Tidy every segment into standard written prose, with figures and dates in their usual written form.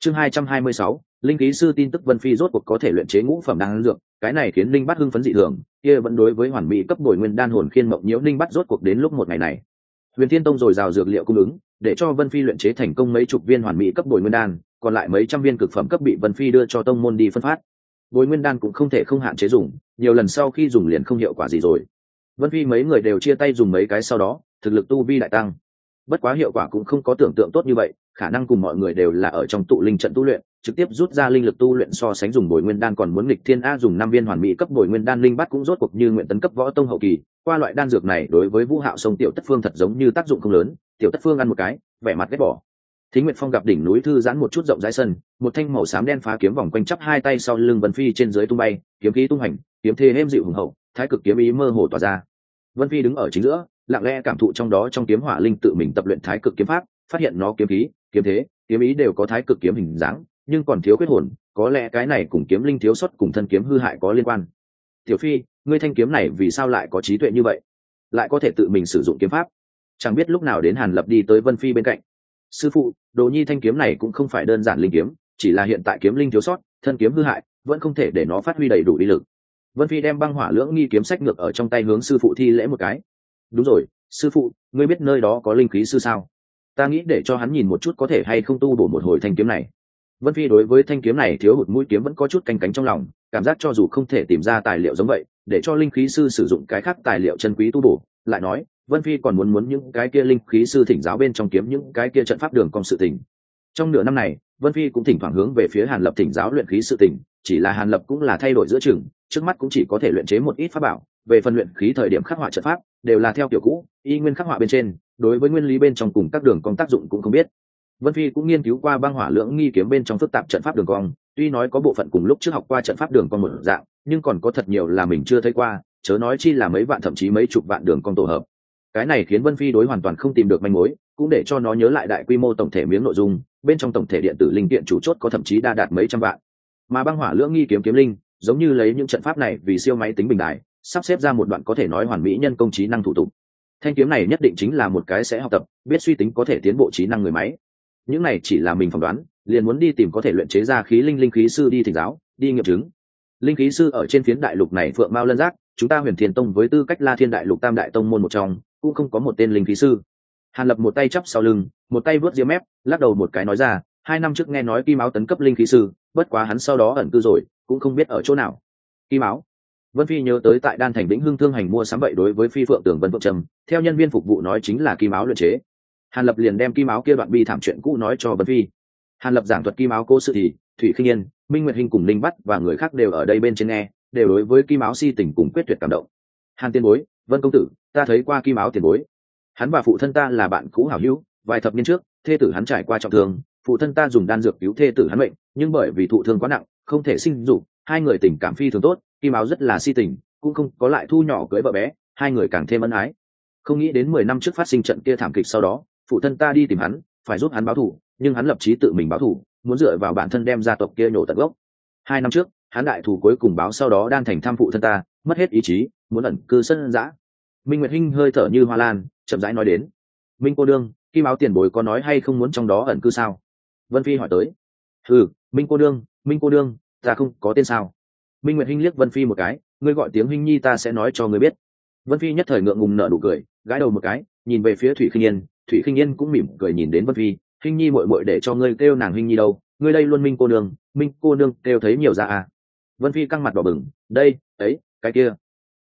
Chương 226, linh khí sư tin tức Vân Phi rốt cuộc có thể luyện chế ngũ phẩm đan dược, cái này khiến Linh Bát hưng phấn dị thường, kia vẫn đối với hoàn mỹ cấp bồi nguyên đan hồn khiên mộng nhiễu Linh Bát rốt cuộc đến lúc một ngày này. Huyền Thiên Tông dồi dào dược liệu cung ứng, để cho Vân Phi luyện chế thành công mấy chục viên hoàn mỹ cấp bồi nguyên đan, còn lại mấy trăm viên cực phẩm cấp bị Vân Phi đưa cho tông môn đi phân phát. Bồi nguyên đan cũng không thể không hạn chế dùng, nhiều lần sau khi dùng liền không hiệu quả gì rồi. Vân Phi mấy người đều chia tay dùng mấy cái sau đó, thực lực tu vi đại tăng. Bất quá hiệu quả cũng không có tưởng tượng tốt như vậy, khả năng cùng mọi người đều là ở trong tụ linh trận tu luyện, trực tiếp rút ra linh lực tu luyện so sánh dùng bồi nguyên đan còn muốn nghịch thiên a, dùng 5 viên hoàn mỹ cấp bồi nguyên đan Linh Bát cũng rốt cuộc như nguyện tấn cấp võ tông hậu kỳ, qua loại đan dược này đối với Vũ Hạo sông Tiểu Tất Phương thật giống như tác dụng không lớn, Tiểu Tất Phương ăn một cái, vẻ mặt ghét bỏ. Thính Nguyệt Phong gặp đỉnh núi thư giãn một chút rộng rãi sân, một thanh màu xám đen phá kiếm vòng quanh chắp hai tay sau lưng Vân Phi trên dưới tung bay, kiếm khí tung hành, kiếm thế êm dịu hùng hậu, thái cực kiếm ý mơ hồ tỏa ra. Vân Phi đứng ở chính giữa, lặng lẽ cảm thụ trong đó trong kiếm hỏa linh tự mình tập luyện thái cực kiếm pháp, phát hiện nó kiếm khí, kiếm thế, kiếm ý đều có thái cực kiếm hình dáng, nhưng còn thiếu quyết hồn, có lẽ cái này cùng kiếm linh thiếu sót cùng thân kiếm hư hại có liên quan. Tiểu Phi, ngươi thanh kiếm này vì sao lại có trí tuệ như vậy, lại có thể tự mình sử dụng kiếm pháp? Chẳng biết lúc nào đến Hàn Lập đi tới Vân Phi bên cạnh. Sư phụ, Đồ Nhi thanh kiếm này cũng không phải đơn giản linh kiếm, chỉ là hiện tại kiếm linh thiếu sót, thân kiếm hư hại, vẫn không thể để nó phát huy đầy đủ uy lực. Vân Phi đem băng hỏa lưỡng nghi kiếm sách ngược ở trong tay hướng sư phụ thi lễ một cái. Đúng rồi, sư phụ, ngươi biết nơi đó có linh khí sư sao? Ta nghĩ để cho hắn nhìn một chút có thể hay không tu bổ một hồi thanh kiếm này. Vân Phi đối với thanh kiếm này thiếu hụt mũi kiếm vẫn có chút canh cánh trong lòng, cảm giác cho dù không thể tìm ra tài liệu giống vậy, để cho linh khí sư sử dụng cái khác tài liệu chân quý tu bổ, lại nói, Vân Phi còn muốn những cái kia linh khí sư thỉnh giáo bên trong kiếm những cái kia trận pháp đường cong sự tình. Trong nửa năm này, Vân Phi cũng thỉnh thoảng hướng về phía Hàn Lập thỉnh giáo luyện khí sự tình, chỉ là Hàn Lập cũng là thay đổi giữa chừng, trước mắt cũng chỉ có thể luyện chế một ít pháp bảo, về phần luyện khí thời điểm khắc họa trận pháp, đều là theo kiểu cũ, y nguyên khắc họa bên trên, đối với nguyên lý bên trong cùng các đường cong tác dụng cũng không biết. Vân Phi cũng nghiên cứu qua băng hỏa lưỡng nghi kiếm bên trong phức tạp trận pháp đường cong, tuy nói có bộ phận cùng lúc trước học qua trận pháp đường cong một dạng, nhưng còn có thật nhiều là mình chưa thấy qua, chớ nói chi là mấy vạn thậm chí mấy chục vạn đường cong tổ hợp. Cái này khiến Vân Phi đối hoàn toàn không tìm được manh mối, cũng để cho nó nhớ lại đại quy mô tổng thể miếng nội dung, bên trong tổng thể điện tử linh kiện chủ chốt có thậm chí đa đạt mấy trăm vạn. Mà băng hỏa lưỡng nghi kiếm kiếm linh, giống như lấy những trận pháp này vì siêu máy tính bình đại, sắp xếp ra một đoạn có thể nói hoàn mỹ nhân công trí năng thủ tục. Thanh kiếm này nhất định chính là một cái sẽ học tập, biết suy tính có thể tiến bộ trí năng người máy. Những này chỉ là mình phỏng đoán, liền muốn đi tìm có thể luyện chế ra khí linh khí sư đi thỉnh giáo, đi nghiệm chứng. Linh khí sư ở trên phiến đại lục này phượng mao lân giác, chúng ta Huyền Thiên Tông với tư cách La Thiên đại lục tam đại tông môn một trong, cũng không có một tên linh khí sư. Hàn Lập một tay chắp sau lưng, một tay vớt diêm mép, lắc đầu một cái nói ra, 2 năm trước nghe nói Kim Áo tấn cấp linh khí sư, bất quá hắn sau đó ẩn cư rồi, cũng không biết ở chỗ nào. Kim Áo. Vân Phi nhớ tới tại Đan Thành Vĩnh Hưng thương hành mua sắm vậy đối với Phi Phượng Tường Vân Phượng Trầm, theo nhân viên phục vụ nói chính là Kim Áo luyện chế. Hàn Lập liền đem Kim Áo kia đoạn bi thảm chuyện cũ nói cho Vân Phi. Hàn Lập giảng thuật Kim Áo cố sự thì Thủy Khinh Yên, Minh Nguyệt Hinh cùng Linh Bắt và người khác đều ở đây bên trên nghe, đều đối với Kim Áo si tình cùng quyết tuyệt cảm động. Hàn tiên bối, Vân công tử, ta thấy qua Kim Áo tiền bối. Hắn và phụ thân ta là bạn cũ hảo hữu, vài thập niên trước, thê tử hắn trải qua trọng thương, phụ thân ta dùng đan dược cứu thê tử hắn mệnh, nhưng bởi vì thụ thương quá nặng, không thể sinh dục, hai người tình cảm phi thường tốt, Kim Áo rất là si tình, cũng không có lại thu nhỏ cưới vợ bé, hai người càng thêm ân ái. Không nghĩ đến 10 năm trước phát sinh trận kia thảm kịch sau đó, phụ thân ta đi tìm hắn, phải giúp hắn báo thù, nhưng hắn lập chí tự mình báo thù, muốn dựa vào bản thân đem gia tộc kia nhổ tận gốc. 2 năm trước, hắn đại thù cuối cùng báo sau đó Đan Thành thăm phụ thân ta, mất hết ý chí, muốn ẩn cư sân dã. Minh Nguyệt Hinh hơi thở như hoa lan, chậm rãi nói đến, Minh cô đương, Kim Áo tiền bối có nói hay không muốn trong đó ẩn cư sao? Vân Phi hỏi tới. Minh cô đương, ta không có tên sao? Minh Nguyệt Hinh liếc Vân Phi một cái, ngươi gọi tiếng Hinh nhi ta sẽ nói cho ngươi biết. Vân Phi nhất thời ngượng ngùng nở nụ cười, gãi đầu một cái, nhìn về phía Thủy Khinh Yên cũng mỉm cười nhìn đến Vân Phi, Hinh nhi muội muội để cho ngươi kêu nàng Hinh nhi đâu, ngươi đây luôn Minh cô nương kêu thấy nhiều ra à? Vân Phi căng mặt đỏ bừng, đây, ấy, cái kia.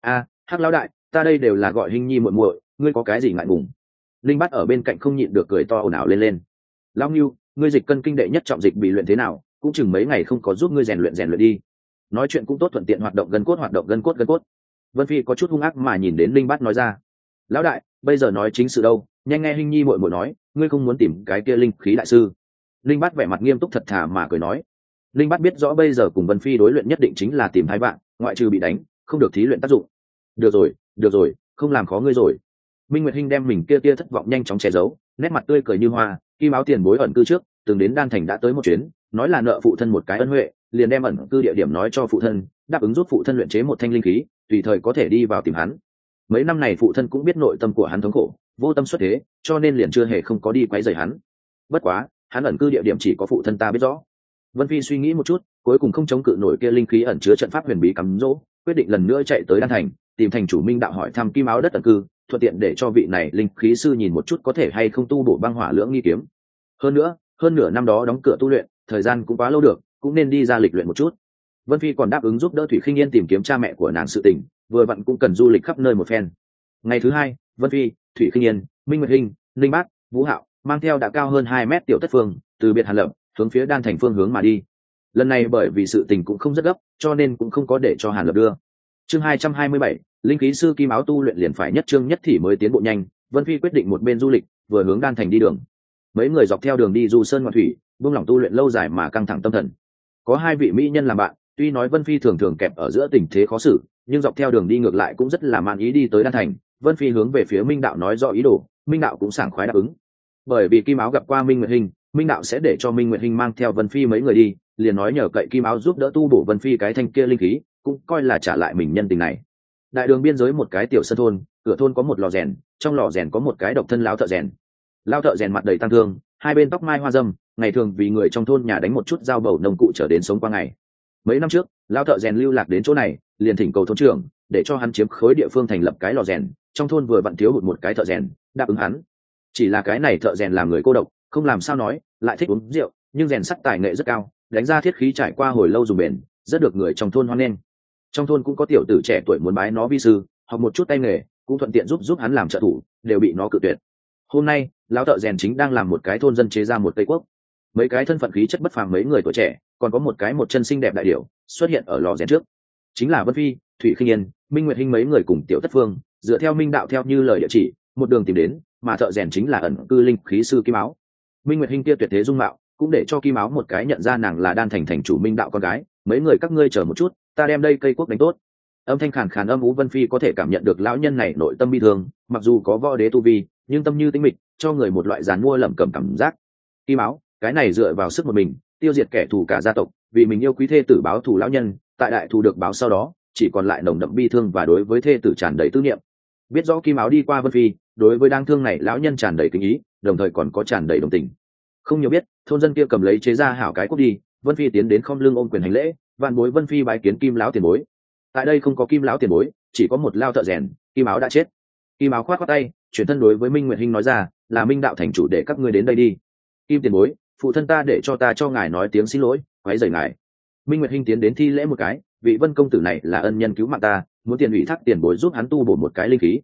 Hắc lão đại, ta đây đều là gọi Hinh nhi muội muội, ngươi có cái gì ngại ngùng? Linh Bát ở bên cạnh không nhịn được cười to ồn ào lên. Lão Ngưu, ngươi dịch cân kinh đệ nhất trọng dịch bị luyện thế nào, cũng chừng mấy ngày không có giúp ngươi rèn luyện đi. Nói chuyện cũng tốt thuận tiện hoạt động gân cốt. Vân Phi có chút hung ác mà nhìn đến Linh Bát nói ra, lão đại, bây giờ nói chính sự đâu, nhanh nghe Hinh nhi muội muội nói, ngươi không muốn tìm cái kia linh khí đại sư. Linh Bát vẻ mặt nghiêm túc thật thà mà cười nói. Linh Bát biết rõ bây giờ cùng Vân Phi đối luyện nhất định chính là tìm hai bạn, ngoại trừ bị đánh, không được thí luyện tác dụng. Được rồi, không làm khó ngươi rồi. Minh Nguyệt Hinh đem mình kia thất vọng nhanh chóng che giấu, nét mặt tươi cười như hoa, Kim Áo tiền bối ẩn cư trước, từng đến Đan Thành đã tới một chuyến, nói là nợ phụ thân một cái ân huệ, liền đem ẩn cư địa điểm nói cho phụ thân, đáp ứng giúp phụ thân luyện chế một thanh linh khí, tùy thời có thể đi vào tìm hắn. Mấy năm này phụ thân cũng biết nội tâm của hắn thống khổ, vô tâm xuất thế, cho nên liền chưa hề không có đi quấy rầy hắn. Bất quá, hắn ẩn cư địa điểm chỉ có phụ thân ta biết rõ. Vân Phi suy nghĩ một chút, cuối cùng không chống cự nổi kia linh khí ẩn chứa trận pháp huyền bí cắm dỗ, quyết định lần nữa chạy tới đan thành, tìm thành chủ Minh đạo hỏi thăm kim áo đất tận cư, thuận tiện để cho vị này linh khí sư nhìn một chút có thể hay không tu bổ băng hỏa lưỡng nghi kiếm. Hơn nữa, hơn nửa năm đó đóng cửa tu luyện, thời gian cũng quá lâu được, cũng nên đi ra lịch luyện một chút. Vân Phi còn đáp ứng giúp đỡ Thủy Khinh Yên tìm kiếm cha mẹ của nàng sự tình, vừa vặn cũng cần du lịch khắp nơi một phen. Ngày thứ hai, Vân Phi, Thủy Khinh Yên, Minh Nguyệt Hinh, Linh Bát, Vũ Hạo mang theo đã cao hơn 2 mét tiểu tất phương, từ biệt Hàn Lập, hướng phía đan thành phương hướng mà đi. Lần này bởi vì sự tình cũng không rất gấp, cho nên cũng không có để cho Hàn Lập đưa. Chương 227, linh khí sư kim áo tu luyện liền phải nhất trương nhất thì mới tiến bộ nhanh, Vân Phi quyết định một bên du lịch, vừa hướng đan thành đi đường. Mấy người dọc theo đường đi du sơn ngoạn thủy, buông lỏng tu luyện lâu dài mà căng thẳng tâm thần. Có hai vị mỹ nhân làm bạn, tuy nói Vân Phi thường thường kẹp ở giữa tình thế khó xử, nhưng dọc theo đường đi ngược lại cũng rất là mãn ý. Đi tới đan thành, Vân Phi hướng về phía Minh đạo nói rõ ý đồ, Minh đạo cũng sảng khoái đáp ứng. Bởi vì kim áo gặp qua Minh Nguyệt Hinh, Minh đạo sẽ để cho Minh Nguyệt Hinh mang theo Vân Phi mấy người đi, liền nói nhờ cậy kim áo giúp đỡ tu bổ Vân Phi cái thanh kia linh khí, cũng coi là trả lại mình nhân tình này. Đại đường biên giới một cái tiểu sân thôn, cửa thôn có một lò rèn, trong lò rèn có một cái độc thân lão thợ rèn. Lão thợ rèn mặt đầy tang thương, hai bên tóc mai hoa râm, ngày thường vì người trong thôn nhà đánh một chút dao bầu nông cụ trở đến sống qua ngày. Mấy năm trước, lão thợ rèn lưu lạc đến chỗ này, liền thỉnh cầu thôn trưởng để cho hắn chiếm khối địa phương thành lập cái lò rèn, trong thôn vừa vặn thiếu hụt một cái thợ rèn, đáp ứng hắn. Chỉ là cái này thợ rèn làm người cô độc, không làm sao nói, lại thích uống rượu, nhưng rèn sắt tài nghệ rất cao, đánh ra thiết khí trải qua hồi lâu dùng bền, rất được người trong thôn hoan nghênh. Trong thôn cũng có tiểu tử trẻ tuổi muốn bái nó vi sư, học một chút tay nghề, cũng thuận tiện giúp hắn làm trợ thủ, đều bị nó cự tuyệt. Hôm nay, lão thợ rèn chính đang làm một cái thôn dân chế ra một cây quốc. Mấy cái thân phận khí chất bất phàm mấy người tuổi trẻ, còn có một cái một chân xinh đẹp đại điểu xuất hiện ở lò rèn trước. Chính là Vân Phi, Thủy Khinh Yên, Minh Nguyệt Hinh mấy người cùng tiểu Tất Phương, dựa theo Minh đạo theo như lời địa chỉ, một đường tìm đến, mà thợ rèn chính là ẩn cư linh khí sư Kim Áo. Minh Nguyệt Hinh kia tuyệt thế dung mạo, cũng để cho Kim Áo một cái nhận ra nàng là đan thành thành chủ Minh đạo con gái. Mấy người các ngươi chờ một chút, ta đem đây cây quốc đánh tốt. Âm thanh khàn khàn âm ú Vân Phi có thể cảm nhận được lão nhân này nội tâm bi thương, mặc dù có võ đế tu vi, nhưng tâm như tĩnh mịch, cho người một loại giàn mua lẩm cẩm cảm giác. Kim Áo, cái này dựa vào sức một mình, tiêu diệt kẻ thù cả gia tộc, vì mình yêu quý thê tử báo thù lão nhân, tại đại thù được báo sau đó, chỉ còn lại nồng đậm bi thương và đối với thê tử tràn đầy tư niệm. Biết rõ Kim Áo đi qua Vân Phi, đối với đáng thương này lão nhân tràn đầy kính ý, đồng thời còn có tràn đầy đồng tình. Không nhiều biết, thôn dân kia cầm lấy chế ra hảo cái quốc đi, Vân Phi tiến đến khom lưng ôm quyền hành lễ, vạn bối Vân Phi bái kiến Kim lão tiền bối. Tại đây không có Kim lão tiền bối, chỉ có một lao thợ rèn, Kim Áo đã chết. Kim Áo khoát khoát tay, chuyển thân đối với Minh Nguyệt Hinh nói ra, là Minh đạo thành chủ để các ngươi đến đây đi. Kim tiền bối, phụ thân ta để cho ta cho ngài nói tiếng xin lỗi, quấy rầy ngài. Minh Nguyệt Hinh tiến đến thi lễ một cái, vị Vân công tử này là ân nhân cứu mạng ta, muốn tiền ủy thác tiền bối giúp hắn tu bổ một cái linh khí.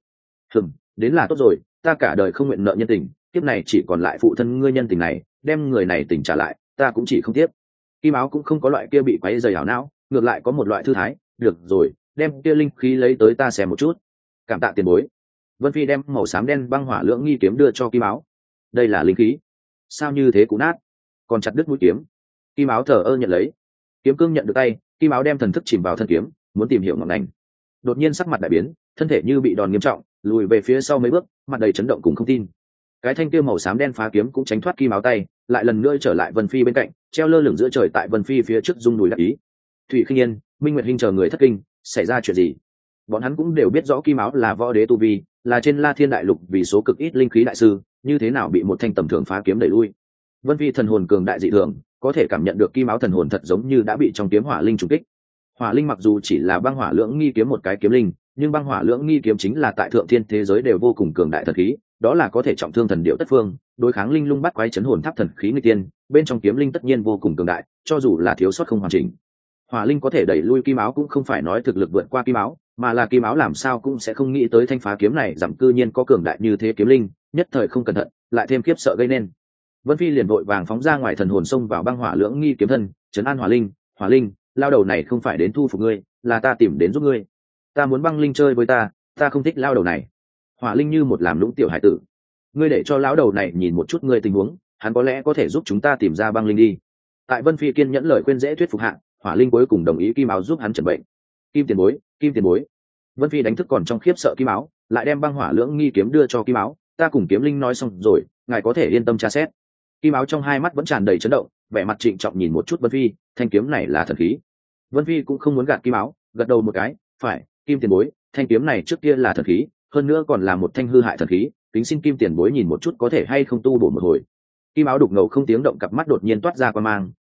Đến là tốt rồi, ta cả đời không nguyện nợ nhân tình, kiếp này chỉ còn lại phụ thân ngươi nhân tình này, đem người này tình trả lại, ta cũng chỉ không tiếp. Kim Áo cũng không có loại kia bị quấy rầy hảo não, ngược lại có một loại thư thái, được rồi, đem kia linh khí lấy tới ta xem một chút. Cảm tạ tiền bối. Vân Phi đem màu xám đen băng hỏa lưỡng nghi kiếm đưa cho Kim Áo. Đây là linh khí. Sao như thế cũ nát, còn chặt đứt mũi kiếm. Kim Áo thờ ơ nhận lấy. Kiếm cương nhận được tay, Kim Áo đem thần thức chìm vào thân kiếm, muốn tìm hiểu ngọn ngành. Đột nhiên sắc mặt đại biến, thân thể như bị đòn nghiêm trọng, lùi về phía sau mấy bước, mặt đầy chấn động cùng không tin. Cái thanh kia màu xám đen phá kiếm cũng tránh thoát Kim Áo tay, lại lần nữa trở lại Vân Phi bên cạnh, treo lơ lửng giữa trời tại Vân Phi phía trước rung đùi đắc ý. Thủy Khinh Yên, Minh Nguyệt Hinh chờ người thất kinh, xảy ra chuyện gì? Bọn hắn cũng đều biết rõ Kim Áo là võ đế tu vi, là trên La Thiên đại lục vì số cực ít linh khí đại sư, như thế nào bị một thanh tầm thường phá kiếm đẩy lui? Vân Phi thần hồn cường đại dị thường, có thể cảm nhận được Kim Áo thần hồn thật giống như đã bị trong kiếm hỏa linh trùng kích. Hỏa linh mặc dù chỉ là băng hỏa lưỡng nghi kiếm một cái kiếm linh, nhưng băng hỏa lưỡng nghi kiếm chính là tại thượng thiên thế giới đều vô cùng cường đại thần khí, đó là có thể trọng thương thần điệu tất phương, đối kháng linh lung bắt quái chấn hồn tháp thần khí nguy tiên, bên trong kiếm linh tất nhiên vô cùng cường đại, cho dù là thiếu sót không hoàn chỉnh. Hỏa linh có thể đẩy lui Kim Áo cũng không phải nói thực lực vượt qua Kim Áo, mà là Kim Áo làm sao cũng sẽ không nghĩ tới thanh phá kiếm này giảm cư nhiên có cường đại như thế kiếm linh, nhất thời không cẩn thận, lại thêm khiếp sợ gây nên. Vân Phi liền vội vàng phóng ra ngoài thần hồn xông vào băng hỏa lưỡng nghi kiếm thân, trấn an Hỏa linh, lao đầu này không phải đến thu phục ngươi, là ta tìm đến giúp ngươi. Ta muốn băng linh chơi với ta không thích lao đầu này. Hỏa linh như một làm lũng tiểu hải tử. Ngươi để cho lão đầu này nhìn một chút ngươi tình huống, hắn có lẽ có thể giúp chúng ta tìm ra băng linh đi. Tại Vân Phi kiên nhẫn lời khuyên dễ thuyết phục hạ, Hỏa linh cuối cùng đồng ý Kim Áo giúp hắn chẩn bệnh. Kim tiền bối. Vân Phi đánh thức còn trong khiếp sợ Kim Áo, lại đem băng hỏa lưỡng nghi kiếm đưa cho Kim Áo, ta cùng kiếm linh nói xong rồi, ngài có thể yên tâm tra xét. Kim Áo trong hai mắt vẫn tràn đầy chấn động, vẻ mặt trịnh trọng nhìn một chút Vân Phi, thanh kiếm này là thần khí. Vân Phi cũng không muốn gạt Kim Áo, gật đầu một cái, phải, Kim tiền bối, thanh kiếm này trước kia là thần khí, hơn nữa còn là một thanh hư hại thần khí, kính xin Kim tiền bối nhìn một chút có thể hay không tu bổ một hồi. Kim Áo đục ngầu không tiếng động, cặp mắt đột nhiên toát ra quan mang,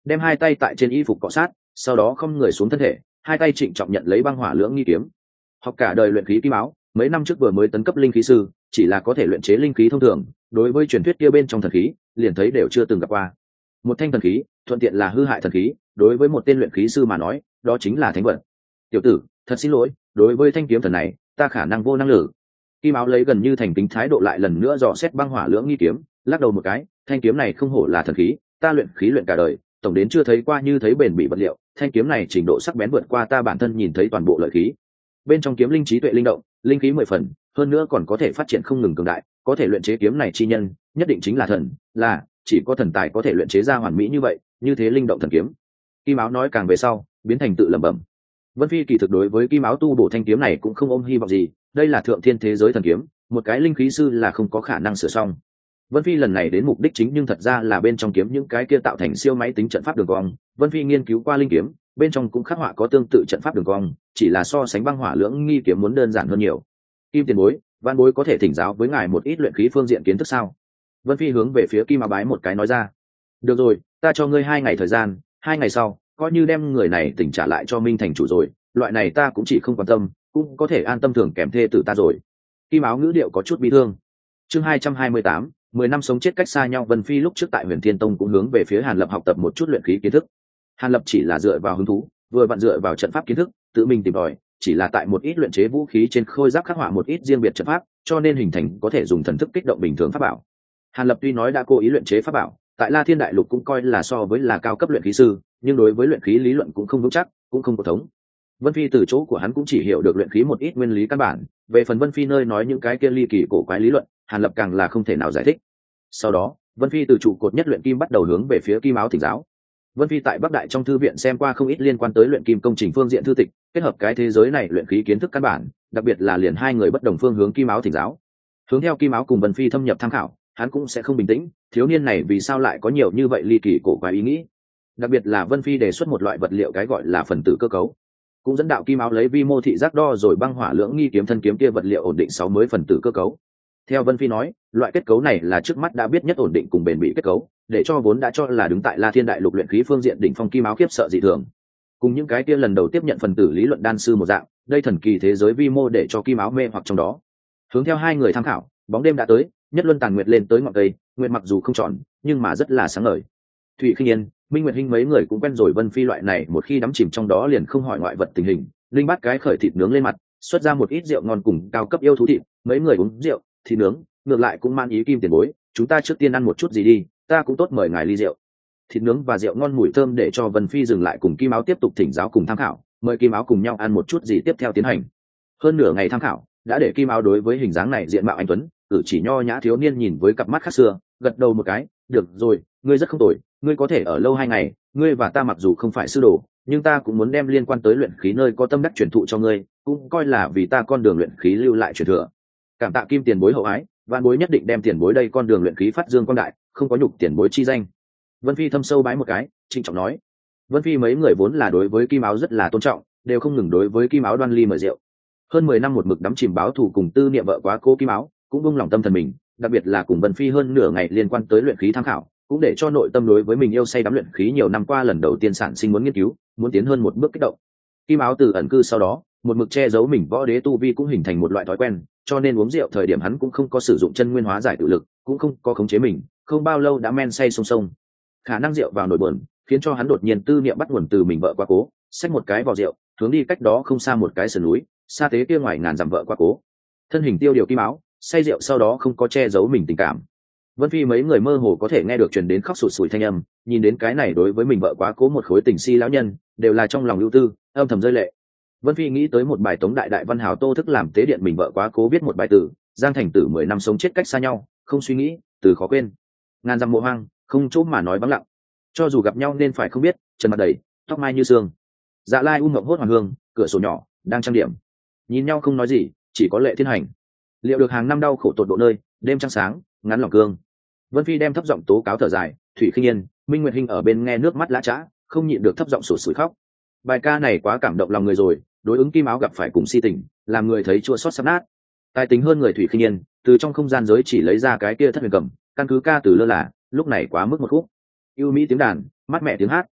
đem hai tay tại trên y phục cọ sát, sau đó không người xuống thân thể, hai tay trịnh trọng nhận lấy băng hỏa lưỡng nghi kiếm. Học cả đời luyện khí kim áo, mấy năm trước vừa mới tấn cấp linh khí sư, chỉ là có thể luyện chế linh khí thông thường, đối với truyền thuyết kia bên trong thần khí, liền thấy đều chưa từng gặp qua. Một thanh thần khí, thuận tiện là hư hại thần khí, đối với một tên luyện khí sư mà nói, đó chính là thánh vật. Tiểu tử, thật xin lỗi, đối với thanh kiếm thần này, ta khả năng vô năng lực. Kim áo lấy gần như thành kính thái độ lại lần nữa dò xét băng hỏa lưỡng nghi kiếm, lắc đầu một cái, thanh kiếm này không hổ là thần khí, ta luyện khí luyện cả đời, tổng đến chưa thấy qua như thấy bền bỉ vật liệu, thanh kiếm này trình độ sắc bén vượt qua ta bản thân nhìn thấy toàn bộ lợi khí. Bên trong kiếm linh trí tuệ linh động, linh khí 10 phần, hơn nữa còn có thể phát triển không ngừng cường đại, có thể luyện chế kiếm này chi nhân, nhất định chính là thần, là chỉ có thần tài có thể luyện chế ra hoàn mỹ như vậy, như thế linh động thần kiếm. Kim áo nói càng về sau, biến thành tự lẩm bẩm. Vân Phi kỳ thực đối với kim áo tu bổ thanh kiếm này cũng không ôm hy vọng gì, đây là thượng thiên thế giới thần kiếm, một cái linh khí sư là không có khả năng sửa xong. Vân Phi lần này đến mục đích chính nhưng thật ra là bên trong kiếm những cái kia tạo thành siêu máy tính trận pháp đường cong. Vân Phi nghiên cứu qua linh kiếm, bên trong cũng khắc họa có tương tự trận pháp đường cong, chỉ là so sánh băng hỏa lưỡng nghi kiếm muốn đơn giản hơn nhiều. Kim tiền bối, văn bối có thể thỉnh giáo với ngài một ít luyện khí phương diện kiến thức sao? Vân Phi hướng về phía Kim áo bái một cái nói ra. Được rồi, ta cho ngươi 2 ngày thời gian, 2 ngày sau, coi như đem người này tỉnh trả lại cho Minh thành chủ rồi, loại này ta cũng chỉ không quan tâm, cũng có thể an tâm thường kèm thê tử ta rồi. Kim áo ngữ điệu có chút bi thương. Chương 228, 10 năm sống chết cách xa nhau. Vân Phi lúc trước tại Huyền Thiên Tông cũng hướng về phía Hàn Lập học tập một chút luyện khí kiến thức. Hàn Lập chỉ là dựa vào hứng thú, vừa vặn dựa vào trận pháp kiến thức, tự mình tìm tòi, chỉ là tại một ít luyện chế vũ khí trên khôi giáp khắc họa một ít riêng biệt trận pháp, cho nên hình thành có thể dùng thần thức kích động bình thường pháp bảo. Hàn Lập tuy nói đã cố ý luyện chế pháp bảo, tại La Thiên Đại Lục cũng coi là so với là cao cấp luyện khí sư, nhưng đối với luyện khí lý luận cũng không vững chắc, cũng không có thống. Vân Phi từ chỗ của hắn cũng chỉ hiểu được luyện khí một ít nguyên lý căn bản, về phần Vân Phi nơi nói những cái kia ly kỳ cổ quái lý luận, Hàn Lập càng là không thể nào giải thích. Sau đó, Vân Phi từ trụ cột nhất luyện kim bắt đầu hướng về phía Kim áo thỉnh giáo. Vân Phi tại Bắc Đại trong thư viện xem qua không ít liên quan tới luyện kim công trình phương diện thư tịch, kết hợp cái thế giới này luyện khí kiến thức căn bản, đặc biệt là liền hai người bất đồng phương hướng Kim áo thỉnh giáo. Hướng theo Kim áo cùng Vân Phi thâm nhập tham khảo, hắn cũng sẽ không bình tĩnh, thiếu niên này vì sao lại có nhiều như vậy ly kỳ cổ quái ý nghĩ. Đặc biệt là Vân Phi đề xuất một loại vật liệu cái gọi là phần tử cơ cấu, cũng dẫn đạo Kim áo lấy vi mô thị giác đo rồi băng hỏa lưỡng nghi kiếm thân kiếm kia vật liệu ổn định 6 mới phần tử cơ cấu. Theo Vân Phi nói, loại kết cấu này là trước mắt đã biết nhất ổn định cùng bền bỉ kết cấu, để cho vốn đã cho là đứng tại La Thiên Đại Lục luyện khí phương diện đỉnh phong Kim áo khiếp sợ dị thường. Cùng những cái kia lần đầu tiếp nhận phần tử lý luận đan sư một dạng, đây thần kỳ thế giới vi mô để cho Kim áo mê hoặc trong đó. Hướng theo hai người tham khảo, bóng đêm đã tới, nhất luân tàn nguyệt lên tới ngọn cây, nguyệt mặc dù không tròn, nhưng mà rất là sáng ngời. Thụy Khinh Yên, Minh Nguyệt Hinh mấy người cũng quen rồi Vân Phi loại này, một khi đắm chìm trong đó liền không hỏi ngoại vật tình hình. Linh bắt cái khởi thịt nướng lên mặt, xuất ra một ít rượu ngon cùng cao cấp yêu thú thịt, mấy người uống rượu, thịt nướng, ngược lại cũng man ý Kim tiền bối, chúng ta trước tiên ăn một chút gì đi, ta cũng tốt mời ngài ly rượu. Thịt nướng và rượu ngon mùi thơm để cho Vân Phi dừng lại cùng Kim áo tiếp tục thỉnh giáo cùng tham khảo, mời Kim áo cùng nhau ăn một chút gì tiếp theo tiến hành. Hơn nửa ngày tham khảo đã để Kim áo đối với hình dáng này diện mạo anh tuấn, cử chỉ nho nhã thiếu niên nhìn với cặp mắt khác xưa, gật đầu một cái, được rồi, ngươi rất không tồi, ngươi có thể ở lâu 2 ngày, ngươi và ta mặc dù không phải sư đồ, nhưng ta cũng muốn đem liên quan tới luyện khí nơi có tâm đắc truyền thụ cho ngươi, cũng coi là vì ta con đường luyện khí lưu lại truyền thừa. Cảm tạ Kim tiền bối hậu ái, vạn bối nhất định đem tiền bối đây con đường luyện khí phát dương quang đại, không có nhục tiền bối chi danh. Vân Phi thâm sâu bái một cái, trịnh trọng nói. Vân Phi mấy người vốn là đối với Kim áo rất là tôn trọng, đều không ngừng đối với Kim áo đoan ly mời rượu. Hơn 10 năm một mực đắm chìm báo thù cùng tư niệm vợ quá cố Kim áo, cũng buông lòng tâm thần mình, đặc biệt là cùng Vân Phi hơn nửa ngày liên quan tới luyện khí tham khảo, cũng để cho nội tâm đối với mình yêu say đắm luyện khí nhiều năm qua lần đầu tiên sản sinh muốn nghiên cứu, muốn tiến hơn một bước kích động. Kim áo từ ẩn cư sau đó, một mực che giấu mình võ đế tu vi cũng hình thành một loại thói quen, cho nên uống rượu thời điểm hắn cũng không có sử dụng chân nguyên hóa giải tự lực, cũng không có khống chế mình, không bao lâu đã men say sông sông. Khả năng rượu vào nổi buồn, khiến cho hắn đột nhiên tư niệm bắt nguồn từ mình vợ quá cố, xách một cái vò rượu, hướng đi cách đó không xa một cái sườn núi, xa tế kia ngoài ngàn dặm vợ quá cố. Thân hình tiêu điều Kim áo, say rượu sau đó không có che giấu mình tình cảm. Vân Phi mấy người mơ hồ có thể nghe được truyền đến khóc sụt sùi thanh âm, nhìn đến cái này đối với mình vợ quá cố một khối tình si lão nhân, đều là trong lòng ưu tư, âm thầm rơi lệ. Vân Phi nghĩ tới một bài tống đại đại văn hào Tô Thức làm tế điện mình vợ quá cố viết một bài tử, Giang thành tử 10 năm sống chết cách xa nhau, không suy nghĩ, từ khó quên. Ngàn dặm mộ hoang, không chỗ mà nói vắng lặng. Cho dù gặp nhau nên phải không biết, trần mặt đầy, tóc mai như sương. Dạ Lai ngậm hốt hoàng hương, cửa sổ nhỏ, đang trang điểm. Nhìn nhau không nói gì, chỉ có lệ thiên hành. Liệu được hàng năm đau khổ tột độ nơi, đêm trăng sáng, ngắn lòng cương. Vân Phi đem thấp giọng tố cáo thở dài, Thủy Khinh Yên, Minh Nguyệt Hinh ở bên nghe nước mắt lã chã, không nhịn được thấp giọng sụt sùi khóc. Bài ca này quá cảm động lòng người rồi, đối ứng Kim áo gặp phải cùng si tình, làm người thấy chua xót sắp nát. Tài tính hơn người Thủy Khinh Yên, từ trong không gian giới chỉ lấy ra cái kia thất huyền cầm, căn cứ ca từ lơ là, lúc này quá mức một khúc. Yêu mỹ tiếng đàn, mát mẻ tiếng hát,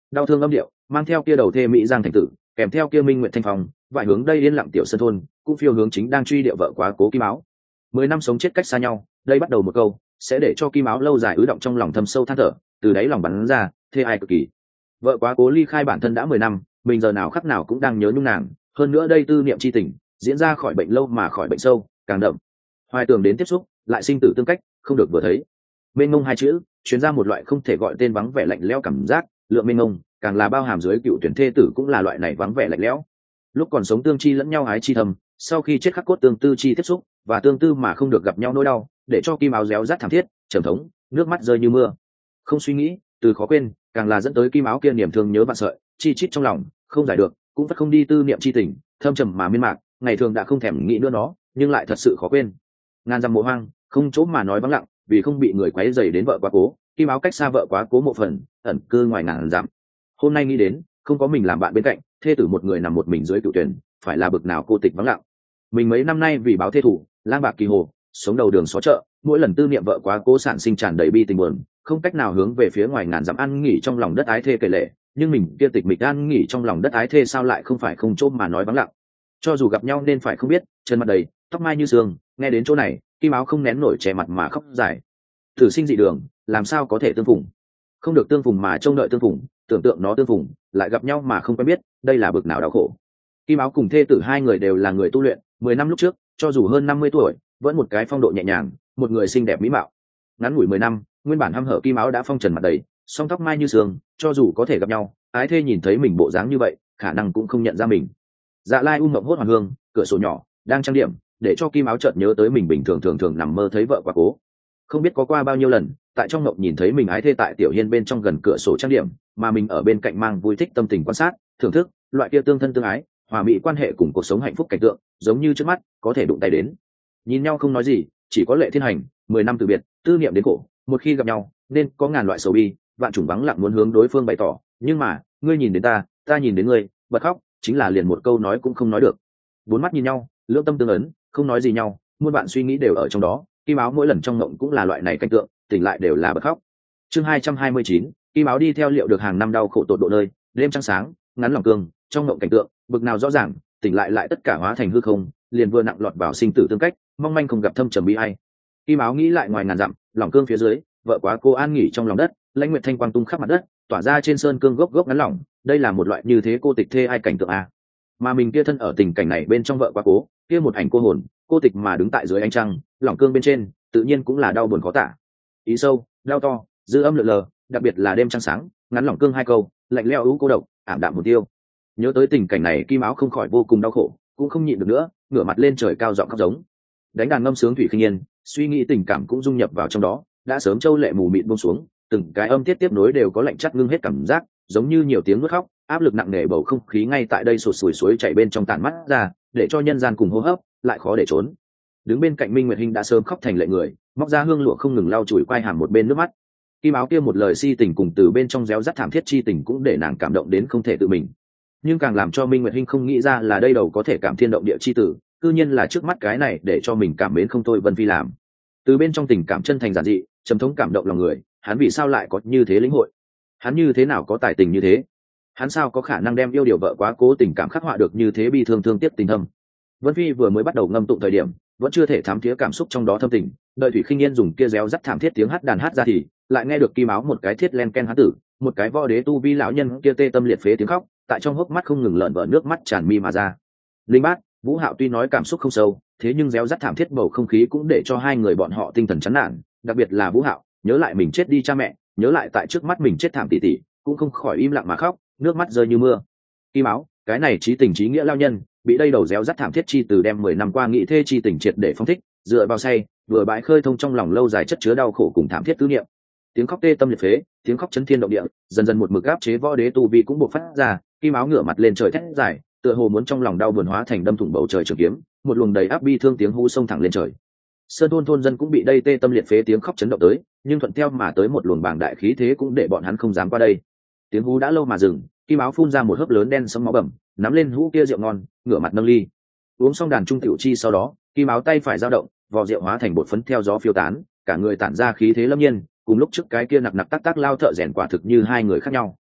đau thương âm điệu mang theo kia đầu thê mỹ giang thành tử, kèm theo kia minh nguyện thanh phong, vài hướng đây yên lặng tiểu sơn thôn cũng phiêu hướng chính đang truy điệu vợ quá cố Kim Áo. 10 năm sống chết cách xa nhau, đây bắt đầu một câu sẽ để cho Kim Áo lâu dài ứ động trong lòng thâm sâu than thở, từ đáy lòng bắn ra thê ai cực kỳ. Vợ quá cố ly khai bản thân đã 10 năm, mình giờ nào khắc nào cũng đang nhớ nhung nàng, hơn nữa đây tư niệm chi tình diễn ra khỏi bệnh lâu mà khỏi bệnh sâu càng đậm. Hoài tưởng đến tiếp xúc lại sinh tử tương cách, không được vừa thấy. Mênh mông hai chữ truyền ra một loại không thể gọi tên vắng vẻ lạnh lẽo cảm giác, lượng mênh mông càng là bao hàm dưới cựu tuyển thê tử cũng là loại này vắng vẻ lạnh lẽo. Lúc còn sống tương chi lẫn nhau ái chi thầm, sau khi chết khắc cốt tương tư chi tiếp xúc và tương tư mà không được gặp nhau nỗi đau, để cho Kim Áo réo rát thảm thiết trầm thống, nước mắt rơi như mưa. Không suy nghĩ từ khó quên, càng là dẫn tới Kim Áo kia niềm thương nhớ vạn sợi chi chít trong lòng, không giải được cũng vẫn không đi tư niệm chi tình thâm trầm mà miên mạc, ngày thường đã không thèm nghĩ nữa nó, nhưng lại thật sự khó quên. Ngàn dặm mộ hoang không chỗ mà nói vắng lặng, vì không bị người quấy rầy đến vợ quá cố, Kim Áo cách xa vợ quá cố một phần, ẩn cư ngoài ngàn dặm. Hôm nay nghĩ đến không có mình làm bạn bên cạnh, thê tử một người nằm một mình dưới cựu tuyển, phải là bực nào cô tịch vắng lặng. Mình mấy năm nay vì báo thê thủ lang bạc kỳ hồ, sống đầu đường xó chợ, mỗi lần tư niệm vợ quá cố sản sinh tràn đầy bi tình buồn, không cách nào hướng về phía ngoài ngàn dặm ăn nghỉ trong lòng đất ái thê kể lệ. Nhưng mình kia tịch mịch ăn nghỉ trong lòng đất ái thê sao lại không phải không chỗ mà nói vắng lặng. Cho dù gặp nhau nên phải không biết, chân mặt đầy tóc mai như sương, nghe đến chỗ này Kim Áo không nén nổi che mặt mà khóc dài. Thử sinh dị đường làm sao có thể tương phùng, không được tương phùng mà trông đợi tương phùng, tưởng tượng nó tương phùng lại gặp nhau mà không quen biết, đây là bực nào đau khổ. Kim Áo cùng thê tử hai người đều là người tu luyện, 10 năm lúc trước cho dù hơn 50 tuổi vẫn một cái phong độ nhẹ nhàng, một người xinh đẹp mỹ mạo. Ngắn ngủi 10 năm, nguyên bản hăm hở Kim Áo đã phong trần mặt đầy, song tóc mai như sương, cho dù có thể gặp nhau, ái thê nhìn thấy mình bộ dáng như vậy khả năng cũng không nhận ra mình. Dạ lai mộng hốt hoàn hương, cửa sổ nhỏ đang trang điểm, để cho Kim Áo chợt nhớ tới mình bình thường thường nằm mơ thấy vợ quá cố. Không biết có qua bao nhiêu lần, tại trong mộng nhìn thấy mình ái thê tại tiểu hiên bên trong gần cửa sổ trang điểm, mà mình ở bên cạnh mang vui thích tâm tình quan sát thưởng thức loại kia tương thân tương ái hòa mỹ quan hệ cùng cuộc sống hạnh phúc cảnh tượng, giống như trước mắt có thể đụng tay đến. Nhìn nhau không nói gì, chỉ có lệ thiên hành, 10 năm từ biệt tư niệm đến cổ, một khi gặp nhau nên có ngàn loại sầu bi, vạn chủng vắng lặng muốn hướng đối phương bày tỏ, nhưng mà ngươi nhìn đến ta, ta nhìn đến ngươi, bật khóc chính là liền một câu nói cũng không nói được. Bốn mắt nhìn nhau, lưỡng tâm tương ấn, không nói gì nhau, muôn vạn suy nghĩ đều ở trong đó. Kim Áo mỗi lần trong mộng cũng là loại này cảnh tượng, tỉnh lại đều là bật khóc. Chương 229, Kim Áo đi theo liệu được hàng năm đau khổ tột độ nơi, đêm trăng sáng ngắn lòng cương, trong mộng cảnh tượng bực nào rõ ràng, tỉnh lại lại tất cả hóa thành hư không, liền vừa nặng lọt vào sinh tử tương cách, mong manh không gặp thâm trầm bi ai. Kim Áo nghĩ lại ngoài ngàn dặm, lòng cương phía dưới, vợ quá cô an nghỉ trong lòng đất, lãnh nguyệt thanh quang tung khắp mặt đất, tỏa ra trên sơn cương gốc gốc ngắn lỏng, đây là một loại như thế cô tịch thê ai cảnh tượng a. Mà mình kia thân ở tình cảnh này bên trong vợ quá cố, kia một ảnh cô hồn, cô tịch mà đứng tại dưới ánh trăng, lòng cương bên trên, tự nhiên cũng là đau buồn khó tả. Ý sâu, đau to, dư âm lượn lờ, đặc biệt là đêm trăng sáng, ngắn lòng cương hai câu, lạnh lẽo ưu cô độc, ảm đạm một tiêu. Nhớ tới tình cảnh này, Kim Áo không khỏi vô cùng đau khổ, cũng không nhịn được nữa, ngửa mặt lên trời cao giọng khóc giống. Đánh đàn ngâm sướng thủy khinh yên, suy nghĩ tình cảm cũng dung nhập vào trong đó, đã sớm châu lệ mù mịt buông xuống, từng cái âm tiết tiếp nối đều có lạnh chắt ngưng hết cảm giác, giống như nhiều tiếng nuốt khóc, áp lực nặng nề bầu không khí ngay tại đây sụt sùi suối chảy bên trong tản mắt ra, để cho nhân gian cùng hô hấp lại khó để trốn. Đứng bên cạnh Minh Nguyệt Hinh đã sớm khóc thành lệ người, móc ra hương lụa không ngừng lau chùi quai hàm một bên nước mắt. Kim Áo kia một lời si tình cùng từ bên trong réo rắt thảm thiết chi tình cũng để nàng cảm động đến không thể tự mình. Nhưng càng làm cho Minh Nguyệt Hinh không nghĩ ra là đây đầu có thể cảm thiên động địa chi tử, cư nhiên là trước mắt cái này để cho mình cảm mến không thôi Vân Phi làm. Từ bên trong tình cảm chân thành giản dị, trầm thống cảm động lòng người, hắn vì sao lại có như thế lĩnh hội? Hắn như thế nào có tài tình như thế? Hắn sao có khả năng đem yêu điều vợ quá cố tình cảm khắc họa được như thế bi thương thương tiếc tình thâm? Vân Phi vừa mới bắt đầu ngâm tụng thời điểm, vẫn chưa thể thám thía cảm xúc trong đó thâm tình, đợi Thủy Khinh Yên dùng kia réo rắt thảm thiết tiếng hát đàn hát ra thì lại nghe được Kim Áo một cái thiết len ken hát tử, một cái võ đế tu vi lão nhân kia tê tâm liệt phế tiếng khóc, tại trong hốc mắt không ngừng lợn vỡ nước mắt tràn mi mà ra. Linh Bát, Vũ Hạo tuy nói cảm xúc không sâu, thế nhưng réo rắt thảm thiết bầu không khí cũng để cho hai người bọn họ tinh thần chán nản, đặc biệt là Vũ Hạo, nhớ lại mình chết đi cha mẹ, nhớ lại tại trước mắt mình chết thảm tỉ tỉ, cũng không khỏi im lặng mà khóc, nước mắt rơi như mưa. Kim Áo, cái này chí tình chí nghĩa lao nhân, bị đây đầu réo rắt thảm thiết chi từ đem 10 năm qua nghị thê chi tình triệt để phong thích, dựa vào say, vừa bãi khơi thông trong lòng lâu dài chất chứa đau khổ cùng thảm thiết tư niệm. Tiếng khóc tê tâm liệt phế, tiếng khóc chấn thiên động địa, dần dần một mực áp chế võ đế tu vi cũng bộc phát ra. Kim Áo ngửa mặt lên trời thét dài, tựa hồ muốn trong lòng đau buồn hóa thành đâm thủng bầu trời trường kiếm, một luồng đầy áp bi thương tiếng hú xông thẳng lên trời. Sơn thôn thôn dân cũng bị đây tê tâm liệt phế tiếng khóc chấn động tới, nhưng thuận theo mà tới một luồng bàng đại khí thế cũng để bọn hắn không dám qua đây. Tiếng hú đã lâu mà dừng, Kim Áo phun ra một hớp lớn đen sẫm máu bầm, nắm lên hũ kia rượu ngon, ngửa mặt nâng ly. Uống xong đàn trung tiểu chi sau đó, Kim Áo tay phải dao động, vò rượu hóa thành bột phấn theo gió phiêu tán, cả người tản ra khí thế lâm nhiên, cùng lúc trước cái kia nặc nặc tắc tắc lao thợ rèn quả thực như hai người khác nhau.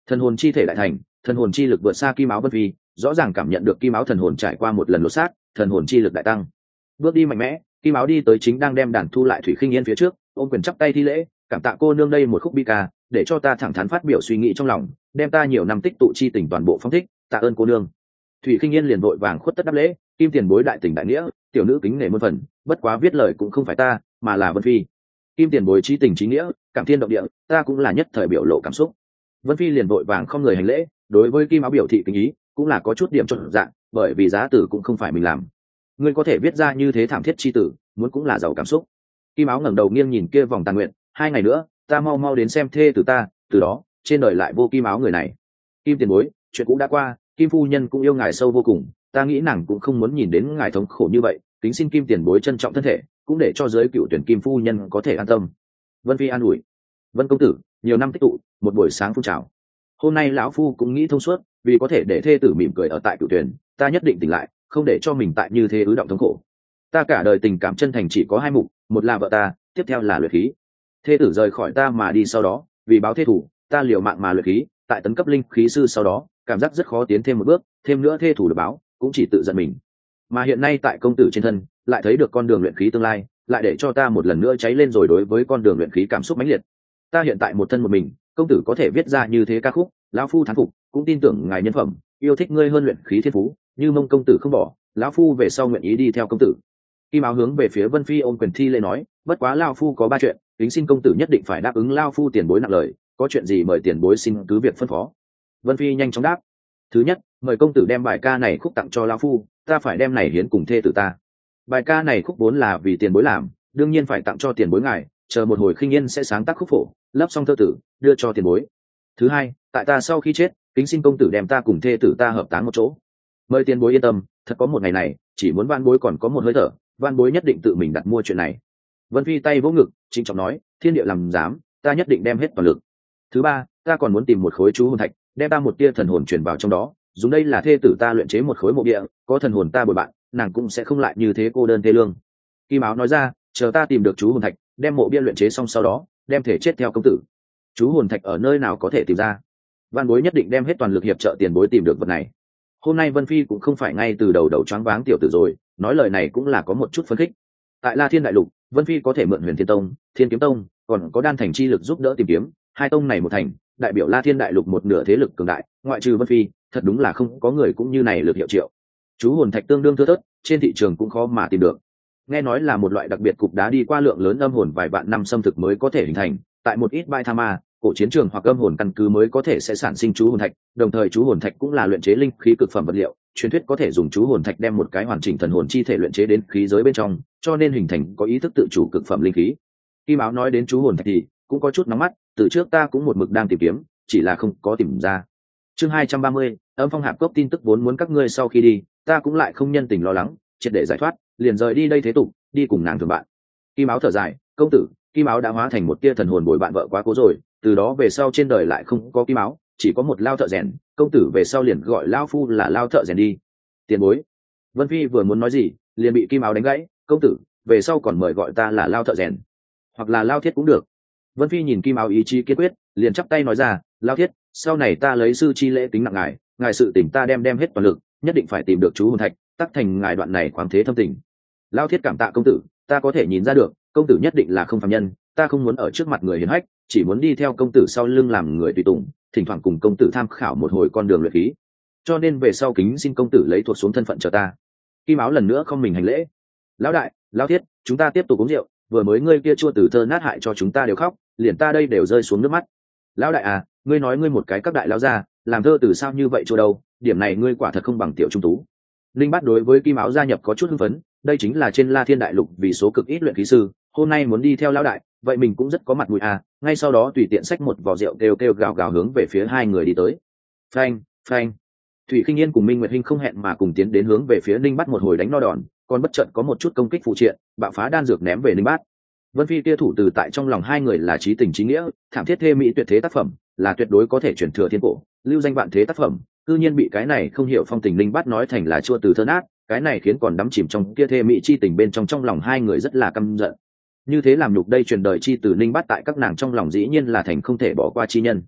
Thần hồn chi thể đại thành, thần hồn chi lực vượt xa kim áo Vân Phi, rõ ràng cảm nhận được kim áo thần hồn trải qua một lần lột xác, thần hồn chi lực đại tăng. Bước đi mạnh mẽ, kim áo đi tới chính đang đem đàn thu lại Thủy Khinh Yên phía trước, ôm quyền chắp tay thi lễ, cảm tạ cô nương đây một khúc bi ca, để cho ta thẳng thắn phát biểu suy nghĩ trong lòng, đem ta nhiều năm tích tụ chi tình toàn bộ phóng thích, tạ ơn cô nương. Thủy Khinh Yên liền vội vàng khuất tất đáp lễ, kim tiền bối đại tình đại nghĩa, tiểu nữ kính nể muôn phần, bất quá viết lời cũng không phải ta, mà là Vân Phi. Kim tiền bối chí tình chí nghĩa, cảm thiên động địa, ta cũng là nhất thời biểu lộ cảm xúc. Vân Phi liền vội vàng không người hành lễ, đối với kim áo biểu thị kính ý, cũng là có chút điểm chột dạng, bởi vì giá tử cũng không phải mình làm. Ngươi có thể viết ra như thế thảm thiết chi tử, muốn cũng là giàu cảm xúc. Kim áo ngẩng đầu nghiêng nhìn kia vòng tàn nguyện, 2 ngày nữa, ta mau mau đến xem thê tử ta, từ đó, trên đời lại vô kim áo người này. Kim tiền bối, chuyện cũng đã qua, Kim phu nhân cũng yêu ngài sâu vô cùng, ta nghĩ nàng cũng không muốn nhìn đến ngài thống khổ như vậy, kính xin Kim tiền bối trân trọng thân thể, cũng để cho giới cựu tuyển Kim phu nhân có thể an tâm. Vân Phi an ủi. Vân công tử, nhiều năm tích tụ, một buổi sáng phun trào. Hôm nay lão phu cũng nghĩ thông suốt, vì có thể để thê tử mỉm cười ở tại cựu tuyển, ta nhất định tỉnh lại, không để cho mình tại như thế ứ động thống khổ. Ta cả đời tình cảm chân thành chỉ có 2 mục, một là vợ ta, tiếp theo là luyện khí. Thê tử rời khỏi ta mà đi sau đó, vì báo thê thủ, ta liều mạng mà luyện khí, tại tấn cấp linh khí sư sau đó, cảm giác rất khó tiến thêm một bước, thêm nữa thê thủ được báo, cũng chỉ tự giận mình. Mà hiện nay tại công tử trên thân, lại thấy được con đường luyện khí tương lai, lại để cho ta một lần nữa cháy lên rồi đối với con đường luyện khí cảm xúc mãnh liệt. Ta hiện tại một thân một mình, công tử có thể viết ra như thế ca khúc, lão phu thán phục, cũng tin tưởng ngài nhân phẩm, yêu thích ngươi hơn luyện khí thiên phú, như mong công tử không bỏ, lão phu về sau nguyện ý đi theo công tử. Kim áo hướng về phía Vân Phi ôm quyền thi lễ nói, bất quá lão phu có 3 chuyện, kính xin công tử nhất định phải đáp ứng lão phu tiền bối nặng lời, có chuyện gì mời tiền bối xin cứ việc phân phó. Vân Phi nhanh chóng đáp. Thứ nhất, mời công tử đem bài ca này khúc tặng cho lão phu, ta phải đem này hiến cùng thê tử ta. Bài ca này khúc vốn là vì tiền bối làm, đương nhiên phải tặng cho tiền bối ngài, chờ một hồi Khinh Yên sẽ sáng tác khúc phổ, lấp xong thơ tử, đưa cho tiền bối. Thứ hai, tại ta sau khi chết, kính xin công tử đem ta cùng thê tử ta hợp táng một chỗ. Mời tiền bối yên tâm, thật có một ngày này, chỉ muốn van bối còn có một hơi thở, van bối nhất định tự mình đặt mua chuyện này. Vân Phi tay vỗ ngực, trịnh trọng nói, thiên địa làm giám, ta nhất định đem hết toàn lực. Thứ ba, ta còn muốn tìm một khối chú hồn thạch, đem ta một tia thần hồn truyền vào trong đó, dùng đây là thê tử ta luyện chế một khối mộ địa, có thần hồn ta bồi bạn, nàng cũng sẽ không lại như thế cô đơn thê lương. Kim áo nói ra, chờ ta tìm được chú hồn thạch, đem mộ bia luyện chế xong sau đó, đem thể chết theo công tử. Chú hồn thạch ở nơi nào có thể tìm ra? Van bối nhất định đem hết toàn lực hiệp trợ tiền bối tìm được vật này. Hôm nay Vân Phi cũng không phải ngay từ đầu choáng váng tiểu tử rồi, nói lời này cũng là có một chút phấn khích. Tại La Thiên đại lục, Vân Phi có thể mượn Huyền Thiên Tông, Thiên Kiếm Tông, còn có Đan Thành chi lực giúp đỡ tìm kiếm, 2 tông này một thành, đại biểu La Thiên đại lục một nửa thế lực cường đại, ngoại trừ Vân Phi, thật đúng là không có người cũng như này lực hiệu triệu. Chú hồn thạch tương đương thưa thớt, trên thị trường cũng khó mà tìm được. Nghe nói là một loại đặc biệt cục đá đi qua lượng lớn âm hồn vài vạn năm xâm thực mới có thể hình thành, tại một ít bãi tha ma, cổ chiến trường hoặc âm hồn căn cứ mới có thể sẽ sản sinh chú hồn thạch, đồng thời chú hồn thạch cũng là luyện chế linh khí cực phẩm vật liệu, truyền thuyết có thể dùng chú hồn thạch đem một cái hoàn chỉnh thần hồn chi thể luyện chế đến khí giới bên trong, cho nên hình thành có ý thức tự chủ cực phẩm linh khí. Kim áo nói đến chú hồn thạch thì cũng có chút nóng mắt, từ trước ta cũng một mực đang tìm kiếm, chỉ là không có tìm ra. Chương 230, Âm Phong Hạp Cốc tin tức vốn muốn các ngươi sau khi đi, ta cũng lại không nhân tình lo lắng, triệt để giải thoát, liền rời đi đây thế tục, đi cùng nàng thường bạn. Kim áo thở dài, công tử, Kim áo đã hóa thành một tia thần hồn bồi bạn vợ quá cố rồi, từ đó về sau trên đời lại không có Kim áo, chỉ có một lao thợ rèn, công tử về sau liền gọi lao phu là lao thợ rèn đi. Tiền bối. Vân Phi vừa muốn nói gì, liền bị Kim áo đánh gãy, công tử, về sau còn mời gọi ta là lao thợ rèn, hoặc là lao thiết cũng được. Vân Phi nhìn Kim áo ý chí kiên quyết, liền chắp tay nói ra, lao thiết, sau này ta lấy sư chi lễ tính nặng ngài sự tình ta đem hết toàn lực, nhất định phải tìm được chú hồn thạch, tác thành ngài đoạn này khoáng thế thâm tình. Lao thiết cảm tạ công tử, ta có thể nhìn ra được, công tử nhất định là không phàm nhân, ta không muốn ở trước mặt người hiển hách, chỉ muốn đi theo công tử sau lưng làm người tùy tùng, thỉnh thoảng cùng công tử tham khảo một hồi con đường luyện khí, cho nên về sau kính xin công tử lấy thuộc xuống thân phận chờ ta. Kim áo lần nữa không mình hành lễ. Lão đại, lão thiết, chúng ta tiếp tục uống rượu, vừa mới ngươi kia chua từ thơ nát hại cho chúng ta đều khóc, liền ta đây đều rơi xuống nước mắt. Lão đại à, ngươi nói ngươi một cái các đại lão gia, làm thơ từ sao như vậy chua đâu, điểm này ngươi quả thật không bằng tiểu trung tú. Linh Bát đối với Kim áo gia nhập có chút hưng phấn, đây chính là trên La Thiên đại lục vì số cực ít luyện khí sư, hôm nay muốn đi theo lão đại, vậy mình cũng rất có mặt mũi à, ngay sau đó tùy tiện xách một vò rượu kêu kêu gào gào hướng về phía 2 người đi tới. Phanh, phanh. Thủy Khinh Yên cùng Minh Nguyệt Hinh không hẹn mà cùng tiến đến hướng về phía Linh Bát một hồi đánh no đòn, còn bất chợt có một chút công kích phụ triện, bạo phá đan dược ném về Linh Bát. Vân Phi kia thủ từ tại trong lòng 2 người là chí tình chí nghĩa, thảm thiết thê mỹ tuyệt thế tác phẩm, là tuyệt đối có thể truyền thừa thiên cổ, lưu danh vạn thế tác phẩm, cư nhiên bị cái này không hiểu phong tình Linh Bát nói thành là chua từ thơ nát, cái này khiến còn đắm chìm trong kia thê mỹ chi tình bên trong lòng 2 người rất là căm giận. Như thế làm nhục đây truyền đời chi từ Linh Bát tại các nàng trong lòng dĩ nhiên là thành không thể bỏ qua chi nhân.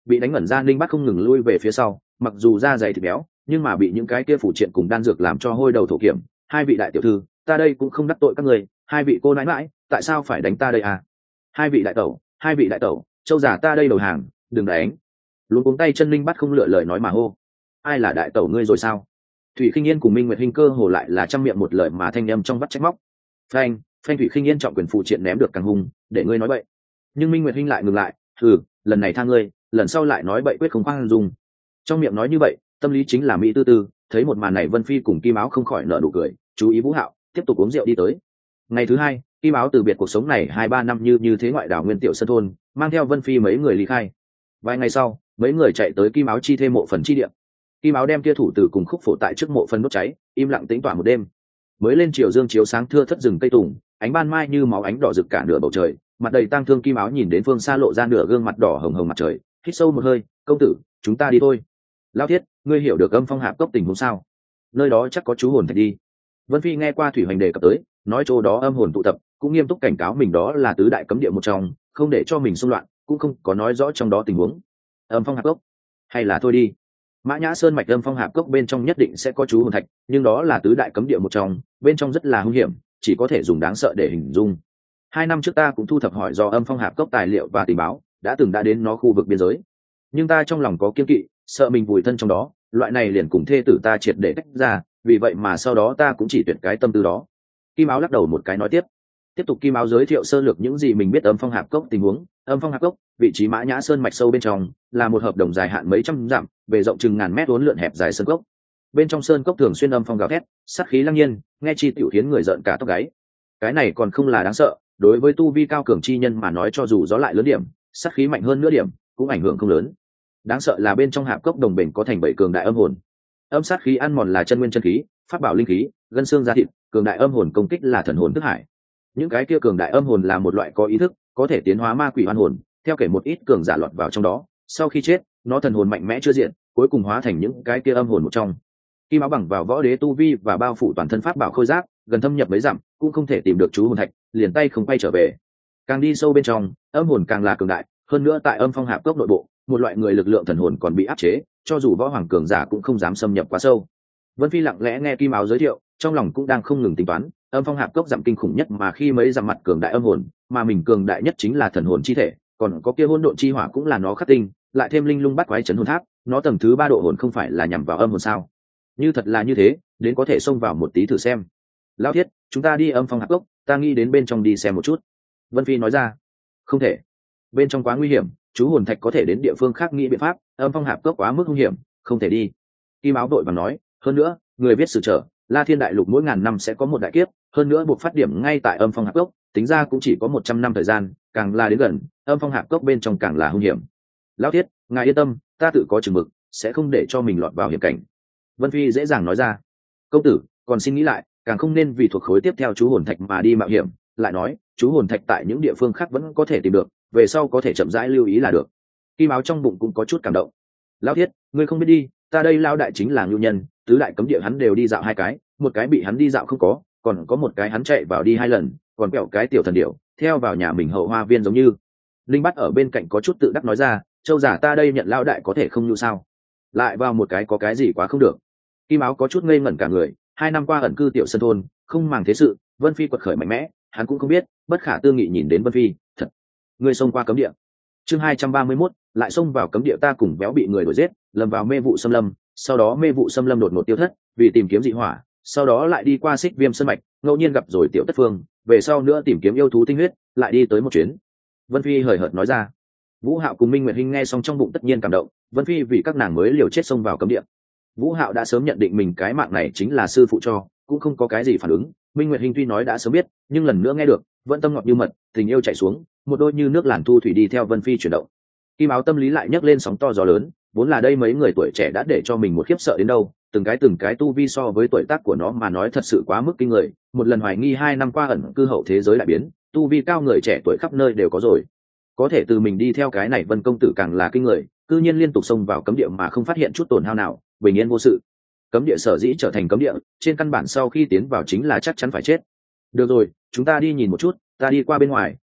bị đánh ngẩn ra linh bắt không ngừng lui về phía sau, mặc dù da dày thịt béo nhưng mà bị những cái kia phủ triện cùng đan dược làm cho hôi đầu thổ kiểm. Hai vị đại tiểu thư, ta đây cũng không đắc tội các người, hai vị cô nãi nãi, tại sao phải đánh ta đây à? Hai vị đại tẩu, châu già ta đây đầu hàng, đừng đánh. Luôn cuống tay chân linh bắt không lựa lời nói mà hô. Ai là đại tẩu ngươi rồi sao? Thủy Khinh Yên cùng Minh Nguyệt Hinh cơ hồ lại là trăm miệng một lời mà thanh âm trong vắt trách móc. Phanh Thủy Khinh Yên trọng quyền phụ triện ném được càng hung, để ngươi nói bậy. Nhưng Minh Nguyệt Hinh lại ngừng lại, lần này tha ngươi, lần sau lại nói bậy quyết không khoan dung. Trong miệng nói như vậy, tâm lý chính là mỹ tư tư. Thấy một màn này, Vân Phi cùng Kim Áo không khỏi nở nụ cười, chú ý Vũ Hạo, tiếp tục uống rượu đi tới. Ngày thứ hai, Kim Áo từ biệt cuộc sống này 2-3 năm như thế ngoại đảo nguyên tiểu sơn thôn, mang theo Vân Phi mấy người ly khai. Vài ngày sau, mấy người chạy tới Kim Áo chi thêm mộ phần chi địa. Kim Áo đem kia thủ từ cùng khúc phổ tại trước mộ phần đốt cháy, im lặng tĩnh tọa một đêm. Mới lên chiều dương chiếu sáng thưa thất rừng cây tùng, ánh ban mai như máu ánh đỏ rực cả nửa bầu trời, mặt đầy tang thương. Kim Áo nhìn đến phương xa lộ ra nửa gương mặt đỏ hồng hồng mặt trời, hít sâu một hơi, công tử, chúng ta đi thôi. Lão Thiết, ngươi hiểu được Âm Phong Hạp Cốc tình huống sao? Nơi đó chắc có chú hồn thạch đi. Vân Phi nghe qua Thủy Hoành đề cập tới, nói chỗ đó âm hồn tụ tập, cũng nghiêm túc cảnh cáo mình đó là tứ đại cấm địa một trong, không để cho mình xung loạn, cũng không có nói rõ trong đó tình huống. Âm Phong Hạp Cốc, hay là thôi đi. Mã Nhã Sơn mạch Âm Phong Hạp Cốc bên trong nhất định sẽ có chú hồn thạch, nhưng đó là tứ đại cấm địa một trong, bên trong rất là hung hiểm, chỉ có thể dùng đáng sợ để hình dung. 2 năm trước ta cũng thu thập hỏi do Âm Phong Hạp Cốc tài liệu và tình báo, đã đến nó khu vực biên giới, nhưng ta trong lòng có kiêng kỵ, sợ mình vùi thân trong đó, loại này liền cùng thê tử ta triệt để tách ra, vì vậy mà sau đó ta cũng chỉ tuyệt cái tâm tư đó. Kim Áo lắc đầu một cái nói tiếp tục. Kim Áo giới thiệu sơ lược những gì mình biết Âm Phong Hạp Cốc tình huống. Âm Phong Hạp Cốc vị trí Mã Nhã Sơn mạch sâu bên trong, là một hợp đồng dài hạn mấy trăm dặm, bề rộng chừng ngàn mét, uốn lượn hẹp dài sơn cốc. Bên trong sơn cốc thường xuyên âm phong gào thét, sát khí lăng nhiên, nghe chi tiểu khiến người giận cả tóc gáy. Cái này còn không là đáng sợ, đối với tu vi cao cường chi nhân mà nói, cho dù gió lại lớn điểm, sát khí mạnh hơn nữa điểm, cũng ảnh hưởng không lớn. Đáng sợ là bên trong hạp cốc đồng bền có thành 7 cường đại âm hồn. Âm sát khí ăn mòn là chân nguyên chân khí, pháp bảo linh khí, gân xương da thịt, cường đại âm hồn công kích là thần hồn thức hải. Những cái kia cường đại âm hồn là một loại có ý thức, có thể tiến hóa ma quỷ oan hồn, theo kể một ít cường giả lọt vào trong đó, sau khi chết, nó thần hồn mạnh mẽ chưa diện, cuối cùng hóa thành những cái kia âm hồn một trong. Kim Áo bằng vào võ đế tu vi và bao phủ toàn thân pháp bảo khôi giáp, gần thâm nhập mấy dặm, cũng không thể tìm được chú hồn thạch, liền tay không quay trở về. Càng đi sâu bên trong, âm hồn càng là cường đại, hơn nữa tại Âm Phong Hạp Cốc nội bộ, một loại người lực lượng thần hồn còn bị áp chế, cho dù võ hoàng cường giả cũng không dám xâm nhập quá sâu. Vân Phi lặng lẽ nghe Kim Áo giới thiệu, trong lòng cũng đang không ngừng tính toán, Âm Phong Hạp Cốc dặm kinh khủng nhất mà khi mấy dặm mặt cường đại âm hồn, mà mình cường đại nhất chính là thần hồn chi thể, còn có kia hỗn độn chi hỏa cũng là nó khắc tinh, lại thêm linh lung bắt quái trấn hồn tháp, nó tầng thứ 3 độ hồn không phải là nhằm vào âm hồn sao? Như thật là như thế, đến có thể xông vào một tí thử xem. Lão Thiết, chúng ta đi Âm Phong Hạp Cốc, ta nghĩ đến bên trong đi xem một chút. Vân Phi nói ra. Không thể, bên trong quá nguy hiểm, chú hồn thạch có thể đến địa phương khác nghĩ biện pháp, Âm Phong Hạp Cốc quá mức nguy hiểm, không thể đi. Kim Áo đội và nói, hơn nữa, người viết sử trở, La Thiên Đại Lục mỗi ngàn năm sẽ có một đại kiếp, hơn nữa buộc phát điểm ngay tại Âm Phong Hạp Cốc, tính ra cũng chỉ có 100 năm thời gian, càng là đến gần, Âm Phong Hạp Cốc bên trong càng là hung hiểm. Lão Thiết, ngài yên tâm, ta tự có chừng mực, sẽ không để cho mình lọt vào hiểm cảnh. Vân Phi dễ dàng nói ra. Công tử, còn xin nghĩ lại, càng không nên vì thuộc khối tiếp theo chú hồn thạch mà đi mạo hiểm. Lại nói, chú hồn thạch tại những địa phương khác vẫn có thể tìm được, về sau có thể chậm rãi lưu ý là được. Kim Áo trong bụng cũng có chút cảm động. Lão Thiết, ngươi không biết đi, ta đây Lão đại chính là ngưu nhân, tứ đại cấm địa hắn đều đi dạo 2 cái, một cái bị hắn đi dạo không có, còn có một cái hắn chạy vào đi 2 lần, còn kẹo cái tiểu thần điểu theo vào nhà mình hậu hoa viên giống như. Linh Bắt ở bên cạnh có chút tự đắc nói ra, châu giả ta đây nhận Lão đại có thể không như sao? Lại vào một cái có cái gì quá không được. Kim Áo có chút ngây ngẩn cả người, 2 năm qua ẩn cư tiểu sân thôn, không màng thế sự, Vân Phi quật khởi mạnh mẽ, hắn cũng không biết, bất khả tư nghị nhìn đến Vân Phi, thật, ngươi xông qua cấm địa. Chương 231, lại xông vào cấm địa, ta cùng béo bị người đuổi giết, lâm vào mê vụ xâm lâm, sau đó mê vụ xâm lâm đột ngột tiêu thất, vì tìm kiếm dị hỏa, sau đó lại đi qua Xích Viêm sơn mạch, ngẫu nhiên gặp rồi Tiểu Tất Phương, về sau nữa tìm kiếm yêu thú tinh huyết, lại đi tới một chuyến. Vân Phi hời hợt nói ra. Vũ Hạo cùng Minh Nguyệt Hinh nghe xong trong bụng tất nhiên cảm động, Vân Phi vì các nàng mới liều chết xông vào cấm địa. Vũ Hạo đã sớm nhận định mình cái mạng này chính là sư phụ cho, cũng không có cái gì phản ứng. Minh Nguyệt Hinh tuy nói đã sớm biết, nhưng lần nữa nghe được, vẫn tâm ngọt như mật, tình yêu chảy xuống, một đôi như nước làn thu thủy đi theo Vân Phi chuyển động. Kim Áo tâm lý lại nhấc lên sóng to gió lớn, vốn là đây mấy người tuổi trẻ đã để cho mình một khiếp sợ đến đâu, từng cái tu vi so với tuổi tác của nó mà nói thật sự quá mức kinh người. Một lần hoài nghi 2 năm qua ẩn cư hậu thế giới đại biến, tu vi cao người trẻ tuổi khắp nơi đều có rồi. Có thể từ mình đi theo cái này Vân công tử càng là kinh người, cư nhiên liên tục xông vào cấm địa mà không phát hiện chút tổn hao nào, bình yên vô sự. Cấm địa sở dĩ trở thành cấm địa, trên căn bản sau khi tiến vào chính là chắc chắn phải chết. Được rồi, chúng ta đi nhìn một chút, ta đi qua bên ngoài,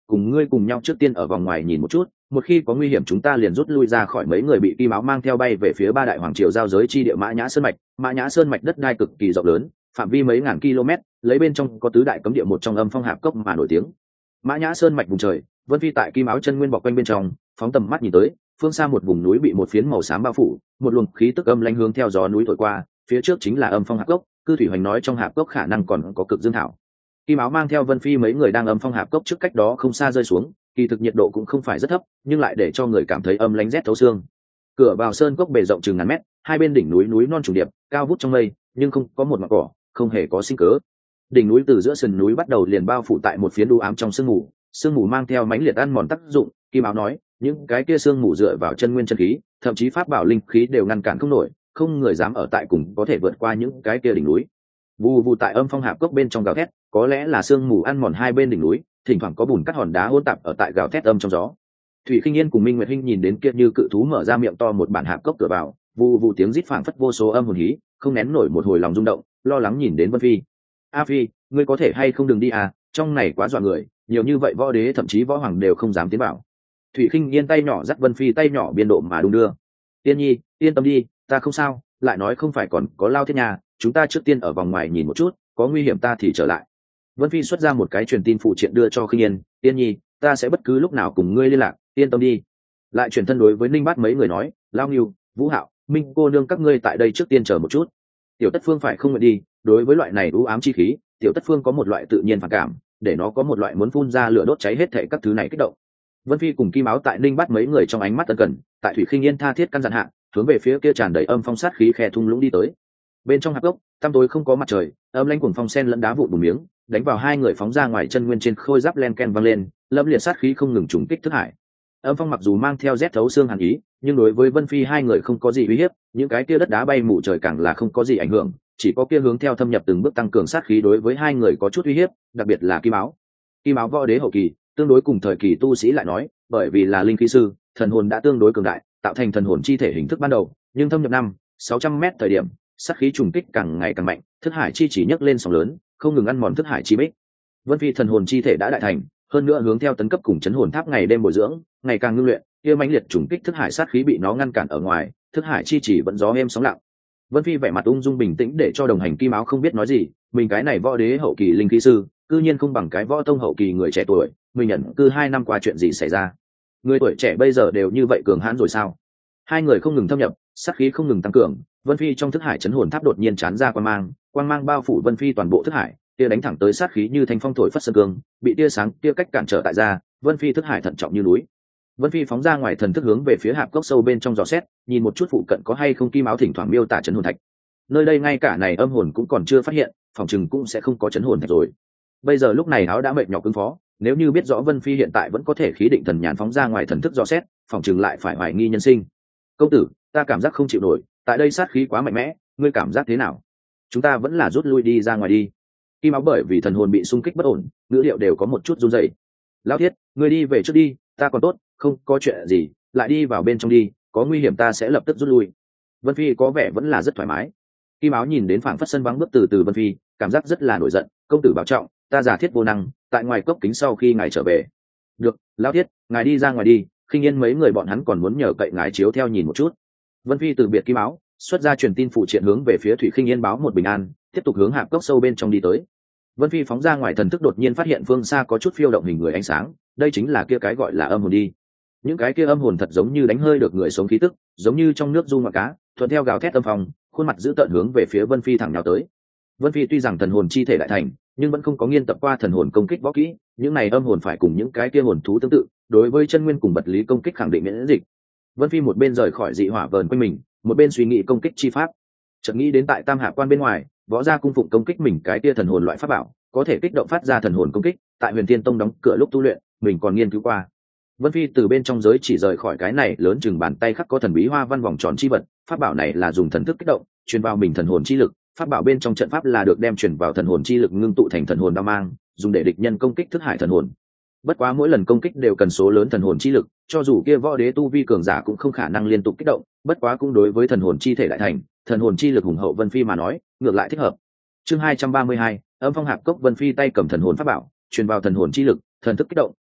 cùng ngươi cùng nhau trước tiên ở vòng ngoài nhìn một chút, một khi có nguy hiểm chúng ta liền rút lui ra khỏi. Mấy người bị Kim Áo mang theo bay về phía ba đại hoàng triều giao giới chi địa Mã Nhã Sơn mạch. Mã Nhã Sơn mạch đất đai cực kỳ rộng lớn, phạm vi mấy ngàn km, lấy bên trong có tứ đại cấm địa một trong Âm Phong Hạp Cốc mà nổi tiếng. Mã Nhã Sơn mạch vùng trời, Vân Phi tại Kim Áo chân nguyên bọc quanh bên trong, phóng tầm mắt nhìn tới, phương xa một vùng núi bị một phiến màu xám bao phủ, một luồng khí tức âm lãnh hướng theo gió núi thổi qua, phía trước chính là Âm Phong Hạp Cốc. Cư Thủy Hoành nói trong hạp cốc khả năng còn có cực dương thảo. Kim Áo mang theo Vân Phi mấy người đang Âm Phong Hạp Cốc trước cách đó không xa rơi xuống, kỳ thực nhiệt độ cũng không phải rất thấp, nhưng lại để cho người cảm thấy âm lãnh rét thấu xương. Cửa vào sơn cốc bề rộng chừng ngàn mét, hai bên đỉnh núi núi non trùng điệp, cao vút trong mây, nhưng không có một mảng cỏ, không hề có sinh cớ. Đỉnh núi từ giữa sườn núi bắt đầu liền bao phủ tại một phiến u ám trong sương mù mang theo mãnh liệt ăn mòn tác dụng. Kim Áo nói, những cái kia sương mù dựa vào chân nguyên chân khí, thậm chí pháp bảo linh khí đều ngăn cản không nổi, không người dám ở tại cùng có thể vượt qua những cái kia đỉnh núi. Vù vù tại Âm Phong Hạp Cốc bên trong gào thét, có lẽ là sương mù ăn mòn hai bên đỉnh núi, thỉnh thoảng có bùn cắt hòn đá hỗn tạp ở tại gào thét âm trong gió. Thủy Khinh Yên cùng Minh Nguyệt Hinh nhìn đến kia như cự thú mở ra miệng to một bản hạp cốc cửa vào, vù vù tiếng rít phảng phất vô số âm hồn hí, không nén nổi một hồi lòng rung động, lo lắng nhìn đến Vân Phi. A Phi, ngươi có thể hay không đừng đi à, trong này quá dọa người, nhiều như vậy võ đế thậm chí võ hoàng đều không dám tiến vào. Thủy Khinh Yên tay nhỏ dắt Vân Phi tay nhỏ biên độ mà đung đưa. Tiên Nhi, yên tâm đi, ta không sao, lại nói không phải còn có Lao Thiết nhà, chúng ta trước tiên ở vòng ngoài nhìn một chút, có nguy hiểm ta thì trở lại. Vân Phi xuất ra một cái truyền tin phụ triện đưa cho Khinh Yên. Tiên Nhi, ta sẽ bất cứ lúc nào cùng ngươi liên lạc, yên tâm đi. Lại truyền thân đối với Ninh Bát mấy người nói, Lao Ngưu, Vũ Hạo, Minh cô nương các ngươi tại đây trước tiên chờ một chút. Tiểu Tất Phương phải không nguyện đi, đối với loại này u ám chi khí, Tiểu Tất Phương có một loại tự nhiên phản cảm, để nó có một loại muốn phun ra lửa đốt cháy hết thảy các thứ này kích động. Vân Phi cùng Kim Áo tại Ninh Bát mấy người trong ánh mắt ân cần, tại Thủy Khinh Yên tha thiết căn dặn hạ, hướng về phía kia tràn đầy âm phong sát khí khe thung lũng đi tới. Bên trong hạp cốc, tăm tối không có mặt trời, âm lãnh cuồng phong sen lẫn đá vụn bùn miếng, đánh vào hai người phóng ra ngoài chân nguyên trên khôi giáp len ken vang lên, lâm liệt sát khí không ngừng trùng kích thức hải. Âm phong mặc dù mang theo rét thấu xương hàn ý, nhưng đối với Vân Phi hai người không có gì uy hiếp, những cái kia đất đá bay mù trời càng là không có gì ảnh hưởng, chỉ có kia hướng theo thâm nhập từng bước tăng cường sát khí đối với hai người có chút uy hiếp, đặc biệt là Kim Áo. Kim Áo võ đế hậu kỳ, tương đối cùng thời kỳ tu sĩ lại nói, bởi vì là linh khí sư, thần hồn đã tương đối cường đại, tạo thành thần hồn chi thể hình thức ban đầu, nhưng thâm nhập 500-600 mét thời điểm, sát khí trùng kích càng ngày càng mạnh, thức hải chi chỉ nhấc lên sóng lớn, không ngừng ăn mòn thức hải chi bích. Vân Phi thần hồn chi thể đã đại thành, hơn nữa hướng theo tấn cấp cùng chấn hồn tháp ngày đêm bồi dưỡng, ngày càng ngưng luyện, kia mãnh liệt trùng kích thức hải sát khí bị nó ngăn cản ở ngoài, thức hải chi chỉ vẫn gió êm sóng lặng. Vân Phi vẻ mặt ung dung bình tĩnh để cho đồng hành Kim Áo không biết nói gì, mình cái này võ đế hậu kỳ linh khí sư, cư nhiên không bằng cái võ tông hậu kỳ người trẻ tuổi, mình nhận cư 2 năm qua chuyện gì xảy ra? Người tuổi trẻ bây giờ đều như vậy cường hãn rồi sao? Hai người không ngừng thâm nhập, sát khí không ngừng tăng cường, Vân Phi trong thức hải chấn hồn tháp đột nhiên chán ra quang mang bao phủ Vân Phi toàn bộ thức hải, tia đánh thẳng tới sát khí như thanh phong thổi phất sơn cương, bị tia sáng tia cách cản trở tại ra, Vân Phi thức hải thận trọng như núi. Vân Phi phóng ra ngoài thần thức hướng về phía hạp cốc sâu bên trong dò xét, nhìn một chút phụ cận có hay không Kim Áo thỉnh thoảng miêu tả chấn hồn thạch. Nơi đây ngay cả này âm hồn cũng còn chưa phát hiện, phòng chừng cũng sẽ không có chấn hồn thạch rồi. Bây giờ lúc này Áo đã mệt nhọc ứng phó, nếu như biết rõ Vân Phi hiện tại vẫn có thể khí định thần nhàn phóng ra ngoài thần thức dò xét, phòng chừng lại phải hoài nghi nhân sinh. Công tử, ta cảm giác không chịu nổi, tại đây sát khí quá mạnh mẽ, ngươi cảm giác thế nào? Chúng ta vẫn là rút lui đi ra ngoài đi. Kim Áo bởi vì thần hồn bị xung kích bất ổn, ngữ liệu đều có một chút run rẩy. Lão Thiết, ngươi đi về trước đi, ta còn tốt, không có chuyện gì, lại đi vào bên trong đi, có nguy hiểm ta sẽ lập tức rút lui. Vân Phi có vẻ vẫn là rất thoải mái. Kim Áo nhìn đến phảng phất sân vắng bước từ từ Vân Phi, cảm giác rất là nổi giận. Công tử bảo trọng, ta giả thiết vô năng, tại ngoài cốc kính sau khi ngài trở về. Được, Lão Thiết, ngài đi ra ngoài đi. Khinh Yên mấy người bọn hắn còn muốn nhờ cậy ngài chiếu theo nhìn một chút. Vân Phi từ biệt Kim Áo, xuất ra truyền tin phụ triện hướng về phía Thủy Khinh Yên báo một bình an, tiếp tục hướng hạp cốc sâu bên trong đi tới. Vân Phi phóng ra ngoài thần thức đột nhiên phát hiện phương xa có chút phiêu động hình người ánh sáng, đây chính là kia cái gọi là âm hồn đi. Những cái kia âm hồn thật giống như đánh hơi được người sống khí tức, giống như trong nước du ngoạn cá, thuận theo gào thét âm phong, khuôn mặt giữ tợn hướng về phía Vân Phi thẳng nhào tới. Vân Phi tuy rằng thần hồn chi thể đại thành, nhưng vẫn không có nghiên tập qua thần hồn công kích võ kỹ, những này âm hồn phải cùng những cái kia hồn thú tương tự, đối với chân nguyên cùng vật lý công kích khẳng định miễn dịch. Vân Phi một bên rời khỏi dị hỏa vờn quanh mình, một bên suy nghĩ công kích chi pháp. Chợt nghĩ đến tại Tam Hạ Quan bên ngoài, võ gia cung phụng công kích mình cái kia thần hồn loại pháp bảo, có thể kích động phát ra thần hồn công kích, tại Huyền Thiên Tông đóng cửa lúc tu luyện, mình còn nghiên cứu qua. Vân Phi từ bên trong giới chỉ rời khỏi cái này lớn chừng bàn tay khắc có thần bí hoa văn vòng tròn chi vật, pháp bảo này là dùng thần thức kích động, truyền vào mình thần hồn chi lực, pháp bảo bên trong trận pháp là được đem truyền vào thần hồn chi lực ngưng tụ thành thần hồn đao mang, dùng để địch nhân công kích thức hải thần hồn. Bất quá mỗi lần công kích đều cần số lớn thần hồn chi lực, cho dù kia võ đế tu vi cường giả cũng không khả năng liên tục kích động, bất quá cũng đối với thần hồn chi thể đại thành, thần hồn chi lực hùng hậu Vân Phi mà nói, ngược lại thích hợp. Chương 232, Âm Phong Hạp Cốc. Vân Phi tay cầm thần hồn pháp bảo, truyền vào thần hồn chi lực, thần thức kích động,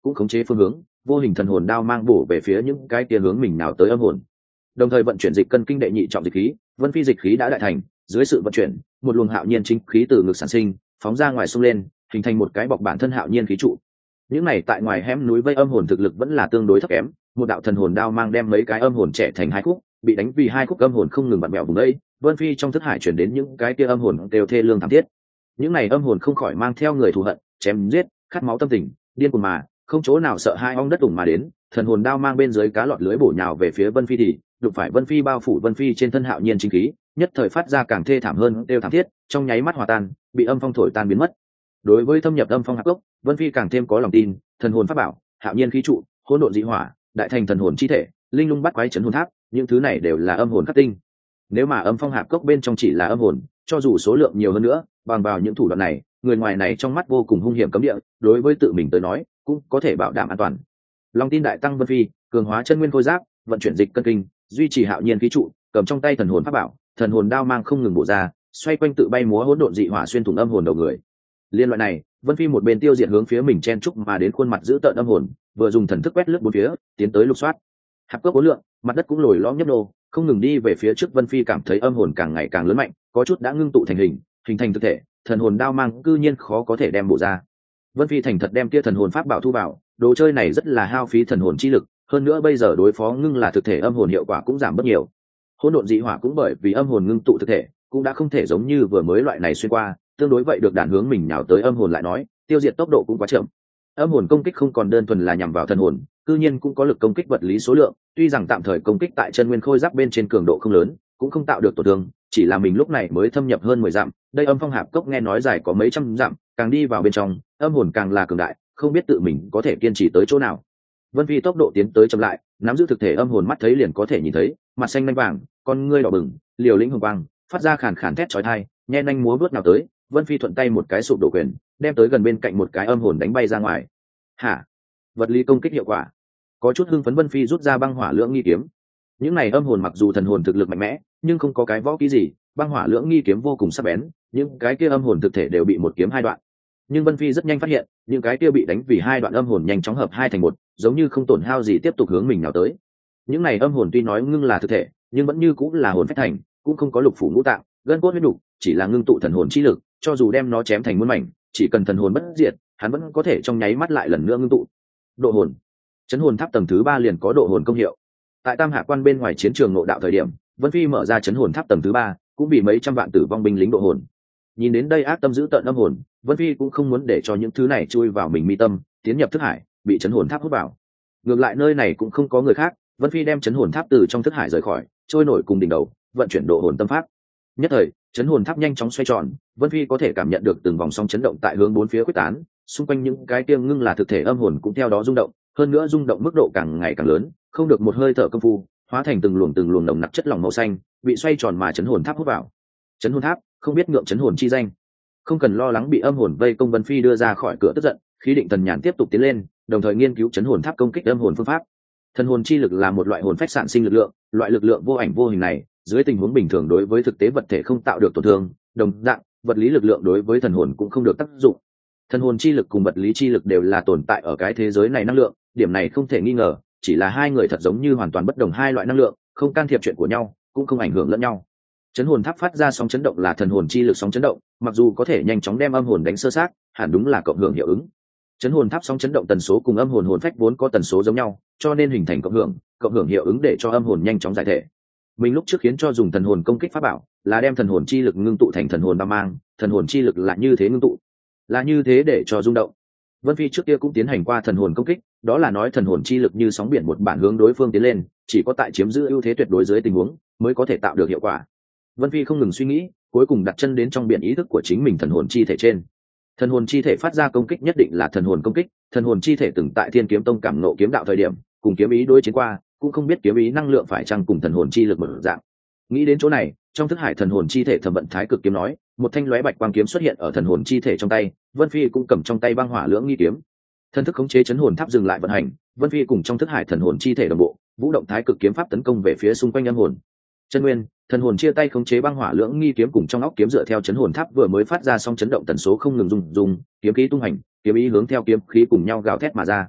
cũng khống chế phương hướng, vô hình thần hồn đao mang bổ về phía những cái kia hướng mình nào tới âm hồn. Đồng thời vận chuyển dịch cân kinh đệ nhị trọng dịch khí, vân phi dịch khí đã đại thành, dưới sự vận chuyển, một luồng hạo nhiên chính khí từ ngực sản sinh, phóng ra ngoài xung lên, hình thành một cái bọc bản thân hạo nhiên khí trụ. Những này tại ngoài hẻm núi vây âm hồn thực lực vẫn là tương đối thấp kém, một đạo thần hồn đao mang đem mấy cái âm hồn trẻ thành hai khúc, bị đánh vì hai khúc âm hồn không ngừng vặn vẹo vùng đây. Vân phi trong thức hải chuyển đến những cái kia âm hồn đều thê lương thảm thiết. Những này âm hồn không khỏi mang theo người thù hận, chém giết, khát máu tâm tình, điên cuồng mà không chỗ nào sợ hai ong đất đủng mà đến. Thần hồn đao mang bên dưới cá lọt lưới bổ nhào về phía Vân phi thì đụng phải Vân phi bao phủ Vân phi trên thân hạo nhiên chính khí, nhất thời phát ra càng thê thảm hơn, đều thảm thiết, trong nháy mắt hòa tan, bị âm phong thổi tan biến mất. Đối với thâm nhập âm phong hạp cốc, Vân phi càng thêm có lòng tin, thần hồn pháp bảo, hạo nhiên khí trụ, hỗn độn dị hỏa, đại thành thần hồn chi thể, linh lung bắt quái chấn hồn tháp, những thứ này đều là âm hồn khắc tinh. Nếu mà âm phong hạp cốc bên trong chỉ là âm hồn, cho dù số lượng nhiều hơn nữa, bằng vào những thủ đoạn này, người ngoài này trong mắt vô cùng hung hiểm cấm địa, đối với tự mình tới nói, cũng có thể bảo đảm an toàn. Long tin đại tăng Vân phi, cường hóa chân nguyên khôi giáp, vận chuyển dịch cân kinh, duy trì hạo nhiên khí trụ, cầm trong tay thần hồn pháp bảo, thần hồn đao mang không ngừng bổ ra, xoay quanh tự bay múa hỗn độn dị hỏa xuyên thủng âm hồn đầu người. Liên loại này, Vân phi một bên tiêu diệt hướng phía mình chen trúc mà đến khuôn mặt giữ tợn âm hồn, vừa dùng thần thức quét lướt bốn phía, tiến tới lục soát. Hạp cốc cố lượng, mặt đất cũng lồi lõm nhấp nô, không ngừng đi về phía trước. Vân phi cảm thấy âm hồn càng ngày càng lớn mạnh, có chút đã ngưng tụ thành hình thành thực thể, thần hồn đao mang cư nhiên khó có thể đem bổ ra. Vân phi thành thật đem kia thần hồn pháp bảo thu vào, đồ chơi này rất là hao phí thần hồn chi lực, hơn nữa bây giờ đối phó ngưng là thực thể âm hồn hiệu quả cũng giảm bớt nhiều. Hỗn độn dị hỏa cũng bởi vì âm hồn ngưng tụ thực thể, cũng đã không thể giống như vừa mới loại này xuyên qua, tương đối vậy được đàn hướng mình nhào tới âm hồn lại nói, tiêu diệt tốc độ cũng quá chậm. Âm hồn công kích không còn đơn thuần là nhằm vào thần hồn, cư nhiên cũng có lực công kích vật lý số lượng, tuy rằng tạm thời công kích tại chân nguyên khôi giáp bên trên cường độ không lớn, cũng không tạo được tổn thương, chỉ là mình lúc này mới thâm nhập hơn 10 dặm, đây âm phong hạp cốc nghe nói dài có mấy trăm dặm, càng đi vào bên trong, âm hồn càng là cường đại, không biết tự mình có thể kiên trì tới chỗ nào. Vân phi tốc độ tiến tới chậm lại, nắm giữ thực thể âm hồn mắt thấy liền có thể nhìn thấy, mặt xanh lanh vàng, con ngươi đỏ bừng, liều lĩnh hồng quang, phát ra khàn khàn thét chói tai, nhe nanh múa vớt nào tới. Vân phi thuận tay một cái sụp đổ quyền, đem tới gần bên cạnh một cái âm hồn đánh bay ra ngoài. Hả? Vật lý công kích hiệu quả. Có chút hưng phấn Vân phi rút ra băng hỏa lưỡng nghi kiếm. Những này âm hồn mặc dù thần hồn thực lực mạnh mẽ, nhưng không có cái võ kỹ gì, băng hỏa lưỡng nghi kiếm vô cùng sắc bén, những cái kia âm hồn thực thể đều bị một kiếm hai đoạn. Nhưng Vân phi rất nhanh phát hiện, những cái kia bị đánh vì hai đoạn âm hồn nhanh chóng hợp hai thành một, giống như không tổn hao gì tiếp tục hướng mình nào tới. Những này âm hồn tuy nói ngưng là thực thể, nhưng vẫn như cũng là hồn phách thành, cũng không có lục phủ ngũ tạng, gân cốt huyết đủ, chỉ là ngưng tụ thần hồn chi lực, cho dù đem nó chém thành muôn mảnh, chỉ cần thần hồn bất diệt, hắn vẫn có thể trong nháy mắt lại lần nữa ngưng tụ. Độ hồn. Chấn hồn tháp tầng thứ 3 liền có độ hồn công hiệu. Tại Tam Hạ Quan bên ngoài chiến trường ngộ đạo thời điểm, Vân phi mở ra chấn hồn tháp tầng thứ 3, cũng bị mấy trăm vạn tử vong binh lính độ hồn. Nhìn đến đây ác tâm giữ tợn âm hồn, Vân phi cũng không muốn để cho những thứ này chui vào mình mi tâm, tiến nhập thức hải, bị chấn hồn tháp hút vào. Ngược lại nơi này cũng không có người khác, Vân phi đem chấn hồn tháp từ trong thức hải rời khỏi, trôi nổi cùng đỉnh đầu, vận chuyển độ hồn tâm pháp. Nhất thời, chấn hồn tháp nhanh chóng xoay tròn, Vân phi có thể cảm nhận được từng vòng sóng chấn động tại hướng bốn phía quyết tán, xung quanh những cái tiêng ngưng là thực thể âm hồn cũng theo đó rung động, hơn nữa rung động mức độ càng ngày càng lớn, không được một hơi thở công phu, hóa thành từng luồng nồng nặc chất lỏng màu xanh, bị xoay tròn mà chấn hồn tháp hút vào. Chấn hồn tháp, không biết ngượng chấn hồn chi danh, không cần lo lắng bị âm hồn vây công. Vân phi đưa ra khỏi cửa tức giận, khí định thần nhàn tiếp tục tiến lên, đồng thời nghiên cứu chấn hồn tháp công kích âm hồn phương pháp. Thần hồn chi lực là một loại hồn phách sản sinh lực lượng, loại lực lượng vô ảnh vô hình này, dưới tình huống bình thường đối với thực tế vật thể không tạo được tổn thương, đồng dạng, vật lý lực lượng đối với thần hồn cũng không được tác dụng. Thần hồn chi lực cùng vật lý chi lực đều là tồn tại ở cái thế giới này năng lượng, điểm này không thể nghi ngờ, chỉ là hai người thật giống như hoàn toàn bất đồng hai loại năng lượng, không can thiệp chuyện của nhau, cũng không ảnh hưởng lẫn nhau. Chấn hồn tháp phát ra sóng chấn động là thần hồn chi lực sóng chấn động, mặc dù có thể nhanh chóng đem âm hồn đánh sơ xác, hẳn đúng là cộng hưởng hiệu ứng. Chấn hồn tháp sóng chấn động tần số cùng âm hồn hồn phách vốn có tần số giống nhau, cho nên hình thành cộng hưởng hiệu ứng để cho âm hồn nhanh chóng giải thể. Mình lúc trước khiến cho dùng thần hồn công kích pháp bảo, là đem thần hồn chi lực ngưng tụ thành thần hồn ba mang, thần hồn chi lực là như thế ngưng tụ, là như thế để cho rung động. Vân phi trước kia cũng tiến hành qua thần hồn công kích, đó là nói thần hồn chi lực như sóng biển một bản hướng đối phương tiến lên, chỉ có tại chiếm giữ ưu thế tuyệt đối dưới tình huống mới có thể tạo được hiệu quả. Vân phi không ngừng suy nghĩ, cuối cùng đặt chân đến trong biển ý thức của chính mình thần hồn chi thể trên. Thần hồn chi thể phát ra công kích nhất định là thần hồn công kích, thần hồn chi thể từng tại Thiên Kiếm Tông cảm ngộ kiếm đạo thời điểm, cùng kiếm ý đối chiến qua, cũng không biết kiếm ý năng lượng phải chăng cùng thần hồn chi lực một dạng. Nghĩ đến chỗ này, trong thức hải thần hồn chi thể thẩm vận thái cực kiếm nói, một thanh lóe bạch quang kiếm xuất hiện ở thần hồn chi thể trong tay, Vân phi cũng cầm trong tay băng hỏa lưỡng nghi kiếm. Thân thức khống chế chấn hồn tháp dừng lại vận hành, Vân phi cùng trong thức hải thần hồn chi thể đồng bộ, vũ động thái cực kiếm pháp tấn công về phía xung quanh âm hồn. Chân nguyên, thần hồn chia tay khống chế băng hỏa lưỡng nghi kiếm cùng trong óc kiếm dựa theo chấn hồn tháp vừa mới phát ra song chấn động tần số không ngừng dùng, kiếm khí tung hành, kiếm ý hướng theo kiếm khí cùng nhau gào thét mà ra.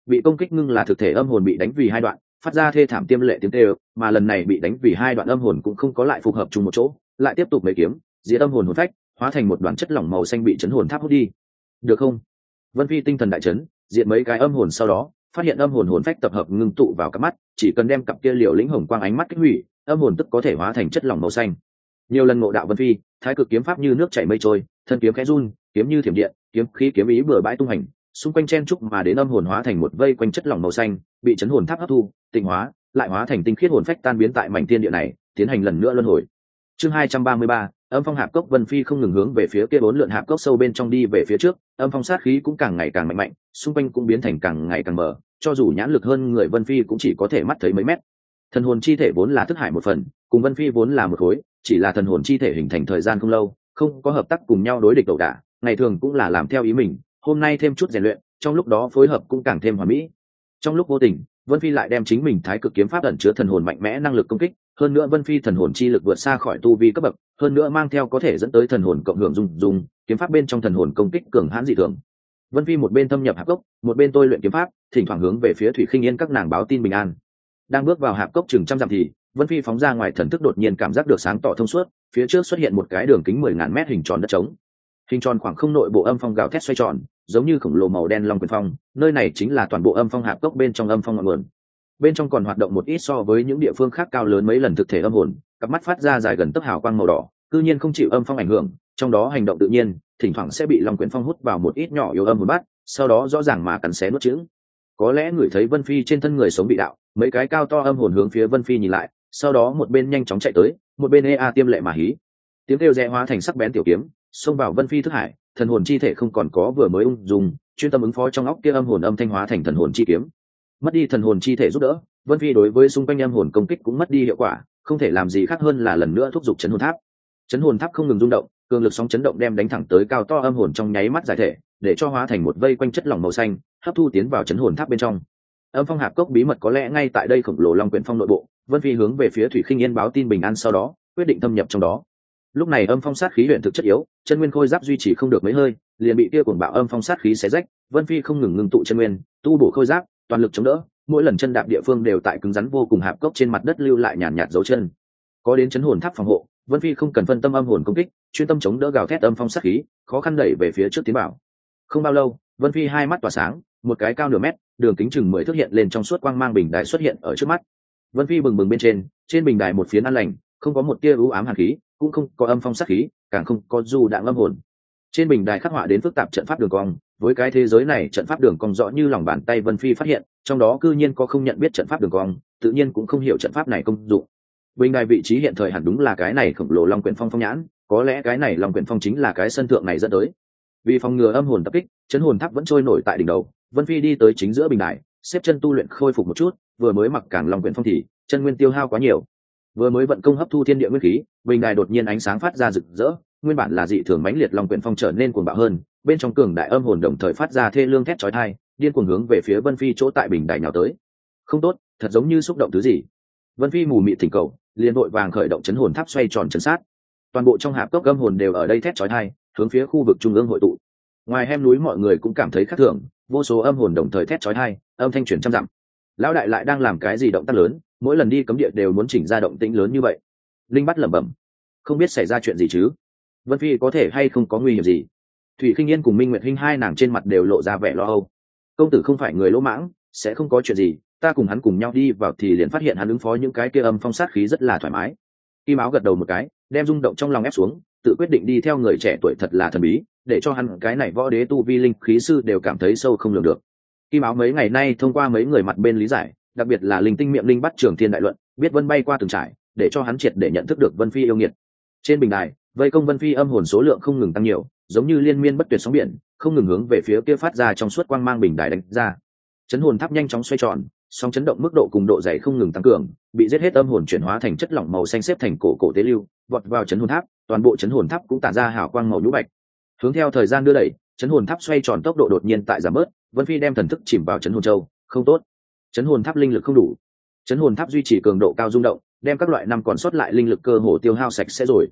bị công kích ngưng là thực thể âm hồn bị đánh vì hai đoạn, phát ra thê thảm tiêm lệ tiếng kêu, mà lần này bị đánh vì hai đoạn âm hồn cũng không có lại phục hợp chung một chỗ, lại tiếp tục mấy kiếm diệt âm hồn hồn phách, hóa thành một đoàn chất lỏng màu xanh bị chấn hồn tháp hút đi. Được không? Vân Phi tinh thần đại chấn, diệt mấy cái âm hồn sau đó phát hiện âm hồn hồn phách tập hợp ngưng tụ vào cặp mắt, chỉ cần đem cặp kia liều lĩnh hồng quang ánh mắt kích hủy, âm hồn tức có thể hóa thành chất lỏng màu xanh. Nhiều lần ngộ đạo Vân Phi, thái cực kiếm pháp như nước chảy mây trôi, thân kiếm khẽ run, kiếm như thiểm điện, kiếm khí kiếm ý bừa bãi tung hành, xung quanh chen trúc mà đến âm hồn hóa thành một vây quanh chất lỏng màu xanh, bị chấn hồn tháp hấp thu, tịnh hóa, lại hóa thành tinh khiết hồn phách tan biến tại mảnh thiên địa này, tiến hành lần nữa luân hồi. Chương 233, âm phong hạp cốc. Vân Phi không ngừng hướng về phía kia bốn lượn hạp cốc sâu bên trong đi về phía trước, âm phong sát khí cũng càng ngày càng mạnh mạnh, xung quanh cũng biến thành càng ngày càng mờ, cho dù nhãn lực hơn người Vân Phi cũng chỉ có thể mắt thấy mấy mét. Thần hồn chi thể vốn là thức hải một phần, cùng Vân Phi vốn là một khối, chỉ là thần hồn chi thể hình thành thời gian không lâu, không có hợp tác cùng nhau đối địch ẩu đả, ngày thường cũng là làm theo ý mình, hôm nay thêm chút rèn luyện, trong lúc đó phối hợp cũng càng thêm hoàn mỹ. Trong lúc vô tình, Vân Phi lại đem chính mình thái cực kiếm pháp ẩn chứa thần hồn mạnh mẽ năng lực công kích, hơn nữa Vân Phi thần hồn chi lực vượt xa khỏi tu vi cấp bậc, hơn nữa mang theo có thể dẫn tới thần hồn cộng hưởng dùng kiếm pháp bên trong thần hồn công kích cường hãn dị thường. Vân Phi một bên thâm nhập hạp cốc, một bên tôi luyện kiếm pháp, thỉnh thoảng hướng về phía Thủy Khinh Yên các nàng báo tin bình an. Đang bước vào hạp cốc chừng trăm dặm thì Vân Phi phóng ra ngoài thần thức, đột nhiên cảm giác được sáng tỏ thông suốt, phía trước xuất hiện một cái đường kính 10.000 mét hình tròn đất trống. Hình tròn khoảng không nội bộ âm phong gào thét xoay tròn, giống như khổng lồ màu đen long quyền phong, nơi này chính là toàn bộ âm phong hạp cốc bên trong âm phong ngọn nguồn. Bên trong còn hoạt động một ít so với những địa phương khác cao lớn mấy lần thực thể âm hồn, cặp mắt phát ra dài gần tấc hào quang màu đỏ, cư nhiên không chịu âm phong ảnh hưởng, trong đó hành động tự nhiên, thỉnh thoảng sẽ bị long quyền phong hút vào một ít nhỏ yếu âm hồn bát, sau đó rõ ràng mà cắn xé nuốt chửng. Có lẽ người thấy Vân Phi trên thân người sống bị đạo, mấy cái cao to âm hồn hướng phía Vân Phi nhìn lại, sau đó một bên nhanh chóng chạy tới, một bên tiêm lệ mà hí. Tiếng kêu rẽ hóa thành sắc bén tiểu kiếm, xông vào Vân Phi thức hải, thần hồn chi thể không còn có vừa mới ung dung, chuyên tâm ứng phó trong óc kia âm hồn âm thanh hóa thành thần hồn chi kiếm. Mất đi thần hồn chi thể giúp đỡ, Vân Phi đối với xung quanh âm hồn công kích cũng mất đi hiệu quả, không thể làm gì khác hơn là lần nữa thúc giục chấn hồn tháp. Chấn hồn tháp không ngừng rung động, cường lực sóng chấn động đem đánh thẳng tới cao to âm hồn trong nháy mắt giải thể, để cho hóa thành một vây quanh chất lỏng màu xanh, hấp thu tiến vào chấn hồn tháp bên trong. Âm phong hạp cốc bí mật có lẽ ngay tại đây khổng lồ long quyển phong nội bộ. Vân Phi hướng về phía Thủy Khinh Yên báo tin bình an, sau đó quyết định thâm nhập trong đó. Lúc này âm phong sát khí luyện thực chất yếu, chân nguyên khôi giáp duy trì không được mấy hơi, liền bị kia cuồng bạo âm phong sát khí xé rách. Vân Phi không ngừng ngưng tụ chân nguyên, tu bổ khôi giáp, toàn lực chống đỡ, mỗi lần chân đạp địa phương đều tại cứng rắn vô cùng hạp cốc trên mặt đất lưu lại nhàn nhạt dấu chân. Có đến chấn hồn tháp phòng hộ, Vân Phi không cần phân tâm âm hồn công kích, chuyên tâm chống đỡ gào thét âm phong sát khí, khó khăn đẩy về phía trước tiến bảo. Không bao lâu, Vân Phi hai mắt tỏa sáng, một cái cao nửa mét, đường kính chừng 10 thước hiện lên trong suốt quang mang bình đài xuất hiện ở trước mắt. Vân Phi bừng bừng bên trên bình đài một phiến an lành, không có một tia u ám hàn khí, cũng không có âm phong sát khí, càng không có du đạn âm hồn. Trên bình đài khắc họa đến phức tạp trận pháp đường cong, với cái thế giới này trận pháp đường cong rõ như lòng bàn tay. Vân Phi phát hiện, trong đó cư nhiên có không nhận biết trận pháp đường cong, tự nhiên cũng không hiểu trận pháp này công dụng. Bình đài vị trí hiện thời hẳn đúng là cái này khổng lồ long quyển phong phong nhãn, có lẽ cái này long quyển phong chính là cái sân thượng này dẫn tới. Vì phòng ngừa âm hồn tập kích, chấn hồn tháp vẫn trôi nổi tại đỉnh đầu. Vân Phi đi tới chính giữa bình đài, xếp chân tu luyện khôi phục một chút, vừa mới mặc càng long quyển phong thì chân nguyên tiêu hao quá nhiều, vừa mới vận công hấp thu thiên địa nguyên khí, bình đài đột nhiên ánh sáng phát ra rực rỡ, nguyên bản là dị thường mãnh liệt long quyển phong trở nên cuồng bạo hơn, bên trong cường đại âm hồn đồng thời phát ra thê lương thét chói tai, điên cuồng hướng về phía Vân Phi chỗ tại bình đài nhào tới. Không tốt, thật giống như xúc động thứ gì. Vân Phi mù mịt thỉnh cầu, liền vội vàng khởi động chấn hồn tháp xoay tròn chấn sát. Toàn bộ trong hạp cốc âm hồn đều ở đây thét chói tai, hướng phía khu vực trung ương hội tụ. Ngoài hem núi mọi người cũng cảm thấy khác thường, vô số âm hồn đồng thời thét chói tai, âm thanh truyền trăm dặm. Lão đại lại đang làm cái gì động tác lớn, mỗi lần đi cấm địa đều muốn chỉnh ra động tĩnh lớn như vậy. Linh bắt lẩm bẩm, không biết xảy ra chuyện gì chứ. Vân Phi có thể hay không có nguy hiểm gì. Thủy Khinh Yên cùng Minh Nguyệt Hinh hai nàng trên mặt đều lộ ra vẻ lo âu. Công tử không phải người lỗ mãng, sẽ không có chuyện gì, ta cùng hắn cùng nhau đi vào thì liền phát hiện hắn ứng phó những cái kia âm phong sát khí rất là thoải mái. Kim Áo gật đầu một cái, đem rung động trong lòng ép xuống, tự quyết định đi theo người trẻ tuổi thật là thần bí, để cho hắn cái này võ đế tu vi linh khí sư đều cảm thấy sâu không lường được. Kim Áo mấy ngày nay thông qua mấy người mặt bên lý giải, đặc biệt là linh tinh miệng linh bắt Trường Thiên đại luận, biết Vân bay qua từng trải, để cho hắn triệt để nhận thức được Vân Phi yêu nghiệt. Trên bình đài, vây công Vân Phi âm hồn số lượng không ngừng tăng nhiều, giống như liên miên bất tuyệt sóng biển, không ngừng hướng về phía kia phát ra trong suốt quang mang bình đài đánh ra. Chấn hồn tháp nhanh chóng xoay tròn, sóng chấn động mức độ cùng độ dày không ngừng tăng cường, bị giết hết âm hồn chuyển hóa thành chất lỏng màu xanh xếp thành cổ tế lưu, vọt vào chấn hồn tháp, toàn bộ chấn hồn tháp cũng tản ra hào quang màu nhũ bạch. Hướng theo thời gian đưa đẩy, chấn hồn tháp xoay tròn tốc độ đột nhiên tại giảm bớt, Vân Phi đem thần thức chìm vào chấn hồn châu, không tốt, chấn hồn tháp linh lực không đủ. Chấn hồn tháp duy trì cường độ cao rung động, đem các loại năm còn sót lại linh lực cơ hồ tiêu hao sạch sẽ rồi.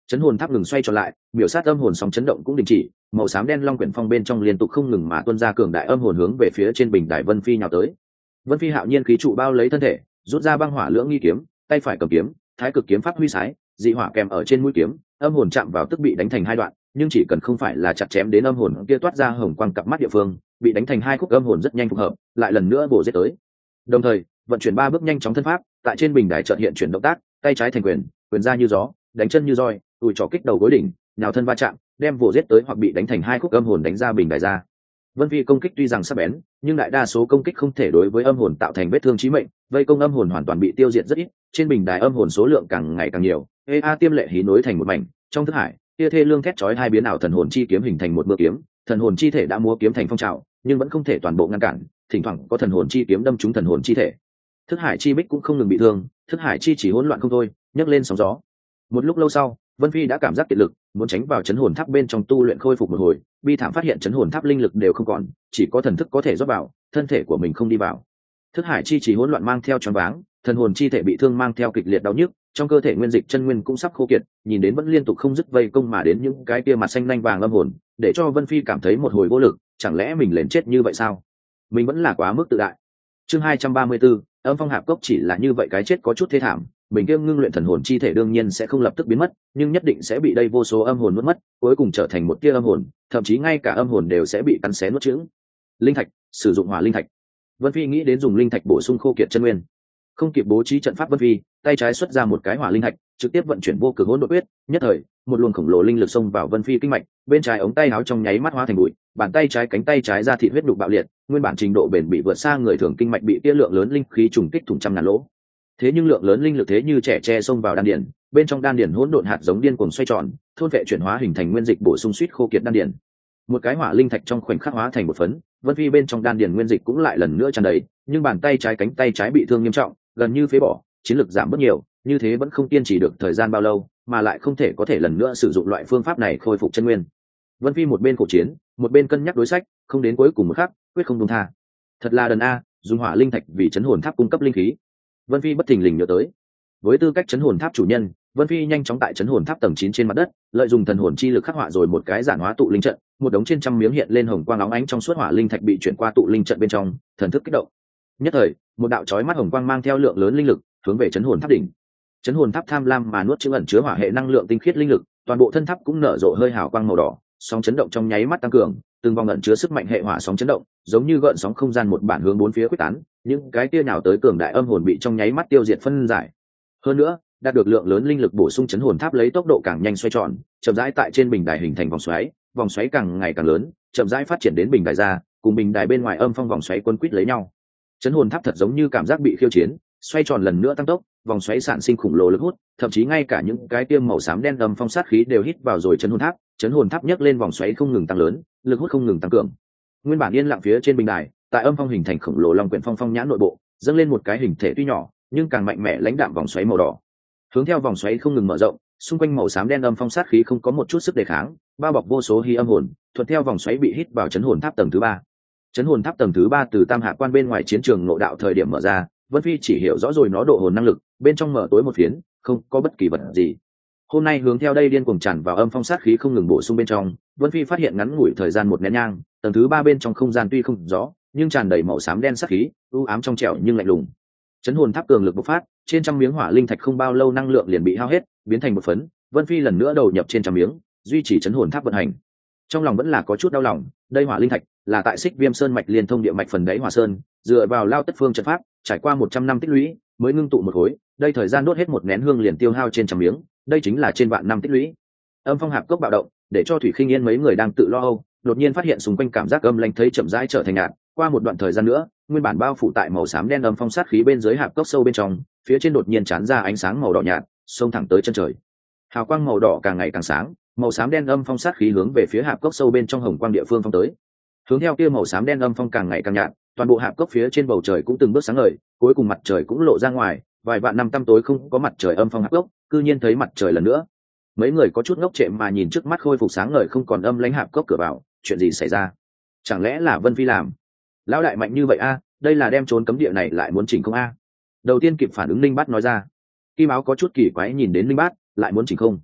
chấn hồn tháp ngừng xoay trở lại, miểu sát âm hồn sóng chấn động cũng đình chỉ, màu xám đen long quyển phong bên trong liên tục không ngừng mà tuôn ra cường đại âm hồn hướng về phía trên bình đài Vân Phi nhào tới. Vân Phi hạo nhiên khí trụ bao lấy thân thể, rút ra băng hỏa lưỡng nghi kiếm, tay phải cầm kiếm, thái cực kiếm pháp huy sái, dị hỏa kèm ở trên mũi kiếm, âm hồn chạm vào tức bị đánh thành hai đoạn, nhưng chỉ cần không phải là chặt chém đến âm hồn kia toát ra hồng quang cặp mắt địa phương, bị đánh thành hai khúc âm hồn rất nhanh phục hợp, lại lần nữa bổ giết tới. Đồng thời, vận chuyển ba bước nhanh chóng thân pháp, tại trên bình đài chợt hiện chuyển động tác, tay trái thành quyền, quyền ra như gió, đánh chân như roi, tùi trỏ kích đầu gối đỉnh, nhào thân va chạm, đem vồ giết tới hoặc bị đánh thành hai khúc âm hồn đánh ra bình đài ra. Vân Phi công kích tuy rằng sắc bén, nhưng đại đa số công kích không thể đối với âm hồn tạo thành vết thương chí mệnh, vây công âm hồn hoàn toàn bị tiêu diệt rất ít, trên bình đài âm hồn số lượng càng ngày càng nhiều. A tiêm lệ hí nối thành một mảnh, trong thức hải, tia thê lương thét chói hai biến ảo thần hồn chi kiếm hình thành một mưa kiếm, thần hồn chi thể đã múa kiếm thành phong trào, nhưng vẫn không thể toàn bộ ngăn cản, thỉnh thoảng có thần hồn chi kiếm đâm trúng thần hồn chi thể. Thức hải chi bích cũng không ngừng bị thương, thức hải chi chỉ hỗn loạn không thôi, nhấc lên sóng gió. Một lúc lâu sau, Vân Phi đã cảm giác kiệt lực, muốn tránh vào chấn hồn tháp bên trong tu luyện khôi phục một hồi, bi thảm phát hiện chấn hồn tháp linh lực đều không còn, chỉ có thần thức có thể rót vào, thân thể của mình không đi vào. Thức hải chi chỉ hỗn loạn mang theo choáng váng, thần hồn chi thể bị thương mang theo kịch liệt đau nhức, trong cơ thể nguyên dịch chân nguyên cũng sắp khô kiệt, nhìn đến vẫn liên tục không dứt vây công mà đến những cái kia mặt xanh nhanh vàng âm hồn, để cho Vân Phi cảm thấy một hồi vô lực, chẳng lẽ mình liền chết như vậy sao? Mình vẫn là quá mức tự đại. Chương 234, âm phong hạp cốc chỉ là như vậy cái chết có chút thê thảm, mình kiêng ngưng luyện thần hồn chi thể đương nhiên sẽ không lập tức biến mất, nhưng nhất định sẽ bị đây vô số âm hồn nuốt mất, cuối cùng trở thành một tia âm hồn, thậm chí ngay cả âm hồn đều sẽ bị cắn xé nuốt chửng. Linh thạch, sử dụng hỏa linh thạch. Vân Phi nghĩ đến dùng linh thạch bổ sung khô kiệt chân nguyên. Không kịp bố trí trận pháp, Vân Phi tay trái xuất ra một cái hỏa linh thạch, trực tiếp vận chuyển vô cực hỗn độn quyết, nhất thời, một luồng khổng lồ linh lực xông vào Vân Phi kinh mạch, bên trái ống tay áo trong nháy mắt hóa thành bụi, bàn tay trái cánh tay trái ra thịt huyết đục bạo liệt, nguyên bản trình độ bền bị vượt xa người thường, kinh mạch bị tia lượng lớn linh khí trùng kích thủng trăm ngàn lỗ. Thế nhưng lượng lớn linh lực thế như trẻ tre xông vào đan điền, bên trong đan điền hỗn độn hạt giống điên cuồng xoay tròn, thôn vệ chuyển hóa hình thành nguyên dịch bổ sung suýt khô kiệt đan điền. Một cái hỏa linh thạch trong khoảnh khắc hóa thành một phấn, Vân Phi bên trong đan điền nguyên dịch cũng lại lần nữa tràn đầy, nhưng bàn tay trái cánh tay trái bị thương nghiêm trọng, gần như phế bỏ, chiến lực giảm bớt nhiều, như thế vẫn không kiên trì được thời gian bao lâu, mà lại không thể có thể lần nữa sử dụng loại phương pháp này khôi phục chân nguyên. Vân Phi một bên khổ chiến, một bên cân nhắc đối sách, không đến cuối cùng một khắc, quyết không buông tha. Thật là đần a, dùng hỏa linh thạch vì chấn hồn tháp cung cấp linh khí. Vân Phi bất thình lình nhớ tới, với tư cách chấn hồn tháp chủ nhân, Vân Phi nhanh chóng tại chấn hồn tháp tầng 9 trên mặt đất, lợi dụng thần hồn chi lực khắc họa rồi một cái giản hóa tụ linh trận, một đống trên trăm miếng hiện lên hồng quang óng ánh trong suốt hỏa linh thạch bị chuyển qua tụ linh trận bên trong, thần thức kích động. Nhất thời, một đạo chói mắt hồng quang mang theo lượng lớn linh lực, hướng về chấn hồn tháp đỉnh. Chấn hồn tháp tham lam mà nuốt chửng ẩn chứa hỏa hệ năng lượng tinh khiết linh lực, toàn bộ thân tháp cũng nở rộ hơi hào quang màu đỏ, sóng chấn động trong nháy mắt tăng cường, từng vòng ẩn chứa sức mạnh hệ hỏa sóng chấn động, giống như gợn sóng không gian một bản hướng bốn phía quyết tán, những cái tia nào tới cường đại âm hồn bị trong nháy mắt tiêu diệt phân giải. Hơn nữa, đạt được lượng lớn linh lực bổ sung, chấn hồn tháp lấy tốc độ càng nhanh xoay tròn, chậm rãi tại trên bình đài hình thành vòng xoáy càng ngày càng lớn, chậm rãi phát triển đến bình đài ra, cùng bình đài bên ngoài âm phong vòng xoáy quấn quýt lấy nhau. Chấn hồn tháp thật giống như cảm giác bị khiêu chiến, xoay tròn lần nữa tăng tốc, vòng xoáy sản sinh khủng lồ lực hút, thậm chí ngay cả những cái tiêm màu xám đen âm phong sát khí đều hít vào rồi chấn hồn tháp nhấc lên vòng xoáy không ngừng tăng lớn, lực hút không ngừng tăng cường. Nguyên bản yên lặng phía trên bình đài, tại âm phong hình thành khổng lồ long quyển phong nhãn nội bộ, dâng lên một cái hình thể tuy nhỏ, nhưng càng mạnh mẽ lãnh đạm vòng xoáy màu đỏ. Hướng theo vòng xoáy không ngừng mở rộng, xung quanh màu xám đen âm phong sát khí không có một chút sức đề kháng, bao bọc vô số hy âm hồn, thuận theo vòng xoáy bị hít vào chấn hồn tháp tầng thứ 3. Chấn hồn tháp tầng thứ 3 từ Tam Hạ Quan bên ngoài chiến trường nội đạo thời điểm mở ra, Vân Phi chỉ hiểu rõ rồi nó độ hồn năng lực, bên trong mở tối một phiến, không có bất kỳ vật gì. Hôm nay hướng theo đây điên cuồng tràn vào âm phong sát khí không ngừng bổ sung bên trong, Vân Phi phát hiện ngắn ngủi thời gian một nén nhang, tầng thứ 3 bên trong không gian tuy không rõ, nhưng tràn đầy màu xám đen sát khí, u ám trong trẻo nhưng lạnh lùng. Chấn hồn tháp cường lực bộc phát, trên trăm miếng hỏa linh thạch không bao lâu năng lượng liền bị hao hết, biến thành một phấn. Vân Phi lần nữa đầu nhập trên trăm miếng, duy trì chấn hồn tháp vận hành. Trong lòng vẫn là có chút đau lòng, đây hỏa linh thạch là tại Xích Viêm Sơn mạch liên thông địa mạch phần đáy Hỏa Sơn, dựa vào Lao Tất Phương trận pháp, trải qua 100 năm tích lũy, mới ngưng tụ một khối, đây thời gian đốt hết một nén hương liền tiêu hao trên trăm miếng, đây chính là trên vạn năm tích lũy. Âm phong hạp cốc bạo động, để cho Thủy Khinh Yên mấy người đang tự lo âu, đột nhiên phát hiện xung quanh cảm giác âm lãnh thấy chậm rãi trở thành nhạt, qua một đoạn thời gian nữa, nguyên bản bao phủ tại màu xám đen âm phong sát khí bên dưới hạp cốc sâu bên trong, phía trên đột nhiên chán ra ánh sáng màu đỏ nhạt, xông thẳng tới chân trời. Hào quang màu đỏ càng ngày càng sáng, màu xám đen âm phong sát khí hướng về phía hạp cốc sâu bên trong hồng quang địa phương phong tới. Hướng theo kia màu xám đen âm phong càng ngày càng nhạt, toàn bộ hạp cốc phía trên bầu trời cũng từng bước sáng ngời, cuối cùng mặt trời cũng lộ ra ngoài, vài vạn năm tăm tối không có mặt trời âm phong hạp cốc, cư nhiên thấy mặt trời lần nữa. Mấy người có chút ngốc trệ mà nhìn trước mắt khôi phục sáng ngời không còn âm lãnh hạp cốc cửa vào, chuyện gì xảy ra? Chẳng lẽ là Vân Phi làm? Lão đại mạnh như vậy a, đây là đem trốn cấm địa này lại muốn chỉnh không a? Đầu tiên kịp phản ứng Linh Bát nói ra. Kim Áo có chút kỳ quái nhìn đến Linh Bát, lại muốn chỉnh không?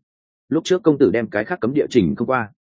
lúc trước công tử đem cái khác cấm địa trình không qua.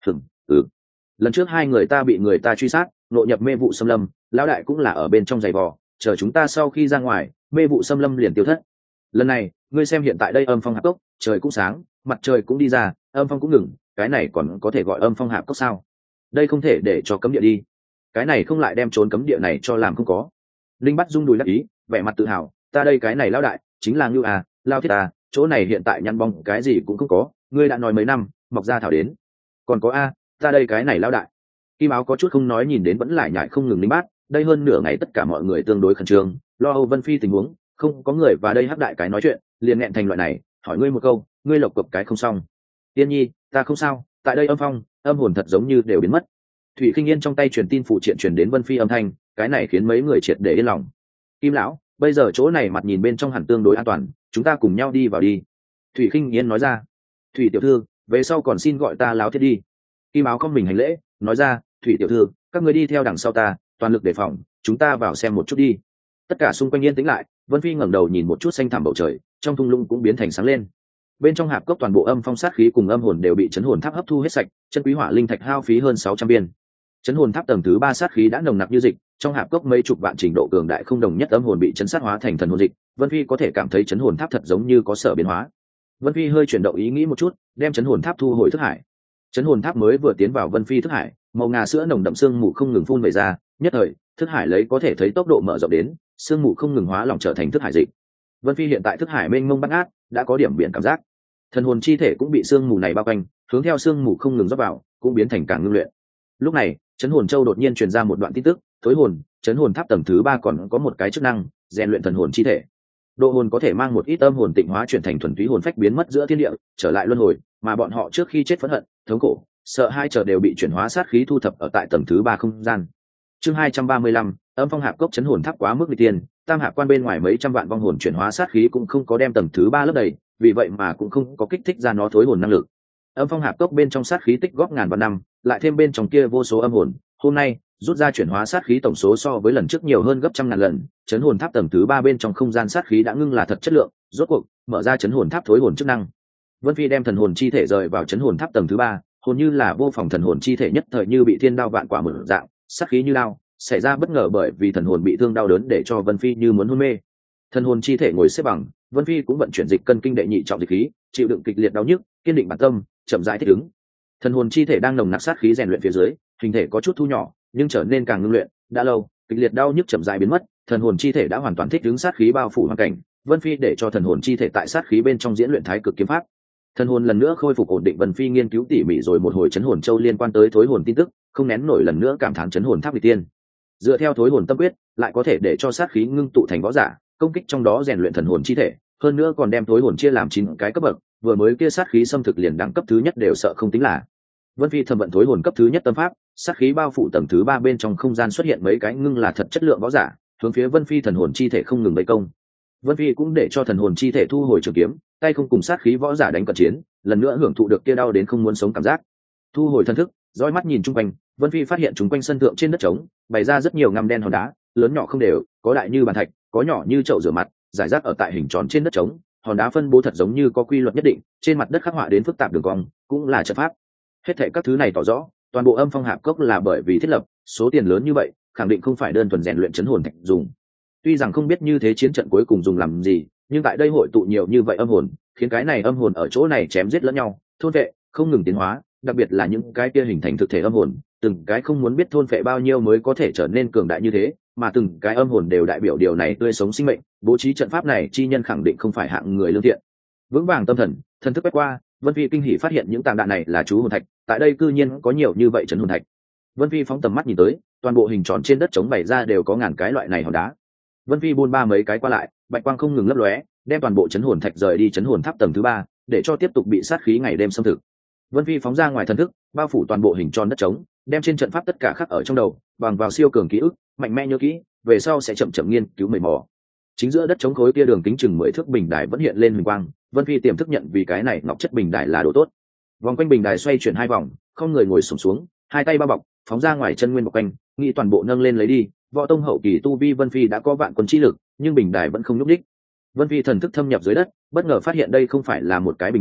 Lần trước hai người ta bị người ta truy sát, nội nhập mê vụ xâm lâm, lão đại cũng là ở bên trong giày vò, chờ chúng ta sau khi ra ngoài, mê vụ xâm lâm liền tiêu thất. Lần này ngươi xem hiện tại đây âm phong hạp cốc, trời cũng sáng, mặt trời cũng đi ra, âm phong cũng ngừng, cái này còn có thể gọi âm phong hạp cốc sao? Đây không thể để cho cấm địa đi, cái này không lại đem trốn cấm địa này cho làm không có. Linh bắt rung đùi đắc ý, vẻ mặt tự hào, ta đây cái này lão đại chính là ngưu à, lao thiết à, chỗ này hiện tại nhăn bong cái gì cũng không có, ngươi đã nói mấy năm mọc ra thảo đến, còn có a, ta đây cái này lão đại. Kim áo có chút không nói nhìn đến vẫn lại nhại không ngừng Linh bát, đây hơn nửa ngày tất cả mọi người tương đối khẩn trương, lo âu Vân Phi tình huống, không có người và đây hắc đại cái nói chuyện, liền nghẹn thành loại này, hỏi ngươi một câu, ngươi lộc cộc cái không xong. Tiên nhi, ta không sao, tại đây âm phong, âm hồn thật giống như đều biến mất. Thủy Khinh Yên trong tay truyền tin phụ triện truyền đến Vân Phi âm thanh, cái này khiến mấy người triệt để yên lòng. Kim lão, bây giờ chỗ này mặt nhìn bên trong hẳn tương đối an toàn, chúng ta cùng nhau đi vào đi. Thủy Khinh Yên nói ra. Thủy tiểu thư, về sau còn xin gọi ta láo thiết đi. Kim áo không mình hành lễ, nói ra, Thủy tiểu thư, các người đi theo đằng sau ta, toàn lực đề phòng, chúng ta vào xem một chút đi. Tất cả xung quanh yên tĩnh lại, Vân Phi ngẩng đầu nhìn một chút xanh thẳm bầu trời, trong thung lũng cũng biến thành sáng lên. Bên trong hạp cốc toàn bộ âm phong sát khí cùng âm hồn đều bị chấn hồn tháp hấp thu hết sạch, chân quý hỏa linh thạch hao phí hơn 600 viên. Chấn hồn tháp tầng thứ 3 sát khí đã nồng nặc như dịch, trong hạp cốc mấy chục vạn trình độ cường đại không đồng nhất âm hồn bị chấn sát hóa thành thần hồn dịch, Vân Phi có thể cảm thấy chấn hồn tháp thật giống như có sở biến hóa. Vân Phi hơi chuyển động ý nghĩ một chút, đem chấn hồn tháp thu hồi thức hải. Chấn hồn tháp mới vừa tiến vào Vân Phi thức hải, màu ngà sữa nồng đậm sương mù không ngừng phun về ra, nhất thời, thức hải lấy có thể thấy tốc độ mở rộng đến, sương mù không ngừng hóa lỏng trở thành thức hải dịch. Vân Phi hiện tại thức hải mênh mông bát ngát, đã có điểm biển cảm giác. Thần hồn chi thể cũng bị sương mù này bao quanh, hướng theo sương mù không ngừng rót vào, cũng biến thành càng ngưng luyện. Lúc này, chấn hồn châu đột nhiên truyền ra một đoạn tin tức, thối hồn, chấn hồn tháp tầng thứ 3 còn có một cái chức năng, rèn luyện thần hồn chi thể. Độ hồn có thể mang một ít âm hồn tịnh hóa chuyển thành thuần túy hồn phách biến mất giữa thiên địa, trở lại luân hồi, mà bọn họ trước khi chết phẫn hận, thống khổ, sợ hai chờ đều bị chuyển hóa sát khí thu thập ở tại tầng thứ 3 không gian. Chương 235, âm phong hạp cốc chấn hồn tháp quá mức nghịch tiền, tam hạp quan bên ngoài mấy trăm vạn vong hồn chuyển hóa sát khí cũng không có đem tầng thứ 3 lấp đầy, vì vậy mà cũng không có kích thích ra nó thối hồn năng lực. Âm phong hạp cốc bên trong sát khí tích góp ngàn vạn năm, lại thêm bên trong kia vô số âm hồn, hôm nay rút ra chuyển hóa sát khí tổng số so với lần trước nhiều hơn gấp trăm ngàn lần, chấn hồn tháp tầng thứ 3 bên trong không gian sát khí đã ngưng là thật chất lượng, rốt cuộc mở ra chấn hồn tháp thối hồn chức năng. Vân Phi đem thần hồn chi thể rời vào chấn hồn tháp tầng thứ 3, hồn như là vô phòng thần hồn chi thể nhất thời như bị thiên đao vạn quả mở dạng, sát khí như đao, xảy ra bất ngờ bởi vì thần hồn bị thương đau đớn để cho Vân Phi như muốn hôn mê. Thần hồn chi thể ngồi xếp bằng, Vân Phi cũng vận chuyển dịch cân kinh đệ nhị trọng dịch khí, chịu đựng kịch liệt đau nhức, kiên định bản tâm, chậm rãi thích ứng. Thần hồn chi thể đang nồng nặc sát khí rèn luyện phía dưới, hình thể có chút thu nhỏ, nhưng trở nên càng ngưng luyện, đã lâu, kịch liệt đau nhức chậm rãi biến mất, thần hồn chi thể đã hoàn toàn thích ứng sát khí bao phủ hoàn cảnh. Vân Phi để cho thần hồn chi thể tại sát khí bên trong diễn luyện thái cực kiếm pháp. Thần hồn lần nữa khôi phục ổn định, Vân Phi nghiên cứu tỉ mỉ rồi một hồi chấn hồn châu liên quan tới thối hồn tin tức, không nén nổi lần nữa cảm thán chấn hồn tháp vị tiên. Dựa theo thối hồn tâm quyết, lại có thể để cho sát khí ngưng tụ thành võ giả, công kích trong đó rèn luyện thần hồn chi thể, hơn nữa còn đem thối hồn chia làm 9 cái cấp bậc, vừa mới kia sát khí xâm thực liền đẳng cấp thứ nhất đều sợ không tính là. Vân Phi thẩm vận thối hồn cấp thứ nhất tâm pháp, sát khí bao phủ tầng thứ 3 bên trong không gian xuất hiện mấy cái ngưng là thật chất lượng võ giả, hướng phía Vân Phi thần hồn chi thể không ngừng vây công. Vân Phi cũng để cho thần hồn chi thể thu hồi trường kiếm, tay không cùng sát khí võ giả đánh cận chiến, lần nữa hưởng thụ được kia đau đến không muốn sống cảm giác. Thu hồi thân thức, dõi mắt nhìn chung quanh, Vân Phi phát hiện chung quanh sân thượng trên đất trống bày ra rất nhiều ngăm đen hòn đá, lớn nhỏ không đều, có đại như bàn thạch, có nhỏ như chậu rửa mặt, rải rác ở tại hình tròn trên đất trống, hòn đá phân bố thật giống như có quy luật nhất định, trên mặt đất khắc họa đến phức tạp đường cong, cũng là trận pháp. Hết thảy các thứ này tỏ rõ, toàn bộ âm phong hạp cốc là bởi vì thiết lập, số tiền lớn như vậy, khẳng định không phải đơn thuần rèn luyện chấn hồn thạch dùng. Tuy rằng không biết như thế chiến trận cuối cùng dùng làm gì, nhưng tại đây hội tụ nhiều như vậy âm hồn, khiến cái này âm hồn ở chỗ này chém giết lẫn nhau, thôn vệ, không ngừng tiến hóa, đặc biệt là những cái kia hình thành thực thể âm hồn, từng cái không muốn biết thôn vệ bao nhiêu mới có thể trở nên cường đại như thế, mà từng cái âm hồn đều đại biểu điều này tươi sống sinh mệnh, bố trí trận pháp này chi nhân khẳng định không phải hạng người lương thiện. Vững vàng tâm thần, thần thức quét qua, Vân Phi kinh hỉ phát hiện những tàng đạn này là chú hồn thạch, tại đây cư nhiên có nhiều như vậy trấn hồn thạch. Vân Phi phóng tầm mắt nhìn tới, toàn bộ hình tròn trên đất trống bày ra đều có ngàn cái loại này hòn đá. Vân Phi buôn ba mấy cái qua lại, bạch quang không ngừng lấp lóe, đem toàn bộ trấn hồn thạch rời đi trấn hồn tháp tầng thứ 3, để cho tiếp tục bị sát khí ngày đêm xâm thực. Vân Phi phóng ra ngoài thần thức, bao phủ toàn bộ hình tròn đất trống, đem trên trận pháp tất cả khắc ở trong đầu, bằng vào siêu cường ký ức, mạnh mẽ nhớ kỹ, về sau sẽ chậm chậm nghiên cứu mày mò. Chính giữa đất trống khối kia đường kính chừng 10 thước bình đài vẫn hiện lên huỳnh quang, Vân Phi tiềm thức nhận vì cái này ngọc chất bình đài là đồ tốt. Vòng quanh bình đài xoay chuyển 2 vòng, không người ngồi xổm xuống, hai tay bao bọc, phóng ra ngoài chân nguyên bọc quanh, nghĩ toàn bộ nâng lên lấy đi. Võ tông hậu kỳ tu vi Vân Phi đã có vạn quân chi lực, nhưng bình đài vẫn không nhúc nhích. Vân Phi thần thức thâm nhập dưới đất, bất ngờ phát hiện đây không phải là một cái bình đài,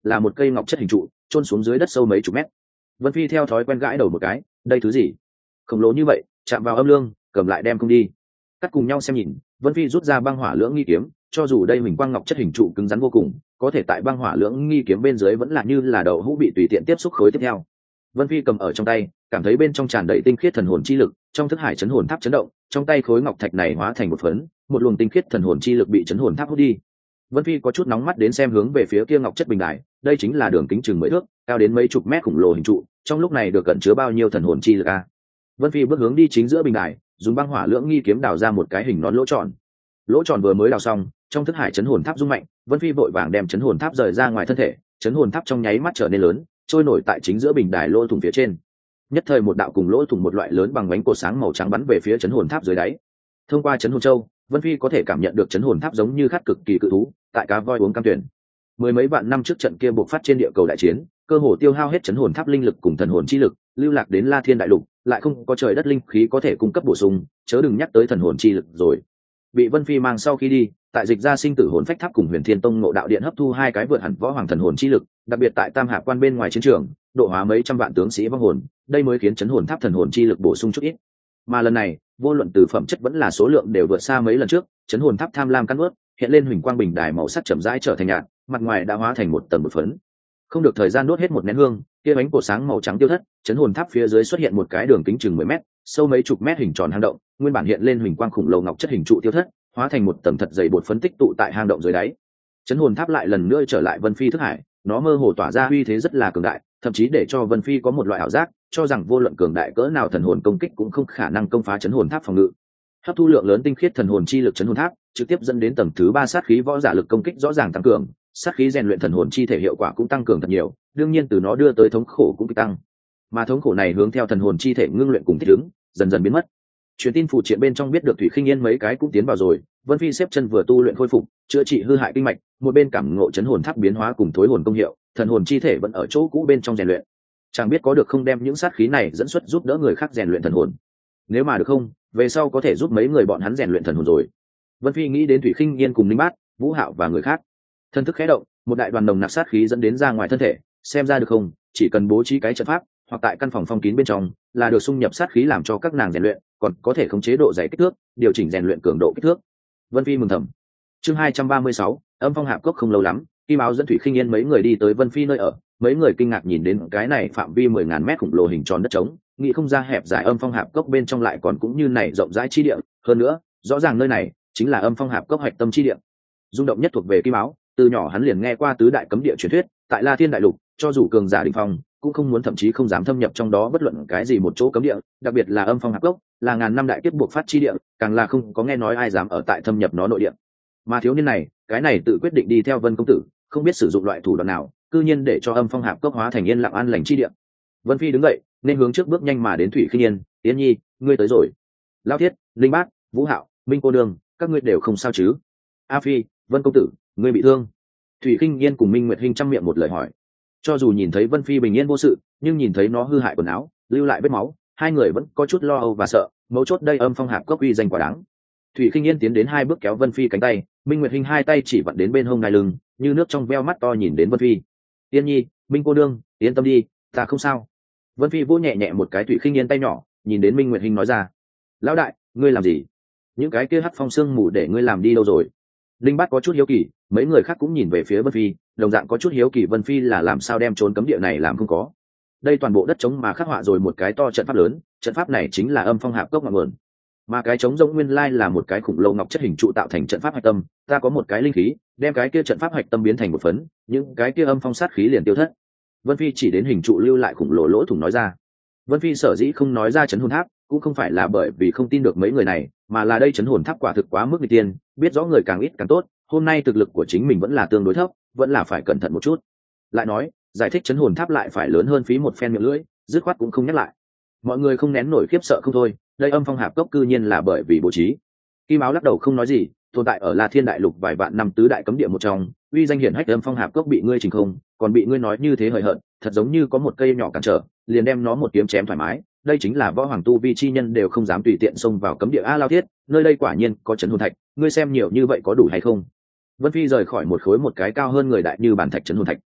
là một cây ngọc chất hình trụ chôn xuống dưới đất sâu mấy chục mét. Vân Phi theo thói quen gãi đầu một cái, đây thứ gì khổng lồ như vậy, chạm vào âm lương cầm lại đem không đi. Cắt cùng nhau xem nhìn, Vân Phi rút ra băng hỏa lưỡng nghi kiếm, cho dù đây huỳnh quang ngọc chất hình trụ cứng rắn vô cùng, có thể tại băng hỏa lưỡng nghi kiếm bên dưới vẫn là như là đậu hũ bị tùy tiện tiếp xúc khối tiếp theo. Vân Phi cầm ở trong tay, cảm thấy bên trong tràn đầy tinh khiết thần hồn chi lực, trong thức hải chấn hồn tháp chấn động, trong tay khối ngọc thạch này hóa thành một phấn, một luồng tinh khiết thần hồn chi lực bị chấn hồn tháp hút đi. Vân Phi có chút nóng mắt đến xem hướng về phía kia ngọc chất bình đài, đây chính là đường kính chừng 10 thước, cao đến mấy chục mét khủng lồ hình trụ, trong lúc này được cẩn chứa bao nhiêu thần hồn chi lực a. Vân Phi bước hướng đi chính giữa bình đài, dùng băng hỏa lưỡng nghi kiếm đào ra một cái hình nón lỗ tròn. Lỗ tròn vừa mới đào xong, trong thức hải chấn hồn tháp rung mạnh, Vân Phi vội vàng đem chấn hồn tháp rời ra ngoài thân thể, chấn hồn tháp trong nháy mắt trở nên lớn, trôi nổi tại chính giữa bình đài lỗ thủng phía trên. Nhất thời một đạo cùng lỗ thủng một loại lớn bằng bánh cột sáng màu trắng bắn về phía chấn hồn tháp dưới đáy. Thông qua chấn hồn châu, Vân Phi có thể cảm nhận được chấn hồn tháp giống như khát cực kỳ cự thú, tại cá voi uống cam tuyển. Mười mấy vạn năm trước trận kia bộc phát trên địa cầu đại chiến, cơ hồ tiêu hao hết chấn hồn tháp linh lực cùng thần hồn chi lực, lưu lạc đến La Thiên đại lục, lại không có trời đất linh khí có thể cung cấp bổ sung, chớ đừng nhắc tới thần hồn chi lực rồi. Bị Vân Phi mang sau khi đi, tại dịch ra sinh tử hồn phách tháp cùng Huyền Thiên Tông ngộ đạo điện hấp thu hai cái vượt hẳn võ hoàng thần hồn chi lực, đặc biệt tại Tam Hạ quan bên ngoài chiến trường, độ hóa mấy trăm vạn tướng sĩ vong hồn, đây mới khiến chấn hồn tháp thần hồn chi lực bổ sung chút ít. Mà lần này, vô luận từ phẩm chất vẫn là số lượng đều vượt xa mấy lần trước, chấn hồn tháp tham lam căn ướt, hiện lên huỳnh quang bình đài màu sắc chậm rãi trở thành nhạt, mặt ngoài đã hóa thành một tầng bột phấn. Không được thời gian đốt hết một nén hương, kia bánh cột sáng màu trắng tiêu thất, chấn hồn tháp phía dưới xuất hiện một cái đường kính chừng 10 mét, sâu mấy chục mét hình tròn hang động, nguyên bản hiện lên huỳnh quang khủng lồ ngọc chất hình trụ tiêu thất, hóa thành một tầng thật dày bột phấn tích tụ tại hang động dưới đáy. Chấn hồn tháp lại lần nữa trở lại Vân Phi thức hải, nó mơ hồ tỏa ra uy thế rất là cường đại, thậm chí để cho Vân Phi có một loại ảo giác, cho rằng vô luận cường đại cỡ nào thần hồn công kích cũng không khả năng công phá chấn hồn tháp phòng ngự. Hấp thu lượng lớn tinh khiết thần hồn chi lực chấn hồn tháp, trực tiếp dẫn đến tầng thứ 3 sát khí võ giả lực công kích rõ ràng tăng cường, sát khí rèn luyện thần hồn chi thể hiệu quả cũng tăng cường thật nhiều, đương nhiên từ nó đưa tới thống khổ cũng tăng. Mà thống khổ này hướng theo thần hồn chi thể ngưng luyện cùng thích ứng, dần dần biến mất. Truyền tin phụ triện bên trong biết được Thủy Khinh Yên mấy cái cũng tiến vào rồi, Vân Phi xếp chân vừa tu luyện khôi phục, chữa trị hư hại kinh mạch, một bên cảm ngộ chấn hồn tháp biến hóa cùng thối hồn công hiệu, thần hồn chi thể vẫn ở chỗ cũ bên trong rèn luyện. Chẳng biết có được không đem những sát khí này dẫn xuất giúp đỡ người khác rèn luyện thần hồn. Nếu mà được không, về sau có thể giúp mấy người bọn hắn rèn luyện thần hồn rồi. Vân Phi nghĩ đến Thủy Khinh Yên cùng Ninh Bát, Vũ Hạo và người khác. Thân thức khẽ động, một đại đoàn nồng nặc sát khí dẫn đến ra ngoài thân thể, xem ra được không, chỉ cần bố trí cái trận pháp, hoặc tại căn phòng phong kín bên trong, là được xung nhập sát khí làm cho các nàng rèn luyện, còn có thể khống chế độ dày kích thước, điều chỉnh rèn luyện cường độ kích thước. Vân Phi mừng thầm. Chương 236, Âm Phong Hạp Cốc không lâu lắm, Kim Áo dẫn Thủy Khinh Yên mấy người đi tới Vân Phi nơi ở, mấy người kinh ngạc nhìn đến cái này phạm vi 10.000 mét khủng lồ hình tròn đất trống, nghĩ không ra hẹp dài Âm Phong Hạp Cốc bên trong lại còn cũng như này rộng rãi chi địa, hơn nữa, rõ ràng nơi này chính là Âm Phong Hạp Cốc hạch tâm chi địa. Rung động nhất thuộc về Kim Áo, từ nhỏ hắn liền nghe qua tứ đại cấm địa truyền thuyết, tại La Thiên đại lục, cho dù cường giả đỉnh phong, cũng không muốn thậm chí không dám thâm nhập trong đó bất luận cái gì một chỗ cấm địa, đặc biệt là Âm Phong Hạp Cốc, là ngàn năm đại kiếp buộc phát chi địa, càng là không có nghe nói ai dám ở tại thâm nhập nó nội địa. Mà thiếu niên này, cái này tự quyết định đi theo Vân công tử, không biết sử dụng loại thủ đoạn nào, cư nhiên để cho Âm Phong Hạp Cốc hóa thành yên lặng an lành chi địa. Vân Phi đứng dậy, nên hướng trước bước nhanh mà đến Thủy Khinh Yên, "Yến Nhi, ngươi tới rồi." Lao Thiết, Linh Bát, Vũ Hạo, Minh cô nương, các ngươi đều không sao chứ? A Phi, Vân công tử, ngươi bị thương? Thủy Khinh Yên cùng Minh Nguyệt Hinh trăm miệng một lời hỏi. Cho dù nhìn thấy Vân Phi bình yên vô sự, nhưng nhìn thấy nó hư hại quần áo, lưu lại vết máu, hai người vẫn có chút lo âu và sợ, mấu chốt đây Âm Phong Hạp Cốc uy danh quả đáng. Thủy Khinh Yên tiến đến hai bước kéo Vân Phi cánh tay, Minh Nguyệt Hinh hai tay chỉ vặn đến bên hông ngai lưng, như nước trong veo mắt to nhìn đến Vân Phi. "Yên Nhi, Minh cô nương, yên tâm đi, ta không sao." Vân Phi vỗ nhẹ nhẹ một cái Thủy Khinh Yên tay nhỏ, nhìn đến Minh Nguyệt Hinh nói ra: "Lão đại, ngươi làm gì? Những cái kia hắc phong sương mù để ngươi làm đi đâu rồi?" Linh Bát có chút hiếu kỳ, mấy người khác cũng nhìn về phía Vân Phi, đồng dạng có chút hiếu kỳ Vân Phi là làm sao đem trốn cấm địa này làm không có. Đây toàn bộ đất trống mà khắc họa rồi một cái to trận pháp lớn, trận pháp này chính là Âm Phong Hạp Cốc ngọn nguồn. Mà cái trống rỗng nguyên lai là một cái khủng lồ ngọc chất hình trụ tạo thành trận pháp hạch tâm, ta có một cái linh khí, đem cái kia trận pháp hạch tâm biến thành một phấn, những cái kia âm phong sát khí liền tiêu thất. Vân Phi chỉ đến hình trụ lưu lại khủng lồ lỗ thủng nói ra. Vân Phi sở dĩ không nói ra chấn hồn tháp, cũng không phải là bởi vì không tin được mấy người này, mà là đây chấn hồn tháp quả thực quá mức nghịch tiên, biết rõ người càng ít càng tốt, hôm nay thực lực của chính mình vẫn là tương đối thấp, vẫn là phải cẩn thận một chút. Lại nói, giải thích chấn hồn tháp lại phải lớn hơn phí một phen miệng lưỡi, dứt khoát cũng không nhắc lại. Mọi người không nén nổi khiếp sợ không thôi, đây Âm Phong Hạp Cốc cư nhiên là bởi vì bố trí. Kim Áo lắc đầu không nói gì, tồn tại ở La Thiên đại lục vài vạn năm tứ đại cấm địa một trong, uy danh hiển hách Âm Phong Hạp Cốc bị ngươi trình không, còn bị ngươi nói như thế hời hợt, thật giống như có một cây nhỏ cản trở, liền đem nó một kiếm chém thoải mái, đây chính là võ hoàng tu vi chi nhân đều không dám tùy tiện xông vào cấm địa a. Lao Thiết, nơi đây quả nhiên có trấn hồn thạch, ngươi xem nhiều như vậy có đủ hay không? Vân Phi rời khỏi một khối một cái cao hơn người đại như bàn thạch trấn hồn thạch.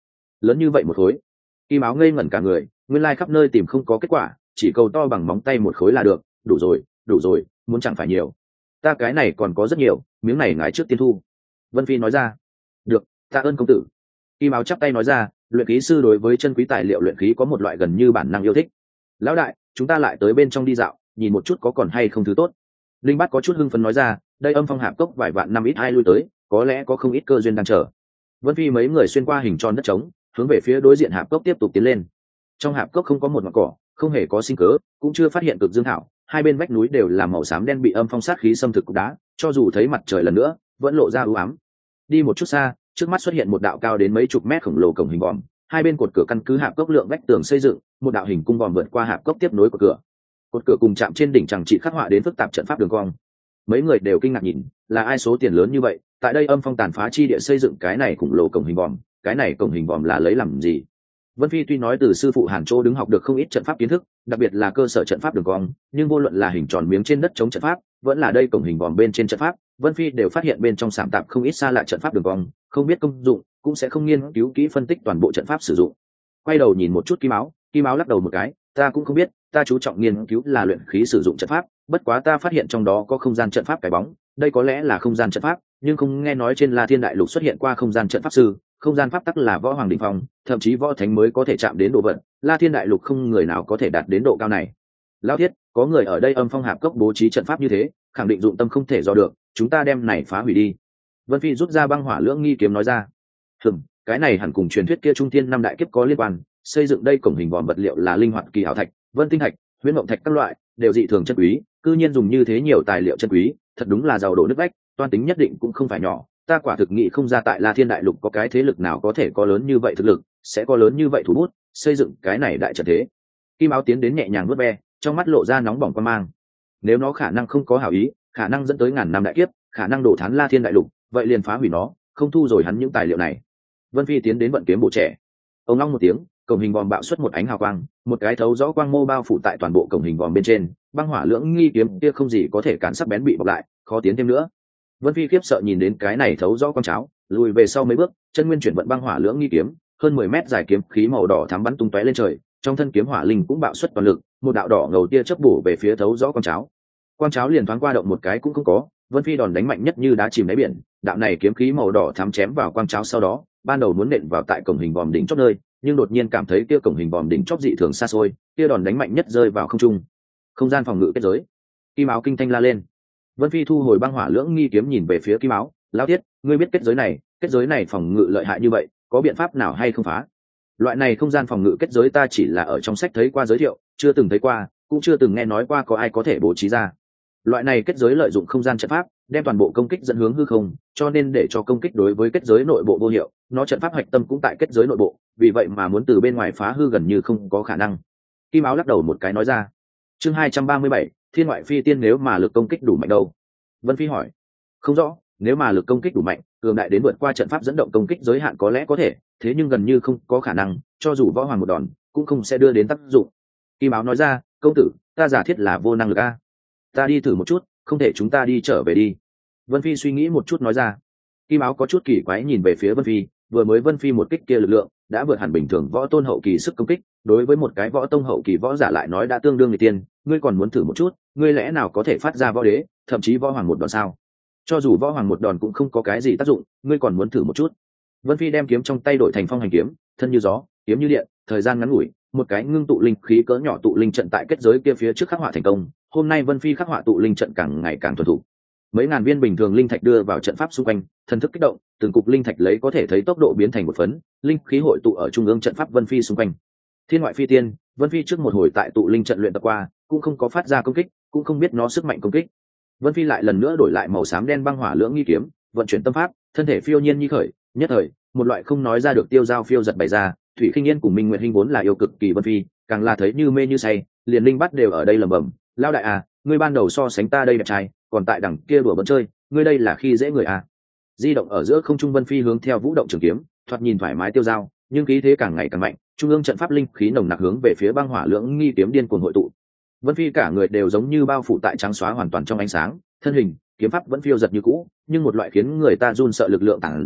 lớn như vậy một khối. Kim Áo ngây ngẩn cả người, nguyên lai khắp nơi tìm không có kết quả, chỉ cầu to bằng móng tay một khối là được. Đủ rồi, muốn chẳng phải nhiều. Ta cái này còn có rất nhiều, miếng này ngài trước tiên thu. Vân Phi nói ra. Được, tạ ơn công tử. Kim Áo chắp tay nói ra, luyện khí sư đối với chân quý tài liệu luyện khí có một loại gần như bản năng yêu thích. Lão đại, chúng ta lại tới bên trong đi dạo, nhìn một chút có còn hay không thứ tốt. Linh Bát có chút hưng phấn nói ra, đây Âm Phong Hạp Cốc vài vạn năm ít ai lui tới, có lẽ có không ít cơ duyên đang chờ. Vân Phi mấy người xuyên qua hình tròn đất trống, hướng về phía đối diện hạp cốc tiếp tục tiến lên. Trong hạp cốc không có một ngọn cỏ, không hề có sinh cớ, cũng chưa phát hiện cực dương thảo, hai bên vách núi đều là màu xám đen bị âm phong sát khí xâm thực cục đá, cho dù thấy mặt trời lần nữa, vẫn lộ ra u ám. Đi một chút xa, trước mắt xuất hiện một đạo cao đến mấy chục mét khổng lồ cổng hình vòm, hai bên cột cửa căn cứ hạp cốc lượng vách tường xây dựng, một đạo hình cung vòm vượt qua hạp cốc tiếp nối của cửa. Cột cửa cùng chạm trên đỉnh chẳng chỉ khắc họa đến phức tạp trận pháp đường cong. Mấy người đều kinh ngạc nhìn, là ai số tiền lớn như vậy, tại đây âm phong tàn phá chi địa xây dựng cái này khủng lồ cổng hình vòm, cái này cổng hình vòm là lấy làm gì? Vân Phi tuy nói từ sư phụ Hàn Châu đứng học được không ít trận pháp kiến thức, đặc biệt là cơ sở trận pháp đường cong, nhưng vô luận là hình tròn miếng trên đất chống trận pháp, vẫn là đây cổng hình vòm bên trên trận pháp, Vân Phi đều phát hiện bên trong sạm tạp không ít xa lạ trận pháp đường cong, không biết công dụng, cũng sẽ không nghiên cứu kỹ phân tích toàn bộ trận pháp sử dụng. Quay đầu nhìn một chút Kim Áo lắc đầu một cái, ta cũng không biết, ta chú trọng nghiên cứu là luyện khí sử dụng trận pháp, bất quá ta phát hiện trong đó có không gian trận pháp cái bóng, đây có lẽ là không gian trận pháp, nhưng không nghe nói trên La Thiên Đại Lục xuất hiện qua không gian trận pháp sư, không gian pháp tắc là võ hoàng đỉnh phong, thậm chí võ thánh mới có thể chạm đến độ vận, La Thiên Đại Lục không người nào có thể đạt đến độ cao này. Lão Thiết, có người ở đây Âm Phong Hạp Cốc bố trí trận pháp như thế, khẳng định dụng tâm không thể do được, chúng ta đem này phá hủy đi. Vân Phi rút ra băng hỏa lưỡng nghi kiếm nói ra. Cái này hẳn cùng truyền thuyết kia trung thiên năm đại kiếp có liên quan, xây dựng đây cổng hình vòm vật liệu là linh hoạt kỳ hảo thạch, vân tinh thạch, huyễn mộng thạch các loại, đều dị thường chân quý, cư nhiên dùng như thế nhiều tài liệu chân quý, thật đúng là giàu đổ nước vách, toan tính nhất định cũng không phải nhỏ. Ta quả thực nghĩ không ra tại La Thiên Đại Lục có cái thế lực nào có thể có lớn như vậy thực lực, sẽ có lớn như vậy thủ bút, xây dựng cái này đại trận thế. Kim Áo tiến đến nhẹ nhàng vuốt ve, trong mắt lộ ra nóng bỏng quan mang. Nếu nó khả năng không có hảo ý, khả năng dẫn tới ngàn năm đại kiếp, khả năng đổ thán La Thiên Đại Lục, vậy liền phá hủy nó, không thu rồi hắn những tài liệu này. Vân Phi tiến đến vận kiếm bộ trẻ. Ông long một tiếng, cổng hình vòm bạo xuất một ánh hào quang, một cái thấu rõ quang mô bao phủ tại toàn bộ cổng hình vòm bên trên, băng hỏa lưỡng nghi kiếm kia không gì có thể cản sắc bén bị bọc lại, khó tiến thêm nữa. Vân Phi khiếp sợ nhìn đến cái này thấu rõ quang cháo, lùi về sau mấy bước, chân nguyên chuyển vận băng hỏa lưỡng nghi kiếm, hơn 10 mét dài kiếm khí màu đỏ thắm bắn tung tóe lên trời, trong thân kiếm hỏa linh cũng bạo xuất toàn lực, một đạo đỏ ngầu tia chớp bổ về phía thấu rõ quang cháo. Quang cháo liền thoáng qua động một cái cũng không có, Vân Phi đòn đánh mạnh nhất như đá chìm đáy biển, đạo này kiếm khí màu đỏ thắm chém vào quang cháo sau đó, ban đầu muốn nện vào tại cổng hình vòm đỉnh chóp nơi, nhưng đột nhiên cảm thấy kia cổng hình vòm đỉnh chóp dị thường xa xôi, kia đòn đánh mạnh nhất rơi vào không trung. Không gian phòng ngự kết giới. Kim Áo kinh thanh la lên. Vân Phi thu hồi băng hỏa lưỡng nghi kiếm nhìn về phía Kim Áo, lão Thiết, ngươi biết kết giới này phòng ngự lợi hại như vậy, có biện pháp nào hay không phá? Loại này không gian phòng ngự kết giới ta chỉ là ở trong sách thấy qua giới thiệu, chưa từng thấy qua, cũng chưa từng nghe nói qua có ai có thể bố trí ra. Loại này kết giới lợi dụng không gian trận pháp, đem toàn bộ công kích dẫn hướng hư không, cho nên để cho công kích đối với kết giới nội bộ vô hiệu, nó trận pháp hạch tâm cũng tại kết giới nội bộ, vì vậy mà muốn từ bên ngoài phá hư gần như không có khả năng. Kim Áo lắc đầu một cái nói ra. Chương 237, Thiên ngoại phi tiên nếu mà lực công kích đủ mạnh đâu? Vân Phi hỏi. Không rõ, nếu mà lực công kích đủ mạnh, cường đại đến vượt qua trận pháp dẫn động công kích giới hạn có lẽ có thể, thế nhưng gần như không có khả năng, cho dù võ hoàng một đòn, cũng không sẽ đưa đến tác dụng. Kim Áo nói ra, công tử, ta giả thiết là vô năng lực a. Ta đi thử một chút, không thể chúng ta đi trở về đi. Vân Phi suy nghĩ một chút nói ra. Kim Áo có chút kỳ quái nhìn về phía Vân Phi, vừa mới Vân Phi một kích kia lực lượng đã vượt hẳn bình thường võ tôn hậu kỳ sức công kích, đối với một cái võ tông hậu kỳ võ giả lại nói đã tương đương người tiên, ngươi còn muốn thử một chút, ngươi lẽ nào có thể phát ra võ đế, thậm chí võ hoàng một đòn sao? Cho dù võ hoàng một đòn cũng không có cái gì tác dụng, ngươi còn muốn thử một chút. Vân Phi đem kiếm trong tay đổi thành phong hành kiếm, thân như gió, kiếm như điện, thời gian ngắn ngủi, một cái ngưng tụ linh khí cỡ nhỏ tụ linh trận tại kết giới kia phía trước khắc họa thành công. Hôm nay Vân Phi khắc họa tụ linh trận càng ngày càng thuần thục. Mấy ngàn viên bình thường linh thạch đưa vào trận pháp xung quanh, thần thức kích động, từng cục linh thạch lấy có thể thấy tốc độ biến thành một phấn, linh khí hội tụ ở trung ương trận pháp Vân Phi xung quanh. Thiên ngoại phi tiên, Vân Phi trước một hồi tại tụ linh trận luyện tập qua, cũng không có phát ra công kích, cũng không biết nó sức mạnh công kích. Vân Phi lại lần nữa đổi lại màu xám đen băng hỏa lưỡng nghi kiếm, vận chuyển tâm pháp, thân thể phiêu nhiên như khởi, nhất thời, một loại không nói ra được tiêu dao phiêu giật bày ra. Thủy Khinh Yên cùng Minh Nguyệt Hinh vốn là yêu cực kỳ Vân Phi, càng là thấy như mê như say, liền linh bắt đều ở đây lẩm bẩm, lao đại à, ngươi ban đầu so sánh ta đây đẹp trai, còn tại đằng kia đùa bỡn chơi, ngươi đây là khi dễ người à? Di động ở giữa không trung Vân Phi hướng theo vũ động trường kiếm, thoạt nhìn thoải mái tiêu dao, nhưng khí thế càng ngày càng mạnh, trung ương trận pháp linh khí nồng nặc hướng về phía băng hỏa lưỡng nghi kiếm điên cuồng hội tụ. Vân Phi cả người đều giống như bao phủ tại trắng xóa hoàn toàn trong ánh sáng, thân hình, kiếm pháp vẫn phiêu giật như cũ, nhưng một loại khiến người ta run sợ lực lượng tản ra,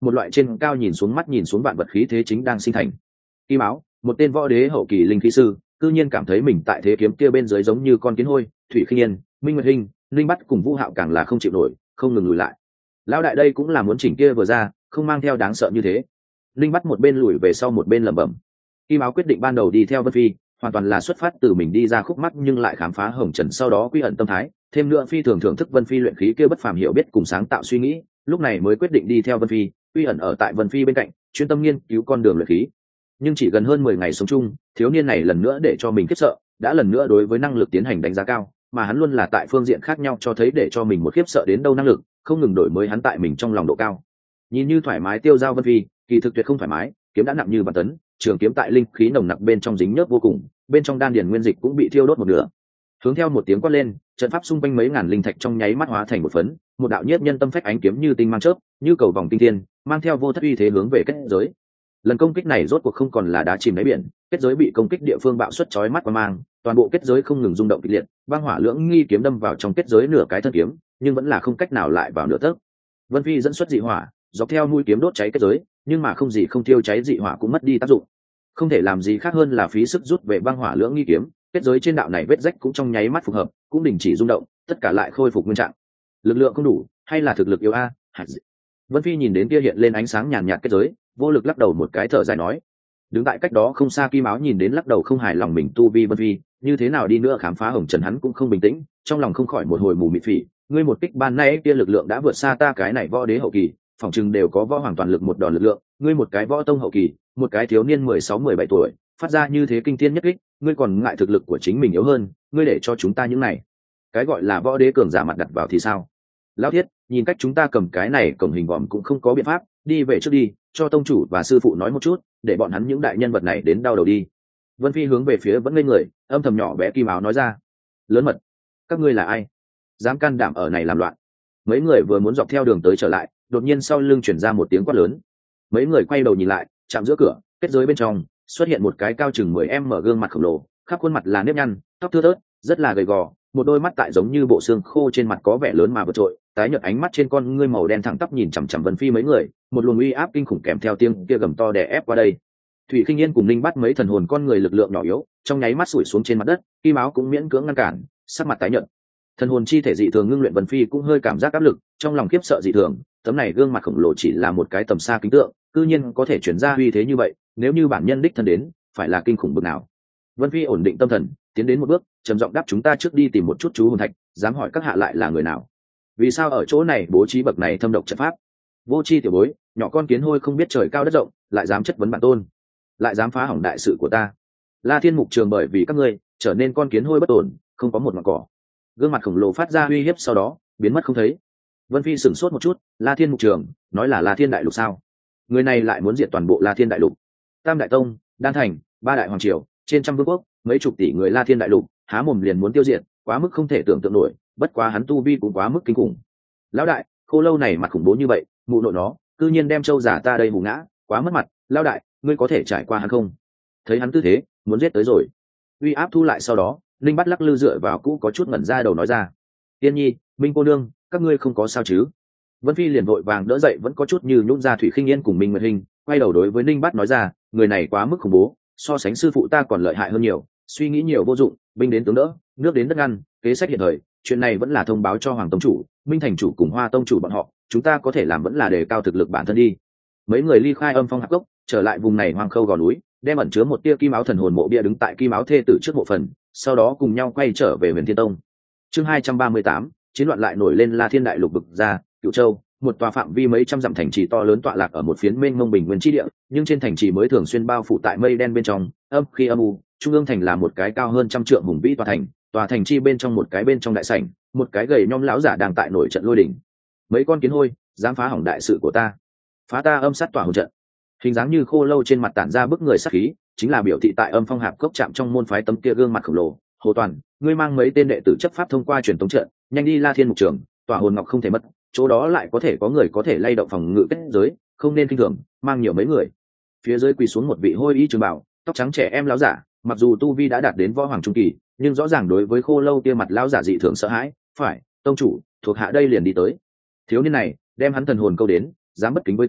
một loại trên cao nhìn xuống mắt nhìn xuống vạn vật khí thế chính đang sinh thành. Kim Áo, một tên võ đế hậu kỳ linh khí sư, cư nhiên cảm thấy mình tại thế kiếm kia bên dưới giống như con kiến hôi. Thủy Khinh Yên, Minh Nguyệt Hinh, Linh Bắt cùng Vũ Hạo càng là không chịu nổi, không ngừng lùi lại. Lão đại đây cũng là muốn chỉnh kia vừa ra, không mang theo đáng sợ như thế. Linh Bắt một bên lùi về sau một bên lẩm bẩm. Kim Áo quyết định ban đầu đi theo Vân Phi, hoàn toàn là xuất phát từ mình đi ra khúc mắc nhưng lại khám phá hồng trần sau đó quy ẩn tâm thái, thêm nữa phi thường thưởng thức Vân Phi luyện khí kia bất phàm hiểu biết cùng sáng tạo suy nghĩ, lúc này mới quyết định đi theo Vân Phi, quy ẩn ở tại Vân Phi bên cạnh, chuyên tâm nghiên cứu con đường luyện khí. Nhưng chỉ gần hơn 10 ngày sống chung, thiếu niên này lần nữa để cho mình khiếp sợ, đã lần nữa đối với năng lực tiến hành đánh giá cao, mà hắn luôn là tại phương diện khác nhau cho thấy để cho mình một khiếp sợ đến đâu năng lực, không ngừng đổi mới hắn tại mình trong lòng độ cao. Nhìn như thoải mái tiêu dao Vân Phi, kỳ thực tuyệt không thoải mái, kiếm đã nặng như vạn tấn, trường kiếm tại linh khí nồng nặc bên trong dính nhớp vô cùng, bên trong đan điền nguyên dịch cũng bị thiêu đốt một nửa. Hướng theo một tiếng quát lên, trận pháp xung quanh mấy ngàn linh thạch trong nháy mắt hóa thành một phấn, một đạo nhiếp nhân tâm phách ánh kiếm như tinh mang chớp, như cầu vòng tinh thiên, mang theo vô thất uy thế hướng về kết giới. Lần công kích này rốt cuộc không còn là đá chìm đáy biển, kết giới bị công kích địa phương bạo xuất chói mắt qua mang, toàn bộ kết giới không ngừng rung động kịch liệt, băng hỏa lưỡng nghi kiếm đâm vào trong kết giới nửa cái thân kiếm, nhưng vẫn là không cách nào lại vào nửa tấc. Vân Phi dẫn xuất dị hỏa, dọc theo mũi kiếm đốt cháy kết giới, nhưng mà không gì không thiêu cháy dị hỏa cũng mất đi tác dụng. Không thể làm gì khác hơn là phí sức rút về băng hỏa lưỡng nghi kiếm, kết giới trên đạo này vết rách cũng trong nháy mắt phục hợp, cũng đình chỉ rung động, tất cả lại khôi phục nguyên trạng. Lực lượng không đủ, hay là thực lực yếu a? Vân Phi nhìn đến kia hiện lên ánh sáng nhàn nhạt kết giới, vô lực lắc đầu một cái thở dài nói. Đứng tại cách đó không xa Kim Áo nhìn đến lắc đầu không hài lòng mình tu vi Vân Phi, như thế nào đi nữa khám phá hồng trần hắn cũng không bình tĩnh, trong lòng không khỏi một hồi mù mịt phỉ, ngươi một kích ban nay kia lực lượng đã vượt xa ta cái này võ đế hậu kỳ, phỏng chừng đều có võ hoàng toàn lực một đòn lực lượng, ngươi một cái võ tông hậu kỳ, một cái thiếu niên 16-17 tuổi, phát ra như thế kinh thiên nhất kích, ngươi còn ngại thực lực của chính mình yếu hơn, ngươi để cho chúng ta những này cái gọi là võ đế cường giả mặt đặt vào thì sao? Lão Thiết, nhìn cách chúng ta cầm cái này cổng hình vòm cũng không có biện pháp, đi về trước đi, cho tông chủ và sư phụ nói một chút, để bọn hắn những đại nhân vật này đến đau đầu đi. Vân Phi hướng về phía vẫn ngây người, âm thầm nhỏ bé Kim Áo nói ra. Lớn mật, các ngươi là ai? Dám can đảm ở này làm loạn? Mấy người vừa muốn dọc theo đường tới trở lại, đột nhiên sau lưng chuyển ra một tiếng quát lớn. Mấy người quay đầu nhìn lại, chạm giữa cửa, kết giới bên trong xuất hiện một cái cao chừng 10m gương mặt khổng lồ, khắp khuôn mặt là nếp nhăn, tóc thưa thớt, rất là gầy gò, một đôi mắt tại giống như bộ xương khô trên mặt có vẻ lớn mà vượt trội, tái nhợt ánh mắt trên con ngươi màu đen thẳng tắp nhìn chằm chằm Vân Phi mấy người, một luồng uy áp kinh khủng kèm theo tiếng kia gầm to đè ép qua đây. Thủy Khinh Yên cùng Linh Bắt mấy thần hồn con người lực lượng nhỏ yếu, trong nháy mắt sủi xuống trên mặt đất, Kim Áo cũng miễn cưỡng ngăn cản, sắc mặt tái nhợt. Thần hồn chi thể dị thường ngưng luyện Vân Phi cũng hơi cảm giác áp lực, trong lòng khiếp sợ dị thường, tấm này gương mặt khổng lồ chỉ là một cái tầm xa kính tượng, cư nhiên có thể truyền ra uy thế như vậy, nếu như bản nhân đích thân đến, phải là kinh khủng bực nào. Vân Phi ổn định tâm thần, tiến đến một bước, trầm giọng đáp chúng ta trước đi tìm một chút chú hồn thạch, dám hỏi các hạ lại là người nào? Vì sao ở chỗ này bố trí bậc này thâm độc trận pháp? Vô chi tiểu bối, nhỏ con kiến hôi không biết trời cao đất rộng, lại dám chất vấn bản tôn, lại dám phá hỏng đại sự của ta. La Thiên Mục Trường bởi vì các ngươi trở nên con kiến hôi bất ổn, không có một ngọn cỏ. Gương mặt khổng lồ phát ra uy hiếp sau đó biến mất không thấy. Vân Phi sửng sốt một chút, La Thiên Mục Trường nói là La Thiên Đại Lục sao? Người này lại muốn diệt toàn bộ La Thiên Đại Lục. Tam Đại Tông, Đan Thành, ba đại hoàng triều, trên trăm vương quốc, mấy chục tỷ người La Thiên Đại Lục, há mồm liền muốn tiêu diệt, quá mức không thể tưởng tượng nổi, bất quá hắn tu vi cũng quá mức kinh khủng. Lão đại, khô lâu này mặt khủng bố như vậy, mụ nội nó, cư nhiên đem châu giả ta đây hù ngã, quá mất mặt. Lão đại, ngươi có thể trải qua hắn không? Thấy hắn tư thế, muốn giết tới rồi. Uy áp thu lại sau đó, Linh Bắt lắc lư dựa vào cũ có chút ngẩn ra đầu nói ra. Tiên Nhi, Minh cô nương, các ngươi không có sao chứ? Vân Phi liền vội vàng đỡ dậy vẫn có chút như nhũn ra Thủy Khinh Yên cùng Minh Nguyệt Hinh, quay đầu đối với Linh Bắt nói ra, người này quá mức khủng bố, so sánh sư phụ ta còn lợi hại hơn nhiều, suy nghĩ nhiều vô dụng, binh đến tướng đỡ, nước đến đất ngăn, kế sách hiện thời, chuyện này vẫn là thông báo cho Hoàng tông chủ, Minh thành chủ cùng Hoa tông chủ bọn họ, chúng ta có thể làm vẫn là đề cao thực lực bản thân đi. Mấy người ly khai Âm Phong Hạp Cốc, trở lại vùng này hoang khâu gò núi, đem ẩn chứa một tia Kim Áo thần hồn mộ bia đứng tại Kim Áo thê tử trước mộ phần, sau đó cùng nhau quay trở về Huyền Thiên Tông. Chương 238, chiến loạn lại nổi lên La Thiên Đại Lục vực ra, Cửu Châu, một tòa phạm vi mấy trăm dặm thành trì to lớn tọa lạc ở một phiến mênh mông bình nguyên chi địa, nhưng trên thành trì mới thường xuyên bao phủ tại mây đen bên trong, âm khi âm u, trung ương thành là một cái cao hơn trăm trượng hùng vĩ tòa thành chi bên trong một cái bên trong đại sảnh, một cái gầy nhom lão giả đang tại nổi trận lôi đỉnh. Mấy con kiến hôi, dám phá hỏng đại sự của ta, phá ta âm sát tỏa hồn trận. Hình dáng như khô lâu trên mặt tản ra bức người sát khí, chính là biểu thị tại Âm Phong Hạp Cốc chạm trong môn phái tấm kia gương mặt khổng lồ. Hồ Toàn, ngươi mang mấy tên đệ tử chấp pháp thông qua truyền tống trận, nhanh đi La Thiên Mục Trường, tỏa hồn ngọc không thể mất, chỗ đó lại có thể có người có thể lay động phòng ngự kết giới, không nên kinh thường, mang nhiều mấy người. Phía dưới quỳ xuống một vị hôi y trường bảo, tóc trắng trẻ em lão giả, mặc dù tu vi đã đạt đến võ hoàng trung kỳ, nhưng rõ ràng đối với khô lâu kia mặt lão giả dị thường sợ hãi. Phải, tông chủ, thuộc hạ đây liền đi tới. Thiếu niên này đem hắn thần hồn câu đến, dám bất kính với ta,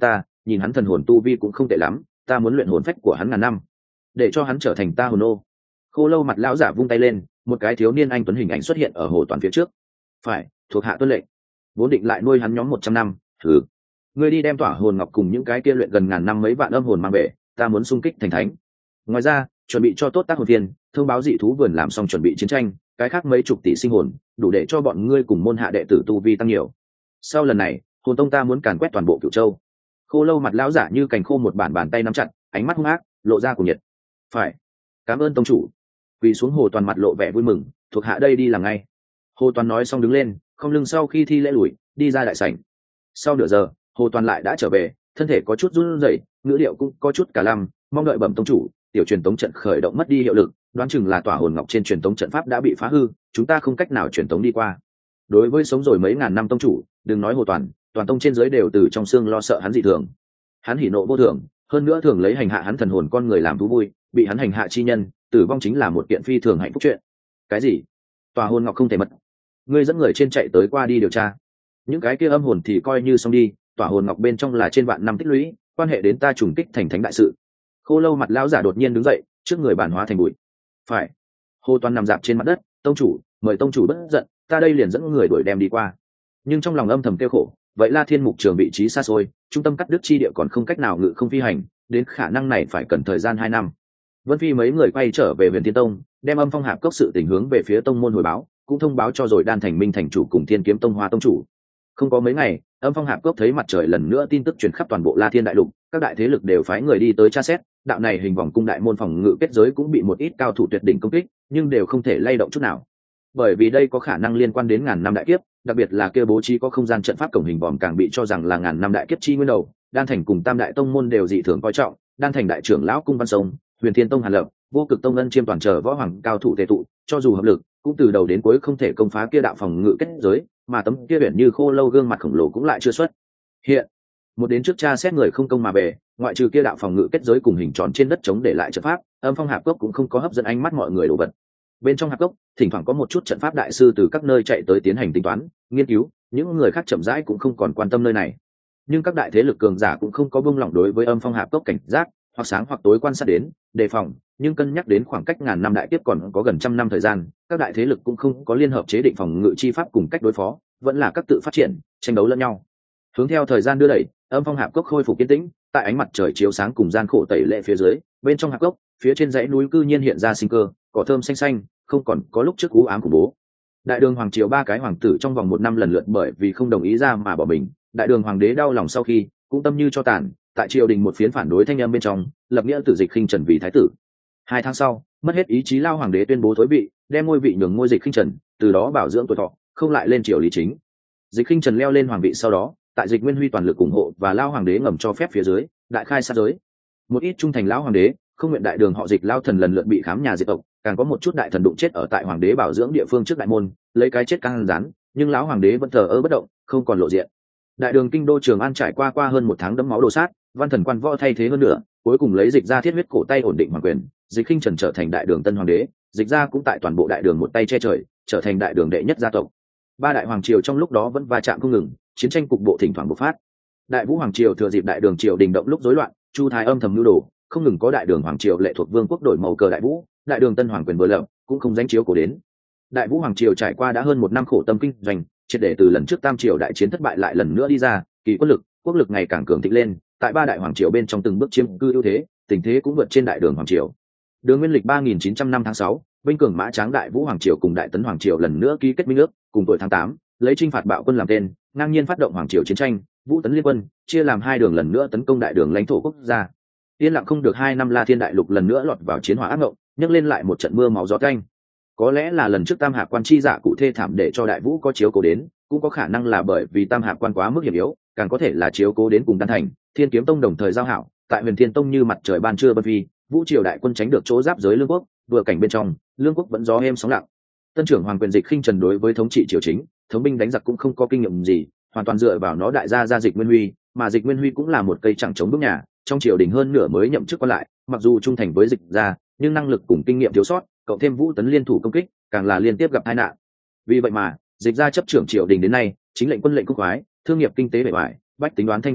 nhìn hắn thần hồn tu vi cũng không tệ lắm, ta muốn luyện hồn phách của hắn ngàn năm, để cho hắn trở thành ta hồn ô. Khô Lâu mặt lão giả vung tay lên, một cái thiếu niên anh tuấn hình ảnh xuất hiện ở Hồ Toàn phía trước. Phải, thuộc hạ tuân lệnh. Vốn định lại nuôi hắn nhóm 100 năm, thử. Ngươi đi đem Tỏa Hồn Ngọc cùng những cái kia luyện gần ngàn năm mấy vạn âm hồn mang về, ta muốn xung kích thành thánh. Ngoài ra, chuẩn bị cho tốt tác hồn viên, thông báo dị thú vườn làm xong chuẩn bị chiến tranh, cái khác mấy chục tỷ sinh hồn, đủ để cho bọn ngươi cùng môn hạ đệ tử tu vi tăng nhiều. Sau lần này, hồn tông ta muốn càn quét toàn bộ Cửu Châu. Khô Lâu mặt lão giả như cành khô một bàn tay nắm chặt, ánh mắt hung ác, lộ ra cuồng nhiệt. Phải, cảm ơn tông chủ. Quỳ xuống Hồ Toàn mặt lộ vẻ vui mừng, thuộc hạ đây đi làm ngay. Hồ Toàn nói xong đứng lên, không lưng sau khi thi lễ lùi, đi ra đại sảnh. Sau nửa giờ, Hồ Toàn lại đã trở về, thân thể có chút run rẩy, ngữ điệu cũng có chút cả lăm, mong đợi bẩm tông chủ, tiểu truyền tống trận khởi động mất đi hiệu lực, đoán chừng là Tỏa Hồn Ngọc trên truyền tống trận pháp đã bị phá hư, chúng ta không cách nào truyền tống đi qua. Đối với sống rồi mấy ngàn năm tông chủ, đừng nói Hồ Toàn, toàn tông trên dưới đều từ trong xương lo sợ hắn dị thường. Hắn hỉ nộ vô thường, hơn nữa thường lấy hành hạ hắn thần hồn con người làm thú vui, bị hắn hành hạ chi nhân, tử vong chính là một kiện phi thường hạnh phúc chuyện. Cái gì? Tỏa Hồn Ngọc không thể mất. Ngươi dẫn người trên chạy tới qua đi điều tra. Những cái kia âm hồn thì coi như xong đi, Tỏa Hồn Ngọc bên trong là trên vạn năm tích lũy, quan hệ đến ta trùng kích thành thánh đại sự. Khô Lâu mặt lão giả đột nhiên đứng dậy, trước người bản hóa thành bụi. Phải. Hồ Toàn nằm dạp trên mặt đất, tông chủ, mời tông chủ bất giận, ta đây liền dẫn người đuổi đem đi qua. Nhưng trong lòng âm thầm kêu khổ, vậy La Thiên Mục Trường vị trí xa xôi, trung tâm cắt đứt chi địa còn không cách nào ngự không phi hành, đến khả năng này phải cần thời gian 2 năm. Vân Phi mấy người quay trở về Huyền Thiên Tông, đem Âm Phong Hạp Cốc sự tình hướng về phía tông môn hồi báo, cũng thông báo cho rồi Đan Thành Minh thành chủ cùng Thiên Kiếm Tông Hoa tông chủ. Không có mấy ngày, Âm Phong Hạp Cốc thấy mặt trời lần nữa tin tức truyền khắp toàn bộ La Thiên đại lục, các đại thế lực đều phái người đi tới tra xét, đạo này hình vòng cung đại môn phòng ngự kết giới cũng bị một ít cao thủ tuyệt đỉnh công kích, nhưng đều không thể lay động chút nào. Bởi vì đây có khả năng liên quan đến ngàn năm đại kiếp, đặc biệt là kia bố trí có không gian trận pháp cổng hình vòm càng bị cho rằng là ngàn năm đại kiếp chi nguyên đầu. Đan Thành cùng Tam đại tông môn đều dị thường coi trọng, Đan Thành đại trưởng lão Cung Văn Sông, Huyền Thiên Tông Hàn Lập, Vô Cực Tông Ân Chiêm toàn chờ võ hoàng cao thủ tề tụ, cho dù hợp lực, cũng từ đầu đến cuối không thể công phá kia đạo phòng ngự kết giới, mà tấm kia biển như khô lâu gương mặt khổng lồ cũng lại chưa xuất hiện. Một đến trước cha xét người không công mà về, ngoại trừ kia đạo phòng ngự kết giới cùng hình tròn trên đất chống để lại trận pháp, Âm Phong Hạp Cốc cũng không có hấp dẫn ánh mắt mọi người đồ vật. Bên trong hạp cốc, thỉnh thoảng có một chút trận pháp đại sư từ các nơi chạy tới tiến hành tính toán, nghiên cứu, những người khác chậm rãi cũng không còn quan tâm nơi này. Nhưng các đại thế lực cường giả cũng không có buông lỏng đối với Âm Phong Hạp Cốc cảnh giác, hoặc sáng hoặc tối quan sát đến, đề phòng, nhưng cân nhắc đến khoảng cách ngàn năm đại kiếp còn có gần trăm năm thời gian, các đại thế lực cũng không có liên hợp chế định phòng ngự chi pháp cùng cách đối phó, vẫn là các tự phát triển, tranh đấu lẫn nhau. Hướng theo thời gian đưa đẩy, Âm Phong Hạp Cốc khôi phục yên tĩnh, tại ánh mặt trời chiếu sáng cùng gian khổ tẩy lệ phía dưới, bên trong hạp cốc, phía trên dãy núi cư nhiên hiện ra sinh cơ, cỏ thơm xanh xanh, không còn có lúc trước cú ám của bố. Đại đường hoàng triều 3 cái hoàng tử trong vòng 1 năm lần lượt bởi vì không đồng ý ra mà bỏ mình, đại đường hoàng đế đau lòng sau khi cũng tâm như cho tàn, tại triều đình một phiến phản đối thanh âm bên trong, lập nghĩa tử Dịch Khinh Trần vì thái tử. 2 tháng sau, mất hết ý chí lao hoàng đế tuyên bố thối vị, đem ngôi vị nhường ngôi Dịch Khinh Trần, từ đó bảo dưỡng tuổi thọ, không lại lên triều lý chính. Dịch Khinh Trần leo lên hoàng vị sau đó, tại Dịch Nguyên Huy toàn lực ủng hộ và lao hoàng đế ngầm cho phép phía dưới, đại khai sát giới. Một ít trung thành lão hoàng đế, không nguyện đại đường họ Dịch lao thần lần lượt bị khám nhà diệt tộc, càng có một chút đại thần đụng chết ở tại hoàng đế bảo dưỡng địa phương trước đại môn, lấy cái chết căng rán, nhưng lão hoàng đế vẫn thờ ơ bất động, không còn lộ diện. Đại đường kinh đô Trường An trải qua hơn 1 tháng đẫm máu đổ sát, văn thần quan võ thay thế hơn nữa, cuối cùng lấy Dịch gia thiết huyết cổ tay ổn định hoàng quyền, Dịch Khinh Trần trở thành đại đường tân hoàng đế, Dịch gia cũng tại toàn bộ đại đường một tay che trời, trở thành đại đường đệ nhất gia tộc. 3 đại hoàng triều trong lúc đó vẫn va chạm không ngừng, chiến tranh cục bộ thỉnh thoảng bộc phát. Đại Vũ hoàng triều thừa dịp đại đường triều đình động lúc rối loạn, Chu Thái âm thầm nhu đồ, không ngừng có đại đường hoàng triều lệ thuộc vương quốc đổi màu cờ đại vũ, đại đường tân hoàng quyền vừa lập, cũng không danh chiếu cổ đến. Đại Vũ hoàng triều trải qua đã hơn 1 năm khổ tâm kinh doanh, triệt để từ lần trước Tam triều đại chiến thất bại lại lần nữa đi ra, kỳ quân lực, quốc lực ngày càng cường thịnh lên, tại 3 đại hoàng triều bên trong từng bước chiếm cư ưu thế, tình thế cũng vượt trên đại đường hoàng triều. Đường Nguyên lịch 3900 năm tháng 6, binh cường mã tráng đại Vũ hoàng triều cùng đại tấn hoàng triều lần nữa ký kết minh ước, cùng tuổi tháng 8, lấy chinh phạt bạo quân làm tên, ngang nhiên phát động hoàng triều chiến tranh, Vũ tấn liên quân, chia làm 2 đường lần nữa tấn công đại đường lãnh thổ quốc gia. Yên lặng không được 2 năm, La Thiên đại lục lần nữa lọt vào chiến hỏa ác ngộng, nhấc lên lại một trận mưa máu gió tanh. Có lẽ là lần trước Tam Hạp quan chi dạ cụ thê thảm để cho đại Vũ có chiếu cố đến, cũng có khả năng là bởi vì Tam Hạp quan quá mức hiểm yếu, càng có thể là chiếu cố đến cùng Đan Thành, Thiên Kiếm Tông đồng thời giao hảo, tại Huyền Thiên Tông như mặt trời ban trưa bất vi, Vũ triều đại quân tránh được chỗ giáp giới Lương quốc, vừa cảnh bên trong, Lương quốc vẫn gió êm sóng lặng. Tân trưởng hoàng quyền Dịch Khinh Trần đối với thống trị triều chính, thống binh đánh giặc cũng không có kinh nghiệm gì, hoàn toàn dựa vào nó đại gia Dịch Nguyên Huy, mà Dịch Nguyên Huy cũng là một cây chẳng chống bước nhà, trong triều đình hơn nửa mới nhậm chức quan lại, mặc dù trung thành với Dịch gia, nhưng năng lực cùng kinh nghiệm thiếu sót, cộng thêm Vũ tấn liên thủ công kích, càng là liên tiếp gặp tai nạn. Vì vậy mà, Dịch gia chấp trưởng triều đình đến nay, chính lệnh quân lệnh quốc khoái, thương nghiệp kinh tế bề ngoài, bách tính đoán thanh tái đạo,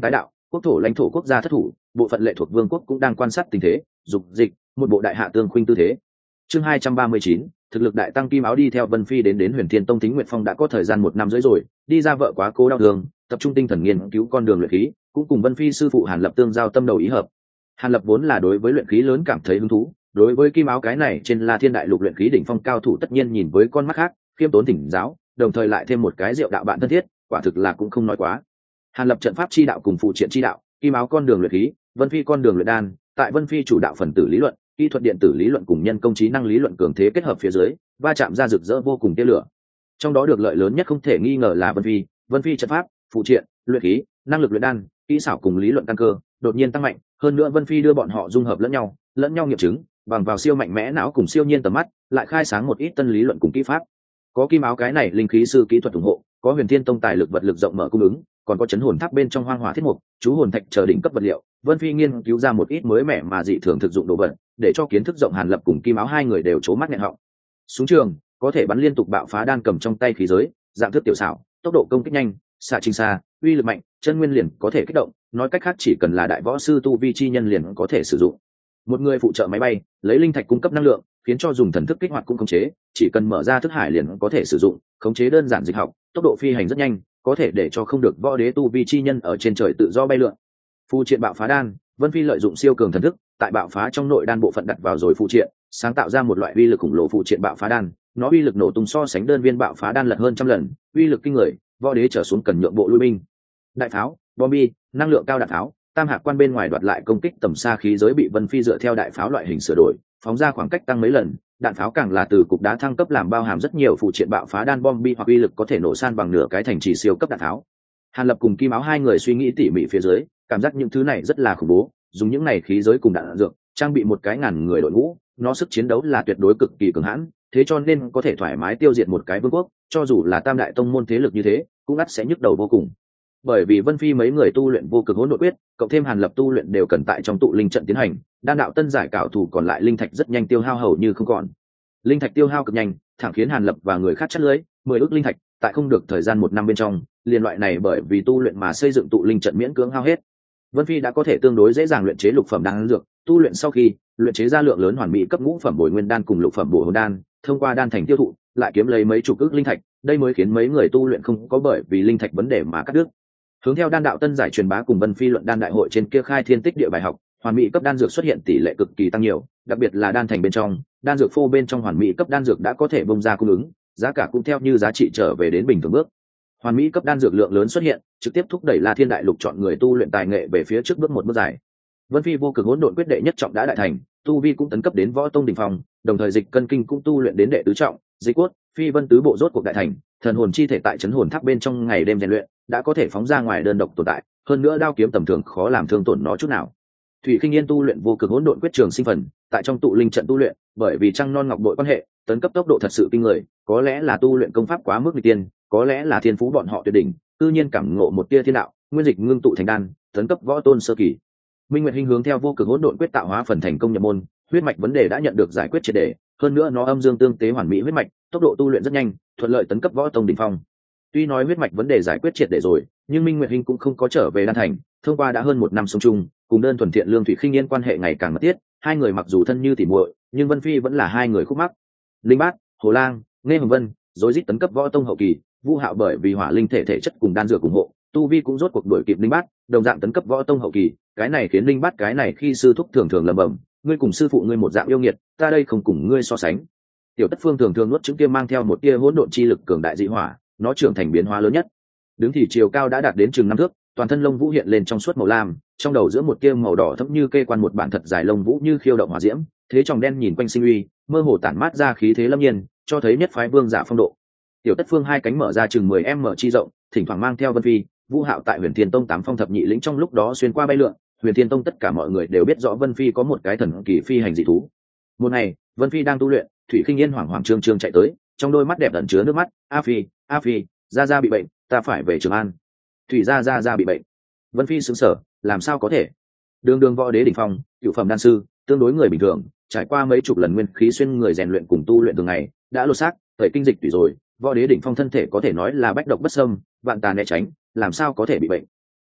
quốc thổ lãnh thổ quốc gia thất thủ, bộ phận lệ thuộc vương quốc cũng đang quan sát tình thế, dục dịch, một bộ đại hạ tương khuynh tư thế. Chương 239, thực lực đại tăng Kim Áo đi theo Vân Phi đến Huyền Thiên Tông Thính Nguyệt Phong đã có thời gian 1 năm rưỡi rồi, đi ra vợ quá cố đau thương, tập trung tinh thần nghiên cứu con đường luyện khí, cũng cùng Vân Phi sư phụ Hàn Lập tương giao tâm đầu ý hợp. Hàn Lập vốn là đối với luyện khí lớn cảm thấy hứng thú, đối với Kim Áo cái này trên La Thiên Đại Lục luyện khí đỉnh phong cao thủ tất nhiên nhìn với con mắt khác, khiêm tốn thỉnh giáo, đồng thời lại thêm một cái diệu đạo bạn thân thiết, quả thực là cũng không nói quá. Hàn Lập trận pháp chi đạo cùng phụ triện chi đạo, Kim Áo con đường luyện khí, Vân Phi con đường luyện đan, tại Vân Phi chủ đạo phần tử lý luận, kỹ thuật điện tử lý luận cùng nhân công trí năng lý luận cường thế kết hợp phía dưới, va chạm ra rực rỡ vô cùng tia lửa. Trong đó được lợi lớn nhất không thể nghi ngờ là Vân Phi trận pháp, phụ triện, luyện khí, năng lực luyện đan, kỹ xảo cùng lý luận căn cơ đột nhiên tăng mạnh, hơn nữa Vân Phi đưa bọn họ dung hợp lẫn nhau nghiệm chứng, bằng vào siêu mạnh mẽ não cùng siêu nhiên tầm mắt, lại khai sáng một ít tân lý luận cùng kỹ pháp. Có Kim Áo cái này linh khí sư kỹ thuật ủng hộ, có Huyền Thiên Tông tài lực vật lực rộng mở cung ứng, còn có chấn hồn tháp bên trong hoang hỏa thiết mục, chú hồn thạch chờ đỉnh cấp vật liệu, Vân Phi nghiên cứu ra một ít mới mẻ mà dị thường thực dụng đồ vật, để cho kiến thức rộng Hàn Lập cùng Kim Áo hai người đều trố mắt nghẹn họng. Súng trường có thể bắn liên tục bạo phá đan cầm trong tay khí giới, dạng thức tiểu xảo, tốc độ công kích nhanh, xạ trình xa, uy lực mạnh, chân nguyên liền có thể kích động, nói cách khác chỉ cần là đại võ sư tu vi chi nhân liền có thể sử dụng. Một người phụ trợ máy bay, lấy linh thạch cung cấp năng lượng, khiến cho dùng thần thức kích hoạt cũng khống chế, chỉ cần mở ra thức hải liền có thể sử dụng, khống chế đơn giản dịch học, tốc độ phi hành rất nhanh, có thể để cho không được võ đế tu vi chi nhân ở trên trời tự do bay lượn. Phụ triện bạo phá đan, Vân Phi lợi dụng siêu cường thần thức, tại bạo phá trong nội đan bộ phận đặt vào rồi phụ triện, sáng tạo ra một loại uy lực khủng lồ phụ triện bạo phá đan, nó uy lực nổ tung so sánh đơn viên bạo phá đan lật hơn trăm lần, uy lực kinh người, võ đế trở xuống cần nhượng bộ lui binh. Đại pháo, bombi, năng lượng cao đạn pháo, tam hạc quan bên ngoài đoạt lại công kích tầm xa khí giới bị Vân Phi dựa theo đại pháo loại hình sửa đổi, phóng ra khoảng cách tăng mấy lần, đạn pháo càng là từ cục đá thăng cấp làm bao hàm rất nhiều phụ triện bạo phá đan bombi hoặc uy lực có thể nổ san bằng nửa cái thành trì siêu cấp đạn pháo. Hàn Lập cùng Kim Áo hai người suy nghĩ tỉ mỉ phía dưới, cảm giác những thứ này rất là khủng bố, dùng những này khí giới cùng đạn dược, trang bị một cái ngàn người đội ngũ, nó sức chiến đấu là tuyệt đối cực kỳ cường hãn, thế cho nên có thể thoải mái tiêu diệt một cái vương quốc, cho dù là tam đại tông môn thế lực như thế, cũng ắt sẽ nhức đầu vô cùng. Bởi vì Vân Phi mấy người tu luyện vô cực hỗn độn quyết, cộng thêm Hàn Lập tu luyện đều cần tại trong tụ linh trận tiến hành, đan đạo tân giải cảo thủ còn lại linh thạch rất nhanh tiêu hao hầu như không còn. Linh thạch tiêu hao cực nhanh, thẳng khiến Hàn Lập và người khác chắt lưới, 10 ức linh thạch, tại không được thời gian 1 năm bên trong, liên loại này bởi vì tu luyện mà xây dựng tụ linh trận miễn cưỡng hao hết. Vân Phi đã có thể tương đối dễ dàng luyện chế lục phẩm đan dược, tu luyện sau khi luyện chế ra lượng lớn hoàn mỹ cấp ngũ phẩm bồi nguyên đan cùng lục phẩm bổ hồn đan, thông qua đan thành tiêu thụ, lại kiếm lấy mấy chục ức linh thạch, đây mới khiến mấy người tu luyện không có bởi vì linh thạch vấn đề mà cắt đứt. Hướng theo đan đạo tân giải truyền bá cùng Vân Phi luận đan đại hội trên kia khai thiên tích địa bài học, hoàn mỹ cấp đan dược xuất hiện tỷ lệ cực kỳ tăng nhiều, đặc biệt là đan thành bên trong, đan dược phô bên trong hoàn mỹ cấp đan dược đã có thể bung ra cung ứng, giá cả cũng theo như giá trị trở về đến bình thường bước. Hoàn mỹ cấp đan dược lượng lớn xuất hiện, trực tiếp thúc đẩy La Thiên Đại Lục chọn người tu luyện tài nghệ về phía trước bước một bước dài. Vân Phi vô cực hỗn độn quyết đệ nhất trọng đã đại thành, tu vi cũng tấn cấp đến võ tông đỉnh phong, đồng thời dịch cân kinh cũng tu luyện đến đệ tứ trọng, dịch cốt, phi vân tứ bộ rốt cuộc đại thành, thần hồn chi thể tại chấn hồn tháp bên trong ngày đêm rèn luyện, đã có thể phóng ra ngoài đơn độc tồn tại, hơn nữa đao kiếm tầm thường khó làm thương tổn nó chút nào. Thủy Khinh Yên tu luyện vô cực hỗn độn quyết trường sinh phần, tại trong tụ linh trận tu luyện, bởi vì trăng non ngọc bội quan hệ, tấn cấp tốc độ thật sự kinh người, có lẽ là tu luyện công pháp quá mức nghịch tiên, có lẽ là thiên phú bọn họ tuyệt đỉnh, tự nhiên cảm ngộ một tia thiên đạo, nguyên dịch ngưng tụ thành đan, tấn cấp võ tôn sơ kỳ. Minh Nguyệt Hinh hướng theo vô cực hỗn độn quyết tạo hóa phần thành công nhập môn, huyết mạch vấn đề đã nhận được giải quyết triệt để, hơn nữa nó âm dương tương tế hoàn mỹ huyết mạch, tốc độ tu luyện rất nhanh, thuận lợi tấn cấp võ tông đỉnh phong. Tuy nói huyết mạch vấn đề giải quyết triệt để rồi, nhưng Minh Nguyệt Hinh cũng không có trở về đan thành, thông qua đã hơn 1 năm sống chung, cùng đơn thuần thiện lương Thủy Khinh Yên quan hệ ngày càng mật thiết, hai người mặc dù thân như tỉ muội, nhưng Vân Phi vẫn là hai người khúc mắc. Linh Bát, Hồ Lang, Nghe Hồng Vân, rối rít tấn cấp võ tông hậu kỳ, Vu Hạo bởi vì hỏa linh thể thể chất cùng đan dược ủng hộ, tu vi cũng rốt cuộc đuổi kịp Linh Bát, đồng dạng tấn cấp võ tông hậu kỳ, cái này khiến Linh Bát cái này khi sư thúc thường thường lẩm bẩm, ngươi cùng sư phụ ngươi một dạng yêu nghiệt, ta đây không cùng ngươi so sánh. Tiểu Tất Phương thường thường nuốt trứng kia mang theo một tia hỗn độn chi lực cường đại dị hỏa, nó trưởng thành biến hóa lớn nhất. Đứng thì chiều cao đã đạt đến chừng 5 thước, toàn thân lông vũ hiện lên trong suốt màu lam, trong đầu giữa một tia màu đỏ thẫm như kê quan một bản thật dài lông vũ như khiêu động hỏa diễm, thế tròng đen nhìn quanh sinh uy, mơ hồ tản mát ra khí thế lâm nhiên, cho thấy nhất phái vương giả phong độ. Tiểu Tất Phương hai cánh mở ra chừng 10m chi rộng, thỉnh thoảng mang theo Vân Phi, Vu Hạo tại Huyền Thiên Tông 8 phong thập nhị lĩnh trong lúc đó xuyên qua bay lượn. Huyền Thiên Tông tất cả mọi người đều biết rõ Vân Phi có một cái thần kỳ phi hành dị thú. Một ngày, Vân Phi đang tu luyện, Thủy Khinh Yên hoảng hoảng trương trương chạy tới, trong đôi mắt đẹp ẩn chứa nước mắt, A Phi, gia bị bệnh, ta phải về Trường An. Thủy gia bị bệnh. Vân Phi sững sờ, làm sao có thể? Đường võ đế đỉnh phong, cửu phẩm đan sư, tương đối người bình thường, trải qua mấy chục lần nguyên khí xuyên người rèn luyện cùng tu luyện thường ngày, đã lột xác, thời kinh dịch tùy rồi, võ đế đỉnh phong thân thể có thể nói là bách độc bất xâm, vạn tà né tránh, làm sao có thể bị bệnh?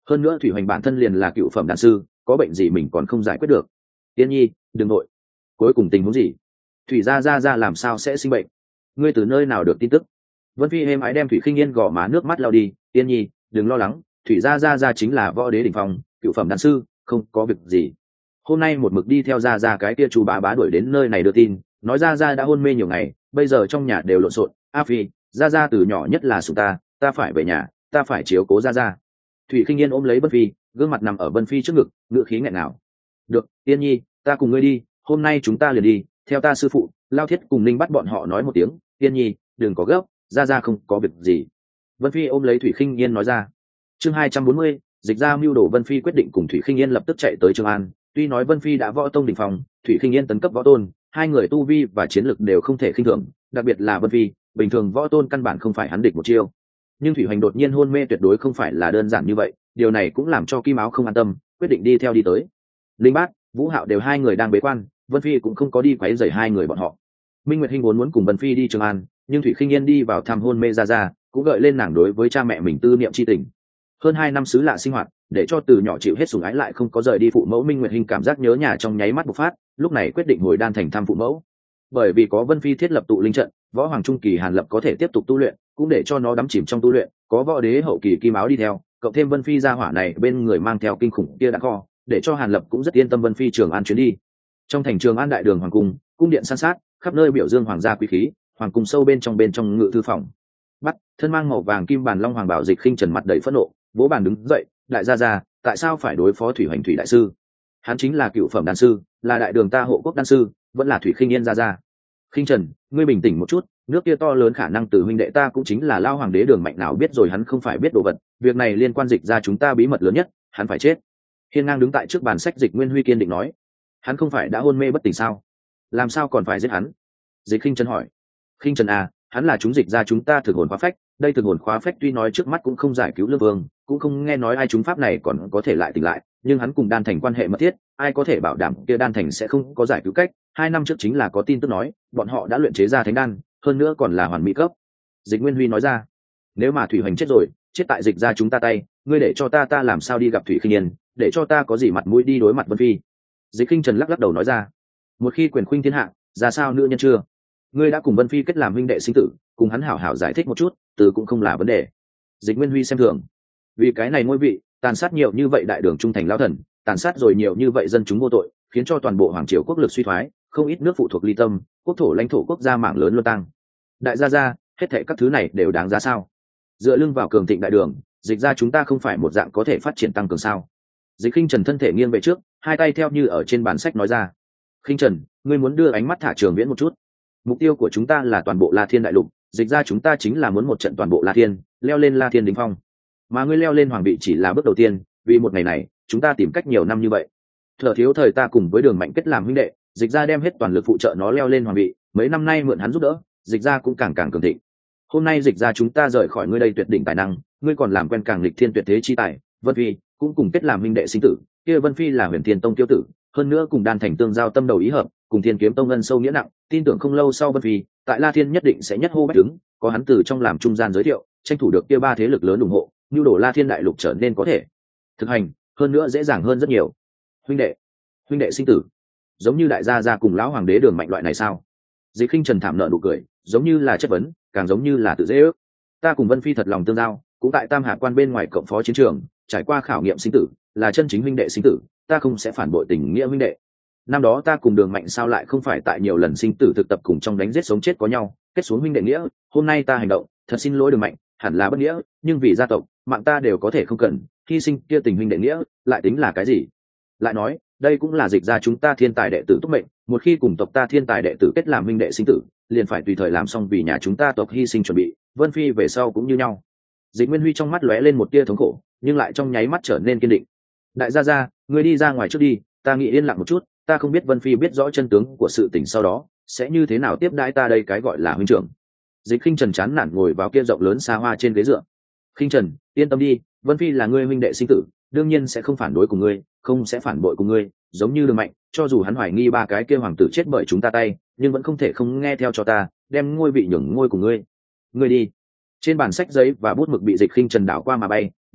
hơn nữa thủy hoành bản thân liền là cựu phẩm đan sư, có bệnh gì mình còn không giải quyết được. Tiên nhi đừng nội, cuối cùng tình huống gì? Thủy gia làm sao sẽ sinh bệnh? Ngươi từ nơi nào được tin tức? Vân Phi êm ái đem Thủy Khinh Yên gò má nước mắt lau đi. Tiên nhi đừng lo lắng, Thủy gia chính là võ đế đỉnh phong, cựu phẩm đan sư, không có việc gì. Hôm nay một mực đi theo gia cái kia chú bá đuổi đến nơi này đưa tin, nói gia đã hôn mê nhiều ngày, bây giờ trong nhà đều lộn xộn. A Phi, gia từ nhỏ nhất là sủng ta phải về nhà, ta phải chiếu cố gia. Thủy Khinh Yên ôm lấy Vân Phi, gương mặt nằm ở Vân Phi trước ngực, ngựa khí nghẹn ngào. Được, Tiên nhi, ta cùng ngươi đi, hôm nay chúng ta liền đi, theo ta sư phụ Lao Thiết cùng Ninh bắt bọn họ nói một tiếng. Tiên nhi đừng có gấp, gia không có việc gì. Vân Phi ôm lấy Thủy Khinh Yên nói ra. Chương 240, dịch ra mưu đồ. Vân Phi quyết định cùng Thủy Khinh Yên lập tức chạy tới Trường An. Tuy nói Vân Phi đã võ tông đỉnh phong, Thủy Khinh Yên tấn cấp võ tôn, hai người tu vi và chiến lực đều không thể khinh thường, đặc biệt là Vân Phi, bình thường võ tôn căn bản không phải hắn địch một chiêu. Nhưng Thủy Hoành đột nhiên hôn mê tuyệt đối không phải là đơn giản như vậy, điều này cũng làm cho Kim Áo không an tâm, quyết định đi theo đi tới. Linh Bát, Vũ Hạo đều hai người đang bế quan, Vân Phi cũng không có đi quấy rầy hai người bọn họ. Minh Nguyệt Hinh vốn muốn cùng Vân Phi đi Trường An, nhưng Thủy Khinh Yên đi vào thăm hôn mê ra, cũng gợi lên nàng đối với cha mẹ mình tư niệm chi tình. Hơn 2 năm xứ lạ sinh hoạt, để cho từ nhỏ chịu hết sủng ái lại không có rời đi phụ mẫu, Minh Nguyệt Hinh cảm giác nhớ nhà trong nháy mắt bộc phát, lúc này quyết định hồi Đan Thành thăm phụ mẫu. Bởi vì có Vân Phi thiết lập tụ linh trận, võ hoàng trung kỳ Hàn Lập có thể tiếp tục tu luyện, cũng để cho nó đắm chìm trong tu luyện, có võ đế hậu kỳ Kim Áo đi theo, cộng thêm Vân Phi gia hỏa này bên người mang theo kinh khủng kia đã kho, để cho Hàn Lập cũng rất yên tâm Vân Phi Trường An chuyến đi. Trong thành Trường An đại đường hoàng cung, cung điện san sát, khắp nơi biểu dương hoàng gia quý khí, hoàng cung sâu bên trong ngự thư phòng. Bắt thân mang màu vàng kim bàn long hoàng bảo Dịch Khinh Trần mặt đầy phẫn nộ, vỗ bàn đứng dậy. Đại gia, tại sao phải đối phó Thủy Hoành Thủy đại sư? Hắn chính là cựu phẩm đan sư, là đại đường ta hộ quốc đan sư, vẫn là Thủy Khinh Yên gia. Khinh Trần, ngươi bình tĩnh một chút, nước kia to lớn khả năng từ huynh đệ ta cũng chính là lao hoàng đế đường mạnh nào biết rồi, hắn không phải biết đồ vật, việc này liên quan Dịch ra chúng ta bí mật lớn nhất, hắn phải chết. Hiên ngang đứng tại trước bàn sách Dịch Nguyên Huy kiên định nói. Hắn không phải đã hôn mê bất tỉnh sao? Làm sao còn phải giết hắn? Dịch Khinh Trần hỏi. Khinh Trần à, hắn là chúng Dịch ra chúng ta thực hồn khóa phách, đây thực hồn khóa phách tuy nói trước mắt cũng không giải cứu lương vương, cũng không nghe nói ai chúng pháp này còn có thể lại tỉnh lại, nhưng hắn cùng Đan Thành quan hệ mật thiết, ai có thể bảo đảm kia Đan Thành sẽ không có giải cứu cách. 2 năm trước chính là có tin tức nói bọn họ đã luyện chế ra thánh đan, hơn nữa còn là hoàn mỹ cấp. Dịch Nguyên Huy nói ra. Nếu mà Thủy Hoành chết rồi, chết tại Dịch ra chúng ta tay, ngươi để cho ta làm sao đi gặp Thủy Khinh Yên, để cho ta có gì mặt mũi đi đối mặt Vân Phi? Dịch Khinh Trần lắc đầu nói ra. Một khi quyền khuynh thiên hạ, ra sao nữ nhân chưa? Ngươi đã cùng Vân Phi kết làm huynh đệ sinh tử, cùng hắn hảo hảo giải thích một chút, từ cũng không là vấn đề. Dịch Nguyên Huy xem thường. Vì cái này ngôi vị, tàn sát nhiều như vậy đại đường trung thành lão thần, tàn sát rồi nhiều như vậy dân chúng vô tội, khiến cho toàn bộ hoàng triều quốc lực suy thoái, không ít nước phụ thuộc ly tâm, quốc thổ lãnh thổ quốc gia mảng lớn luân tăng. Đại gia, hết thảy các thứ này đều đáng giá sao? Dựa lưng vào cường thịnh đại đường, Dịch ra chúng ta không phải một dạng có thể phát triển tăng cường sao? Dịch Khinh Trần thân thể nghiêng về trước, hai tay theo như ở trên bản sách nói ra. Khinh Trần, ngươi muốn đưa ánh mắt thả Trường Viễn một chút. Mục tiêu của chúng ta là toàn bộ La Thiên đại lục, Dịch ra chúng ta chính là muốn một trận toàn bộ La Thiên, leo lên La Thiên đỉnh phong. Mà ngươi leo lên hoàng vị chỉ là bước đầu tiên, vì một ngày này, chúng ta tìm cách nhiều năm như vậy. Thở thiếu thời ta cùng với Đường Mạnh kết làm huynh đệ, Dịch ra đem hết toàn lực phụ trợ nó leo lên hoàng vị, mấy năm nay mượn hắn giúp đỡ, Dịch ra cũng càng cường thịnh. Hôm nay Dịch ra chúng ta rời khỏi ngươi đây tuyệt đỉnh tài năng, ngươi còn làm quen càng lịch thiên tuyệt thế chi tài, Vân Phi cũng cùng kết làm huynh đệ sinh tử, kia Vân Phi là Huyền Thiên Tông tiêu tử, hơn nữa cùng Đan Thành tương giao tâm đầu ý hợp, cùng Thiên Kiếm Tông ân sâu nghĩa nặng, tin tưởng không lâu sau Vân Phi tại La Thiên nhất định sẽ nhất hô bách đứng, có hắn từ trong làm trung gian giới thiệu, tranh thủ được kia 3 thế lực lớn ủng hộ, nhu đồ La Thiên đại lục trở nên có thể thực hành, hơn nữa dễ dàng hơn rất nhiều. Huynh đệ sinh tử, giống như đại gia cùng lão hoàng đế Đường Mạnh loại này sao? Dịch Khinh Trần thảm nợ nụ cười, giống như là chất vấn, càng giống như là tự dễ ước. Ta cùng Vân Phi thật lòng tương giao, cũng tại Tam Hà quan bên ngoài cộng phó chiến trường, trải qua khảo nghiệm sinh tử, là chân chính huynh đệ sinh tử, ta không sẽ phản bội tình nghĩa huynh đệ. Năm đó ta cùng Đường Mạnh sao lại không phải tại nhiều lần sinh tử thực tập cùng trong đánh giết sống chết có nhau, kết xuống huynh đệ nghĩa, hôm nay ta hành động, thật xin lỗi Đường Mạnh, hẳn là bất nghĩa, nhưng vì gia tộc, mạng ta đều có thể không cần, hy sinh kia tình huynh đệ nghĩa, lại tính là cái gì? Lại nói, đây cũng là Dịch ra chúng ta thiên tài đệ tử túc mệnh, một khi cùng tộc ta thiên tài đệ tử kết làm huynh đệ sinh tử, liền phải tùy thời làm xong vì nhà chúng ta tộc hy sinh chuẩn bị, Vân Phi về sau cũng như nhau. Dịch Nguyên Huy trong mắt lóe lên một tia thống khổ, nhưng lại trong nháy mắt trở nên kiên định. Đại gia, ngươi đi ra ngoài trước đi, ta nghĩ yên lặng một chút, ta không biết Vân Phi biết rõ chân tướng của sự tình sau đó sẽ như thế nào tiếp đãi ta đây cái gọi là huynh trưởng. Dịch Khinh Trần chán nản ngồi vào kia rộng lớn xa hoa trên ghế dựa. Khinh Trần, yên tâm đi, Vân Phi là ngươi huynh đệ sinh tử, đương nhiên sẽ không phản đối cùng ngươi, không sẽ phản bội cùng ngươi, giống như Đường Mạnh, cho dù hắn hoài nghi 3 cái kia hoàng tử chết bởi chúng ta tay, nhưng vẫn không thể không nghe theo cho ta, đem ngôi vị nhường ngôi của ngươi. Ngươi đi. Trên bàn sách giấy và bút mực bị Dịch Khinh Trần đảo qua mà bay,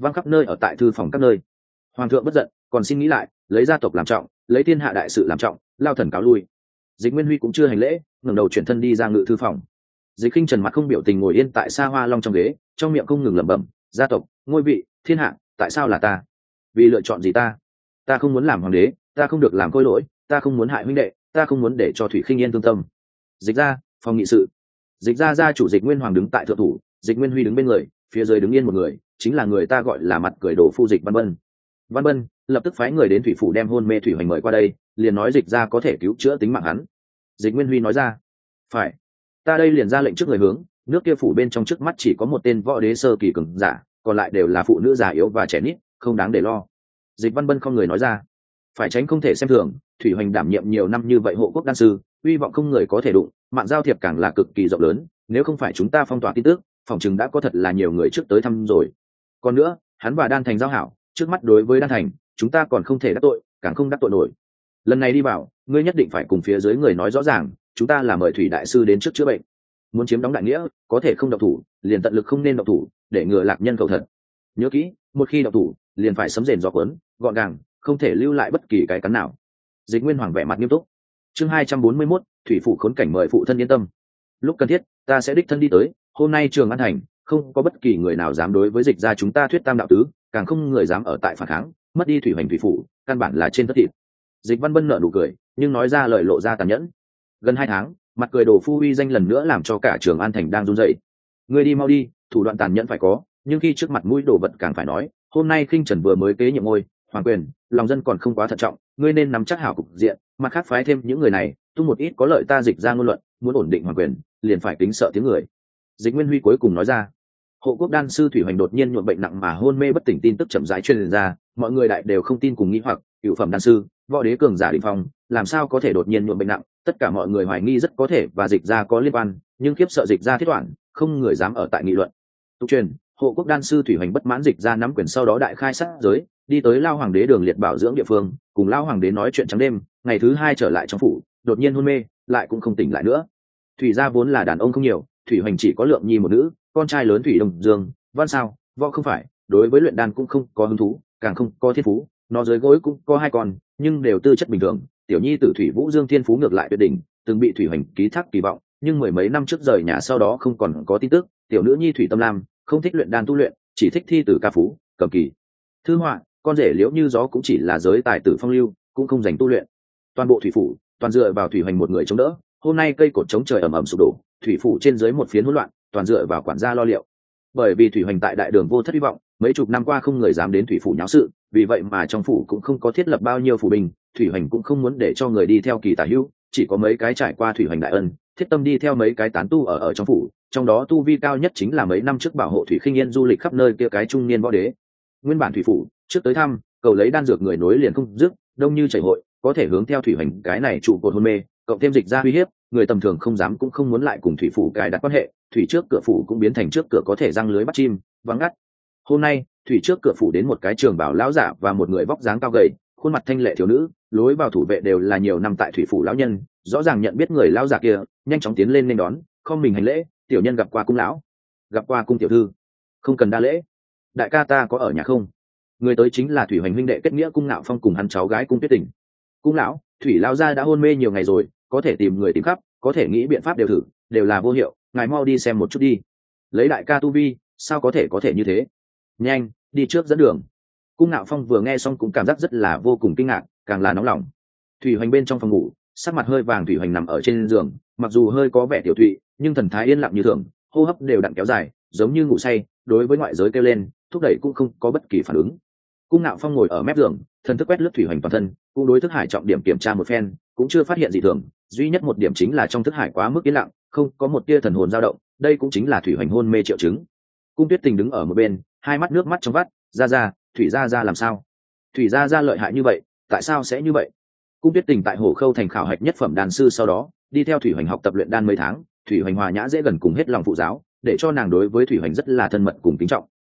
vang khắp nơi ở tại thư phòng các nơi. Hoàng thượng bất giận, còn xin nghĩ lại, lấy gia tộc làm trọng, lấy thiên hạ đại sự làm trọng, lao thần cáo lui. Dịch Nguyên Huy cũng chưa hành lễ, ngẩng đầu chuyển thân đi ra ngự thư phòng. Dịch Khinh Trần mặt không biểu tình ngồi yên tại xa hoa long trong ghế, trong miệng không ngừng lẩm bẩm, gia tộc, ngôi vị, thiên hạ, tại sao là ta? Vì lựa chọn gì ta? Ta không muốn làm hoàng đế, ta không được làm khôi lỗi, ta không muốn hại huynh đệ, ta không muốn để cho Thủy Khinh Yên thương tâm. Dịch ra, phòng nghị sự. Dịch ra gia chủ Dịch Nguyên Hoàng đứng tại thượng thủ, Dịch Nguyên Huy đứng bên người, phía dưới đứng yên một người, chính là người ta gọi là mặt cười đồ phu Dịch Văn Bân. Văn Bân lập tức phái người đến thủy phủ đem hôn mê Thủy Hoành mời qua đây, liền nói Dịch ra có thể cứu chữa tính mạng hắn. Dịch Nguyên Huy nói ra, phải, ta đây liền ra lệnh trước người hướng, nước kia phủ bên trong trước mắt chỉ có một tên võ đế sơ kỳ cường giả, còn lại đều là phụ nữ già yếu và trẻ nít, không đáng để lo. Dịch Văn Bân không người nói ra, phải tránh không thể xem thường, Thủy Hoành đảm nhiệm nhiều năm như vậy hộ quốc đan sư, uy vọng không người có thể đụng, mạng giao thiệp càng là cực kỳ rộng lớn, nếu không phải chúng ta phong tỏa tin tức, phòng chừng đã có thật là nhiều người trước tới thăm rồi. Còn nữa, hắn và Đan Thành giao hảo, trước mắt đối với Đan Thành, chúng ta còn không thể đắc tội, càng không đắc tội nổi. Lần này đi vào, ngươi nhất định phải cùng phía dưới người nói rõ ràng, chúng ta là mời Thủy đại sư đến trước chữa bệnh. Muốn chiếm đóng đại nghĩa, có thể không động thủ, liền tận lực không nên động thủ, để ngừa lạc nhân cầu thật. Nhớ kỹ, một khi động thủ, liền phải sấm rền gió cuốn, gọn gàng, không thể lưu lại bất kỳ cái cắn nào. Dịch Nguyên Hoàng vẻ mặt nghiêm túc. Chương 241, thủy phủ khốn cảnh mời phụ thân yên tâm. Lúc cần thiết, ta sẽ đích thân đi tới, hôm nay Trường An thành, không có bất kỳ người nào dám đối với Dịch gia chúng ta thuyết tam đạo tứ, càng không người dám ở tại phản kháng, mất đi Thủy Hoành thủy phủ, căn bản là trên thất thịt. Dịch Văn Bân nở nụ cười, nhưng nói ra lời lộ ra tàn nhẫn. Gần 2 tháng, mặt cười đồ phu uy danh lần nữa làm cho cả Trường An thành đang run rẩy. Ngươi đi mau đi, thủ đoạn tàn nhẫn phải có, nhưng khi trước mặt mũi đồ vật càng phải nói, hôm nay Khinh Trần vừa mới kế nhiệm ngôi hoàng quyền, lòng dân còn không quá thận trọng, ngươi nên nắm chắc hảo cục diện, mặt khác phái thêm những người này, tung một ít có lợi ta Dịch ra ngôn luận, muốn ổn định hoàng quyền, liền phải kính sợ tiếng người. Dịch Nguyên Huy cuối cùng nói ra. Hộ quốc đan sư Thủy Hoành đột nhiên nhuộm bệnh nặng mà hôn mê bất tỉnh tin tức chậm rãi truyền ra, mọi người đại đều không tin cùng nghĩ hoặc, cựu phẩm đan sư, võ đế cường giả đỉnh phong, làm sao có thể đột nhiên nhuộm bệnh nặng, tất cả mọi người hoài nghi rất có thể và Dịch ra có liên quan, nhưng khiếp sợ Dịch ra thiết đoạn, không người dám ở tại nghị luận. Tục truyền, hộ quốc đan sư Thủy Hoành bất mãn Dịch ra nắm quyền sau đó đại khai sát giới, đi tới lao hoàng đế đường liệt bảo dưỡng địa phương, cùng lao hoàng đế nói chuyện trắng đêm, ngày thứ 2 trở lại trong phủ, đột nhiên hôn mê, lại cũng không tỉnh lại nữa. Thủy gia vốn là đàn ông không nhiều, Thủy Hoành chỉ có Lượng Nhi một nữ, con trai lớn Thủy Đông Dương, Văn sao, võ không phải, đối với luyện đan cũng không có hứng thú, càng không có thiên phú, nó dưới gối cũng có 2 con, nhưng đều tư chất bình thường. Tiểu nhi tử Thủy Vũ Dương thiên phú ngược lại tuyệt đỉnh, từng bị Thủy Hoành ký thác kỳ vọng, nhưng mười mấy năm trước rời nhà sau đó không còn có tin tức. Tiểu nữ nhi Thủy Tâm Lam không thích luyện đan tu luyện, chỉ thích thi tử ca phú, cầm kỳ, thư họa. Con rể Liễu Như Gió cũng chỉ là giới tài tử phong lưu, cũng không dành tu luyện. Toàn bộ thủy phủ, toàn dựa vào Thủy Hoành một người chống đỡ. Hôm nay cây cột chống trời ầm ầm sụp đổ, thủy phủ trên dưới một phiến hỗn loạn, toàn dựa vào quản gia lo liệu. Bởi vì Thủy Hoành tại đại đường vô thất hy vọng, mấy chục năm qua không người dám đến thủy phủ nháo sự, vì vậy mà trong phủ cũng không có thiết lập bao nhiêu phủ binh. Thủy Hoành cũng không muốn để cho người đi theo kỳ tả hữu, chỉ có mấy cái trải qua Thủy Hoành đại ân, thiết tâm đi theo mấy cái tán tu ở trong phủ, trong đó tu vi cao nhất chính là mấy năm trước bảo hộ Thủy Khinh Yên du lịch khắp nơi kia cái trung niên võ đế. Nguyên bản thủy phủ, trước tới thăm, cầu lấy đan dược người nối liền không dứt, đông như chảy hội, có thể hướng theo Thủy Hoành cái này trụ cột hôn mê, cộng thêm Dịch ra uy hiếp, người tầm thường không dám cũng không muốn lại cùng thủy phủ cài đặt quan hệ. Thủy trước cửa phủ cũng biến thành trước cửa có thể răng lưới bắt chim, vắng ngắt. Hôm nay, thủy trước cửa phủ đến một cái trường bảo lão giả và một người vóc dáng cao gầy, khuôn mặt thanh lệ thiếu nữ, lối vào thủ vệ đều là nhiều năm tại thủy phủ lão nhân, rõ ràng nhận biết người lão giả kia, nhanh chóng tiến lên nên đón, không mình hành lễ. Tiểu nhân gặp qua cung lão. Gặp qua cung tiểu thư. Không cần đa lễ. Đại ca ta có ở nhà không? Người tới chính là Thủy Hoành huynh đệ kết nghĩa Cung Ngạo Phong cùng hắn cháu gái Cung Tuyết Tình. Cung lão, Thủy lão gia đã hôn mê nhiều ngày rồi, có thể tìm người tìm khắp, có thể nghĩ biện pháp đều thử, đều là vô hiệu, ngài mau đi xem một chút đi. Lấy đại ca tu vi, sao có thể như thế? Nhanh, đi trước dẫn đường. Cung Ngạo Phong vừa nghe xong cũng cảm giác rất là vô cùng kinh ngạc, càng là nóng lòng. Thủy Hoành bên trong phòng ngủ, sắc mặt hơi vàng Thủy Hoành nằm ở trên giường, mặc dù hơi có vẻ tiểu thụy, nhưng thần thái yên lặng như thường, hô hấp đều đặn kéo dài, giống như ngủ say, đối với ngoại giới kêu lên, thúc đẩy cũng không có bất kỳ phản ứng. Cung Ngạo Phong ngồi ở mép giường, thần thức quét lướt Thủy Hoành toàn thân, cũng đối thức hải trọng điểm kiểm tra một phen, cũng chưa phát hiện gì thường, duy nhất một điểm chính là trong thức hải quá mức yên lặng, không có một tia thần hồn dao động, đây cũng chính là Thủy Hoành hôn mê triệu chứng. Cung Tuyết Tình đứng ở một bên, hai mắt nước mắt trong vắt, ra, Thủy gia làm sao? Thủy gia lợi hại như vậy, tại sao sẽ như vậy? Cung Tuyết Tình tại Hồ Khâu thành khảo hạch nhất phẩm đan sư sau đó, đi theo Thủy Hoành học tập luyện đan mấy tháng, Thủy Hoành hòa nhã dễ gần cùng hết lòng phụ giáo, để cho nàng đối với Thủy Hoành rất là thân mật cùng kính trọng.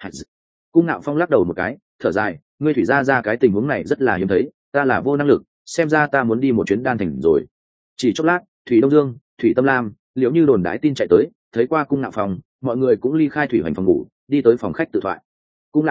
Cung Ngạo Phong lắc đầu một cái, thở dài, ngươi Thủy gia cái tình huống này rất là hiếm thấy, ta là vô năng lực, xem ra ta muốn đi một chuyến đan thành rồi. Chỉ chốc lát, Thủy Đông Dương, Thủy Tâm Lam, Liễu Như đồn đái tin chạy tới, thấy qua Cung Ngạo Phong, mọi người cũng ly khai Thủy Hoành phòng ngủ, đi tới phòng khách tự thoại. Cung lão,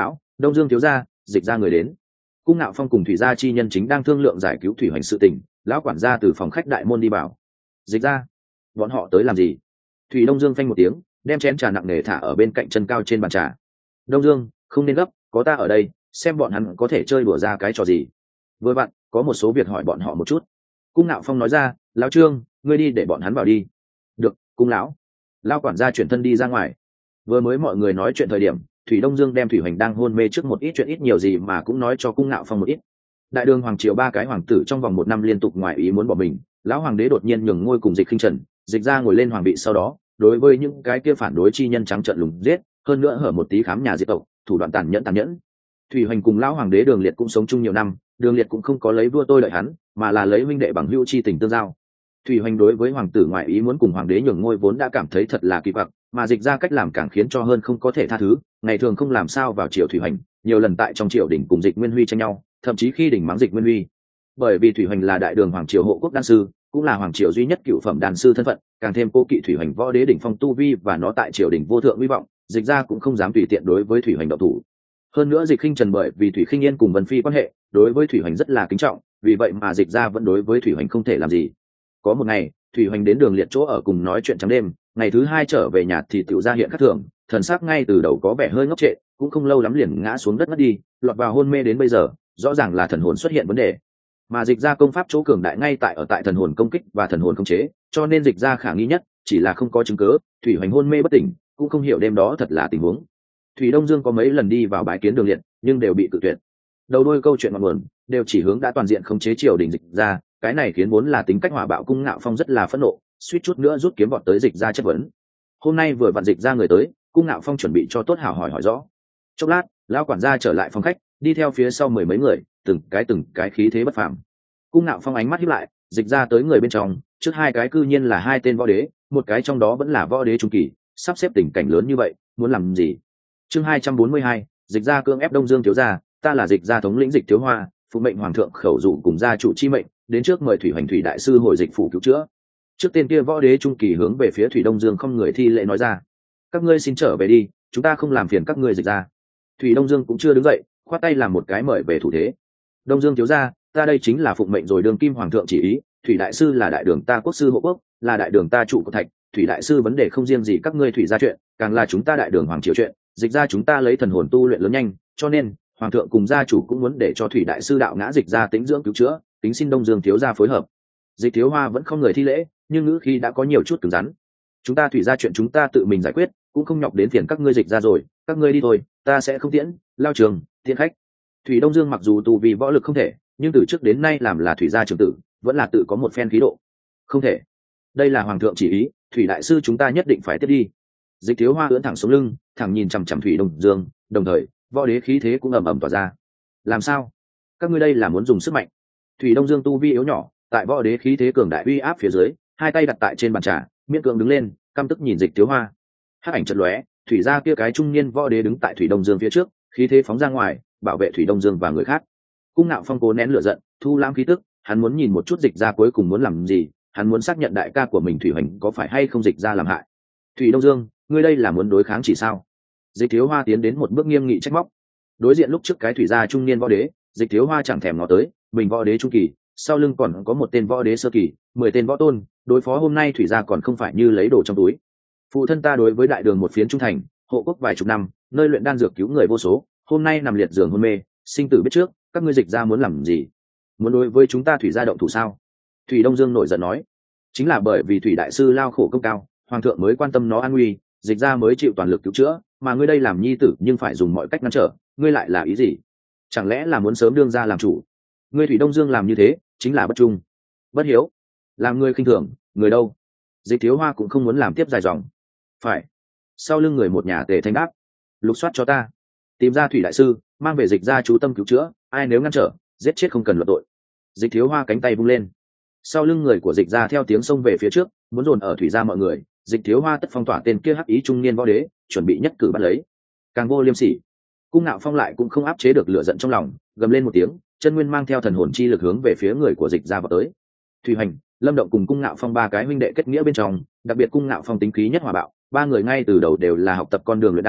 Đông Dương thiếu gia, dịch ra người đến. Cung Ngạo Phong cùng thủy gia chi nhân chính đang thương lượng giải cứu thủy hoành sự tình, lão quản gia từ phòng khách đại môn đi vào. Dịch ra, bọn họ tới làm gì? Thủy Đông Dương phanh một tiếng, đem chén trà nặng nề thả ở bên cạnh chân cao trên bàn trà. Đông Dương, không nên gấp, có ta ở đây, xem bọn hắn có thể chơi đùa ra cái trò gì. Vừa bạn, có một số việc hỏi bọn họ một chút. Cung Ngạo Phong nói ra, lão Trương, ngươi đi để bọn hắn vào đi. Được, cung lão. Lão quản gia chuyển thân đi ra ngoài. Vừa mới mọi người nói chuyện thời điểm, Thủy Đông Dương đem Thủy Hoành đang hôn mê trước một ít chuyện ít nhiều gì mà cũng nói cho Cung Ngạo Phong một ít. Đại đường hoàng triều ba cái hoàng tử trong vòng 1 năm liên tục ngoài ý muốn bỏ mình, lão hoàng đế đột nhiên nhường ngôi cùng Dịch Khinh Trần, Dịch ra ngồi lên hoàng vị sau đó, đối với những cái kia phản đối chi nhân trắng trợn lùng giết, hơn nữa hở một tí khám nhà diệt tộc, thủ đoạn tàn nhẫn. Thủy Hoành cùng lão hoàng đế Đường Liệt cũng sống chung nhiều năm, Đường Liệt cũng không có lấy vua tôi đợi hắn, mà là lấy huynh đệ bằng hữu chi tình tương giao. Thủy Hoành đối với hoàng tử ngoại ý muốn cùng hoàng đế nhường ngôi vốn đã cảm thấy thật là kỳ quặc, mà Dịch ra cách làm càng khiến cho hơn không có thể tha thứ. Ngày thường không làm sao vào triều Thủy Hoành, nhiều lần tại trong triều đình cùng Dịch Nguyên Huy tranh nhau, thậm chí khi đỉnh mắng Dịch Nguyên Huy. Bởi vì Thủy Hoành là đại đường hoàng triều hộ quốc đan sư, cũng là hoàng triều duy nhất cựu phẩm đan sư thân phận, càng thêm cố kỵ Thủy Hoành võ đế đỉnh phong tu vi và nó tại triều đình vô thượng uy vọng, Dịch ra cũng không dám tùy tiện đối với Thủy Hoành động thủ. Hơn nữa Dịch Khinh Trần bởi vì Thủy Khinh Yên cùng Vân Phi quan hệ, đối với Thủy Hoành rất là kính trọng, vì vậy mà Dịch ra vẫn đối với Thủy Hoành không thể làm gì. Có một ngày, Thủy Hoành đến Đường Liệt chỗ ở cùng nói chuyện trắng đêm, ngày thứ hai trở về nhà thì tiểu ra hiện khác thường, thần sắc ngay từ đầu có vẻ hơi ngốc trệ, cũng không lâu lắm liền ngã xuống đất mất đi, lọt vào hôn mê đến bây giờ, rõ ràng là thần hồn xuất hiện vấn đề. Mà Dịch ra công pháp chỗ cường đại ngay tại thần hồn công kích và thần hồn khống chế, cho nên Dịch ra khả nghi nhất chỉ là không có chứng cứ, Thủy Hoành hôn mê bất tỉnh, cũng không hiểu đêm đó thật là tình huống. Thủy Đông Dương có mấy lần đi vào bái kiến Đường Liệt, nhưng đều bị cự tuyệt. Đầu đuôi câu chuyện ngọn nguồn đều chỉ hướng đã toàn diện khống chế triều đình Dịch ra, cái này khiến vốn là tính cách hỏa bạo Cung Ngạo Phong rất là phẫn nộ, suýt chút nữa rút kiếm vọt tới Dịch ra chất vấn. Hôm nay vừa vặn Dịch ra người tới, Cung Ngạo Phong chuẩn bị cho tốt hảo hỏi rõ. Chốc lát, lão quản gia trở lại phòng khách, đi theo phía sau 10 mấy người, từng cái khí thế bất phàm. Cung Ngạo Phong ánh mắt híp lại, Dịch ra tới người bên trong, trước hai cái cư nhiên là hai tên võ đế, một cái trong đó vẫn là võ đế trung kỳ, sắp xếp tình cảnh lớn như vậy, muốn làm gì? Chương 242, Dịch ra cưỡng ép Đông Dương thiếu gia, ta là Dịch ra thống lĩnh Dịch Thiếu Hoa, phụ mệnh hoàng thượng khẩu dụ cùng gia chủ chi mệnh, đến trước mời Thủy Hoành Thủy đại sư hồi Dịch phủ cứu chữa. Trước tên kia võ đế trung kỳ hướng về phía Thủy Đông Dương không người thi lễ nói ra, các ngươi xin trở về đi, chúng ta không làm phiền các ngươi Dịch ra. Thủy Đông Dương cũng chưa đứng dậy, khoát tay làm một cái mời về thủ thế. Đông Dương thiếu gia, ta đây chính là phụng mệnh rồi đường kim hoàng thượng chỉ ý, Thủy đại sư là đại đường ta quốc sư hộ quốc, là đại đường ta trụ của thạch, Thủy đại sư vấn đề không riêng gì các ngươi Thủy gia chuyện, càng là chúng ta đại đường hoàng triều chuyện, Dịch ra chúng ta lấy thần hồn tu luyện lớn nhanh, cho nên hoàng thượng cùng gia chủ cũng muốn để cho Thủy đại sư đạo ngã Dịch ra tĩnh dưỡng cứu chữa, tính xin Đông Dương thiếu gia phối hợp. Dịch Thiếu Hoa vẫn không người thi lễ, nhưng ngữ khí đã có nhiều chút cứng rắn. Chúng ta Thủy ra chuyện chúng ta tự mình giải quyết, cũng không nhọc đến phiền các ngươi Dịch ra rồi, các ngươi đi thôi, ta sẽ không tiễn. Lao Trường, tiễn khách. Thủy Đông Dương mặc dù tu vì võ lực không thể, nhưng từ trước đến nay làm là Thủy gia trưởng tử, vẫn là tự có một phen khí độ. Không thể, đây là hoàng thượng chỉ ý, Thủy đại sư chúng ta nhất định phải tiếp đi. Dịch Thiếu Hoa ưỡn thẳng xuống lưng, thẳng nhìn chằm chằm Thủy Đông Dương, đồng thời võ đế khí thế cũng ầm ầm tỏa ra. Làm sao? Các ngươi đây là muốn dùng sức mạnh? Thủy Đông Dương tu vi yếu nhỏ, tại võ đế khí thế cường đại uy áp phía dưới, hai tay đặt tại trên bàn trà, miễn cưỡng đứng lên, căm tức nhìn Dịch Thiếu Hoa. Hắc ảnh chợt lóe, thủy gia kia cái trung niên võ đế đứng tại Thủy Đông Dương phía trước, khí thế phóng ra ngoài, bảo vệ Thủy Đông Dương và người khác. Cung Ngạo Phong cố nén lửa giận, thu lãm khí tức, hắn muốn nhìn một chút Dịch ra cuối cùng muốn làm gì, hắn muốn xác nhận đại ca của mình Thủy Hoành có phải hay không Dịch ra làm hại. Thủy Đông Dương, ngươi đây là muốn đối kháng chỉ sao? Dịch Thiếu Hoa tiến đến một bước nghiêm nghị trách móc. Đối diện lúc trước cái thủy gia trung niên võ đế, Dịch Thiếu Hoa chẳng thèm ngó tới, mình võ đế trung kỳ, sau lưng còn có một tên võ đế sơ kỳ, 10 tên võ tôn, đối phó hôm nay thủy gia còn không phải như lấy đồ trong túi. Phụ thân ta đối với đại đường một phiến trung thành, hộ quốc vài chục năm, nơi luyện đan dược cứu người vô số, hôm nay nằm liệt giường hôn mê, sinh tử biết trước, các ngươi Dịch ra muốn làm gì? Muốn đối với chúng ta thủy gia động thủ sao? Thủy Đông Dương nổi giận nói, chính là bởi vì Thủy đại sư lao khổ công cao, hoàng thượng mới quan tâm nó an nguy, Dịch ra mới chịu toàn lực cứu chữa, mà ngươi đây làm nhi tử nhưng phải dùng mọi cách ngăn trở, ngươi lại là ý gì? Chẳng lẽ là muốn sớm đương ra làm chủ? Ngươi Thủy Đông Dương làm như thế chính là bất trung, bất hiếu, làm ngươi khinh thường người đâu? Dịch Thiếu Hoa cũng không muốn làm tiếp dài dòng. Phải. Sau lưng người một nhà Tề Thanh đáp, lục soát cho ta, tìm ra Thủy đại sư, mang về Dịch ra chú tâm cứu chữa, ai nếu ngăn trở, giết chết không cần luận tội. Dịch Thiếu Hoa cánh tay vung lên, sau lưng người của Dịch ra theo tiếng xông về phía trước, muốn dồn ở thủy gia mọi người. Dịch Thiếu Hoa tất phong tỏa tên kia hắc ý trung niên võ đế, chuẩn bị nhất cử bắt lấy. Càng vô liêm sỉ. Cung Ngạo Phong lại cũng không áp chế được lửa giận trong lòng, gầm lên một tiếng, chân nguyên mang theo thần hồn chi lực hướng về phía người của Dịch ra vào tới. Thủy Hoành, Lâm Động cùng Cung Ngạo Phong ba cái huynh đệ kết nghĩa bên trong, đặc biệt Cung Ngạo Phong tính khí nhất hòa bạo, ba người ngay từ đầu đều là học tập con đường luyện đan,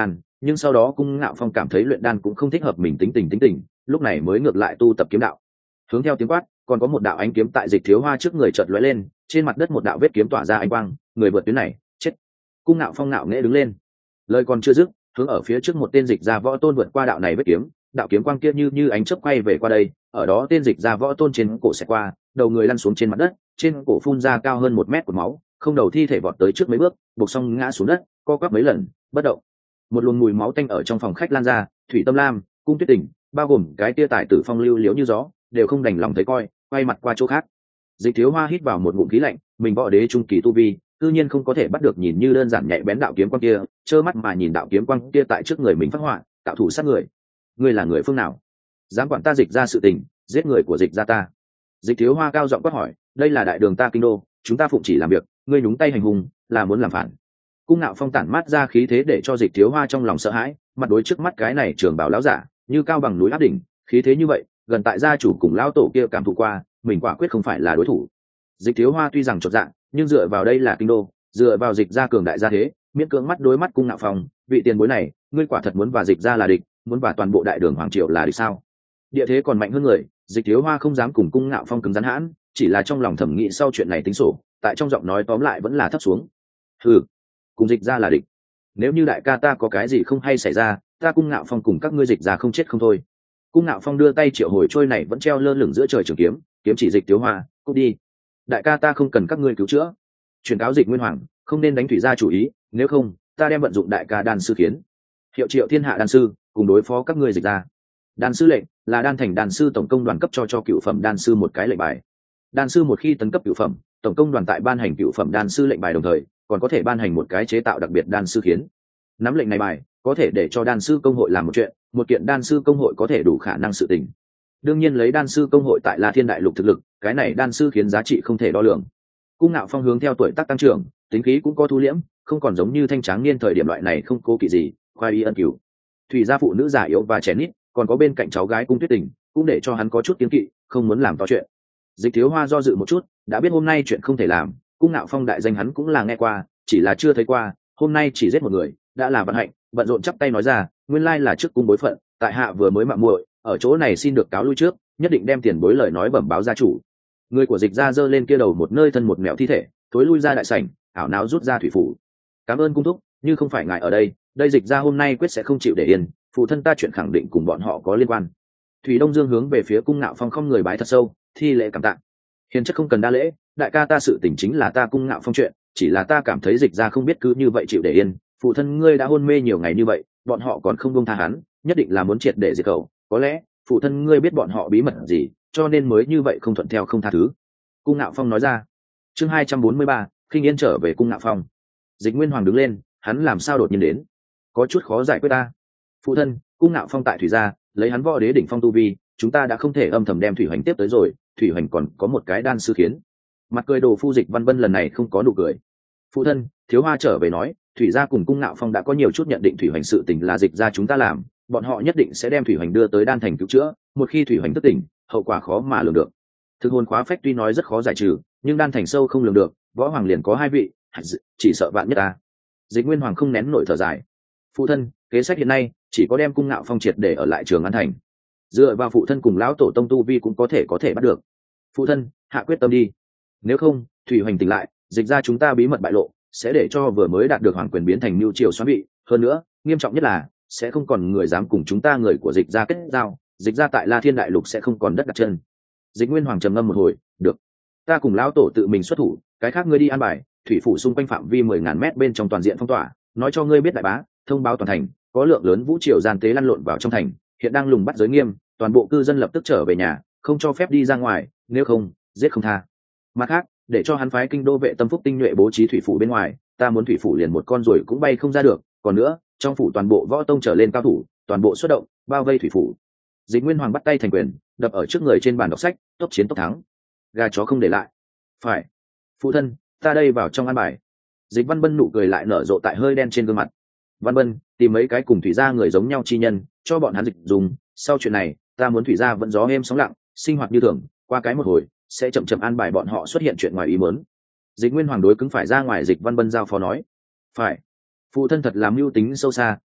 nhưng sau đó cung ngạo phong cảm thấy luyện đan cũng không thích hợp mình tính tình, lúc này mới ngược lại tu tập kiếm đạo. Hướng theo tiếng quát, còn có một đạo ánh kiếm tại Dịch Thiếu Hoa trước người chợt lóe lên, trên mặt đất một đạo vết kiếm tỏa ra ánh quang, người vượt tuyến này chết. Cung ngạo phong ngạo nghễ đứng lên, lời còn chưa dứt, hướng ở phía trước một tên Dịch gia võ tôn vượt qua đạo này vết kiếm, đạo kiếm quang kia như ánh chớp quay về qua đây, ở đó tên Dịch gia võ tôn trên cổ xẹt qua, đầu người lăn xuống trên mặt đất, trên cổ phun ra cao hơn 1 mét của máu, không đầu thi thể vọt tới trước mấy bước, buộc xong ngã xuống đất, co quắp mấy lần, bất động. Một luồng mùi máu tanh ở trong phòng khách lan ra, Thủy Tâm Lam, Cung Tuyết Tình, bao gồm cái tia tài tử phong lưu liếu như gió, đều không đành lòng thấy coi, quay mặt qua chỗ khác. Dịch Thiếu Hoa hít vào một ngụm khí lạnh, mình võ đế trung kỳ tu vi, tự nhiên không có thể bắt được nhìn như đơn giản nhạy bén đạo kiếm quang kia, trơ mắt mà nhìn đạo kiếm quang kia tại trước người mình phát họa, tạo thủ sát người. Ngươi là người phương nào? Dám quản ta Dịch ra sự tình, giết người của Dịch gia ta. Dịch Thiếu Hoa cao giọng quát hỏi, đây là đại đường ta kinh đô, chúng ta phụng chỉ làm việc, ngươi nhúng tay hành hung, là muốn làm phản. Cung Ngạo Phong tản mát ra khí thế để cho Dịch Thiếu Hoa trong lòng sợ hãi, mặt đối trước mắt cái này trường bảo lão giả, như cao bằng núi áp đỉnh, khí thế như vậy, gần tại gia chủ cùng lão tổ kia cảm thụ qua, mình quả quyết không phải là đối thủ. Dịch Thiếu Hoa tuy rằng chột dạ, nhưng dựa vào đây là kinh đô, dựa vào Dịch gia cường đại gia thế, miễn cưỡng mắt đối mắt Cung Ngạo Phong, vị tiền bối này, ngươi quả thật muốn và Dịch gia là địch, muốn và toàn bộ đại đường hoàng triều là địch sao? Địa thế còn mạnh hơn người, Dịch Thiếu Hoa không dám cùng Cung Ngạo Phong cứng rắn hãn, chỉ là trong lòng thẩm nghĩ sau chuyện này tính sổ, tại trong giọng nói tóm lại vẫn là thấp xuống. Hừ, cùng Dịch gia là địch. Nếu như đại ca ta có cái gì không hay xảy ra, ta Cung Ngạo Phong cùng các ngươi Dịch gia không chết không thôi. Cung Ngạo Phong đưa tay triệu hồi trôi này vẫn treo lơ lửng giữa trời trường kiếm, kiếm chỉ Dịch Thiếu Hoa, cút đi. Đại ca ta không cần các ngươi cứu chữa. Truyền cáo Dịch Nguyên Hoàng, không nên đánh thủy gia chủ ý, nếu không, ta đem vận dụng đại ca đan sư khiến hiệu triệu thiên hạ đan sư cùng đối phó các ngươi Dịch gia. Đan sư lệnh là đan thành đan sư tổng công đoàn cấp cho cựu phẩm đan sư một cái lệnh bài. Đan sư một khi tấn cấp cựu phẩm, tổng công đoàn tại ban hành cựu phẩm đan sư lệnh bài đồng thời còn có thể ban hành một cái chế tạo đặc biệt đan sư khiến. Nắm lệnh này bài có thể để cho đan sư công hội làm một chuyện, một kiện đan sư công hội có thể đủ khả năng sự tình. Đương nhiên lấy đan sư công hội tại La Thiên Đại Lục thực lực, cái này đan sư khiến giá trị không thể đo lường. Cung Ngạo Phong hướng theo tuổi tác tăng trưởng, tính khí cũng có thu liễm, không còn giống như thanh tráng niên thời điểm loại này không cố kỵ gì, khoai y ân cửu. Thủy gia phụ nữ già yếu và trẻ nít, còn có bên cạnh cháu gái Cung Tuyết Tình, cũng để cho hắn có chút kiêng kỵ, không muốn làm to chuyện. Dịch Thiếu Hoa do dự một chút, đã biết hôm nay chuyện không thể làm, Cung Ngạo Phong đại danh hắn cũng là nghe qua, chỉ là chưa thấy qua, hôm nay chỉ giết một người, đã là vận hạnh, bận rộn chắp tay nói ra, nguyên lai là trước cung bối phận, tại hạ vừa mới mạo muội, ở chỗ này xin được cáo lui trước, nhất định đem tiền bối lời nói bẩm báo gia chủ. Người của Dịch gia giơ lên kia đầu một nơi thân một mẹo thi thể, thối lui ra đại sảnh, ảo não rút ra thủy phủ. Cảm ơn cung thúc, như không phải ngài ở đây, đây Dịch gia hôm nay quyết sẽ không chịu để yên, phụ thân ta chuyện khẳng định cùng bọn họ có liên quan. Thủy Đông Dương hướng về phía Cung Ngạo Phong không người bái thật sâu, thi lễ cảm tạ. Hiền chất không cần đa lễ, đại ca ta sự tình chính là ta Cung Ngạo Phong chuyện, chỉ là ta cảm thấy Dịch gia không biết cứ như vậy chịu để yên, phụ thân ngươi đã hôn mê nhiều ngày như vậy, bọn họ còn không buông tha hắn, nhất định là muốn triệt để diệt khẩu, có lẽ phụ thân ngươi biết bọn họ bí mật gì, cho nên mới như vậy không thuận theo không tha thứ. Cung Ngạo Phong nói ra. Chương 243, Khinh Yên trở về Cung Ngạo Phong. Dịch Nguyên Hoàng đứng lên, hắn làm sao đột nhiên đến? Có chút khó giải quyết ta. Phụ thân, Cung Ngạo Phong tại thủy gia, lấy hắn võ đế đỉnh phong tu vi, chúng ta đã không thể âm thầm đem thủy hoành tiếp tới rồi, thủy hoành còn có một cái đan sư khiến. Mặt cười đồ phu Dịch Văn Vân lần này không có nụ cười. Phụ thân, Thiếu Hoa trở về nói, thủy gia cùng Cung Ngạo Phong đã có nhiều chút nhận định thủy hoành sự tình là Dịch gia chúng ta làm, bọn họ nhất định sẽ đem thủy hoành đưa tới đan thành cứu chữa, một khi thủy hoành thức tỉnh, hậu quả khó mà lường được. Thực hồn khóa phách tuy nói rất khó giải trừ, nhưng đan thành sâu không lường được, võ hoàng liền có 2 vị, chỉ sợ vạn nhất ta. Dịch Nguyên Hoàng không nén nổi thở dài. Phụ thân, kế sách hiện nay chỉ có đem Cung Ngạo Phong triệt để ở lại Trường An thành. Dựa vào phụ thân cùng lão tổ tông tu vi cũng có thể bắt được. Phụ thân, hạ quyết tâm đi. Nếu không, thủy hoành tỉnh lại, Dịch gia chúng ta bí mật bại lộ, sẽ để cho vừa mới đạt được hoàng quyền biến thành mưu triều xoắn bị. Hơn nữa, nghiêm trọng nhất là sẽ không còn người dám cùng chúng ta người của Dịch gia kết giao, Dịch gia tại La Thiên Đại Lục sẽ không còn đất đặt chân. Dịch Nguyên Hoàng trầm ngâm một hồi, được, ta cùng lão tổ tự mình xuất thủ, cái khác ngươi đi an bài, thủy phủ xung quanh phạm vi 10.000 mét bên trong toàn diện phong tỏa, nói cho ngươi biết đại bá, thông báo toàn thành, có lượng lớn vũ triều gian tế lăn lộn vào trong thành, hiện đang lùng bắt giới nghiêm, toàn bộ cư dân lập tức trở về nhà, không cho phép đi ra ngoài, nếu không, giết không tha. Mặt khác, để cho hắn phái kinh đô vệ tâm phúc tinh nhuệ bố trí thủy phủ bên ngoài, ta muốn thủy phủ liền một con ruồi cũng bay không ra được, còn nữa, trong phủ toàn bộ võ tông trở lên cao thủ, toàn bộ xuất động, bao vây thủy phủ. Dịch Nguyên Hoàng bắt tay thành quyền, đập ở trước người trên bàn đọc sách, tốc chiến tốc thắng. Gà chó không để lại. Phải. Phụ thân, ta đây vào trong an bài. Dịch Văn Bân nụ cười lại nở rộ tại hơi đen trên gương mặt. Văn Bân, tìm mấy cái cùng thủy gia người giống nhau chi nhân, cho bọn hắn dịch dùng. Sau chuyện này, ta muốn thủy gia vẫn gió êm sóng lặng, sinh hoạt như thường. Qua cái một hồi, sẽ chậm chậm an bài bọn họ xuất hiện chuyện ngoài ý muốn. Dịch Nguyên Hoàng đối cứng phải ra ngoài Dịch Văn Bân giao phó nói. Phải. Phụ thân thật là mưu tính sâu xa,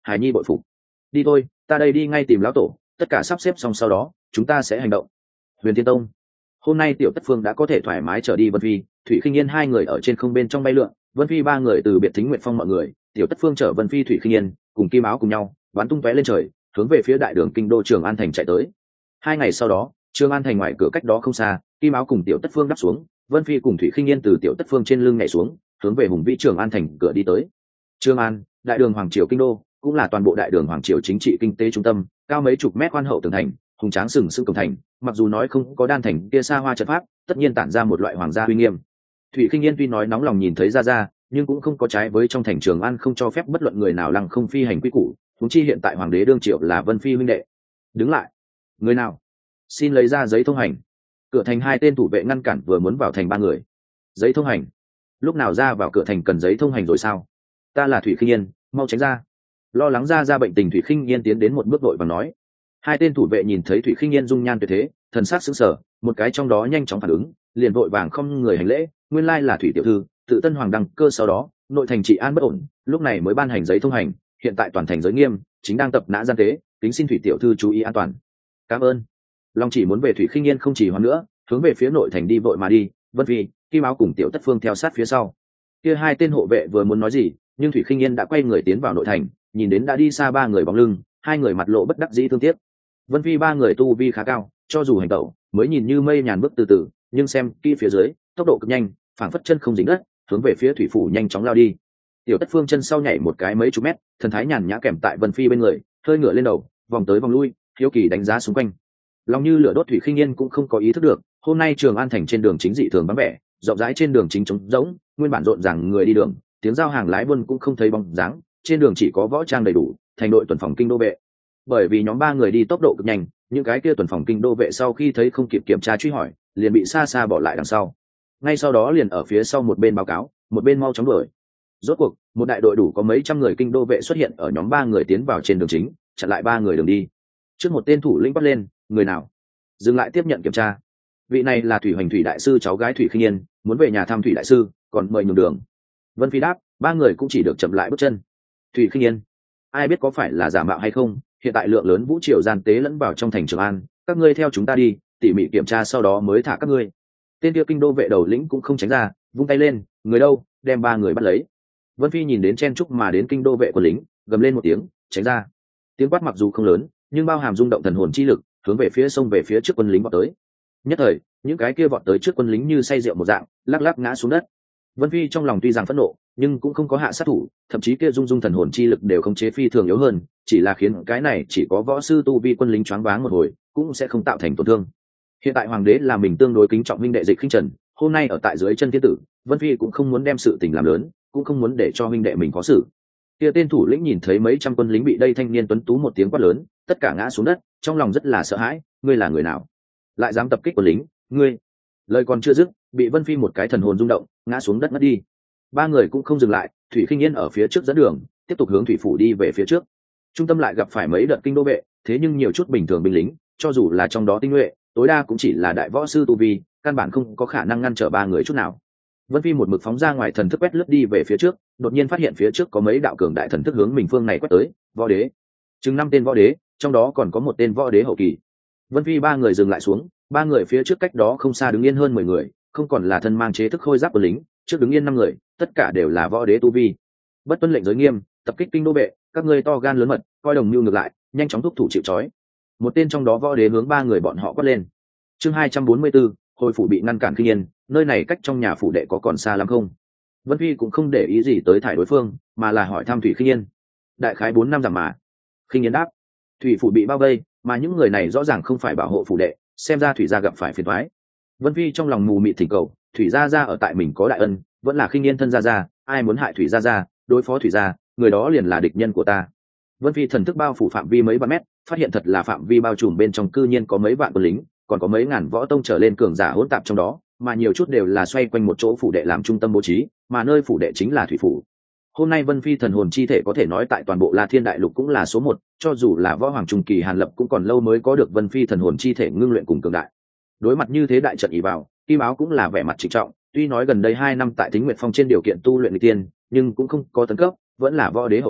hài nhi bội phục. Đi thôi, ta đây đi ngay tìm lão tổ, tất cả sắp xếp xong sau đó chúng ta sẽ hành động. Huyền Thiên Tông. Hôm nay Tiểu Tất Phương đã có thể thoải mái trở đi Vân Phi, Thủy Khinh Yên hai người ở trên không bên trong bay lượn, Vân Phi ba người từ biệt Thính Nguyệt Phong mọi người, Tiểu Tất Phương chở Vân Phi, Thủy Khinh Yên cùng Kim Áo cùng nhau bắn tung tóe lên trời, hướng về phía đại đường kinh đô Trường An thành chạy tới. 2 ngày sau đó, Trường An thành ngoài cửa cách đó không xa, Kim Áo cùng Tiểu Tất Phương đáp xuống, Vân Phi cùng Thủy Khinh Yên từ Tiểu Tất Phương trên lưng nhảy xuống, hướng về hùng vĩ Trường An thành cửa đi tới. Trường An, đại đường hoàng triều kinh đô, cũng là toàn bộ đại đường hoàng triều chính trị kinh tế trung tâm, cao mấy chục mét, khoan hậu tường thành, hùng tráng sừng sững cổng thành, mặc dù nói không có đan thành kia xa hoa trận pháp, tất nhiên tản ra một loại hoàng gia uy nghiêm. Thủy Khinh Yên tuy nói nóng lòng nhìn thấy ra, nhưng cũng không có trái với trong thành Trường An không cho phép bất luận người nào lăng không phi hành quy củ, huống chi hiện tại hoàng đế đương triệu là Vân Phi huynh đệ. Đứng lại, người nào? Xin lấy ra giấy thông hành. Cửa thành 2 tên thủ vệ ngăn cản vừa muốn vào thành 3 người. Giấy thông hành? Lúc nào ra vào cửa thành cần giấy thông hành rồi sao? Ta là Thủy Khinh Yên, mau tránh ra. Lo lắng ra bệnh tình, Thủy Khinh Yên tiến đến một bước đội và nói. 2 tên thủ vệ nhìn thấy Thủy Khinh Yên dung nhan tuyệt thế, thần sắc sững sờ, một cái trong đó nhanh chóng phản ứng, liền vội vàng không người hành lễ, nguyên lai là Thủy tiểu thư, tự Tân Hoàng đăng cơ sau đó, nội thành trị an bất ổn, lúc này mới ban hành giấy thông hành, hiện tại toàn thành giới nghiêm, chính đang tập nã gian tế, kính xin Thủy tiểu thư chú ý an toàn. Cảm ơn. Long chỉ muốn về, Thủy Khinh Yên không chỉ hoãn nữa, hướng về phía nội thành đi vội mà đi, Vân Phi, Kim Áo cùng Tiểu Tất Phương theo sát phía sau. Kia 2 tên hộ vệ vừa muốn nói gì, nhưng Thủy Khinh Yên đã quay người tiến vào nội thành, nhìn đến đã đi xa 3 người bóng lưng, 2 người mặt lộ bất đắc dĩ thương tiếc. Vân Phi 3 người tu vi khá cao, cho dù hành tẩu mới nhìn như mây nhàn bước từ từ, nhưng xem kỹ phía dưới, tốc độ cực nhanh, phảng phất chân không dính đất, hướng về phía thủy phủ nhanh chóng lao đi. Tiểu Tất Phương chân sau nhảy một cái mấy chục mét, thần thái nhàn nhã kèm tại Vân Phi bên người, hơi ngửa lên đầu, vòng tới vòng lui, hiếu kỳ đánh giá xung quanh. Lòng như lửa đốt, Thủy Khinh Yên cũng không có ý thức được, hôm nay Trường An thành trên đường chính dị thường vắng vẻ, rộng rãi trên đường chính trống rỗng, nguyên bản rộn ràng người đi đường, tiếng giao hàng lái buôn cũng không thấy bóng dáng, trên đường chỉ có võ trang đầy đủ, thành đội tuần phòng kinh đô vệ. Bởi vì nhóm 3 người đi tốc độ cực nhanh, những cái kia tuần phòng kinh đô vệ sau khi thấy không kịp kiểm tra truy hỏi, liền bị xa xa bỏ lại đằng sau. Ngay sau đó liền ở phía sau một bên báo cáo, một bên mau chóng đuổi. Rốt cuộc, một đại đội đủ có mấy trăm người kinh đô vệ xuất hiện ở nhóm 3 người tiến vào trên đường chính, chặn lại 3 người đường đi. Trước một tên thủ lĩnh quát lên, người nào? Dừng lại tiếp nhận kiểm tra. Vị này là Thủy Hoành Thủy đại sư cháu gái Thủy Khinh Yên, muốn về nhà thăm Thủy đại sư, còn mời nhường đường. Vân Phi đáp, 3 người cũng chỉ được chậm lại bước chân. Thủy Khinh Yên, ai biết có phải là giả mạo hay không, hiện tại lượng lớn vũ triều gian tế lẫn vào trong thành Trường An, các ngươi theo chúng ta đi, tỉ mỉ kiểm tra sau đó mới thả các ngươi. Tên kia kinh đô vệ đầu lĩnh cũng không tránh ra, vung tay lên, người đâu, đem 3 người bắt lấy. Vân Phi nhìn đến chen trúc mà đến kinh đô vệ của lính, gầm lên một tiếng, tránh ra. Tiếng quát mặc dù không lớn, nhưng bao hàm rung động thần hồn chi lực, hướng về phía sông về phía trước quân lính vọt tới. Nhất thời, những cái kia vọt tới trước quân lính như say rượu một dạng, lắc lắc ngã xuống đất. Vân Phi trong lòng tuy rằng phẫn nộ, nhưng cũng không có hạ sát thủ, thậm chí kia dung thần hồn chi lực đều không chế phi thường yếu hơn, chỉ là khiến cái này chỉ có võ sư tu vi quân lính choáng váng một hồi, cũng sẽ không tạo thành tổn thương. Hiện tại hoàng đế là mình tương đối kính trọng huynh đệ Dịch Khinh Trần, hôm nay ở tại dưới chân thiên tử, Vân Phi cũng không muốn đem sự tình làm lớn, cũng không muốn để cho huynh đệ mình có sự. Kia tên thủ lĩnh nhìn thấy mấy trăm quân lính bị đây thanh niên tuấn tú một tiếng quát lớn, tất cả ngã xuống đất, trong lòng rất là sợ hãi, ngươi là người nào? Lại dám tập kích quân lính, ngươi? Lời còn chưa dứt, bị Vân Phi một cái thần hồn rung động, ngã xuống đất mất đi. 3 người cũng không dừng lại, Thủy Khinh Yên ở phía trước dẫn đường, tiếp tục hướng thủy phủ đi về phía trước. Trung tâm lại gặp phải mấy đợt kinh đô vệ, thế nhưng nhiều chút bình thường binh lính, cho dù là trong đó tinh nhuệ, tối đa cũng chỉ là đại võ sư tu vi, căn bản không có khả năng ngăn trở 3 người chút nào. Vân Phi một mực phóng ra ngoài thần thức quét lướt đi về phía trước, đột nhiên phát hiện phía trước có mấy đạo cường đại thần thức hướng mình phương này quét tới, võ đế. Chừng 5 tên võ đế, trong đó còn có một tên võ đế hậu kỳ. Vân Phi 3 người dừng lại xuống, 3 người phía trước cách đó không xa đứng yên hơn 10 người, không còn là thân mang chế thức khôi giáp của lính, trước đứng yên 5 người, tất cả đều là võ đế tu vi. Bất tuân lệnh giới nghiêm, tập kích kinh đô vệ, các ngươi to gan lớn mật, coi đồng mưu ngược lại, nhanh chóng thúc thủ chịu trói. Một tên trong đó võ đế hướng 3 người bọn họ quát lên. Chương 244, hồi phủ bị ngăn cản Khinh Yên, nơi này cách trong nhà phủ đệ có còn xa lắm không? Vân Phi cũng không để ý gì tới thải đối phương, mà là hỏi thăm Thủy Khinh Yên. Đại khái 4 năm dặm mà. Khinh Yên đáp. Thủy phủ bị bao vây, mà những người này rõ ràng không phải bảo hộ phủ đệ, xem ra Thủy gia gặp phải phiền toái. Vân Phi trong lòng mù mịt thỉnh cầu, Thủy gia ở tại mình có đại ân, vẫn là Khinh Yên thân gia, ai muốn hại Thủy gia, đối phó Thủy gia, người đó liền là địch nhân của ta. Vân Phi thần thức bao phủ phạm vi mấy vạn mét, phát hiện thật là phạm vi bao trùm bên trong cư nhiên có mấy vạn quân lính, còn có mấy ngàn võ tông trở lên cường giả hỗn tạp trong đó, mà nhiều chút đều là xoay quanh một chỗ phủ đệ làm trung tâm bố trí, mà nơi phủ đệ chính là thủy phủ. Hôm nay Vân Phi thần hồn chi thể có thể nói tại toàn bộ La Thiên Đại Lục cũng là số 1, cho dù là võ hoàng trung kỳ Hàn Lập cũng còn lâu mới có được Vân Phi thần hồn chi thể ngưng luyện cùng cường đại. Đối mặt như thế đại trận ỷ vào, Kim Áo cũng là vẻ mặt trịnh trọng, tuy nói gần đây 2 năm tại Thính Nguyệt Phong trên điều kiện tu luyện nghịch tiên, nhưng cũng không có tấn cấp, vẫn là võ đế hậu kỳ,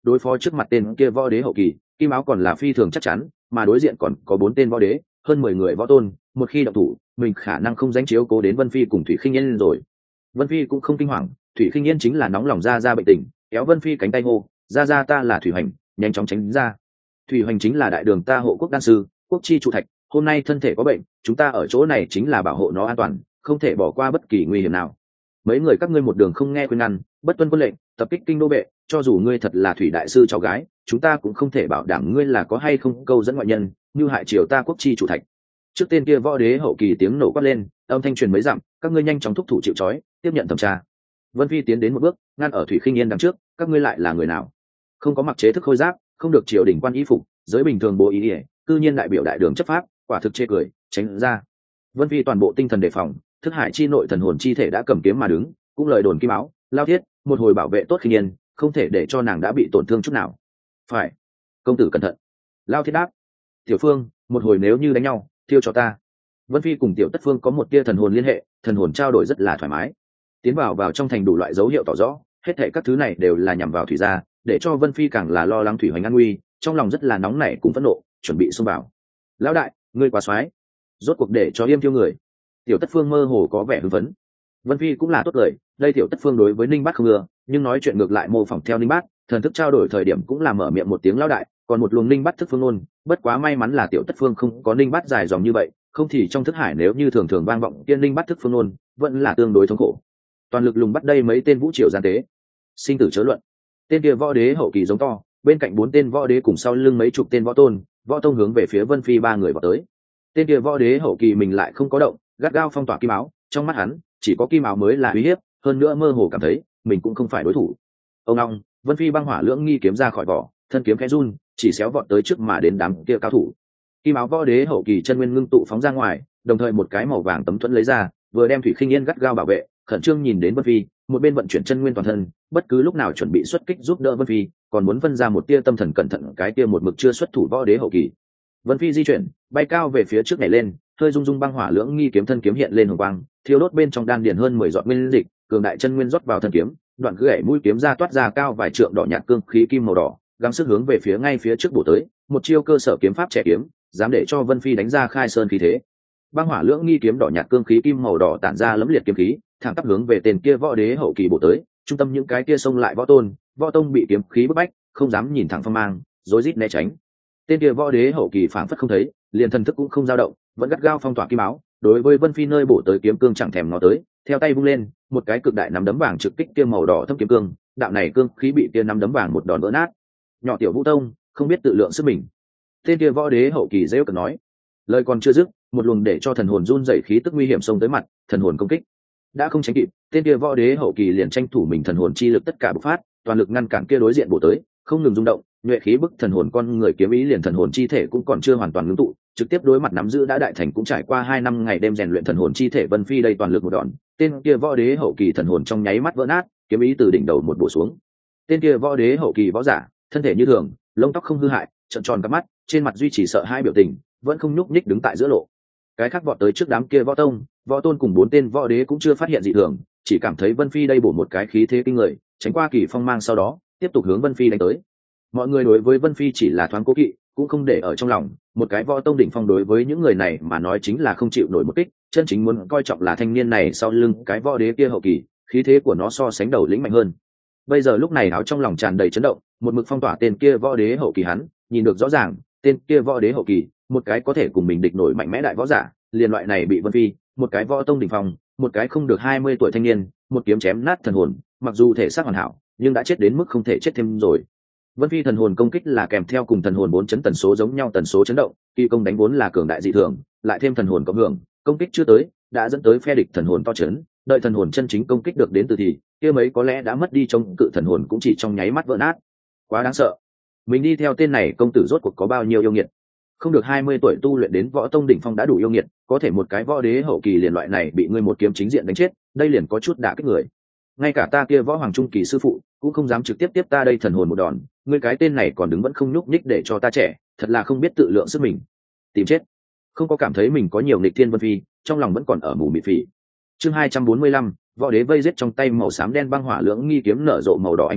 đối phó trước mặt tên kia võ đế hậu kỳ, kim áo còn là phi thường chắc chắn, mà đối diện còn có 4 tên võ đế, hơn 10 người võ tôn, một khi động thủ mình khả năng không dánh chiếu cố đến Vân Phi cùng Thủy Khinh Yên rồi. Vân Phi cũng không kinh hoàng, Thủy Khinh Yên chính là nóng lòng ra bệnh tình, kéo Vân Phi cánh tay hô, ra ta là Thủy Hoành, nhanh chóng tránh ra. Thủy Hoành chính là đại đường ta hộ quốc đan sư, quốc chi trụ thạch, hôm nay thân thể có bệnh, chúng ta ở chỗ này chính là bảo hộ nó an toàn, không thể bỏ qua bất kỳ nguy hiểm nào. Mấy người các ngươi một đường không nghe khuyên ngăn, bất tuân quân lệnh, tập kích kinh đô vệ, cho dù ngươi thật là Thủy đại sư cháu gái, chúng ta cũng không thể bảo đảm ngươi là có hay không câu dẫn ngoại nhân, như hại triều ta quốc chi trụ thạch. Trước tên kia võ đế hậu kỳ tiếng nổ quát lên, âm thanh truyền mấy dặm, các ngươi nhanh chóng thúc thủ chịu trói, tiếp nhận thẩm tra. Vân Phi tiến đến một bước, ngăn ở Thủy Khinh Yên đằng trước, các ngươi lại là người nào? Không có mặc chế thức khôi giáp, không được triều đình quan y phục, giới bình thường bố ý ỉa, cư nhiên đại biểu đại đường chấp pháp, quả thực chê cười, tránh ra. Vân Phi toàn bộ tinh thần đề phòng, thức hải chi nội thần hồn chi thể đã cầm kiếm mà đứng, cũng lời đồn kim áo, lao thiết, một hồi bảo vệ tốt Khinh Yên, không thể để cho nàng đã bị tổn thương chút nào. Phải, công tử cẩn thận. Lao thiết đáp. Tiểu Phương, một hồi nếu như đánh nhau, thiêu cho ta. Vân Phi cùng Tiểu Tất Phương có một tia thần hồn liên hệ, thần hồn trao đổi rất là thoải mái. Tiến vào trong thành đủ loại dấu hiệu tỏ rõ, hết thảy các thứ này đều là nhằm vào Thủy gia, để cho Vân Phi càng là lo lắng Thủy Hoành an nguy, trong lòng rất là nóng nảy cùng phẫn nộ, chuẩn bị xông vào. Lão đại, ngươi quá xoái, rốt cuộc để cho Yêm tiêu người. Tiểu Tất Phương mơ hồ có vẻ hưng phấn. Vân Phi cũng là tốt lời, đây Tiểu Tất Phương đối với Ninh Bát không ưa, nhưng nói chuyện ngược lại mô phỏng theo Ninh Bát, thần thức trao đổi thời điểm cũng là mở miệng một tiếng lão đại, còn một luồng Ninh Bát thức phương ngôn, bất quá may mắn là Tiểu Tất Phương không có Ninh Bát dài dòng như vậy, không thì trong thức hải nếu như thường thường vang vọng tiên Ninh Bát thức phương ngôn, vẫn là tương đối thống khổ. Toàn lực lùng bắt đây mấy tên vũ triều gian tế, sinh tử chớ luận. Tên kia võ đế hậu kỳ giống to, bên cạnh 4 tên võ đế cùng sau lưng mấy chục tên võ tôn, võ tông hướng về phía Vân Phi 3 người vào tới. Tên kia võ đế hậu kỳ mình lại không có động, gắt gao phong tỏa kim áo, trong mắt hắn chỉ có kim áo mới là uy hiếp, hơn nữa mơ hồ cảm thấy mình cũng không phải đối thủ. Ông long, Vân Phi băng hỏa lưỡng nghi kiếm ra khỏi vỏ, thân kiếm khẽ run, chỉ xéo vọt tới trước mà đến đám kia cao thủ. Kim áo võ đế hậu kỳ chân nguyên ngưng tụ phóng ra ngoài, đồng thời một cái màu vàng tấm thuẫn lấy ra, vừa đem Thủy Khinh Yên gắt gao bảo vệ, khẩn trương nhìn đến Vân Phi, một bên vận chuyển chân nguyên toàn thân, bất cứ lúc nào chuẩn bị xuất kích giúp đỡ Vân Phi, còn muốn phân ra một tia tâm thần cẩn thận cái tia một mực chưa xuất thủ võ đế hậu kỳ. Vân Phi di chuyển, bay cao về phía trước nhảy lên, hơi rung rung băng hỏa lưỡng nghi kiếm thân kiếm hiện lên hồng quang, thiêu đốt bên trong đan điền hơn 10 giọt nguyên dịch, cường đại chân nguyên rót vào thân kiếm, đoạn gãy mũi kiếm ra toát ra cao vài trượng đỏ nhạt cương khí kim màu đỏ, gắng sức hướng về phía ngay phía trước bổ tới, một chiêu cơ sở kiếm pháp trẻ kiếm, dám để cho Vân Phi đánh ra khai sơn khí thế. Băng hỏa lưỡng nghi kiếm đỏ nhạt cương khí kim màu đỏ tản ra lẫm liệt kiếm khí, thẳng tắp hướng về tên kia võ đế hậu kỳ bổ tới, trung tâm những cái kia xông lại võ tôn, võ tông bị kiếm khí bức bách, không dám nhìn thẳng phong mang, rối rít né tránh. Tên kia võ đế hậu kỳ phảng phất không thấy, liền thần thức cũng không dao động, vẫn gắt gao phong tỏa kim áo, đối với Vân Phi nơi bổ tới kiếm cương chẳng thèm ngó tới, theo tay vung lên, một cái cực đại nắm đấm vàng trực kích kia màu đỏ thâm kiếm cương, đạo này cương khí bị kia nắm đấm vàng một đòn vỡ nát. Nhỏ tiểu Vũ Tông, không biết tự lượng sức mình. Tên kia võ đế hậu kỳ rêu cợt nói. Lời còn chưa dứt, một luồng để cho thần hồn run rẩy khí tức nguy hiểm xông tới mặt, thần hồn công kích. Đã không tránh kịp, tên kia võ đế hậu kỳ liền tranh thủ mình thần hồn chi lực tất cả bộc phát, toàn lực ngăn cản kia đối diện bổ tới, không ngừng rung động, nhuệ khí bức thần hồn con người kiếm ý liền thần hồn chi thể cũng còn chưa hoàn toàn ngưng tụ, trực tiếp đối mặt nắm giữ đã đại thành cũng trải qua 2 năm ngày đêm rèn luyện thần hồn chi thể Vân Phi đây toàn lực một đòn, tên kia võ đế hậu kỳ thần hồn trong nháy mắt vỡ nát, kiếm ý từ đỉnh đầu một bổ xuống. Tên kia võ đế hậu kỳ võ giả, thân thể như thường, lông tóc không hư hại, trợn tròn cặp mắt, trên mặt duy trì sợ hãi biểu tình, vẫn không nhúc nhích đứng tại giữa lộ. Cái khác vọt tới trước đám kia võ tông, võ tôn cùng 4 tên võ đế cũng chưa phát hiện dị thường, chỉ cảm thấy Vân Phi đây bổ một cái khí thế kinh người, tránh qua kỳ phong mang sau đó, tiếp tục hướng Vân Phi đánh tới. Mọi người đối với Vân Phi chỉ là thoáng cố kỵ, cũng không để ở trong lòng, một cái võ tông đỉnh phong đối với những người này mà nói chính là không chịu nổi một kích, chân chính muốn coi trọng là thanh niên này sau lưng cái võ đế kia hậu kỳ, khí thế của nó so sánh đầu lĩnh mạnh hơn. Bây giờ lúc này áo trong lòng tràn đầy chấn động, một mực phong tỏa tên kia võ đế hậu kỳ hắn, nhìn được rõ ràng, tên kia võ đế hậu kỳ, một cái có thể cùng mình địch nổi mạnh mẽ đại võ giả, liền loại này bị Vân Phi, một cái võ tông đỉnh phong, một cái không được 20 tuổi thanh niên, một kiếm chém nát thần hồn, mặc dù thể xác hoàn hảo, nhưng đã chết đến mức không thể chết thêm rồi. Vân Phi thần hồn công kích là kèm theo cùng thần hồn 4 chấn tần số giống nhau tần số chấn động, kỳ công đánh vốn là cường đại dị thường, lại thêm thần hồn cộng hưởng, công kích chưa tới, đã dẫn tới phe địch thần hồn to chấn, đợi thần hồn chân chính công kích được đến từ thì, kia mấy có lẽ đã mất đi chống cự thần hồn cũng chỉ trong nháy mắt vỡ nát. Quá đáng sợ. Mình đi theo tên này công tử rốt cuộc có bao nhiêu yêu nghiệt. Không được 20 tuổi tu luyện đến võ tông đỉnh phong đã đủ yêu nghiệt, có thể một cái võ đế hậu kỳ liền loại này bị ngươi một kiếm chính diện đánh chết, đây liền có chút đả kích người. Ngay cả ta kia võ hoàng trung kỳ sư phụ cũng không dám trực tiếp tiếp ta đây thần hồn một đòn, ngươi cái tên này còn đứng vẫn không nhúc nhích để cho ta trẻ, thật là không biết tự lượng sức mình. Tìm chết. Không có cảm thấy mình có nhiều nghịch thiên Vân Phi, trong lòng vẫn còn ở mù mịt phỉ. Chương 245, võ đế vây giết trong tay màu xám đen băng hỏa lưỡng nghi kiếm nở rộ màu đỏ ánh quang,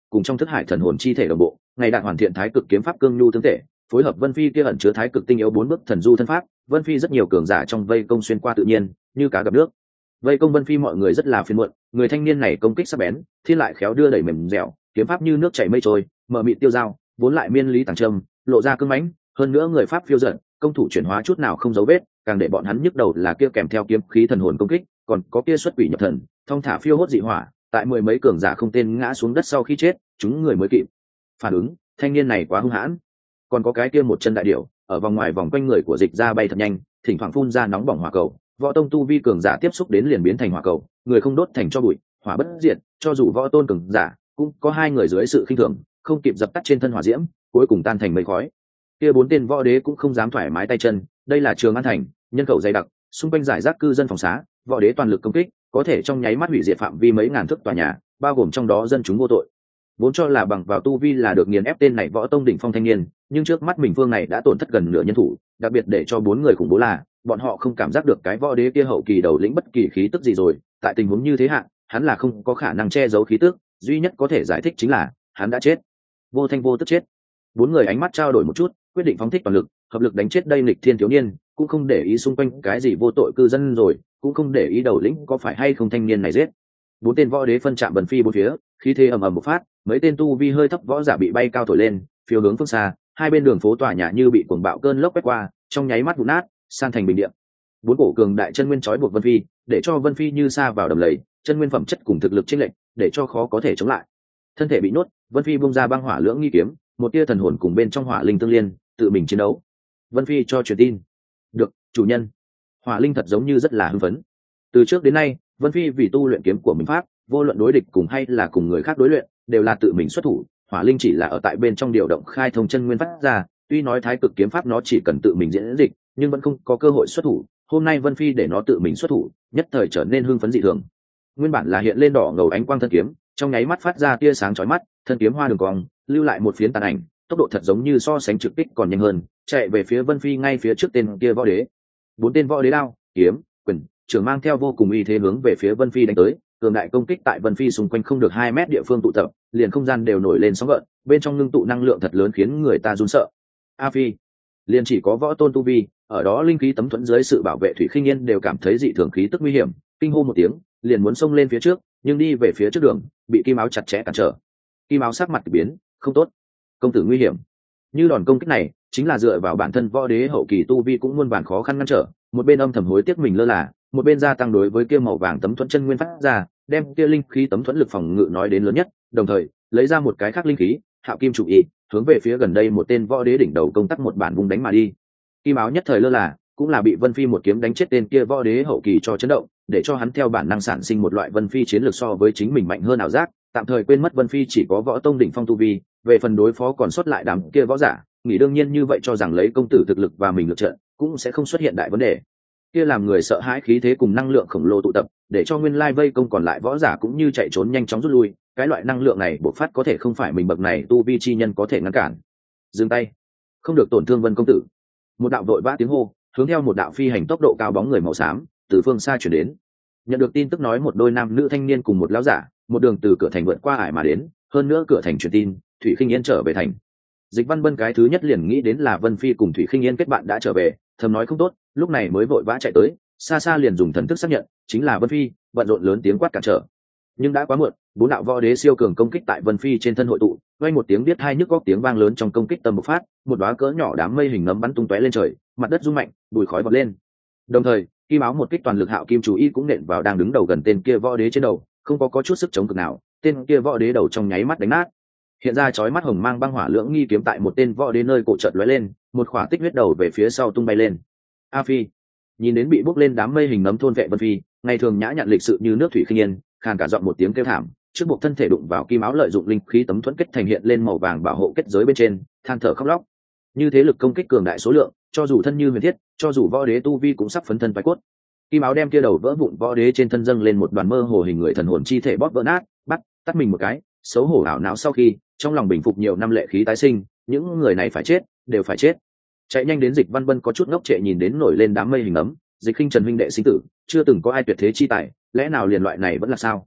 cùng trong thức hải thần hồn chi thể đồng bộ, ngày đạt hoàn thiện thái cực kiếm pháp cương nhu tương thể, phối hợp Vân Phi kia ẩn chứa thái cực tinh yếu 4 bước thần du thân pháp, Vân Phi rất nhiều cường giả trong vây công xuyên qua tự nhiên, như cá gặp nước. Vây công Vân Phi mọi người rất là phiền muộn, người thanh niên này công kích sắc bén, thiên lại khéo đưa đẩy mềm dẻo, kiếm pháp như nước chảy mây trôi, mở mịt tiêu dao, vốn lại miên lý tàng trầm, lộ ra cương mãnh, hơn nữa người pháp phiêu dật, công thủ chuyển hóa chút nào không dấu vết, càng để bọn hắn nhức đầu là kia kèm theo kiếm khí thần hồn công kích, còn có kia xuất quỷ nhập thần, thông thả phiêu hốt dị hỏa, tại mười mấy cường giả không tên ngã xuống đất sau khi chết, chúng người mới kịp phản ứng, thanh niên này quá hung hãn. Còn có cái kia một chân đại điểu, ở vòng ngoài vòng quanh người của dịch ra bay thật nhanh, thỉnh thoảng phun ra nóng bỏng hỏa cầu, võ tông tu vi cường giả tiếp xúc đến liền biến thành hỏa cầu, người không đốt thành cho bụi, hỏa bất diệt, cho dù võ tôn cường giả cũng có hai người dưới sự khinh thường, không kịp dập tắt trên thân hỏa diễm, cuối cùng tan thành mây khói. Kia bốn tên võ đế cũng không dám thoải mái tay chân, đây là Trường An thành, nhân khẩu dày đặc, xung quanh giải rác cư dân phòng xá, võ đế toàn lực công kích, có thể trong nháy mắt hủy diệt phạm vi mấy ngàn thước tòa nhà, bao gồm trong đó dân chúng vô tội. Vốn cho là bằng vào tu vi là được nghiền ép tên này võ tông đỉnh phong thanh niên, nhưng trước mắt mình phương này đã tổn thất gần nửa nhân thủ, đặc biệt để cho bốn người khủng bố là bọn họ không cảm giác được cái võ đế kia hậu kỳ đầu lĩnh bất kỳ khí tức gì rồi. Tại tình huống như thế hạn, hắn là không có khả năng che giấu khí tức, duy nhất có thể giải thích chính là hắn đã chết, vô thanh vô tức chết. Bốn người ánh mắt trao đổi một chút, quyết định phóng thích toàn lực, hợp lực đánh chết đây nghịch thiên thiếu niên, cũng không để ý xung quanh cái gì vô tội cư dân rồi, cũng không để ý đầu lĩnh có phải hay không thanh niên này giết. Bốn tên võ đế phân chạm Vân Phi bốn phía, khí thế ầm ầm một phát, mấy tên tu vi hơi thấp võ giả bị bay cao thổi lên, phiêu hướng phương xa, hai bên đường phố tòa nhà như bị cuồng bạo cơn lốc quét qua, trong nháy mắt vụn nát, san thành bình địa. Bốn cổ cường đại chân nguyên chói buộc Vân Phi, để cho Vân Phi như sa vào đầm lầy, chân nguyên phẩm chất cùng thực lực chênh lệch, để cho khó có thể chống lại. Thân thể bị nhốt, Vân Phi bung ra băng hỏa lưỡng nghi kiếm, một tia thần hồn cùng bên trong hỏa linh tương liên, tự mình chiến đấu. Vân Phi cho truyền tin. Được, chủ nhân. Hỏa linh thật giống như rất là hưng phấn. Từ trước đến nay, Vân Phi vì tu luyện kiếm của mình pháp, vô luận đối địch cùng hay là cùng người khác đối luyện, đều là tự mình xuất thủ. Hỏa linh chỉ là ở tại bên trong điều động khai thông chân nguyên phát ra, tuy nói thái cực kiếm pháp nó chỉ cần tự mình diễn dịch, nhưng vẫn không có cơ hội xuất thủ. Hôm nay Vân Phi để nó tự mình xuất thủ, nhất thời trở nên hưng phấn dị thường. Nguyên bản là hiện lên đỏ ngầu ánh quang thân kiếm, trong nháy mắt phát ra tia sáng chói mắt, thân kiếm hoa đường cong, lưu lại một phiến tàn ảnh, tốc độ thật giống như so sánh trực kích còn nhanh hơn, chạy về phía Vân Phi ngay phía trước tên kia võ đế. Bốn tên võ đế đao, kiếm, quyền, trường mang theo vô cùng uy thế hướng về phía Vân Phi đánh tới, cường đại công kích tại Vân Phi xung quanh không được 2 mét địa phương tụ tập, liền không gian đều nổi lên sóng gợn, bên trong ngưng tụ năng lượng thật lớn khiến người ta run sợ. A Phi, liền chỉ có võ tôn tu vi, ở đó linh khí tấm thuẫn dưới sự bảo vệ Thủy Khinh Yên đều cảm thấy dị thường khí tức nguy hiểm, kinh hô một tiếng, liền muốn xông lên phía trước, nhưng đi về phía trước đường, bị Kim Áo chặt chẽ cản trở. Kim Áo sắc mặt biến, không tốt, công tử nguy hiểm. Như đòn công kích này, chính là dựa vào bản thân võ đế hậu kỳ tu vi cũng muôn vàn khó khăn ngăn trở, một bên âm thầm hối tiếc mình lơ là, một bên gia tăng đối với kia màu vàng tấm thuẫn chân nguyên phát ra, đem kia linh khí tấm thuẫn lực phòng ngự nói đến lớn nhất, đồng thời lấy ra một cái khác linh khí, Hạo Kim trụ y, hướng về phía gần đây một tên võ đế đỉnh đầu công tắc một bản vùng đánh mà đi. Kim Áo nhất thời lơ là, cũng là bị Vân Phi một kiếm đánh chết tên kia võ đế hậu kỳ cho chấn động, để cho hắn theo bản năng sản sinh một loại Vân Phi chiến lược so với chính mình mạnh hơn ảo giác, tạm thời quên mất Vân Phi chỉ có võ tông đỉnh phong tu vi, về phần đối phó còn sót lại đám kia võ giả, nghĩ đương nhiên như vậy cho rằng lấy công tử thực lực và mình lượt trận, cũng sẽ không xuất hiện đại vấn đề. Kia làm người sợ hãi khí thế cùng năng lượng khổng lồ tụ tập, để cho nguyên lai vây công còn lại võ giả cũng như chạy trốn nhanh chóng rút lui, cái loại năng lượng này bộc phát có thể không phải mình bậc này tu vi chi nhân có thể ngăn cản. Dừng tay, không được tổn thương Vân công tử. Một đạo vội vã tiếng hô, hướng theo một đạo phi hành tốc độ cao bóng người màu xám từ phương xa chuyển đến. Nhận được tin tức nói một đôi nam nữ thanh niên cùng một lão giả, một đường từ cửa thành vượt qua ải mà đến, hơn nữa cửa thành truyền tin, Thủy Khinh Yên trở về thành. Dịch Văn Bân cái thứ nhất liền nghĩ đến là Vân Phi cùng Thủy Khinh Yên kết bạn đã trở về, thầm nói không tốt, lúc này mới vội vã chạy tới, xa xa liền dùng thần thức xác nhận, chính là Vân Phi, bận rộn lớn tiếng quát cản trở. Nhưng đã quá muộn, bốn đạo võ đế siêu cường công kích tại Vân Phi trên thân hội tụ, vang một tiếng biết hai nhức góc tiếng vang lớn trong công kích tầm một phát, một đóa cỡ nhỏ đám mây hình nấm bắn tung tóe lên trời, mặt đất rung mạnh, bụi khói vọt lên. Đồng thời, Kim Áo một kích toàn lực Hạo Kim chú ý cũng nện vào đang đứng đầu gần tên kia võ đế trên đầu, không có chút sức chống cực nào, tên kia võ đế đầu trong nháy mắt đánh nát. Hiện ra chói mắt hồng mang băng hỏa lưỡng nghi kiếm tại một tên võ đế nơi cổ chợt lóe lên, một khỏa tích huyết đầu về phía sau tung bay lên. A Phi, nhìn đến bị bốc lên đám mây hình nấm thôn vệ Vân Phi, ngày thường nhã nhặn lịch sự như nước Thủy Khinh Yên, khàn cả giọng một tiếng kêu thảm, trước buộc thân thể đụng vào Kim Áo lợi dụng linh khí tấm thuẫn kết thành hiện lên màu vàng bảo hộ kết giới bên trên, than thở khóc lóc. Như thế lực công kích cường đại số lượng, cho dù thân như huyền thiết, cho dù võ đế tu vi cũng sắp phấn thân phái cốt. Kim Áo đem kia đầu vỡ vụn võ đế trên thân dâng lên một đoàn mơ hồ hình người thần hồn chi thể bóp vỡ nát, bắt tắt mình một cái, xấu hổ ảo não sau khi trong lòng bình phục nhiều năm lệ khí tái sinh, những người này phải chết, đều phải chết. Chạy nhanh đến Dịch Văn Bân có chút ngốc trệ nhìn đến nổi lên đám mây hình ấm, Dịch Khinh Trần huynh đệ sinh tử, chưa từng có ai tuyệt thế chi tài, lẽ nào liền loại này vẫn là sao?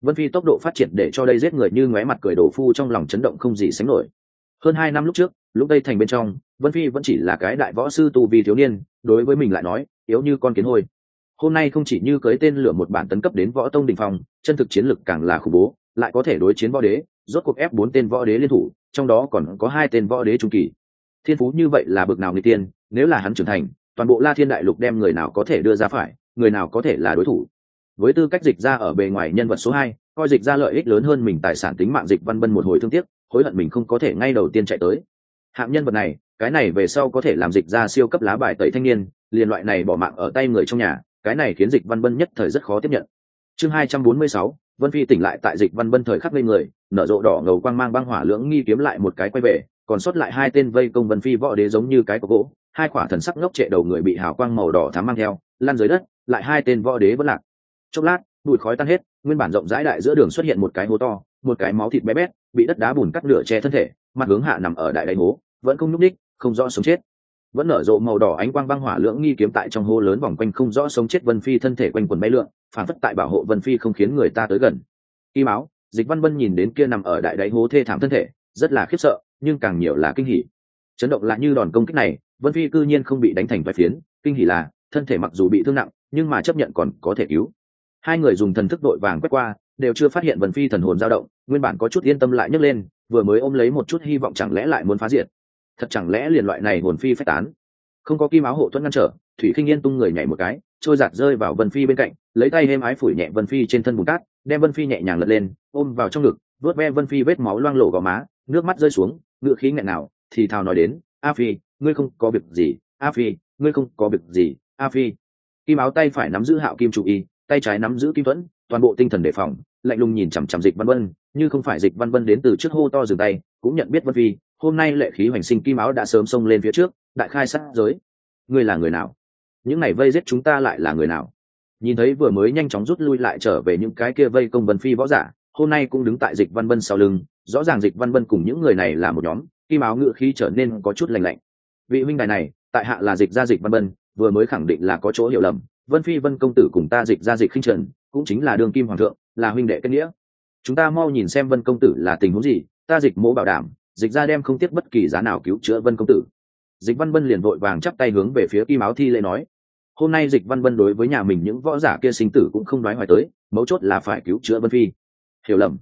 Vân Phi tốc độ phát triển để cho đây giết người như ngóe mặt cười đổ phu trong lòng chấn động không gì sánh nổi. Hơn 2 năm lúc trước, lúc Tây Thành bên trong, Vân Phi vẫn chỉ là cái đại võ sư tu vi thiếu niên, đối với mình lại nói, yếu như con kiến hôi. Hôm nay không chỉ như cưới tên lửa một bản tấn cấp đến võ tông đỉnh phong, chân thực chiến lực càng là khủng bố, lại có thể đối chiến võ đế, rốt cuộc ép 4 tên võ đế liên thủ, trong đó còn có 2 tên võ đế trung kỳ. Thiên phú như vậy là bực nào người tiên, nếu là hắn trưởng thành, toàn bộ La Thiên đại lục đem người nào có thể đưa ra phải, người nào có thể là đối thủ. Với tư cách dịch ra ở bề ngoài nhân vật số 2, coi dịch ra lợi ích lớn hơn mình tài sản tính mạng, Dịch Văn Bân một hồi thương tiếc, hối hận mình không có thể ngay đầu tiên chạy tới. Hạng nhân vật này, cái này về sau có thể làm dịch ra siêu cấp lá bài tẩy thanh niên, liền loại này bỏ mạng ở tay người trong nhà, cái này khiến Dịch Văn Bân nhất thời rất khó tiếp nhận. Chương 246, Vân Phi tỉnh lại tại Dịch Văn Bân thời khắc ngây người, nở rộ đỏ ngầu quang mang băng hỏa lưỡng nghi kiếm lại một cái quay về, còn sót lại 2 tên vây công Vân Phi võ đế giống như cái cọc gỗ, 2 quả thần sắc ngốc trệ đầu người bị hào quang màu đỏ thắm mang theo, lăn dưới đất, lại 2 tên võ đế vẫn lạc. Chốc lát, bụi khói tan hết, nguyên bản rộng rãi đại giữa đường xuất hiện một cái hố to, một cái máu thịt bé bét, bị đất đá bùn cắt nửa che thân thể, mặt hướng hạ nằm ở đại đáy hố, vẫn không nhúc nhích, không rõ sống chết. Vẫn nở rộ màu đỏ ánh quang băng hỏa lưỡng nghi kiếm tại trong hố lớn vòng quanh không rõ sống chết Vân Phi thân thể quanh quần bay lượn, phản phất tại bảo hộ Vân Phi không khiến người ta tới gần. Kim áo, Dịch Văn Bân nhìn đến kia nằm ở đại đáy hố thê thảm thân thể, rất là khiếp sợ, nhưng càng nhiều là kinh hỉ. Chấn động là như đòn công kích này, Vân Phi cư nhiên không bị đánh thành vài phiến, kinh hỉ là thân thể mặc dù bị thương nặng, nhưng mà chấp nhận còn có thể cứu. Hai người dùng thần thức đội vàng quét qua, đều chưa phát hiện Vân Phi thần hồn dao động, nguyên bản có chút yên tâm lại nhấc lên, vừa mới ôm lấy một chút hy vọng chẳng lẽ lại muốn phá diệt. Thật chẳng lẽ liền loại này hồn phi phách tán. Không có kim áo hộ thuẫn ngăn trở, Thủy Khinh Yên tung người nhảy một cái, trôi giạt rơi vào Vân Phi bên cạnh, lấy tay êm ái phủi nhẹ Vân Phi trên thân bùn cát, đem Vân Phi nhẹ nhàng lật lên, ôm vào trong ngực, vuốt ve Vân Phi vết máu loang lổ gò má, nước mắt rơi xuống, ngựa khí nghẹn nào, thì thào nói đến, "A Phi, ngươi không có việc gì, A Phi, ngươi không có việc gì, A Phi." Kim áo tay phải nắm giữ Hạo Kim trụ y, tay trái nắm giữ Kim Thuẫn, toàn bộ tinh thần đề phòng, lạnh lùng nhìn chằm chằm Dịch Văn Vân, như không phải Dịch Văn Vân đến từ trước hô to dừng tay, cũng nhận biết Vân Phi, hôm nay lệ khí hoành sinh. Kim áo đã sớm xông lên phía trước, đại khai sát giới. Ngươi là người nào? Những này vây giết chúng ta lại là người nào? Nhìn thấy vừa mới nhanh chóng rút lui lại trở về những cái kia vây công Vân Phi võ giả, hôm nay cũng đứng tại Dịch Văn Vân sau lưng, rõ ràng Dịch Văn Vân cùng những người này là một nhóm. Kim áo ngựa khí trở nên có chút lạnh lạnh. Vị huynh đài này, tại hạ là Dịch gia Dịch Văn Vân, vừa mới khẳng định là có chỗ hiểu lầm. Vân Phi Vân công tử cùng ta Dịch gia Dịch Khinh Trần, cũng chính là đương kim hoàng thượng, là huynh đệ kết nghĩa. Chúng ta mau nhìn xem Vân công tử là tình huống gì, ta Dịch mỗ bảo đảm, Dịch gia đem không tiếc bất kỳ giá nào cứu chữa Vân công tử. Dịch Văn Vân liền vội vàng chắp tay hướng về phía Kim áo thi lễ nói, hôm nay Dịch Văn Vân đối với nhà mình những võ giả kia sinh tử cũng không nói hoài tới, mấu chốt là phải cứu chữa Vân Phi. Hiểu lầm?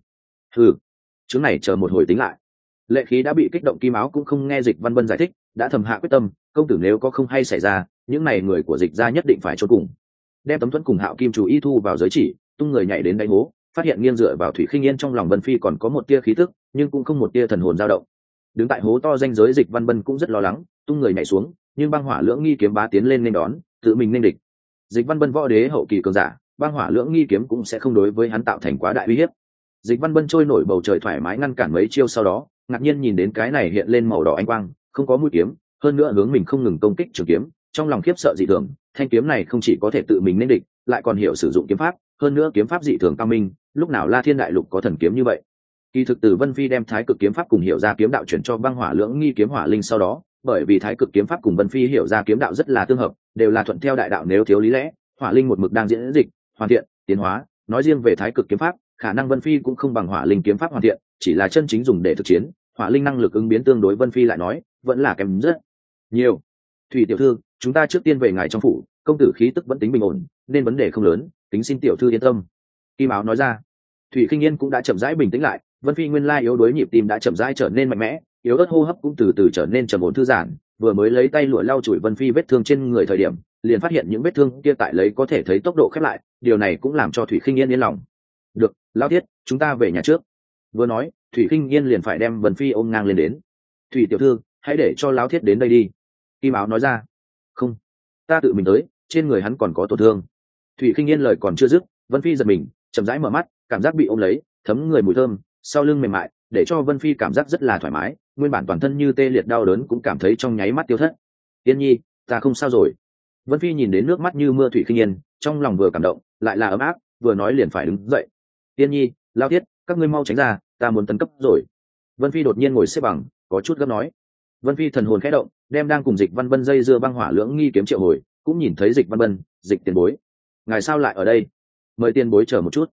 Chứng này chờ một hồi tính lại. Lệ khí đã bị kích động, Kim áo cũng không nghe Dịch Văn Vân giải thích, đã thầm hạ quyết tâm, công tử nếu có không hay xảy ra, những này người của Dịch gia nhất định phải chôn cùng. Đem tấm thuẫn cùng Hạo Kim chủ y thu vào giới chỉ, tung người nhảy đến đáy hố, phát hiện nghiêng dựa vào Thủy Khinh Yên trong lòng Vân Phi còn có một tia khí tức, nhưng cũng không một tia thần hồn dao động. Đứng tại hố to danh giới Dịch Văn Vân cũng rất lo lắng, tung người nhảy xuống, nhưng băng hỏa lưỡng nghi kiếm bá tiến lên nên đón, tự mình nên địch. Dịch Văn Vân võ đế hậu kỳ cường giả, băng hỏa lưỡng nghi kiếm cũng sẽ không đối với hắn tạo thành quá đại uy hiếp. Dịch Văn Vân trôi nổi bầu trời thoải mái ngăn cản mấy chiêu, sau đó ngạc nhiên nhìn đến cái này hiện lên màu đỏ ánh quang, không có mũi kiếm, hơn nữa hướng mình không ngừng công kích trường kiếm, trong lòng khiếp sợ dị thường. Thanh kiếm này không chỉ có thể tự mình nên địch, lại còn hiểu sử dụng kiếm pháp, hơn nữa kiếm pháp dị thường cao minh, lúc nào La Thiên đại lục có thần kiếm như vậy. Kỳ thực từ Vân Phi đem Thái Cực kiếm pháp cùng hiểu ra kiếm đạo chuyển cho băng hỏa lưỡng nghi kiếm hỏa linh sau đó, bởi vì Thái Cực kiếm pháp cùng Vân Phi hiểu ra kiếm đạo rất là tương hợp, đều là thuận theo đại đạo nếu thiếu lý lẽ, hỏa linh một mực đang diễn dịch, hoàn thiện, tiến hóa. Nói riêng về Thái Cực kiếm pháp, khả năng Vân Phi cũng không bằng hỏa linh kiếm pháp hoàn thiện, chỉ là chân chính dùng để thực chiến, hỏa linh năng lực ứng biến tương đối Vân Phi lại nói vẫn là kém rất nhiều. Thủy tiểu thư, chúng ta trước tiên về ngài trong phủ, công tử khí tức vẫn tính bình ổn, nên vấn đề không lớn, kính xin tiểu thư yên tâm. Kim áo nói ra. Thủy Khinh Yên cũng đã chậm rãi bình tĩnh lại, Vân Phi nguyên lai yếu đuối nhịp tim đã chậm rãi trở nên mạnh mẽ, yếu ớt hô hấp cũng từ từ trở nên trầm ổn thư giãn, vừa mới lấy tay lụa lau chùi Vân Phi vết thương trên người thời điểm, liền phát hiện những vết thương kia tại lấy có thể thấy tốc độ khép lại, điều này cũng làm cho Thủy Khinh Yên yên lòng. Được, Lão Thiết, chúng ta về nhà trước. Vừa nói, Thủy Khinh Yên liền phải đem Vân Phi ôm ngang lên đến. Thủy tiểu thư, hãy để cho Lão Thiết đến đây đi. Kim áo nói ra. Không, ta tự mình tới, trên người hắn còn có tổn thương. Thủy Khinh Yên lời còn chưa dứt, Vân Phi giật mình, chậm rãi mở mắt, cảm giác bị ôm lấy, thấm người mùi thơm, sau lưng mềm mại, để cho Vân Phi cảm giác rất là thoải mái, nguyên bản toàn thân như tê liệt đau đớn cũng cảm thấy trong nháy mắt tiêu thất. Yên nhi, ta không sao rồi. Vân Phi nhìn đến nước mắt như mưa Thủy Khinh Yên, trong lòng vừa cảm động, lại là ấm áp, vừa nói liền phải đứng dậy. Yên nhi, Lao Thiết, các ngươi mau tránh ra, ta muốn tấn cấp rồi. Vân Phi đột nhiên ngồi xếp bằng, có chút gấp nói. Vân Phi thần hồn khẽ động, đem đang cùng Dịch Văn Bân dây dưa băng hỏa lưỡng nghi kiếm triệu hồi, cũng nhìn thấy Dịch Văn Bân, Dịch tiền bối, ngài sao lại ở đây? Mời tiền bối chờ một chút.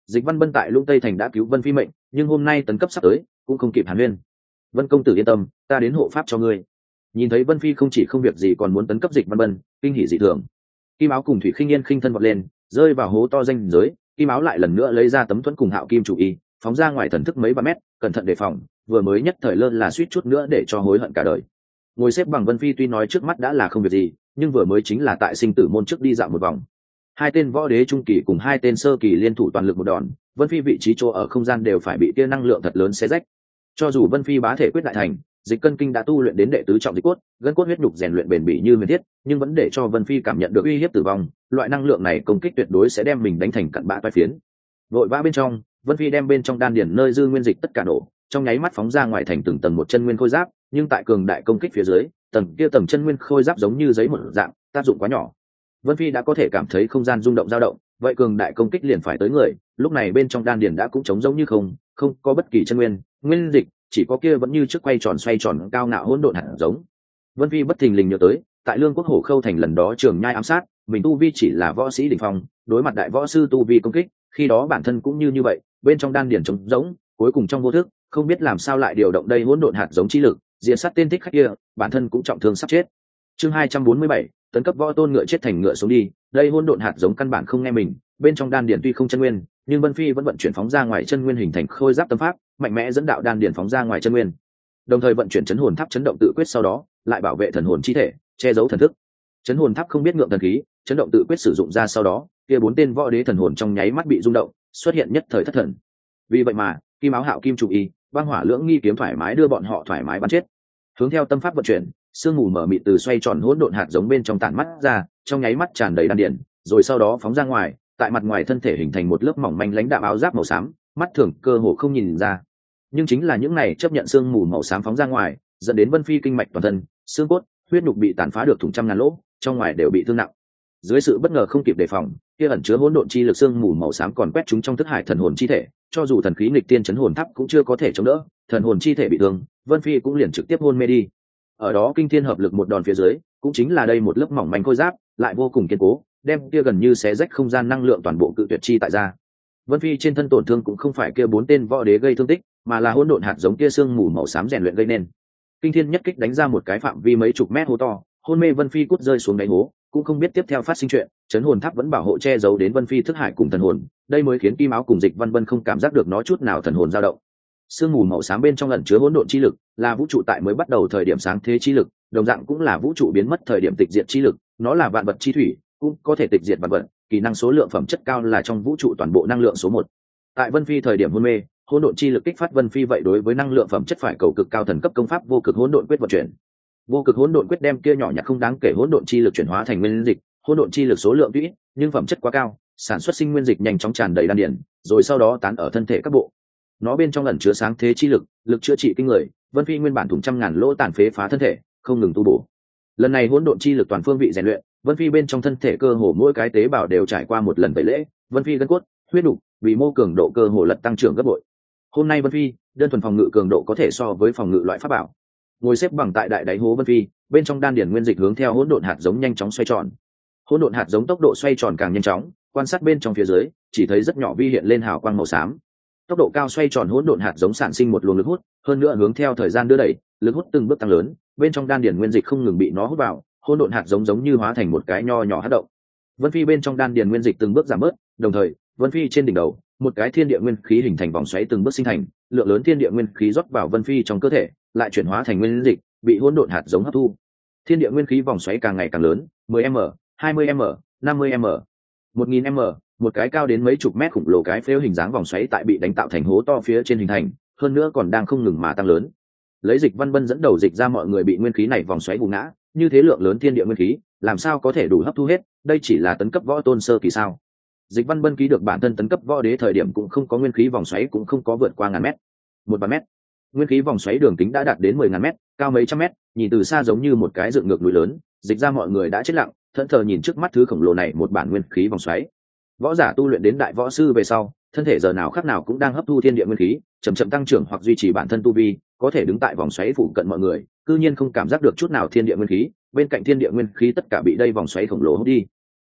Dịch Văn Bân tại Lũng Tây Thành đã cứu Vân Phi mệnh, nhưng hôm nay tấn cấp sắp tới, cũng không kịp hàn huyên. Vân công tử yên tâm, ta đến hộ pháp cho ngươi. Nhìn thấy Vân Phi không chỉ không việc gì còn muốn tấn cấp Dịch Văn Bân, kinh hỉ dị thường. Kim Áo cùng Thủy Khinh Yên khinh thân vọt lên, rơi vào hố to danh giới. Kim Áo lại lần nữa lấy ra tấm thuẫn cùng Hạo Kim chủ y, phóng ra ngoài thần thức mấy ba mét, cẩn thận đề phòng, vừa mới nhất thời lơ là suýt chút nữa để cho hối hận cả đời. Ngồi xếp bằng Vân Phi tuy nói trước mắt đã là không việc gì, nhưng vừa mới chính là tại sinh tử môn trước đi dạo một vòng. Hai tên võ đế trung kỳ cùng hai tên sơ kỳ liên thủ toàn lực một đòn, Vân Phi vị trí chỗ ở không gian đều phải bị tia năng lượng thật lớn xé rách. Cho dù Vân Phi bá thể quyết đại thành, Dịch Cân Kinh đã tu luyện đến đệ tứ trọng dịch cốt, gân cốt huyết nhục rèn luyện bền bỉ như huyền thiết, nhưng vẫn để cho Vân Phi cảm nhận được uy hiếp tử vong, loại năng lượng này công kích tuyệt đối sẽ đem mình đánh thành cặn bã toái phiến. Vội vã bên trong, Vân Phi đem bên trong đan điển nơi dư nguyên dịch tất cả nổ, trong nháy mắt phóng ra ngoài thành từng tầng một chân nguyên khôi giáp, nhưng tại cường đại công kích phía dưới, tầng chân nguyên khôi giáp giống như giấy một dạng, tác dụng quá nhỏ. Vân Phi đã có thể cảm thấy không gian rung động dao động, vậy cường đại công kích liền phải tới người, lúc này bên trong đan điển đã cũng trống giống như không có bất kỳ chân nguyên dịch, chỉ có kia vẫn như trước quay tròn xoay tròn cao ngạo hỗn độn hạt giống. Vân Phi bất thình lình nhớ tới, tại Lương Quốc Hổ Khâu thành lần đó trường nhai ám sát, mình tu vi chỉ là võ sĩ đỉnh phong, đối mặt đại võ sư tu vi công kích, khi đó bản thân cũng như vậy, bên trong đan điển trống giống, cuối cùng trong vô thức, không biết làm sao lại điều động đây hỗn độn hạt giống chi lực, diện sát tên thích khách kia, bản thân cũng trọng thương sắp chết. Chương 247, tấn cấp võ tôn ngựa chết thành ngựa xuống đi, đây hỗn độn hạt giống căn bản không nghe mình, bên trong đan điển tuy không chân nguyên, nhưng Vân Phi vẫn vận chuyển phóng ra ngoài chân nguyên hình thành khôi giáp tâm pháp, mạnh mẽ dẫn đạo đan điển phóng ra ngoài chân nguyên. Đồng thời vận chuyển chấn hồn tháp chấn động tự quyết, sau đó lại bảo vệ thần hồn chi thể, che giấu thần thức. Chấn hồn tháp không biết ngượng thần khí, chấn động tự quyết sử dụng ra sau đó, kia bốn tên võ đế thần hồn trong nháy mắt bị rung động, xuất hiện nhất thời thất thần. Vì vậy mà, Kim Áo Hạo Kim chủ y, băng hỏa lưỡng nghi kiếm thoải mái đưa bọn họ thoải mái bắn chết. Hướng theo tâm pháp vận chuyển, sương mù mở mịt từ xoay tròn hỗn độn hạt giống bên trong tản mắt ra, trong nháy mắt tràn đầy đan điển, rồi sau đó phóng ra ngoài, tại mặt ngoài thân thể hình thành một lớp mỏng manh lãnh đạm áo giáp màu xám, mắt thường cơ hồ không nhìn ra. Nhưng chính là những này chấp nhận sương mù màu xám phóng ra ngoài, dẫn đến Vân Phi kinh mạch toàn thân, xương cốt, huyết nhục bị tàn phá được thủng trăm ngàn lỗ, trong ngoài đều bị thương nặng. Dưới sự bất ngờ không kịp đề phòng, kia ẩn chứa hỗn độn chi lực sương mù màu xám còn quét chúng trong thức hải thần hồn chi thể, cho dù thần khí nghịch tiên chấn hồn tháp cũng chưa có thể chống đỡ, thần hồn chi thể bị thương, Vân Phi cũng liền trực tiếp hôn mê đi. Ở đó kinh thiên hợp lực một đòn phía dưới, cũng chính là đây một lớp mỏng manh khôi giáp, lại vô cùng kiên cố, đem kia gần như xé rách không gian năng lượng toàn bộ cự tuyệt chi tại ra. Vân Phi trên thân tổn thương cũng không phải kia bốn tên võ đế gây thương tích, mà là hỗn độn hạt giống kia sương mù màu xám rèn luyện gây nên. Kinh thiên nhất kích đánh ra một cái phạm vi mấy chục mét hố to, hôn mê Vân Phi cút rơi xuống đáy hố, cũng không biết tiếp theo phát sinh chuyện, chấn hồn tháp vẫn bảo hộ che giấu đến Vân Phi thức hải cùng thần hồn, đây mới khiến Kim Áo cùng Dịch Văn Bân không cảm giác được nó chút nào thần hồn dao động. Sương mù màu xám bên trong ẩn chứa hỗn độn chi lực, là vũ trụ tại mới bắt đầu thời điểm sáng thế chi lực, đồng dạng cũng là vũ trụ biến mất thời điểm tịch diệt chi lực, nó là vạn vật chi thủy, cũng có thể tịch diệt vạn vật, kỹ năng số lượng phẩm chất cao là trong vũ trụ toàn bộ năng lượng số 1. Tại Vân Phi thời điểm hôn mê, hỗn độn chi lực kích phát Vân Phi, vậy đối với năng lượng phẩm chất phải cầu cực cao thần cấp công pháp vô cực hỗn độn quyết vận chuyển. Vô cực hỗn độn quyết đem kia nhỏ nhặt không đáng kể hỗn độn chi lực chuyển hóa thành nguyên dịch, hỗn độn chi lực số lượng tuy ít, nhưng phẩm chất quá cao, sản xuất sinh nguyên dịch nhanh chóng tràn đầy đan điển, rồi sau đó tán ở thân thể các bộ. Nó bên trong ẩn chứa sáng thế chi lực, lực chữa trị kinh người, Vân Phi nguyên bản thủng trăm ngàn lỗ tàn phế phá thân thể, không ngừng tu bổ. Lần này hỗn độn chi lực toàn phương vị rèn luyện, Vân Phi bên trong thân thể cơ hồ mỗi cái tế bào đều trải qua một lần tẩy lễ, Vân Phi gân cốt, huyết đủ, vì mô cường độ cơ hồ lật tăng trưởng gấp bội. Hôm nay Vân Phi, đơn thuần phòng ngự cường độ có thể so với phòng ngự loại pháp bảo. Ngồi xếp bằng tại đại đáy hố Vân Phi, bên trong đan điển nguyên dịch hướng theo hỗn độn hạt giống nhanh chóng xoay tròn. Hỗn độn hạt giống tốc độ xoay tròn càng nhanh chóng, quan sát bên trong phía dưới, chỉ thấy rất nhỏ vi hiện lên hào quang màu xám. Tốc độ cao xoay tròn hỗn độn hạt giống sản sinh một luồng lực hút, hơn nữa hướng theo thời gian đưa đẩy, lực hút từng bước tăng lớn, bên trong đan điển nguyên dịch không ngừng bị nó hút vào, hỗn độn hạt giống giống như hóa thành một cái nho nhỏ hất động. Vân Phi bên trong đan điển nguyên dịch từng bước giảm bớt, đồng thời, Vân Phi trên đỉnh đầu, một cái thiên địa nguyên khí hình thành vòng xoáy từng bước sinh thành, lượng lớn thiên địa nguyên khí rót vào Vân Phi trong cơ thể, lại chuyển hóa thành nguyên dịch, bị hỗn độn hạt giống hấp thu. Thiên địa nguyên khí vòng xoáy càng ngày càng lớn, 10m, 20m, 50m, 1000m, một cái cao đến mấy chục mét khủng lồ cái phễu hình dáng vòng xoáy tại bị đánh tạo thành hố to phía trên hình thành, hơn nữa còn đang không ngừng mà tăng lớn. Lấy Dịch Văn Bân dẫn đầu dịch ra mọi người bị nguyên khí này vòng xoáy bù ngã, như thế lượng lớn thiên địa nguyên khí, làm sao có thể đủ hấp thu hết, đây chỉ là tấn cấp võ tôn sơ kỳ sao? Dịch Văn Bân ký được bản thân tấn cấp võ đế thời điểm cũng không có nguyên khí vòng xoáy, cũng không có vượt qua ngàn mét, 1 mét. Nguyên khí vòng xoáy đường kính đã đạt đến 10.000 mét, cao mấy trăm mét, nhìn từ xa giống như một cái dựng ngược núi lớn, dịch ra mọi người đã chết lặng, thẫn thờ nhìn trước mắt thứ khổng lồ này, một bản nguyên khí vòng xoáy. Võ giả tu luyện đến đại võ sư về sau, thân thể giờ nào khắc nào cũng đang hấp thu thiên địa nguyên khí, chậm chậm tăng trưởng hoặc duy trì bản thân tu vi, có thể đứng tại vòng xoáy phụ cận mọi người, cư nhiên không cảm giác được chút nào thiên địa nguyên khí, bên cạnh thiên địa nguyên khí tất cả bị đây vòng xoáy khổng lồ hút đi.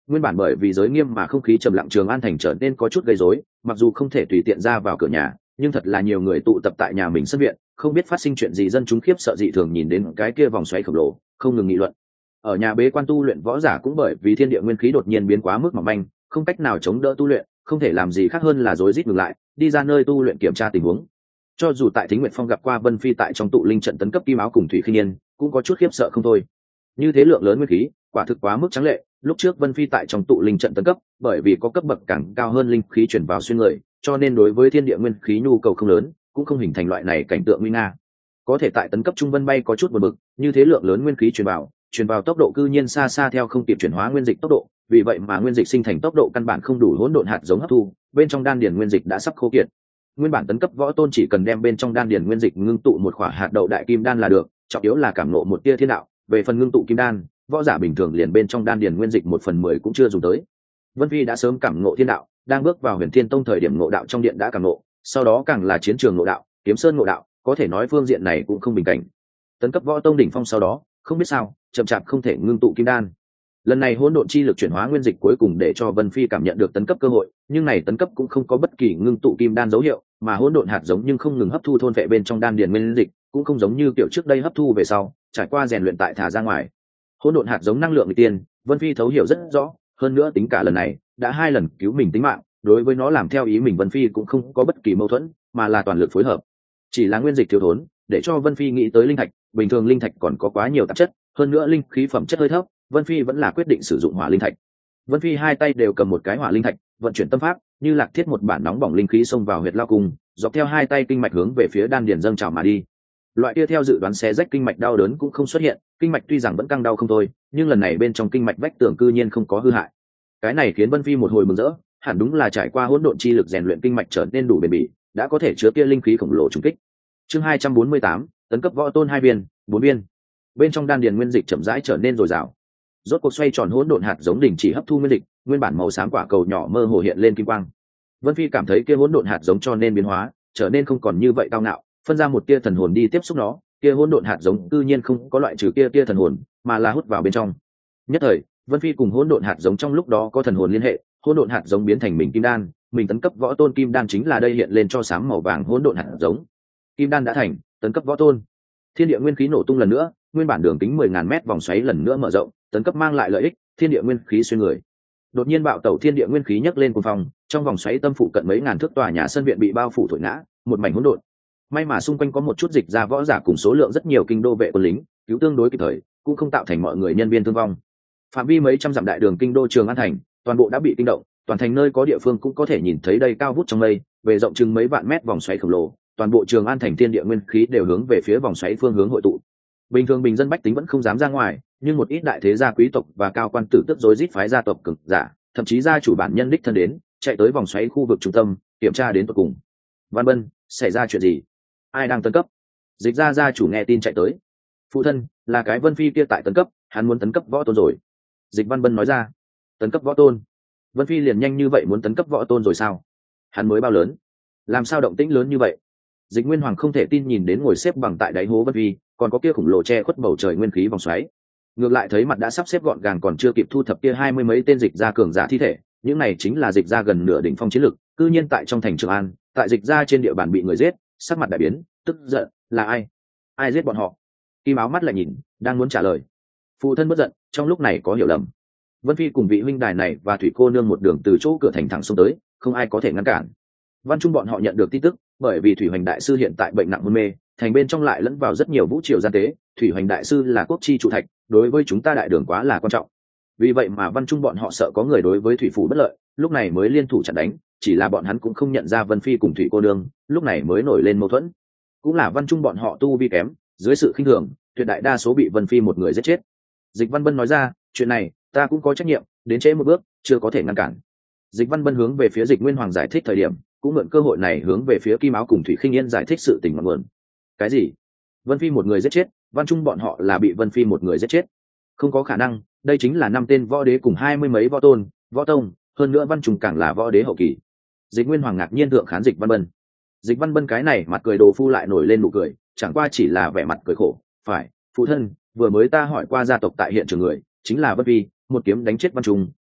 Nguyên bản bởi vì giới nghiêm mà không khí trầm lặng Trường An thành trở nên có chút gây rối, mặc dù không thể tùy tiện ra vào cửa nhà, nhưng thật là nhiều người tụ tập tại nhà mình sân viện, không biết phát sinh chuyện gì, dân chúng khiếp sợ dị thường nhìn đến cái kia vòng xoáy khổng lồ, không ngừng nghị luận. Ở nhà bế quan tu luyện võ giả cũng bởi vì thiên địa nguyên khí đột nhiên biến quá mức mỏng manh, không cách nào chống đỡ tu luyện, không thể làm gì khác hơn là rối rít ngừng lại, đi ra nơi tu luyện kiểm tra tình huống. Cho dù tại Thính Nguyệt Phong gặp qua Vân Phi tại trong tụ linh trận tấn cấp kim áo cùng Thủy Khinh Yên, cũng có chút khiếp sợ không thôi. Như thế lượng lớn nguyên khí, quả thực quá mức trắng lệ. Lúc trước Vân Phi tại trong tụ linh trận tấn cấp, bởi vì có cấp bậc càng cao hơn linh khí chuyển vào xuyên người, cho nên đối với thiên địa nguyên khí nhu cầu không lớn, cũng không hình thành loại này cảnh tượng nguy nga. Có thể tại tấn cấp trung vân bay có chút buồn bực, như thế lượng lớn nguyên khí truyền vào tốc độ cư nhiên xa xa theo không kịp chuyển hóa nguyên dịch tốc độ, vì vậy mà nguyên dịch sinh thành tốc độ căn bản không đủ hỗn độn hạt giống hấp thu, bên trong đan điền nguyên dịch đã sắp khô kiệt. Nguyên bản tấn cấp võ tôn chỉ cần đem bên trong đan điền nguyên dịch ngưng tụ một khỏa hạt đậu đại kim đan là được, trọng yếu là cảm ngộ một tia thiên đạo. Về phần ngưng tụ kim đan, võ giả bình thường liền bên trong đan điền nguyên dịch 1/10 cũng chưa dùng tới. Vân Phi đã sớm cảm ngộ thiên đạo, đang bước vào Huyền Thiên Tông thời điểm ngộ đạo trong điện đã cảm ngộ, sau đó càng là chiến trường ngộ đạo, kiếm sơn ngộ đạo, có thể nói phương diện này cũng không bình cảnh. Tấn cấp võ tông đỉnh phong sau đó, không biết sao, chậm chạp không thể ngưng tụ kim đan. Lần này hỗn độn chi lực chuyển hóa nguyên dịch cuối cùng để cho Vân Phi cảm nhận được tấn cấp cơ hội, nhưng này tấn cấp cũng không có bất kỳ ngưng tụ kim đan dấu hiệu, mà hỗn độn hạt giống nhưng không ngừng hấp thu thôn vệ bên trong đan điền nguyên dịch, cũng không giống như kiểu trước đây hấp thu về sau, trải qua rèn luyện tại thả ra ngoài. Hỗn độn hạt giống năng lượng nghịch tiên, Vân Phi thấu hiểu rất rõ, hơn nữa tính cả lần này, đã 2 lần cứu mình tính mạng, đối với nó làm theo ý mình Vân Phi cũng không có bất kỳ mâu thuẫn, mà là toàn lực phối hợp. Chỉ là nguyên dịch thiếu thốn, để cho Vân Phi nghĩ tới linh thạch, bình thường linh thạch còn có quá nhiều tạp chất, hơn nữa linh khí phẩm chất hơi thấp, Vân Phi vẫn là quyết định sử dụng hỏa linh thạch. Vân Phi hai tay đều cầm một cái hỏa linh thạch, vận chuyển tâm pháp, như lạc thiết một bản nóng bỏng linh khí xông vào huyệt lao cung, dọc theo hai tay kinh mạch hướng về phía đan điền dâng trào mà đi. Loại kia theo dự đoán xé rách kinh mạch đau đớn cũng không xuất hiện, kinh mạch tuy rằng vẫn căng đau không thôi, nhưng lần này bên trong kinh mạch vách tường cư nhiên không có hư hại. Cái này khiến Vân Phi một hồi mừng rỡ, hẳn đúng là trải qua hỗn độn chi lực rèn luyện kinh mạch trở nên đủ bền bỉ, đã có thể chứa kia linh khí khổng lồ trùng kích. Chương 248, tấn cấp võ tôn 2 viên, 4 viên. Bên trong đan điền nguyên dịch chậm rãi trở nên dồi dào. Rốt cuộc xoay tròn hỗn độn hạt giống đình chỉ hấp thu nguyên dịch, nguyên bản màu xám quả cầu nhỏ mơ hồ hiện lên kim quang. Vân Phi cảm thấy kia hỗn độn hạt giống cho nên biến hóa, trở nên không còn như vậy cao ngạo, phân ra một tia thần hồn đi tiếp xúc nó, kia hỗn độn hạt giống cư nhiên không có loại trừ kia tia thần hồn, mà là hút vào bên trong. Nhất thời, Vân Phi cùng hỗn độn hạt giống trong lúc đó có thần hồn liên hệ, hỗn độn hạt giống biến thành mình kim đan, mình tấn cấp võ tôn kim đan chính là đây hiện lên cho sáng màu vàng hỗn độn hạt giống. Kim đan đã thành, tấn cấp võ tôn. Thiên địa nguyên khí nổ tung lần nữa, nguyên bản đường kính 10.000 mét vòng xoáy lần nữa mở rộng, tấn cấp mang lại lợi ích, thiên địa nguyên khí xuyên người. Đột nhiên bạo tẩu thiên địa nguyên khí nhấc lên cuồng phong, trong vòng xoáy tâm phụ cận mấy ngàn thước tòa nhà sân viện bị bao phủ thổi ngã, một mảnh hỗn độn. May mà xung quanh có một chút dịch ra võ giả cùng số lượng rất nhiều kinh đô vệ quân lính, cứu tương đối kịp thời, cũng không tạo thành mọi người nhân viên thương vong. Phạm vi mấy trăm dặm đại đường kinh đô Trường An thành, toàn bộ đã bị kinh động, toàn thành nơi có địa phương cũng có thể nhìn thấy đây cao vút trong mây, về rộng chừng mấy vạn mét vòng xoáy khổng lồ, toàn bộ Trường An thành thiên địa nguyên khí đều hướng về phía vòng xoáy phương hướng hội tụ. Bình thường bình dân bách tính vẫn không dám ra ngoài, nhưng một ít đại thế gia quý tộc và cao quan tử tức rối rít phái gia tộc cực giả, thậm chí gia chủ bản nhân đích thân đến, chạy tới vòng xoáy khu vực trung tâm, kiểm tra đến tận cùng. Văn Bân, xảy ra chuyện gì? Ai đang tấn cấp? Dịch gia gia chủ nghe tin chạy tới. Phụ thân, là cái Vân Phi kia tại tấn cấp, hắn muốn tấn cấp võ tôn rồi. Dịch Văn Bân nói ra. Tấn cấp võ tôn? Vân Phi liền nhanh như vậy muốn tấn cấp võ tôn rồi sao? Hắn mới bao lớn? Làm sao động tĩnh lớn như vậy? Dịch Nguyên Hoàng không thể tin nhìn đến ngồi xếp bằng tại đáy hố Vân Phi, còn có kia khủng lồ che khuất bầu trời nguyên khí vòng xoáy. Ngược lại thấy mặt đã sắp xếp gọn gàng còn chưa kịp thu thập kia 20 mấy tên dịch gia cường giả thi thể, những này chính là dịch gia gần nửa đỉnh phong chiến lực, cư nhiên tại trong thành Trường An, tại dịch gia trên địa bàn bị người giết, sắc mặt đại biến, tức giận, là ai? Ai giết bọn họ? Kim Áo mắt lại nhìn, đang muốn trả lời. Phụ thân bất giận, trong lúc này có hiểu lầm. Vân Phi cùng vị huynh đài này và thủy cô nương một đường từ chỗ cửa thành thẳng xông tới, không ai có thể ngăn cản. Văn Trung bọn họ nhận được tin tức, bởi vì Thủy Hoành đại sư hiện tại bệnh nặng hôn mê, thành bên trong lại lẫn vào rất nhiều vũ triều gian tế, Thủy Hoành đại sư là quốc chi trụ thạch, đối với chúng ta đại đường quá là quan trọng. Vì vậy mà Văn Trung bọn họ sợ có người đối với thủy phủ bất lợi, lúc này mới liên thủ chặn đánh, chỉ là bọn hắn cũng không nhận ra Vân Phi cùng thủy cô nương, lúc này mới nổi lên mâu thuẫn. Cũng là Văn Trung bọn họ tu vi kém, dưới sự khinh thường, tuyệt đại đa số bị Vân Phi một người giết chết. Dịch Văn Bân nói ra, chuyện này ta cũng có trách nhiệm, đến trễ một bước, chưa có thể ngăn cản. Dịch Văn Bân hướng về phía Dịch Nguyên Hoàng giải thích thời điểm, cũng mượn cơ hội này hướng về phía Kim Áo cùng Thủy Khinh Yên giải thích sự tình ngọn nguồn. Cái gì? Vân Phi một người giết chết, Văn Trung bọn họ là bị Vân Phi một người giết chết? Không có khả năng, đây chính là 5 tên võ đế cùng 20 mấy võ tôn, võ tông, hơn nữa Văn Trung càng là võ đế hậu kỳ. Dịch Nguyên Hoàng ngạc nhiên thượng khán Dịch Văn Bân. Dịch Văn Bân cái này mặt cười đồ phu lại nổi lên nụ cười, chẳng qua chỉ là vẻ mặt cười khổ. Phải, phụ thân, vừa mới ta hỏi qua gia tộc tại hiện trường người, chính là Vân Phi, một kiếm đánh chết Văn Trung,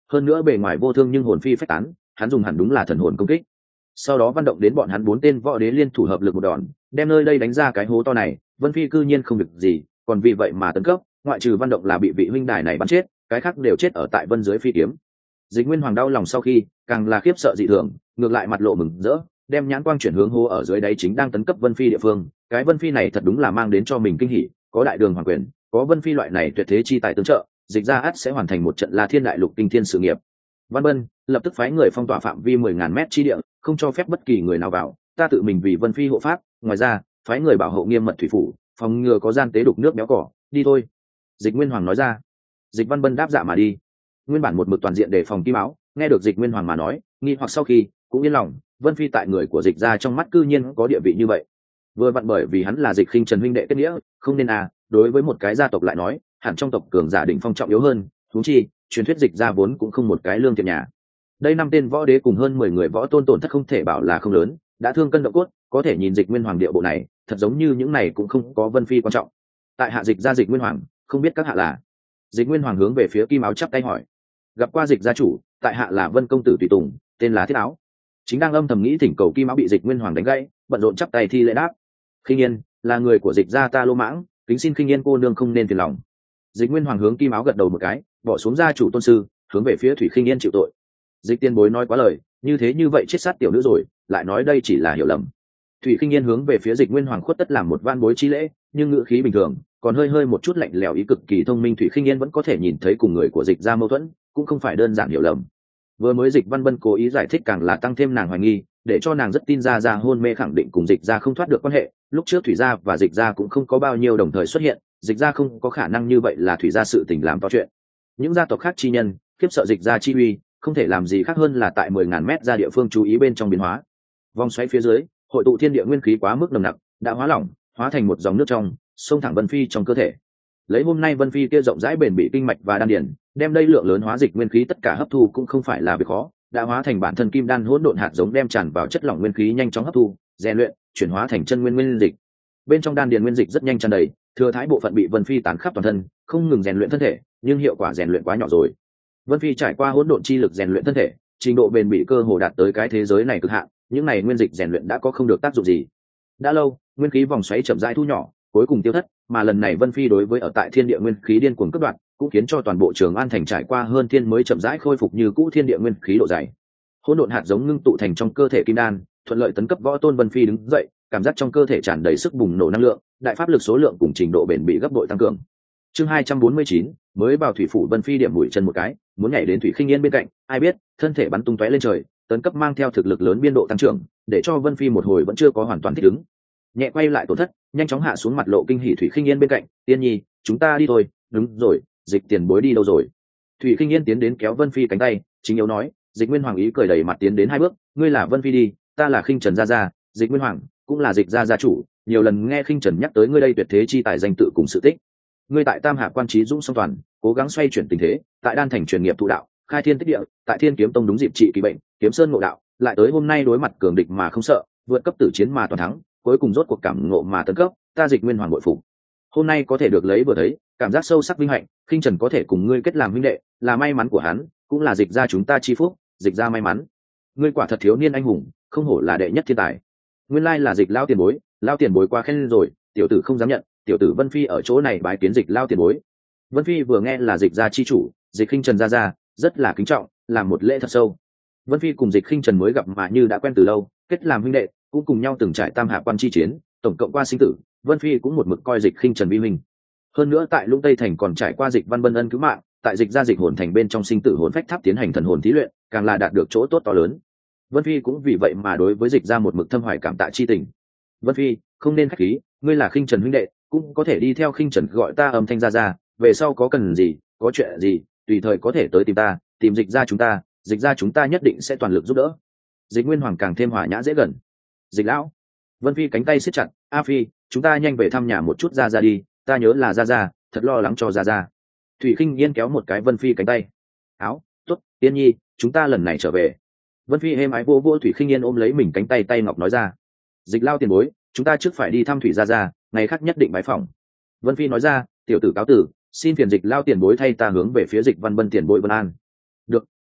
hơn nữa bề ngoài vô thương nhưng hồn phi phách tán, hắn dùng hẳn đúng là thần hồn công kích. Sau đó văn động đến bọn hắn 4 tên võ đế liên thủ hợp lực một đòn, đem nơi đây đánh ra cái hố to này. Vân Phi cư nhiên không việc gì, còn vì vậy mà tấn cấp, ngoại trừ văn động là bị vị huynh đài này bắn chết, cái khác đều chết ở tại Vân dưới phi kiếm. Dịch Nguyên Hoàng đau lòng sau khi, càng là khiếp sợ dị thường, ngược lại mặt lộ mừng rỡ, đem nhãn quang chuyển hướng hố ở dưới đáy chính đang tấn cấp Vân Phi địa phương. Cái Vân Phi này thật đúng là mang đến cho mình kinh hỉ, có đại đường hoàng quyền, có Vân Phi loại này tuyệt thế chi tài tương trợ, dịch ra ắt sẽ hoàn thành một trận La Thiên đại lục kinh thiên sự nghiệp. Văn Bân lập tức phái người phong tỏa phạm vi 10.000 mét chi địa, không cho phép bất kỳ người nào vào, ta tự mình vì Vân Phi hộ pháp, ngoài ra phái người bảo hộ nghiêm mật thủy phủ, phòng ngừa có gian tế đục nước béo cỏ, đi thôi. Dịch Nguyên Hoàng nói ra. Dịch Văn Bân đáp dạ mà đi. Nguyên bản một mực toàn diện đề phòng Kim Áo, nghe được Dịch Nguyên Hoàng mà nói, nghi hoặc sau khi cũng yên lòng, Vân Phi tại người của dịch ra trong mắt cư nhiên có địa vị như vậy. Vừa vặn bởi vì hắn là Dịch Khinh Trần huynh đệ kết nghĩa, không nên đối với một cái gia tộc lại nói, hẳn trong tộc cường giả đỉnh phong trọng yếu hơn, huống chi, truyền thuyết dịch ra vốn cũng không một cái lương thiện nhà. Đây 5 tên võ đế cùng hơn 10 người võ tôn tổn thất không thể bảo là không lớn, đã thương cân động cốt, có thể nhìn Dịch Nguyên Hoàng điệu bộ này, thật giống như những này cũng không có Vân Phi quan trọng. Tại hạ dịch ra Dịch Nguyên Hoàng, không biết các hạ là? Dịch Nguyên Hoàng hướng về phía Kim Áo chắp tay hỏi. Gặp qua dịch gia chủ, tại hạ là Vân công tử tùy tùng, tên là Thiết Áo. Chính đang âm thầm nghĩ thỉnh cầu Kim Áo bị Dịch Nguyên Hoàng đánh gãy, bận rộn chắp tay thi lễ đáp. Khinh Yên là người của dịch gia ta Lô Mãng, kính xin Khinh Yên cô nương không nên phiền lòng. Dịch Nguyên Hoàng hướng Kim Áo gật đầu một cái, bỏ xuống gia chủ tôn sư, hướng về phía Thủy Khinh Yên chịu tội. Dịch tiên bối nói quá lời, như vậy chết sát tiểu nữ rồi, lại nói đây chỉ là hiểu lầm. Thủy Khinh Yên hướng về phía Dịch Nguyên Hoàng khuất tất làm một van bối chi lễ, nhưng ngữ khí bình thường, còn hơi một chút lạnh lẽo, ý cực kỳ thông minh. Thủy Khinh Yên vẫn có thể nhìn thấy cùng người của dịch ra mâu thuẫn, cũng không phải đơn giản hiểu lầm. Vừa mới Dịch Văn Bân cố ý giải thích càng là tăng thêm nàng hoài nghi, để cho nàng rất tin ra hôn mê khẳng định cùng dịch ra không thoát được quan hệ. Lúc trước Thủy gia và dịch ra cũng không có bao nhiêu đồng thời xuất hiện, dịch ra không có khả năng như vậy là Thủy gia sự tình làm to chuyện. Những gia tộc khác chi nhân khiếp sợ dịch ra chi uy, không thể làm gì khác hơn là tại 10.000 mét ra địa phương chú ý bên trong biến hóa. Vòng xoáy phía dưới hội tụ thiên địa nguyên khí quá mức nồng nặc, đã hóa lỏng, hóa thành một dòng nước trong, xông thẳng Vân Phi trong cơ thể. Lấy hôm nay Vân Phi kia rộng rãi bền bỉ kinh mạch và đan điền, đem đây lượng lớn hóa dịch nguyên khí tất cả hấp thu cũng không phải là việc khó, đã hóa thành bản thân kim đan hỗn độn hạt giống đem tràn vào chất lỏng nguyên khí nhanh chóng hấp thu, rèn luyện, chuyển hóa thành chân nguyên dịch. Bên trong đan điền nguyên dịch rất nhanh tràn đầy, thừa thái bộ phận bị Vân Phi tán khắp toàn thân, không ngừng rèn luyện thân thể, nhưng hiệu quả rèn luyện quá nhỏ rồi. Vân Phi trải qua hỗn độn chi lực rèn luyện thân thể, trình độ bền bỉ cơ hồ đạt tới cái thế giới này cực hạn, những này nguyên dịch rèn luyện đã có không được tác dụng gì. Đã lâu, nguyên khí vòng xoáy chậm rãi thu nhỏ, cuối cùng tiêu thất, mà lần này Vân Phi đối với ở tại thiên địa nguyên khí điên cuồng cắt đoạn, cũng khiến cho toàn bộ Trường An thành trải qua hơn thiên mới chậm rãi khôi phục như cũ thiên địa nguyên khí độ dày. Hỗn độn hạt giống ngưng tụ thành trong cơ thể kim đan, thuận lợi tấn cấp võ tôn. Vân Phi đứng dậy, cảm giác trong cơ thể tràn đầy sức bùng nổ năng lượng, đại pháp lực số lượng cùng trình độ bền bỉ gấp bội tăng cường. Chương 249, mới vào thủy phủ Vân Phi điểm mũi chân một cái, muốn nhảy đến Thủy Khinh Yên bên cạnh, ai biết, thân thể bắn tung tóe lên trời, tấn cấp mang theo thực lực lớn biên độ tăng trưởng, để cho Vân Phi một hồi vẫn chưa có hoàn toàn thích ứng. Nhẹ quay lại tổn thất, nhanh chóng hạ xuống mặt lộ kinh hỉ. Thủy Khinh Yên bên cạnh, Tiên Nhi, chúng ta đi thôi. Đúng rồi, Dịch tiền bối đi đâu rồi? Thủy Khinh Yên tiến đến kéo Vân Phi cánh tay, chính yếu nói. Dịch Nguyên Hoàng ý cười đầy mặt tiến đến 2 bước, ngươi là Vân Phi đi, ta là Khinh Trần gia gia. Dịch Nguyên Hoàng cũng là dịch gia gia chủ, nhiều lần nghe Khinh Trần nhắc tới ngươi đây tuyệt thế chi tài danh tự cùng sự tích. Ngươi tại Tam Hạ quan trí dũng song toàn, cố gắng xoay chuyển tình thế, tại Đan thành truyền nghiệp thụ đạo, khai thiên tích địa, tại Thiên Kiếm Tông đúng dịp trị kỳ bệnh, kiếm sơn ngộ đạo, lại tới hôm nay đối mặt cường địch mà không sợ, vượt cấp tử chiến mà toàn thắng, cuối cùng rốt cuộc cảm ngộ mà tấn cấp, ta Dịch Nguyên Hoàng bội phục. Hôm nay có thể được lấy vừa thấy, cảm giác sâu sắc vinh hạnh, Khinh Trần có thể cùng ngươi kết làm huynh đệ, là may mắn của hắn, cũng là dịch gia chúng ta chi phúc, dịch gia may mắn. Ngươi quả thật thiếu niên anh hùng, không hổ là đệ nhất thiên tài. Nguyên lai là Dịch lao tiền bối, lao tiền bối quá khen rồi, tiểu tử không dám nhận, tiểu tử Vân Phi ở chỗ này bái kiến Dịch lao tiền bối. Vân Phi vừa nghe là dịch gia chi chủ, Dịch Khinh Trần gia, rất là kính trọng, làm một lễ thật sâu. Vân Phi cùng Dịch Khinh Trần mới gặp mà như đã quen từ lâu, kết làm huynh đệ, cũng cùng nhau từng trải Tam Hạ quan chi chiến, tổng cộng qua sinh tử, Vân Phi cũng một mực coi Dịch Khinh Trần vi huynh. Hơn nữa tại Lũng Tây thành còn trải qua Dịch Văn Bân ân cứu mạng, tại dịch gia dịch hồn thành bên trong sinh tử hồn phách tháp tiến hành thần hồn thí luyện, càng là đạt được chỗ tốt to lớn. Vân Phi cũng vì vậy mà đối với dịch gia một mực thâm hoài cảm tạ chi tình. Vân Phi, không nên khách khí, ngươi là Khinh Trần huynh đệ, cũng có thể đi theo Khinh Trần gọi ta âm thanh gia, về sau có cần gì, có chuyện gì, tùy thời có thể tới tìm ta, tìm dịch gia chúng ta nhất định sẽ toàn lực giúp đỡ. Dịch Nguyên Hoàng càng thêm hòa nhã dễ gần. Dịch lão. Vân Phi cánh tay siết chặt, A Phi, chúng ta nhanh về thăm nhà một chút gia đi, ta nhớ là gia, thật lo lắng cho gia. Thủy Khinh Yên kéo một cái Vân Phi cánh tay. Áo, tốt, Tiên Nhi, chúng ta lần này trở về. Vân Phi êm ái vô vô Thủy Khinh Yên ôm lấy mình cánh tay, tay ngọc nói ra. Dịch lao tiền bối, chúng ta trước phải đi thăm Thủy gia, ngày khác nhất định bái phỏng. Vân Phi nói ra, tiểu tử cáo tử, xin phiền Dịch lao tiền bối thay ta hướng về phía Dịch Văn Bân tiền bối Vân An. Được,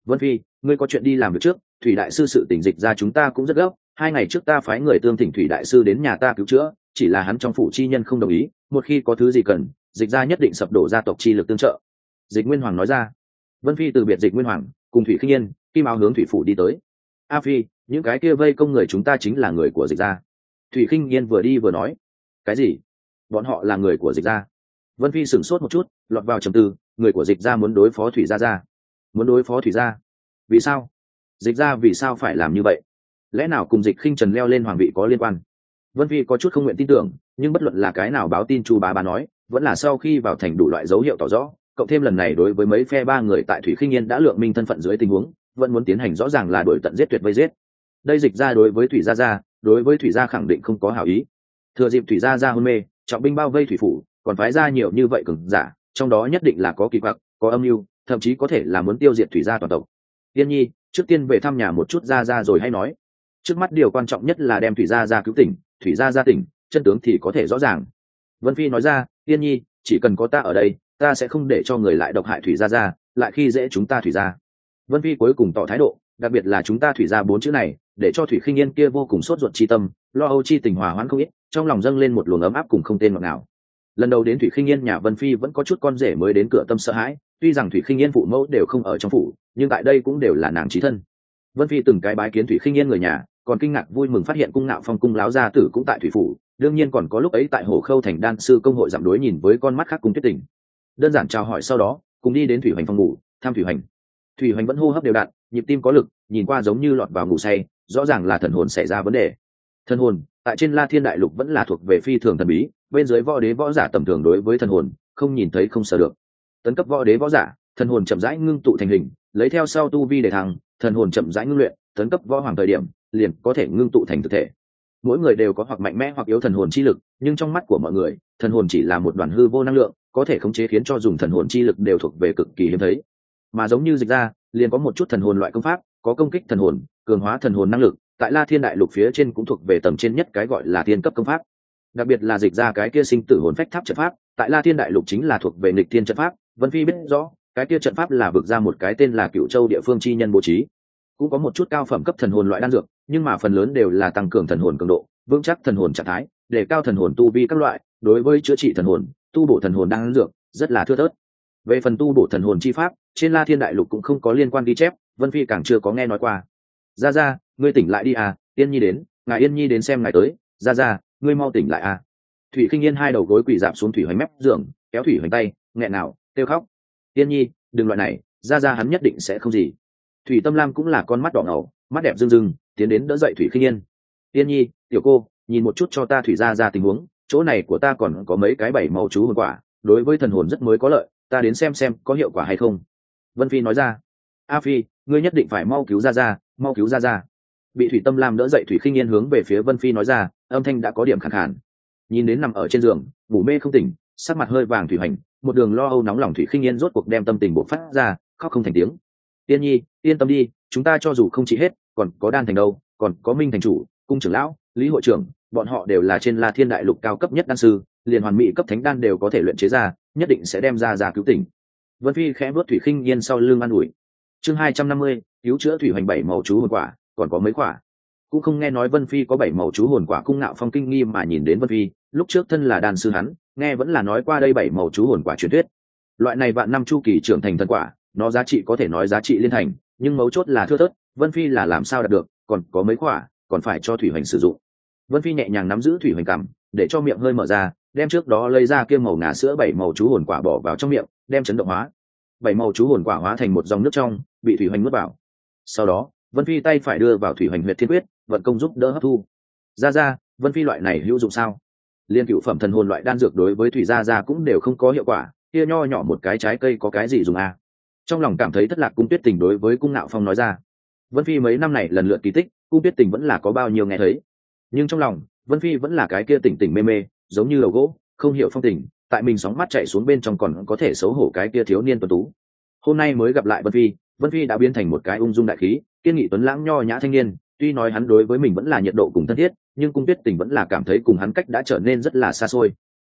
Vân Phi, ngươi có chuyện đi làm việc trước, thủy đại sư sự tình dịch ra chúng ta cũng rất gấp. 2 ngày trước ta phái người tương thỉnh thủy đại sư đến nhà ta cứu chữa, chỉ là hắn trong phủ chi nhân không đồng ý, một khi có thứ gì cần, dịch ra nhất định sập đổ gia tộc chi lực tương trợ. Dịch Nguyên Hoàng nói ra. Vân Phi từ biệt Dịch Nguyên Hoàng, cùng Thủy Khinh Yên, Kim Áo hướng thủy phủ đi tới. A Phi, những cái kia vây công người chúng ta chính là người của dịch ra. Thủy Khinh Yên vừa đi vừa nói. Cái gì? Bọn họ là người của dịch ra? Vân Phi sửng sốt một chút, lọt vào trầm tư. Người của dịch ra muốn đối phó thủy gia gia. Muốn đối phó thủy gia? Vì sao? Dịch ra vì sao phải làm như vậy? Lẽ nào cùng Dịch Khinh Trần leo lên hoàng vị có liên quan? Vân Phi có chút không nguyện tin tưởng, nhưng bất luận là cái nào báo tin Chu bá nói, vẫn là sau khi vào thành đủ loại dấu hiệu tỏ rõ, cộng thêm lần này đối với mấy phe 3 người tại Thủy Khinh Yên đã lượng minh thân phận dưới tình huống, vẫn muốn tiến hành rõ ràng là đuổi tận giết tuyệt vây giết. Đây dịch ra đối với thủy gia, đối với thủy gia khẳng định không có hảo ý. Thừa dịp thủy gia hôn mê, trọng binh bao vây thủy phủ, còn phái ra nhiều như vậy cường giả, trong đó nhất định là có kỳ quặc, có âm mưu, thậm chí có thể là muốn tiêu diệt thủy gia toàn tộc. Tiên Nhi, trước tiên về thăm nhà một chút gia rồi hay nói. Trước mắt điều quan trọng nhất là đem thủy gia cứu tỉnh, thủy gia tỉnh, chân tướng thì có thể rõ ràng. Vân Phi nói ra, Tiên Nhi, chỉ cần có ta ở đây, ta sẽ không để cho người lại độc hại thủy gia, lại khi dễ chúng ta thủy gia. Vân Phi cuối cùng tỏ thái độ, đặc biệt là chúng ta thủy gia 4 chữ này, để cho Thủy Khinh Yên kia vô cùng sốt ruột chi tâm, lo âu chi tình hòa hoãn không ít, trong lòng dâng lên một luồng ấm áp cùng không tên ngọt nào. Lần đầu đến Thủy Khinh Yên nhà Vân Phi vẫn có chút con rể mới đến cửa tâm sợ hãi, tuy rằng Thủy Khinh Yên phụ mẫu đều không ở trong phủ, nhưng tại đây cũng đều là nàng chí thân. Vân Phi từng cái bái kiến Thủy Khinh Yên người nhà, còn kinh ngạc vui mừng phát hiện Cung Ngạo Phong cung láo gia tử cũng tại thủy phủ, đương nhiên còn có lúc ấy tại Hồ Khâu thành đan sư công hội giảm đối nhìn với con mắt khác Cung Tuyết Tình. Đơn giản chào hỏi sau đó, cùng đi đến Thủy Hoành phòng ngủ, thăm Thủy Hoành. Thủy Hoành vẫn hô hấp đều đặn, nhịp tim có lực, nhìn qua giống như lọt vào ngủ say, rõ ràng là thần hồn xảy ra vấn đề. Thần hồn tại trên La Thiên Đại Lục vẫn là thuộc về phi thường thần bí, bên dưới võ đế võ giả tầm thường đối với thần hồn không nhìn thấy không sợ được. Tấn cấp võ đế võ giả, thần hồn chậm rãi ngưng tụ thành hình, lấy theo sau tu vi để thăng, thần hồn chậm rãi ngưng luyện, tấn cấp võ hoàng thời điểm liền có thể ngưng tụ thành thực thể. Mỗi người đều có hoặc mạnh mẽ hoặc yếu thần hồn chi lực, nhưng trong mắt của mọi người, thần hồn chỉ là một đoàn hư vô năng lượng, có thể khống chế khiến cho dùng thần hồn chi lực đều thuộc về cực kỳ hiếm thấy. Mà giống như dịch ra, liền có một chút thần hồn loại công pháp, có công kích thần hồn, cường hóa thần hồn năng lực, tại La Thiên Đại Lục phía trên cũng thuộc về tầng trên nhất cái gọi là tiên cấp công pháp. Đặc biệt là dịch ra cái kia sinh tử hồn phách tháp trận pháp, tại La Thiên Đại Lục chính là thuộc về nghịch thiên trận pháp. Vân Phi biết rõ, cái kia trận pháp là vực ra một cái tên là Cửu Châu địa phương chi nhân bố trí. Cũng có một chút cao phẩm cấp thần hồn loại đan dược, nhưng mà phần lớn đều là tăng cường thần hồn cường độ, vững chắc thần hồn trạng thái, để cao thần hồn tu vi các loại, đối với chữa trị thần hồn, tu bổ thần hồn đan dược rất là thưa thớt. Về phần tu bổ thần hồn chi pháp, trên La Thiên Đại Lục cũng không có liên quan ghi chép, Vân Phi càng chưa có nghe nói qua. Ra, ngươi tỉnh lại đi à, Yên Nhi đến, ngài Yên Nhi đến xem ngài tới, ra, ngươi mau tỉnh lại à. Thủy Khinh Yên hai đầu gối quỳ dạp xuống Thủy Hoành mép giường, kéo Thủy Hoành tay, nghẹn nào, kêu khóc. Yên Nhi, đừng loại này, ra hắn nhất định sẽ không gì. Thủy Tâm Lam cũng là con mắt đỏ ngầu, mắt đẹp rưng rưng, tiến đến đỡ dậy Thủy Khinh Yên. Yên Nhi, tiểu cô, nhìn một chút cho ta Thủy ra tình huống, chỗ này của ta còn có mấy cái 7 màu chú hồn quả, đối với thần hồn rất mới có lợi, ta đến xem có hiệu quả hay không. Vân Phi nói ra. A Phi, ngươi nhất định phải mau cứu ra, mau cứu ra. Bị Thủy Tâm Lam đỡ dậy Thủy Khinh Yên hướng về phía Vân Phi nói ra, âm thanh đã có điểm khàn khàn. Nhìn đến nằm ở trên giường, ngủ mê không tỉnh, sắc mặt hơi vàng Thủy Hoành, một đường lo âu nóng lòng Thủy Khinh Yên rốt cuộc đem tâm tình bộc phát ra, khóc không thành tiếng. Tiên Nhi, yên tâm đi, chúng ta cho dù không trị hết, còn có Đan thành đâu, còn có Minh thành chủ, cung trưởng lão, Lý hội trưởng, bọn họ đều là trên La Thiên Đại Lục cao cấp nhất đan sư, liền hoàn mỹ cấp thánh đan đều có thể luyện chế ra, nhất định sẽ đem ra cứu tỉnh. Vân Phi khẽ vuốt Thủy Khinh Yên sau lưng an ủi. Chương 250, cứu chữa Thủy Hoành 7 màu chú hồn quả, còn có mấy quả. Cũng không nghe nói Vân Phi có 7 màu chú hồn quả. Cung Ngạo Phong kinh nghi mà nhìn đến Vân Phi, lúc trước thân là đan sư hắn, nghe vẫn là nói qua đây 7 màu chú hồn quả truyền thuyết. Loại này vạn năm chu kỳ trưởng thành thần quả, nó giá trị có thể nói giá trị liên thành, nhưng mấu chốt là thưa thớt, Vân Phi là làm sao đạt được, còn có mấy quả, còn phải cho Thủy Hoành sử dụng. Vân Phi nhẹ nhàng nắm giữ Thủy Hoành cằm, để cho miệng hơi mở ra, đem trước đó lấy ra kia màu ngà sữa 7 màu chú hồn quả bỏ vào trong miệng, đem chấn động hóa. 7 màu chú hồn quả hóa thành một dòng nước trong, bị Thủy Hoành nuốt vào. Sau đó, Vân Phi tay phải đưa vào Thủy Hoành huyệt thiên quyết, vận công giúp đỡ hấp thu. Ra, Vân Phi loại này hữu dụng sao? Liên cựu phẩm thần hồn loại đan dược đối với Thủy gia cũng đều không có hiệu quả, kia nho nhỏ một cái trái cây có cái gì dùng à? Trong lòng cảm thấy thất lạc, Cung Tuyết Tình đối với Cung Ngạo Phong nói ra. Vân Phi mấy năm này lần lượt kỳ tích, Cung Tuyết Tình vẫn là có bao nhiêu nghe thấy, nhưng trong lòng Vân Phi vẫn là cái kia tỉnh mê mê, giống như đầu gỗ, không hiểu phong tình, tại mình sóng mắt chạy xuống bên trong còn có thể xấu hổ cái kia thiếu niên tuấn tú. Hôm nay mới gặp lại Vân Phi đã biến thành một cái ung dung đại khí, kiên nghị tuấn lãng nho nhã thanh niên. Tuy nói hắn đối với mình vẫn là nhiệt độ cùng thân thiết, nhưng Cung Tuyết Tình vẫn là cảm thấy cùng hắn cách đã trở nên rất là xa xôi.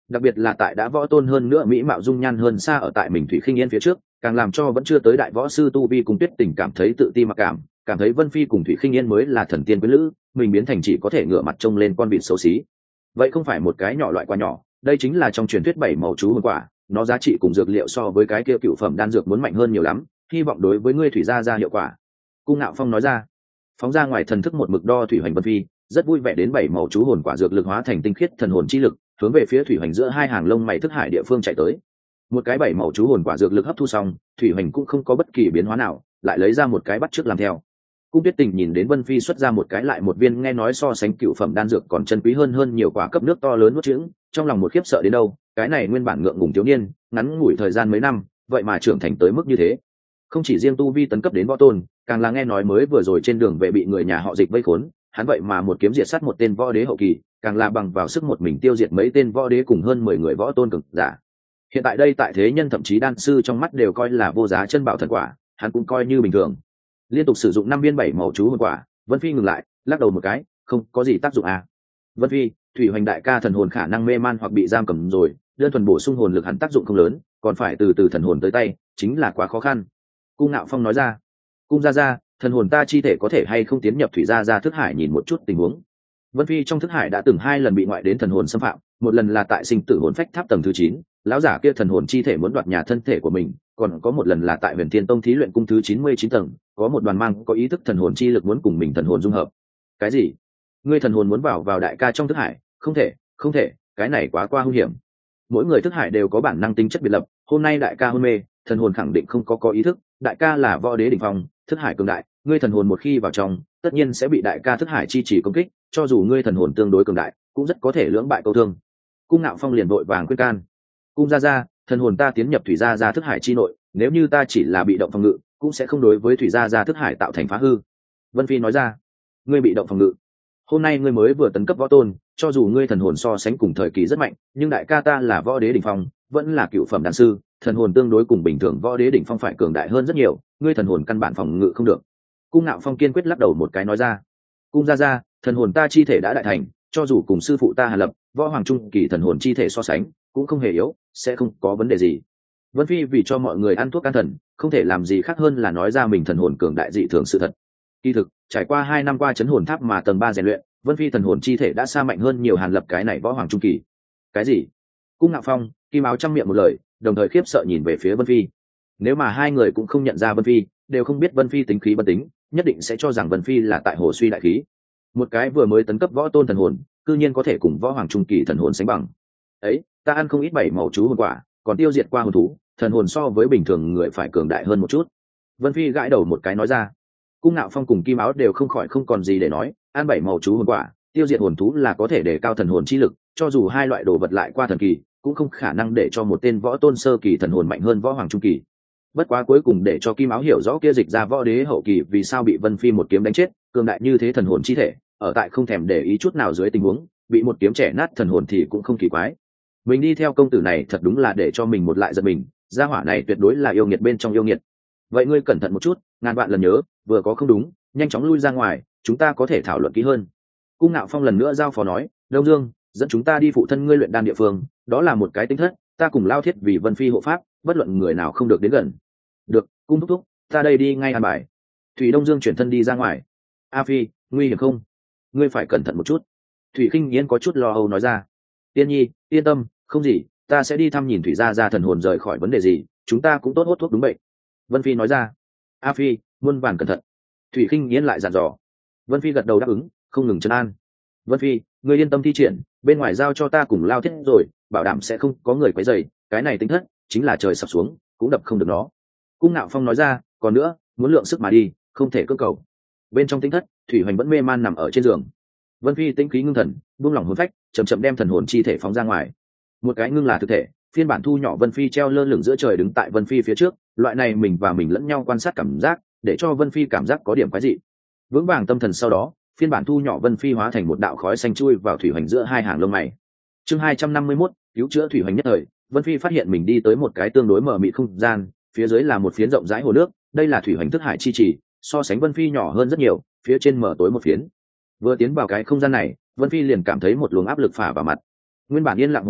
đặc biệt là tại đã võ tôn hơn nữa mỹ mạo dung nhan hơn xa ở tại mình Thủy Khinh Yên phía trước, càng làm cho vẫn chưa tới đại võ sư tu vi cùng Tuyết Tình cảm thấy tự ti mặc cảm thấy Vân Phi cùng Thủy Khinh Yên mới là thần tiên quý lữ, mình biến thành chỉ có thể ngửa mặt trông lên con vịt xấu xí. Vậy không phải một cái nhỏ loại quả nhỏ, đây chính là trong truyền thuyết bảy màu chú hồn quả, nó giá trị cùng dược liệu so với cái kia cựu phẩm đan dược muốn mạnh hơn nhiều lắm, hy vọng đối với ngươi thủy gia ra hiệu quả. Cung Ngạo Phong nói ra. Phóng ra ngoài thần thức một mực đo thủy hoành Vân Phi, rất vui vẻ đến bảy màu chú hồn quả dược lực hóa thành tinh khiết thần hồn chi lực, hướng về phía thủy hoành giữa hai hàng lông mày thức hải địa phương chạy tới. Một cái bảy màu chú hồn quả dược lực hấp thu xong, thủy hoành cũng không có bất kỳ biến hóa nào, lại lấy ra một cái bắt trước làm theo. Cung Tuyết Tình nhìn đến Vân Phi xuất ra một cái lại một viên nghe nói so sánh cựu phẩm đan dược còn chân quý hơn nhiều quả cấp nước to lớn nuốt chửng, trong lòng một khiếp sợ đến đâu, cái này nguyên bản ngượng ngùng thiếu niên, ngắn ngủi thời gian mấy năm, vậy mà trưởng thành tới mức như thế. Không chỉ riêng tu vi tấn cấp đến võ tôn, càng là nghe nói mới vừa rồi trên đường về bị người nhà họ Dịch vây khốn, hắn vậy mà một kiếm diệt sát một tên võ đế hậu kỳ, càng là bằng vào sức một mình tiêu diệt mấy tên võ đế cùng hơn 10 người võ tôn cường giả. Hiện tại đây tại thế nhân thậm chí đan sư trong mắt đều coi là vô giá chân bảo thần quả, hắn cũng coi như bình thường. Liên tục sử dụng 5 viên 7 màu chú hồn quả, Vân Phi ngừng lại, lắc đầu một cái, không có gì tác dụng à. Vân Phi, thủy hoành đại ca thần hồn khả năng mê man hoặc bị giam cầm rồi, đơn thuần bổ sung hồn lực hẳn tác dụng không lớn, còn phải từ từ thần hồn tới tay, chính là quá khó khăn. Cung Ngạo Phong nói ra. Cung gia, thần hồn ta chi thể có thể hay không tiến nhập thủy gia thức hải nhìn một chút tình huống. Vân Phi trong thức hải đã từng 2 lần bị ngoại đến thần hồn xâm phạm, một lần là tại sinh tử hồn phách tháp tầng thứ 9, lão giả kia thần hồn chi thể muốn đoạt nhà thân thể của mình, còn có một lần là tại Huyền Thiên Tông thí luyện cung thứ 99 tầng, có một đoàn mang có ý thức thần hồn chi lực muốn cùng mình thần hồn dung hợp. Cái gì? Ngươi thần hồn muốn vào đại ca trong thức hải? Không thể, cái này quá hung hiểm. Mỗi người thức hải đều có bản năng tính chất biệt lập, hôm nay đại ca hôn mê, thần hồn khẳng định không có ý thức, đại ca là võ đế đỉnh phong, thức hải cường đại, ngươi thần hồn một khi vào trong, tất nhiên sẽ bị đại ca thức hải chi chỉ công kích, cho dù ngươi thần hồn tương đối cường đại, cũng rất có thể lưỡng bại câu thương. Cung Ngạo Phong liền vội vàng khuyên can. Cung gia, thần hồn ta tiến nhập thủy gia thức hải chi nội, nếu như ta chỉ là bị động phòng ngự, cũng sẽ không đối với thủy gia thức hải tạo thành phá hư. Vân Phi nói ra. Ngươi bị động phòng ngự? Hôm nay ngươi mới vừa tấn cấp võ tôn, cho dù ngươi thần hồn so sánh cùng thời kỳ rất mạnh, nhưng đại ca ta là võ đế đỉnh phong, vẫn là cựu phẩm đan sư, thần hồn tương đối cùng bình thường võ đế đỉnh phong phải cường đại hơn rất nhiều, ngươi thần hồn căn bản phòng ngự không được. Cung Ngạo Phong kiên quyết lắc đầu một cái nói ra. Cung gia, thần hồn ta chi thể đã đại thành, cho dù cùng sư phụ ta Hà Lập, võ hoàng trung kỳ thần hồn chi thể so sánh, cũng không hề yếu, sẽ không có vấn đề gì. Vân Phi vì cho mọi người ăn thuốc can thần, không thể làm gì khác hơn là nói ra mình thần hồn cường đại dị thường sự thật. Kỳ thực, trải qua 2 năm qua chấn hồn tháp mà tầng 3 rèn luyện, Vân Phi thần hồn chi thể đã xa mạnh hơn nhiều Hàn Lập cái này võ hoàng trung kỳ. Cái gì? Cung Ngạo Phong, Kim Áo trăm miệng một lời, đồng thời khiếp sợ nhìn về phía Vân Phi. Nếu mà hai người cũng không nhận ra Vân Phi, đều không biết Vân Phi tính khí bất tính, nhất định sẽ cho rằng Vân Phi là tại hồ suy đại khí. Một cái vừa mới tấn cấp võ tôn thần hồn, cư nhiên có thể cùng võ hoàng trung kỳ thần hồn sánh bằng. Ấy, ta ăn không ít 7 màu chú hồn quả, còn tiêu diệt qua hồn thú, thần hồn so với bình thường người phải cường đại hơn một chút. Vân Phi gãi đầu một cái nói ra. Cung Ngạo Phong cùng Kim Áo đều không khỏi không còn gì để nói, ăn 7 màu chú hồn quả, tiêu diệt hồn thú là có thể đề cao thần hồn chi lực, cho dù hai loại đồ vật lại qua thần kỳ, cũng không khả năng để cho một tên võ tôn sơ kỳ thần hồn mạnh hơn võ hoàng trung kỳ. Bất quá cuối cùng để cho Kim Áo hiểu rõ kia dịch ra võ đế hậu kỳ vì sao bị Vân Phi một kiếm đánh chết, cường đại như thế thần hồn chi thể, ở tại không thèm để ý chút nào dưới tình huống, bị một kiếm trẻ nát thần hồn thì cũng không kỳ quái. Mình đi theo công tử này thật đúng là để cho mình một lại giật mình, gia hỏa này tuyệt đối là yêu nghiệt bên trong yêu nghiệt. Vậy ngươi cẩn thận một chút, ngàn vạn lần nhớ, vừa có không đúng, nhanh chóng lui ra ngoài, chúng ta có thể thảo luận kỹ hơn. Cung Ngạo Phong lần nữa giao phó nói, Đông Dương, dẫn chúng ta đi phụ thân ngươi luyện đan địa phương, đó là một cái tính thất, ta cùng Lao Thiết vì Vân Phi hộ pháp, bất luận người nào không được đến gần. Được, Cung thúc thúc, ta đây đi ngay an bài. Thủy Đông Dương chuyển thân đi ra ngoài. A Phi, nguy hiểm không? Ngươi phải cẩn thận một chút. Thủy Khinh Nghiên có chút lo âu nói ra. Tiên Nhi, yên tâm, không gì, ta sẽ đi thăm nhìn Thủy gia thần hồn rời khỏi vấn đề gì, chúng ta cũng tốt hốt thuốc đúng bệnh. Vân Phi nói ra. A Phi, muôn vàn cẩn thận. Thủy Khinh Nghiên lại dặn dò. Vân Phi gật đầu đáp ứng, không ngừng trấn an. Vân Phi, ngươi yên tâm thi triển, bên ngoài giao cho ta cùng Lao Thiết rồi, bảo đảm sẽ không có người quấy rầy, cái này tính thất chính là trời sập xuống cũng đập không được nó. Cung Ngạo Phong nói ra, còn nữa, muốn lượng sức mà đi, không thể cưỡng cầu. Bên trong tính thất, Thủy Hoành vẫn mê man nằm ở trên giường. Vân Phi tĩnh khí ngưng thần, buông lỏng hồn phách, chậm chậm đem thần hồn chi thể phóng ra ngoài. Một cái ngưng là thực thể, phiên bản thu nhỏ Vân Phi treo lơ lửng giữa trời đứng tại Vân Phi phía trước, loại này mình và mình lẫn nhau quan sát cảm giác, để cho Vân Phi cảm giác có điểm quái dị. Vững vàng tâm thần sau đó, phiên bản thu nhỏ Vân Phi hóa thành một đạo khói xanh chui vào Thủy Hoành giữa hai hàng lông mày. Chương 251, cứu chữa Thủy Hoành nhất thời, Vân Phi phát hiện mình đi tới một cái tương đối mờ mịt không gian, phía dưới là một phiến rộng rãi hồ nước, đây là Thủy Hoành thức hải chi trì, so sánh Vân Phi nhỏ hơn rất nhiều, phía trên mở tối một phiến. Vừa tiến vào cái không gian này, Vân Phi liền cảm thấy một luồng áp lực phả vào mặt. Nguyên bản yên lặng hồ nước,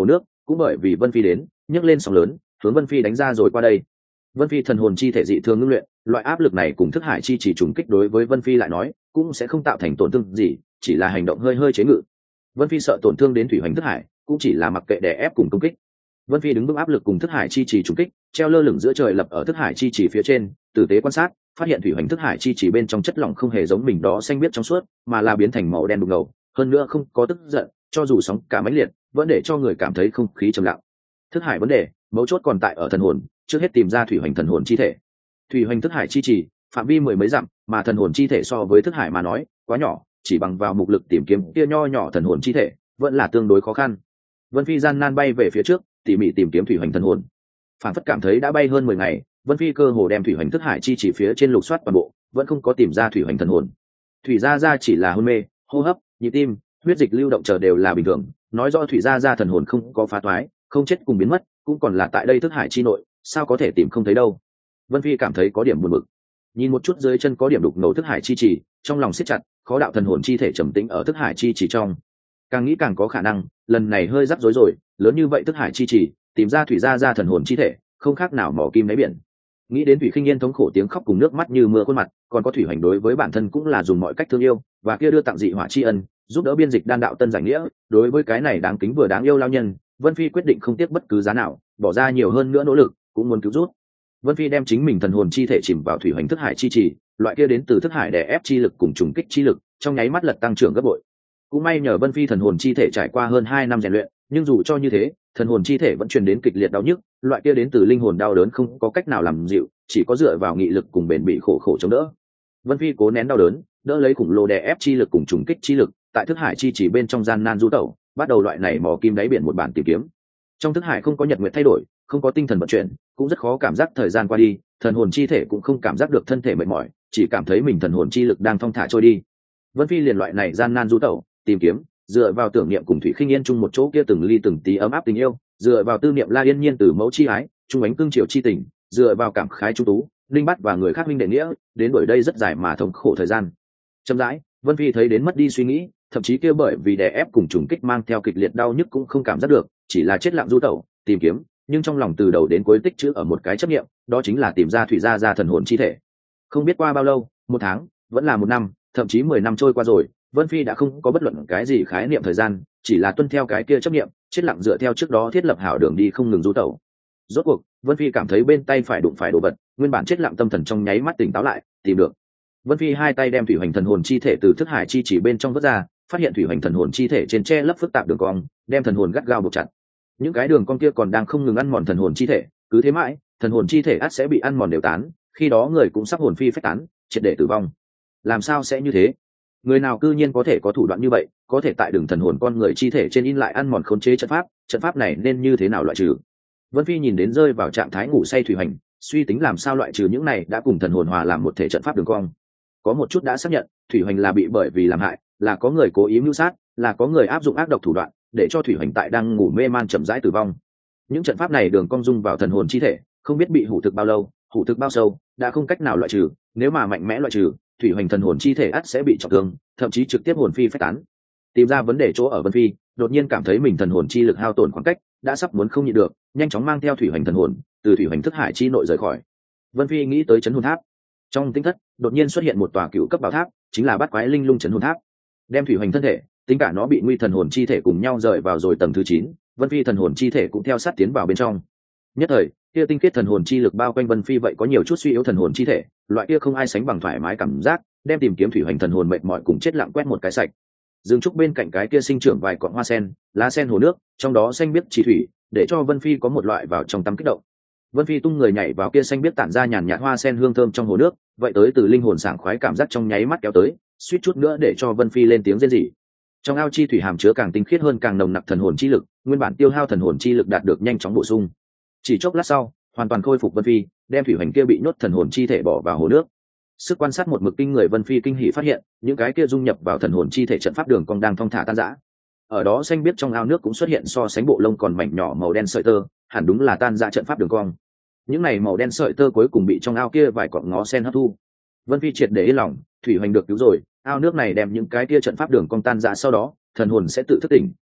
cũng bởi vì Vân Phi đến nhấc lên sóng lớn hướng Vân Phi đánh ra rồi qua đây. Vân Phi thần hồn chi thể dị thường ngưng luyện, loại áp lực này cùng thức hải chi chỉ trùng kích đối với Vân Phi lại nói cũng sẽ không tạo thành tổn thương gì, chỉ là hành động hơi hơi chế ngự. Vân Phi sợ tổn thương đến thủy hoành thức hải, cũng chỉ là mặc kệ đè ép cùng công kích. Vân Phi đứng vững áp lực cùng thức hải chi chỉ trùng kích, treo lơ lửng giữa trời lập ở thức hải chi chỉ phía trên, tử tế quan sát, phát hiện thủy hoành thức hải chi chỉ bên trong chất lỏng không hề giống mình đó xanh biếc trong suốt, mà là biến thành màu đen đục ngầu, hơn nữa không có tức giận, cho dù sóng cả mãnh liệt, vẫn để cho người cảm thấy không khí trầm lặng. Thức hải vấn đề, mấu chốt còn tại ở thần hồn, trước hết tìm ra thủy hoành thần hồn chi thể. Thủy hoành thức hải chi chỉ, phạm vi mười mấy dặm, mà thần hồn chi thể so với thức hải mà nói, quá nhỏ, chỉ bằng vào mục lực tìm kiếm kia nho nhỏ thần hồn chi thể, vẫn là tương đối khó khăn. Vân Phi gian nan bay về phía trước, tỉ mỉ tìm kiếm thủy hoành thần hồn. Phản phất cảm thấy đã bay hơn 10 ngày, Vân Phi cơ hồ đem thủy hoành thức hải chi chỉ phía trên lục soát toàn bộ, vẫn không có tìm ra thủy hoành thần hồn. Thủy gia gia chỉ là hôn mê, hô hấp, nhịp tim, huyết dịch lưu động chờ đều là bình thường, nói rõ thủy gia gia thần hồn không có phá toái, không chết cùng biến mất, cũng còn là tại đây thức hải chi nội, sao có thể tìm không thấy đâu. Vân Phi cảm thấy có điểm buồn bực. Nhìn một chút dưới chân có điểm đục ngầu thức hải chi chỉ, trong lòng siết chặt, khó đạo thần hồn chi thể trầm tĩnh ở thức hải chi chỉ trong. Càng nghĩ càng có khả năng, lần này hơi rắc rối rồi, lớn như vậy thức hải chi chỉ, tìm ra thủy gia gia thần hồn chi thể, không khác nào mỏ kim đáy biển. Nghĩ đến Thủy Khinh Yên thống khổ tiếng khóc cùng nước mắt như mưa khuôn mặt, còn có thủy hoành đối với bản thân cũng là dùng mọi cách thương yêu, và kia đưa tặng dị hỏa tri ân, giúp đỡ biên dịch đan đạo tân giải nghĩa, đối với cái này đáng kính vừa đáng yêu lao nhân, Vân Phi quyết định không tiếc bất cứ giá nào, bỏ ra nhiều hơn nữa nỗ lực, cũng muốn cứu giúp. Vân Phi đem chính mình thần hồn chi thể chìm vào thủy hoành thức hải chi trì, loại kia đến từ thức hải đè ép chi lực cùng trùng kích chi lực, trong nháy mắt lật tăng trưởng gấp bội. Cũng may nhờ Vân Phi thần hồn chi thể trải qua hơn 2 năm rèn luyện, nhưng dù cho như thế, thần hồn chi thể vẫn truyền đến kịch liệt đau nhức, loại kia đến từ linh hồn đau đớn không có cách nào làm dịu, chỉ có dựa vào nghị lực cùng bền bỉ khổ chống đỡ. Vân Phi cố nén đau đớn, đỡ lấy khủng lồ đè ép chi lực cùng trùng kích chi lực, tại thức hải chi chỉ bên trong gian nan du tẩu, bắt đầu loại này mò kim đáy biển một bản tìm kiếm. Trong thức hải không có nhật nguyệt thay đổi, không có tinh thần vận chuyển, cũng rất khó cảm giác thời gian qua đi, thần hồn chi thể cũng không cảm giác được thân thể mệt mỏi, chỉ cảm thấy mình thần hồn chi lực đang thong thả trôi đi. Vân Phi liền loại này gian nan du tẩu, tìm kiếm, dựa vào tưởng niệm cùng Thủy Khinh Yên chung một chỗ kia từng ly từng tí ấm áp tình yêu, dựa vào tư niệm La Yên Nhiên từ mẫu chi ái, trung ánh cương triều chi tình, dựa vào cảm khái trung tú, linh bắt và người khác huynh đệ nghĩa, đến đổi đây rất dài mà thống khổ thời gian. Chậm rãi, Vân Phi thấy đến mất đi suy nghĩ, thậm chí kia bởi vì đè ép cùng trùng kích mang theo kịch liệt đau nhức cũng không cảm giác được, chỉ là chết lặng du tẩu, tìm kiếm, nhưng trong lòng từ đầu đến cuối tích trữ ở một cái chấp niệm, đó chính là tìm ra thủy gia gia thần hồn chi thể. Không biết qua bao lâu, 1 tháng, vẫn là 1 năm, thậm chí 10 năm trôi qua rồi, Vân Phi đã không có bất luận cái gì khái niệm thời gian, chỉ là tuân theo cái kia chấp niệm, chết lặng dựa theo trước đó thiết lập hảo đường đi không ngừng du tẩu. Rốt cuộc, Vân Phi cảm thấy bên tay phải đụng phải đồ vật, nguyên bản chết lặng tâm thần trong nháy mắt tỉnh táo lại, tìm được. Vân Phi hai tay đem thủy hoành thần hồn chi thể từ thức hải chi chỉ bên trong vớt ra, phát hiện thủy hoành thần hồn chi thể trên che lấp phức tạp đường cong, đem thần hồn gắt gao buộc chặt. Những cái đường cong kia còn đang không ngừng ăn mòn thần hồn chi thể, cứ thế mãi, thần hồn chi thể ắt sẽ bị ăn mòn đều tán, khi đó người cũng sắp hồn phi phách tán, triệt để tử vong. Làm sao sẽ như thế? Người nào cư nhiên có thể có thủ đoạn như vậy, có thể tại đường thần hồn con người chi thể trên in lại ăn mòn khống chế trận pháp này nên như thế nào loại trừ? Vân Phi nhìn đến rơi vào trạng thái ngủ say thủy hoành, suy tính làm sao loại trừ những này đã cùng thần hồn hòa làm một thể trận pháp đường cong. Có một chút đã xác nhận, thủy hoành là bị bởi vì làm hại, là có người cố ý mưu sát, là có người áp dụng ác độc thủ đoạn, để cho thủy hoành tại đang ngủ mê man chậm rãi tử vong. Những trận pháp này đường cong dung vào thần hồn chi thể, không biết bị hủ thực bao lâu, hủ thực bao sâu, đã không cách nào loại trừ, nếu mà mạnh mẽ loại trừ, thủy hoành thần hồn chi thể ắt sẽ bị trọng thương, thậm chí trực tiếp hồn phi phách tán. Tìm ra vấn đề chỗ ở Vân Phi, đột nhiên cảm thấy mình thần hồn chi lực hao tổn khoảng cách, đã sắp muốn không nhịn được, nhanh chóng mang theo thủy hoành thần hồn, từ thủy hoành thức hải chi nội rời khỏi. Vân Phi nghĩ tới chấn hồn tháp. Trong tinh thất, đột nhiên xuất hiện một tòa cựu cấp bảo tháp, chính là Bát Quái Linh Lung chấn hồn tháp. Đem thủy hoành thân thể, tính cả nó bị nguy thần hồn chi thể cùng nhau rời vào rồi tầng thứ 9, Vân Phi thần hồn chi thể cũng theo sát tiến vào bên trong. Nhất thời, kia tinh khiết thần hồn chi lực bao quanh Vân Phi vậy có nhiều chút suy yếu thần hồn chi thể, loại kia không ai sánh bằng thoải mái cảm giác, đem tìm kiếm thủy hoành thần hồn mệt mỏi cùng chết lặng quét một cái sạch. Dương trúc bên cạnh cái kia sinh trưởng vài cọng hoa sen, lá sen hồ nước, trong đó xanh biếc chỉ thủy, để cho Vân Phi có một loại vào trong tắm kích động. Vân Phi tung người nhảy vào kia xanh biếc tản ra nhàn nhạt hoa sen hương thơm trong hồ nước, vậy tới từ linh hồn sảng khoái cảm giác trong nháy mắt kéo tới, suýt chút nữa để cho Vân Phi lên tiếng rên rỉ. Trong ao chi thủy hàm chứa càng tinh khiết hơn càng nồng nặc thần hồn chi lực, nguyên bản tiêu hao thần hồn chi lực đạt được nhanh chóng bổ sung. Chỉ chốc lát sau, hoàn toàn khôi phục Vân Phi, đem thủy hoành kia bị nhốt thần hồn chi thể bỏ vào hồ nước. Sức quan sát một mực kinh người Vân Phi kinh hỉ phát hiện, những cái kia dung nhập vào thần hồn chi thể trận pháp đường cong đang thong thả tan rã. Ở đó xanh biếc trong ao nước cũng xuất hiện so sánh bộ lông còn mảnh nhỏ màu đen sợi tơ, hẳn đúng là tan rã trận pháp đường cong. Những này màu đen sợi tơ cuối cùng bị trong ao kia vài cọng ngó sen hấp thu. Vân Phi triệt để yên lòng, thủy hoành được cứu rồi, ao nước này đem những cái kia trận pháp đường cong tan rã sau đó, thần hồn sẽ tự thức tỉnh,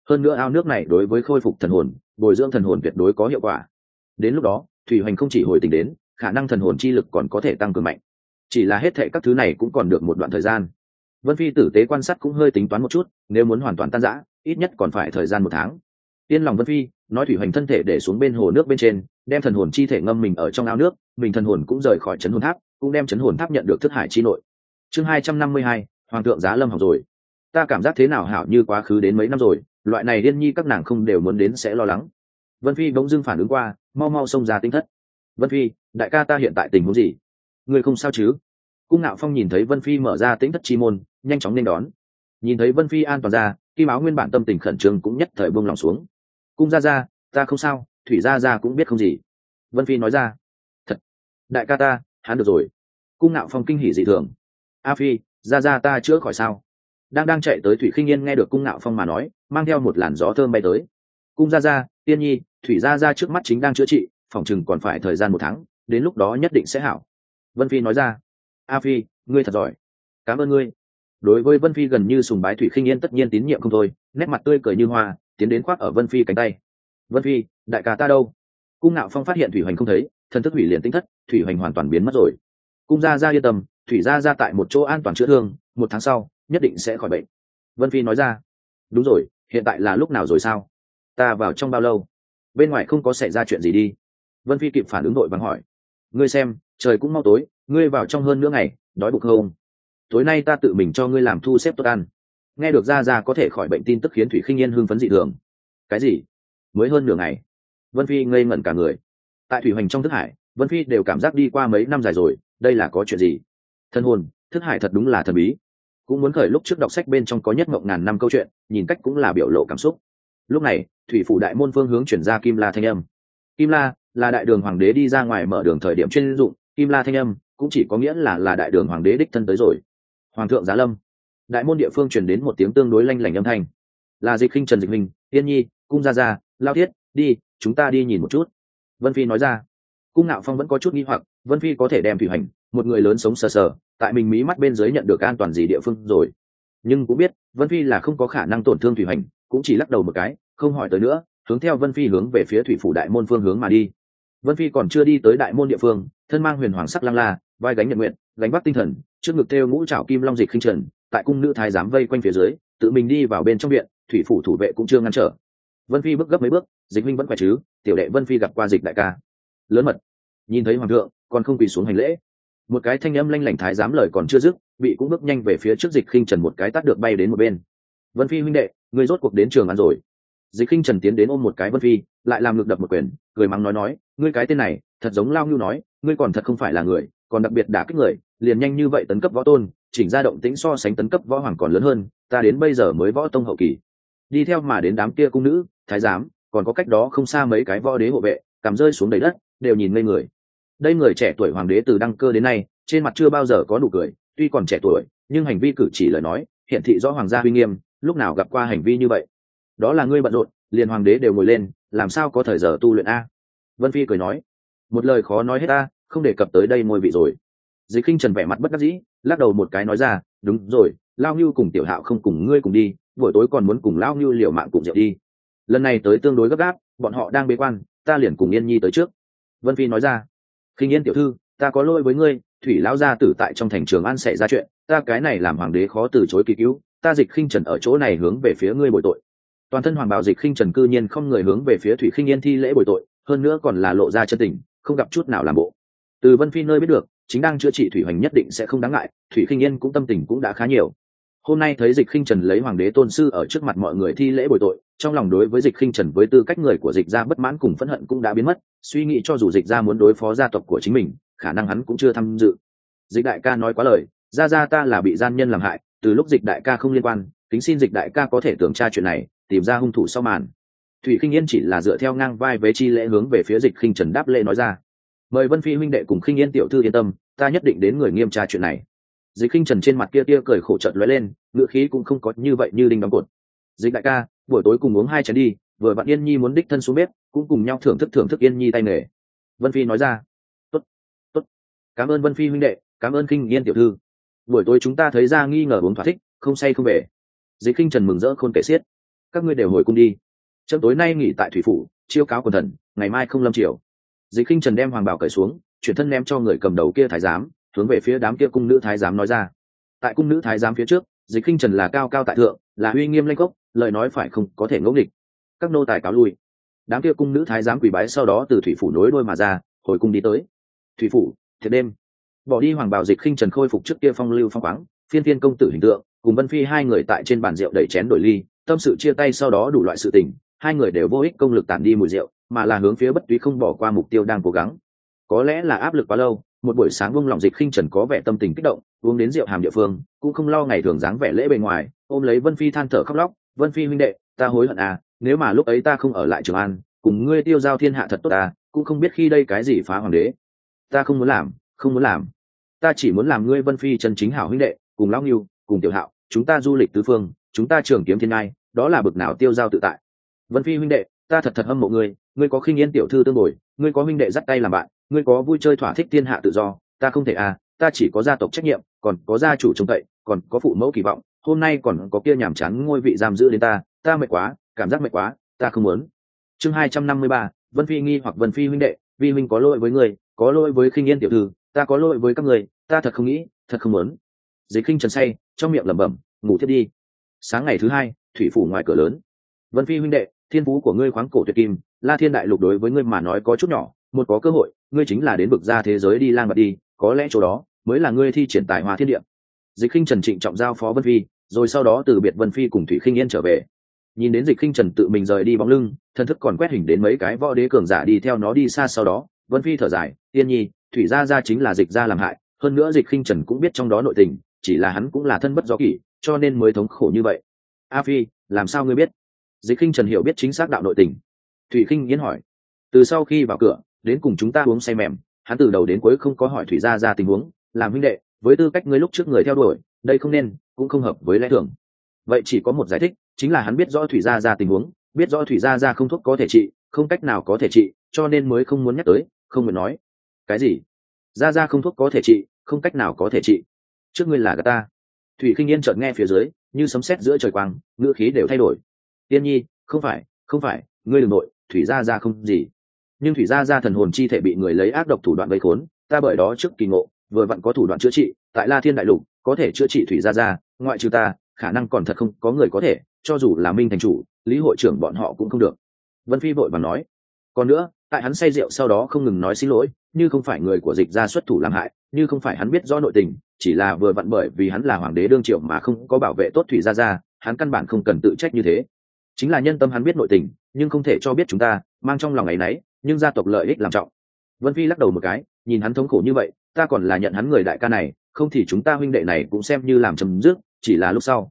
hơn nữa ao nước này đối với khôi phục thần hồn, bồi dưỡng thần hồn tuyệt đối có hiệu quả. Đến lúc đó thủy hoành không chỉ hồi tỉnh đến, khả năng thần hồn chi lực còn có thể tăng cường mạnh. Chỉ là hết thệ các thứ này cũng còn được một đoạn thời gian. Vân Phi tử tế quan sát cũng hơi tính toán một chút, nếu muốn hoàn toàn tan rã ít nhất còn phải thời gian 1 tháng. Yên lòng Vân Phi nói thủy hoành thân thể để xuống bên hồ nước bên trên, đem thần hồn chi thể ngâm mình ở trong ao nước, mình thần hồn cũng rời khỏi chấn hồn tháp, cũng đem chấn hồn tháp nhận được thức hải chi nội. Chương 252, hoàng thượng giá lâm học rồi. Ta cảm giác thế nào hảo như quá khứ đến mấy năm rồi, loại này điên nhi các nàng không đều muốn đến sẽ lo lắng. Vân Phi bỗng dưng phản ứng qua, mau mau xông ra tinh thất. Vân Phi, đại ca ta hiện tại tình huống gì? Ngươi không sao chứ? Cung Ngạo Phong nhìn thấy Vân Phi mở ra tĩnh thất chi môn, nhanh chóng nên đón. Nhìn thấy Vân Phi an toàn ra, Kim Áo nguyên bản tâm tình khẩn trương cũng nhất thời buông lòng xuống. Cung gia gia, ta không sao, Thủy gia gia cũng biết không gì. Vân Phi nói ra. Thật, đại ca ta, hắn được rồi. Cung Ngạo Phong kinh hỉ dị thường. A Phi, gia gia ta chữa khỏi sao? Đang chạy tới Thủy Khinh Yên nghe được Cung Ngạo Phong mà nói, mang theo một làn gió thơm bay tới. Cung gia gia, Tiên Nhi, Thủy gia gia trước mắt chính đang chữa trị, phòng chừng còn phải thời gian 1 tháng, đến lúc đó nhất định sẽ hảo. Vân Phi nói ra. A Phi, ngươi thật giỏi, cảm ơn ngươi. Đối với Vân Phi gần như sùng bái Thủy Khinh Yên tất nhiên tín nhiệm không thôi, nét mặt tươi cười như hoa, tiến đến khoác ở Vân Phi cánh tay. Vân Phi, đại ca ta đâu? Cung Ngạo Phong phát hiện Thủy Hoành không thấy, thần thức hủy liền tinh thất, Thủy Hoành hoàn toàn biến mất rồi. Cung gia gia yên tâm, Thủy gia gia tại một chỗ an toàn chữa thương, 1 tháng sau nhất định sẽ khỏi bệnh. Vân Phi nói ra. Đúng rồi, hiện tại là lúc nào rồi sao? Ta vào trong bao lâu? Bên ngoài không có xảy ra chuyện gì đi? Vân Phi kịp phản ứng đội vàng hỏi. Ngươi xem, trời cũng mau tối, ngươi vào trong hơn nửa ngày, đói bụng không? Tối nay ta tự mình cho ngươi làm thu xếp tốt ăn. Nghe được gia gia có thể khỏi bệnh tin tức khiến Thủy Khinh Yên hưng phấn dị thường. Cái gì? Mới hơn nửa ngày? Vân Phi ngây ngẩn cả người. Tại Thủy Hoành trong thức hải, Vân Phi đều cảm giác đi qua mấy năm dài rồi, đây là có chuyện gì? Thân hồn, thức hải thật đúng là thần bí. Cũng muốn khởi lúc trước đọc sách bên trong có nhất mộng ngàn năm câu chuyện, nhìn cách cũng là biểu lộ cảm xúc. Lúc này, thủy phủ đại môn phương hướng chuyển ra Kim La thanh âm. Kim La là đại đường hoàng đế đi ra ngoài mở đường thời điểm chuyên dụng, Kim La thanh âm cũng chỉ có nghĩa là đại đường hoàng đế đích thân tới rồi. Hoàng thượng giá lâm. Đại môn địa phương truyền đến một tiếng tương đối lanh lảnh âm thanh. Là Dịch Khinh Trần Dịch Minh, Tiên Nhi, Cung gia gia, Lao Thiết, đi, chúng ta đi nhìn một chút. Vân Phi nói ra. Cung Ngạo Phong vẫn có chút nghi hoặc, Vân Phi có thể đem Thủy Hành, một người lớn sống sờ sờ, tại mình mí mắt bên dưới nhận được an toàn gì địa phương rồi. Nhưng cũng biết, Vân Phi là không có khả năng tổn thương Thủy Hành, cũng chỉ lắc đầu một cái, không hỏi tới nữa, hướng theo Vân Phi hướng về phía thủy phủ đại môn phương hướng mà đi. Vân Phi còn chưa đi tới đại môn địa phương, thân mang huyền hoàng sắc lăng la, vai gánh nhật nguyện, gánh vác tinh thần, trước ngực thêu ngũ trảo kim long Dịch Khinh Trần, tại cung nữ thái giám vây quanh phía dưới, tự mình đi vào bên trong viện, thủy phủ thủ vệ cũng chưa ngăn trở. Vân Phi bước gấp mấy bước, Dịch Minh vẫn khỏe chứ? Tiểu đệ Vân Phi gặp qua Dịch đại ca. Lớn mật, nhìn thấy hoàng thượng, còn không quỳ xuống hành lễ. Một cái thanh âm lanh lảnh thái giám lời còn chưa dứt, bị cũng bước nhanh về phía trước Dịch Khinh Trần một cái tát được bay đến một bên. Vân Phi huynh đệ, ngươi rốt cuộc đến Trường An rồi. Dịch Khinh Trần tiến đến ôm một cái Vân Phi, lại làm ngực đập một quyền, cười mắng nói, ngươi cái tên này thật giống Lao Ngưu nói, ngươi còn thật không phải là người, còn đặc biệt đả kích người, liền nhanh như vậy tấn cấp võ tôn, chỉnh ra động tĩnh so sánh tấn cấp võ hoàng còn lớn hơn, ta đến bây giờ mới võ tông hậu kỳ. Đi theo mà đến đám kia cung nữ, thái giám, còn có cách đó không xa mấy cái võ đế hộ vệ, cằm rơi xuống đầy đất, đều nhìn ngây người. Đây người trẻ tuổi hoàng đế từ đăng cơ đến nay, trên mặt chưa bao giờ có nụ cười, tuy còn trẻ tuổi, nhưng hành vi cử chỉ lời nói, hiện thị rõ hoàng gia uy nghiêm, lúc nào gặp qua hành vi như vậy. Đó là ngươi bận rộn, liền hoàng đế đều ngồi lên, làm sao có thời giờ tu luyện a? Vân Phi cười nói, một lời khó nói hết ta, không đề cập tới đây ngôi vị rồi. Dịch Khinh Trần vẻ mặt bất đắc dĩ, lắc đầu một cái nói ra, đúng rồi, Lao Ngưu cùng Tiểu Hạo không cùng ngươi cùng đi, buổi tối còn muốn cùng Lao Ngưu liều mạng cùng rượu đi. Lần này tới tương đối gấp gáp, bọn họ đang bế quan, ta liền cùng Yên Nhi tới trước. Vân Phi nói ra. Khinh Yên tiểu thư, ta có lỗi với ngươi, Thủy lão gia tử tại trong thành Trường An xảy ra chuyện, ta cái này làm hoàng đế khó từ chối kỳ cứu, ta Dịch Khinh Trần ở chỗ này hướng về phía ngươi bồi tội. Toàn thân hoàng bào Dịch Khinh Trần cư nhiên không người hướng về phía Thủy Khinh Yên thi lễ bồi tội, hơn nữa còn là lộ ra chân tình, không gặp chút nào làm bộ. Từ Vân Phi nơi biết được, chính đang chữa trị Thủy Hoành nhất định sẽ không đáng ngại, Thủy Khinh Yên cũng tâm tình cũng đã khá nhiều. Hôm nay thấy Dịch Khinh Trần lấy hoàng đế tôn sư ở trước mặt mọi người thi lễ bồi tội, trong lòng đối với Dịch Khinh Trần với tư cách người của Dịch gia bất mãn cùng phẫn hận cũng đã biến mất, suy nghĩ cho dù Dịch gia muốn đối phó gia tộc của chính mình, khả năng hắn cũng chưa tham dự. Dịch đại ca nói quá lời, gia ta là bị gian nhân làm hại, từ lúc Dịch đại ca không liên quan, kính xin Dịch đại ca có thể tưởng tra chuyện này, tìm ra hung thủ sau màn. Thủy Khinh Yên chỉ là dựa theo ngang vai với chi lễ hướng về phía Dịch Khinh Trần đáp lễ nói ra, mời Vân Phi huynh đệ cùng Khinh Yên tiểu thư yên tâm, ta nhất định đến người nghiêm tra chuyện này. Dịch Khinh Trần trên mặt kia cười khổ chợt lóe lên, ngữ khí cũng không có như vậy như đinh đóng cột. Dịch đại ca, buổi tối cùng uống 2 chén đi, vừa bạn Yên Nhi muốn đích thân xuống bếp, cũng cùng nhau thưởng thức Yên Nhi tay nghề. Vân Phi nói ra. Tốt, tốt, cảm ơn Vân Phi huynh đệ, cảm ơn Khinh Yên tiểu thư. Buổi tối chúng ta thấy ra nghi ngờ uống thỏa thích, không say không về. Dịch Khinh Trần mừng rỡ khôn kể xiết. các ngươi đều hồi cung đi. Trẫm tối nay nghỉ tại thủy phủ chiêu cáo quần thần, ngày mai không lâm triều. Dịch Khinh Trần đem hoàng bào cởi xuống, chuyển thân ném cho người cầm đầu kia thái giám, hướng về phía đám kia cung nữ thái giám nói ra. Tại cung nữ thái giám phía trước, Dịch Khinh Trần là cao cao tại thượng, là uy nghiêm lanh gốc, lời nói phải không có thể ngẫu nghịch. Các nô tài cáo lui. Đám kia cung nữ thái giám quỳ bái, sau đó từ thủy phủ nối đuôi mà ra, hồi cung đi tới thủy phủ. Thiệt đêm, bỏ đi hoàng bào, Dịch Khinh Trần khôi phục trước kia phong lưu phong khoáng, phiên phiên công tử hình tượng, cùng Vân Phi hai người tại trên bàn rượu đẩy chén đổi ly, tâm sự chia tay, sau đó đủ loại sự tình, hai người đều vô ích công lực tản đi mùi rượu, mà là hướng phía bất túy không bỏ qua mục tiêu đang cố gắng. Có lẽ là áp lực quá lâu, một buổi sáng buông lỏng, Dịch Khinh Trần có vẻ tâm tình kích động, uống đến rượu hàm địa phương, cũng không lo ngày thường dáng vẻ lễ bề ngoài, ôm lấy Vân Phi than thở khóc lóc. Vân Phi huynh đệ, ta hối hận à, nếu mà lúc ấy ta không ở lại Trường An, cùng ngươi tiêu giao thiên hạ thật tốt à, cũng không biết khi đây cái gì phá hoàng đế. Ta không muốn làm, không muốn làm. Ta chỉ muốn làm ngươi Vân Phi chân chính hảo huynh đệ, cùng Lão Ngưu, cùng Tiểu Hạo, chúng ta du lịch tứ phương, chúng ta trường kiếm thiên ngai, đó là bực nào tiêu giao tự tại. Vân Phi huynh đệ, ta thật thật hâm mộ ngươi, ngươi có khinh yên tiểu thư tương bồi, ngươi có huynh đệ dắt tay làm bạn, ngươi có vui chơi thỏa thích thiên hạ tự do, ta không thể à, ta chỉ có gia tộc trách nhiệm, còn có gia chủ trông cậy, còn có phụ mẫu kỳ vọng, hôm nay còn có kia nhàm chán ngôi vị giam giữ đến ta mệt quá, cảm giác mệt quá, ta không muốn. Chương 253, Vân Phi nghi hoặc. Vân Phi huynh đệ, vi huynh có lỗi với ngươi, có lỗi với khinh yên tiểu thư, ta có lỗi với các người, ta thật không nghĩ, thật không muốn. Dịch Khinh Trần say, trong miệng lẩm bẩm, ngủ thiếp đi. Sáng ngày thứ hai, thủy phủ ngoài cửa lớn. Vân Phi huynh đệ, thiên phú của ngươi khoáng cổ tuyệt kim, La Thiên đại lục đối với ngươi mà nói có chút nhỏ, một có cơ hội, ngươi chính là đến bực ra thế giới đi lang bạt đi, có lẽ chỗ đó mới là ngươi thi triển tài hoa thiên địa. Dịch Khinh Trần trịnh trọng giao phó Vân Phi, rồi sau đó từ biệt Vân Phi cùng Thủy Khinh Yên trở về. Nhìn đến Dịch Khinh Trần tự mình rời đi bóng lưng, thân thức còn quét hình đến mấy cái võ đế cường giả đi theo nó đi xa, sau đó Vân Phi thở dài, Tiên Nhi, Thủy gia gia chính là Dịch gia làm hại, hơn nữa Dịch Khinh Trần cũng biết trong đó nội tình, chỉ là hắn cũng là thân bất do kỷ, cho nên mới thống khổ như vậy. A Phi, làm sao ngươi biết? Dịch Khinh Trần hiểu biết chính xác đạo nội tình. Thủy Khinh Yên hỏi. Từ sau khi vào cửa đến cùng chúng ta uống say mềm, hắn từ đầu đến cuối không có hỏi Thủy gia gia tình huống, làm huynh đệ với tư cách ngươi lúc trước người theo đuổi, đây không nên, cũng không hợp với lẽ thường. Vậy chỉ có một giải thích, chính là hắn biết rõ Thủy gia gia tình huống, biết rõ Thủy gia gia không thuốc có thể trị, không cách nào có thể trị, cho nên mới không muốn nhắc tới, không muốn nói. Cái gì? Gia gia không thuốc có thể trị, không cách nào có thể trị? Trước ngươi là gạt ta. Thủy Khinh Yên chợt nghe phía dưới như sấm sét giữa trời quang, ngữ khí đều thay đổi. Tiên Nhi, không phải, ngươi đừng nội, Thủy gia gia không gì. Nhưng Thủy gia gia thần hồn chi thể bị người lấy ác độc thủ đoạn vây khốn, ta bởi đó trước kỳ ngộ, vừa vặn có thủ đoạn chữa trị, tại La Thiên đại lục có thể chữa trị Thủy gia gia, ngoại trừ ta, khả năng còn thật không có người có thể, cho dù là Minh thành chủ, Lý hội trưởng bọn họ cũng không được. Vân Phi vội vàng nói. Còn nữa, tại hắn say rượu sau đó không ngừng nói xin lỗi, như không phải người của Dịch gia xuất thủ làm hại, như không phải hắn biết rõ nội tình, chỉ là vừa vặn bởi vì hắn là hoàng đế đương triệu mà không có bảo vệ tốt Thủy gia gia, hắn căn bản không cần tự trách như thế. Chính là nhân tâm hắn biết nội tình, nhưng không thể cho biết chúng ta, mang trong lòng ấy nấy, nhưng gia tộc lợi ích làm trọng. Vân Phi lắc đầu một cái, nhìn hắn thống khổ như vậy, ta còn là nhận hắn người đại ca này, không thì chúng ta huynh đệ này cũng xem như làm chấm dứt, chỉ là lúc sau.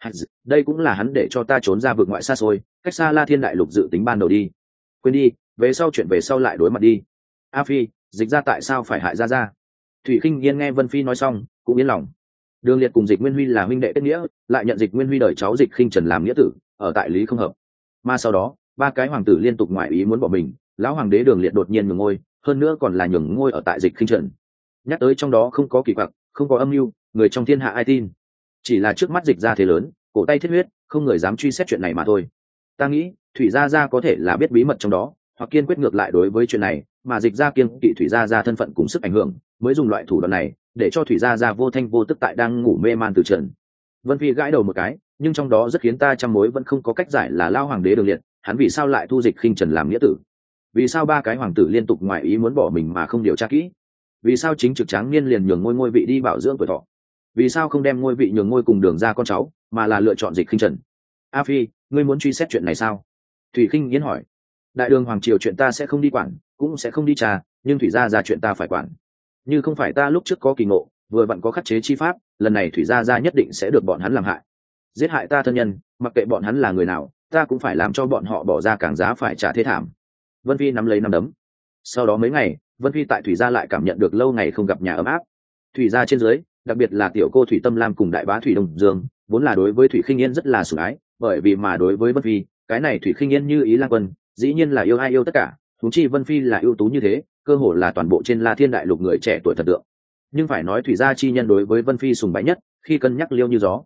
Đây cũng là hắn để cho ta trốn ra vực ngoại xa xôi, cách xa La Thiên đại lục dự tính ban đầu đi. Quên đi, về sau chuyện về sau lại đối mặt đi. A Phi, Dịch gia tại sao phải hại gia gia? Thủy Khinh Yên nghe Vân Phi nói xong, cũng yên lòng. Đường Liệt cùng Dịch Nguyên Huy là huynh đệ kết nghĩa, lại nhận Dịch Nguyên Huy đời cháu Dịch Khinh Trần làm nghĩa tử, ở tại lý không hợp. Mà sau đó, ba cái hoàng tử liên tục ngoại ý muốn bỏ mình, lão hoàng đế Đường Liệt đột nhiên nhường ngôi, hơn nữa còn là nhường ngôi ở tại Dịch Khinh Trần. Nhắc tới trong đó không có kỳ quặc, không có âm mưu, người trong thiên hạ ai tin? Chỉ là trước mắt Dịch gia thế lớn, cổ tay thiết huyết, không người dám truy xét chuyện này mà thôi. Ta nghĩ, Thủy gia gia có thể là biết bí mật trong đó, hoặc kiên quyết ngược lại đối với chuyện này, mà Dịch gia kiên kỵ Thủy gia gia thân phận cùng sức ảnh hưởng, mới dùng loại thủ đoạn này để cho Thủy gia gia vô thanh vô tức tại đang ngủ mê man từ trần. Vân Phi gãi đầu một cái, nhưng trong đó rất khiến ta trăm mối vẫn không có cách giải là lao hoàng đế Đường Liệt, hắn vì sao lại thu Dịch Khinh Trần làm nghĩa tử? Vì sao ba cái hoàng tử liên tục ngoại ý muốn bỏ mình mà không điều tra kỹ? Vì sao chính trực tráng niên liền nhường ngôi vị đi bảo dưỡng tuổi thọ? Vì sao không đem ngôi vị nhường ngôi cùng Đường gia con cháu, mà là lựa chọn Dịch Khinh Trần? A Phi, ngươi muốn truy xét chuyện này sao? Thủy Khinh Yên hỏi. Đại đường hoàng triều chuyện ta sẽ không đi quản, cũng sẽ không đi trà, nhưng Thủy gia gia chuyện ta phải quản. Như không phải ta lúc trước có kỳ ngộ, vừa vặn có khắc chế chi pháp, lần này Thủy gia gia nhất định sẽ được bọn hắn làm hại. Giết hại ta thân nhân, mặc kệ bọn hắn là người nào, ta cũng phải làm cho bọn họ bỏ ra càng giá phải trả thế thảm. Vân Phi nắm lấy nắm đấm. Sau đó mấy ngày, Vân Phi tại Thủy gia lại cảm nhận được lâu ngày không gặp nhà ấm áp. Thủy gia trên dưới, đặc biệt là tiểu cô Thủy Tâm Lam cùng đại bá Thủy Đông Dương, vốn là đối với Thủy Khinh Yên rất là sủng ái, bởi vì mà đối với Vân Phi, cái này Thủy Khinh Yên như ý lang quân, dĩ nhiên là yêu ai yêu tất cả, huống chi Vân Phi là ưu tú như thế, cơ hồ là toàn bộ trên La Thiên đại lục người trẻ tuổi thần tượng. Nhưng phải nói Thủy gia chi nhân đối với Vân Phi sùng bái nhất, khi cân nhắc liêu như gió.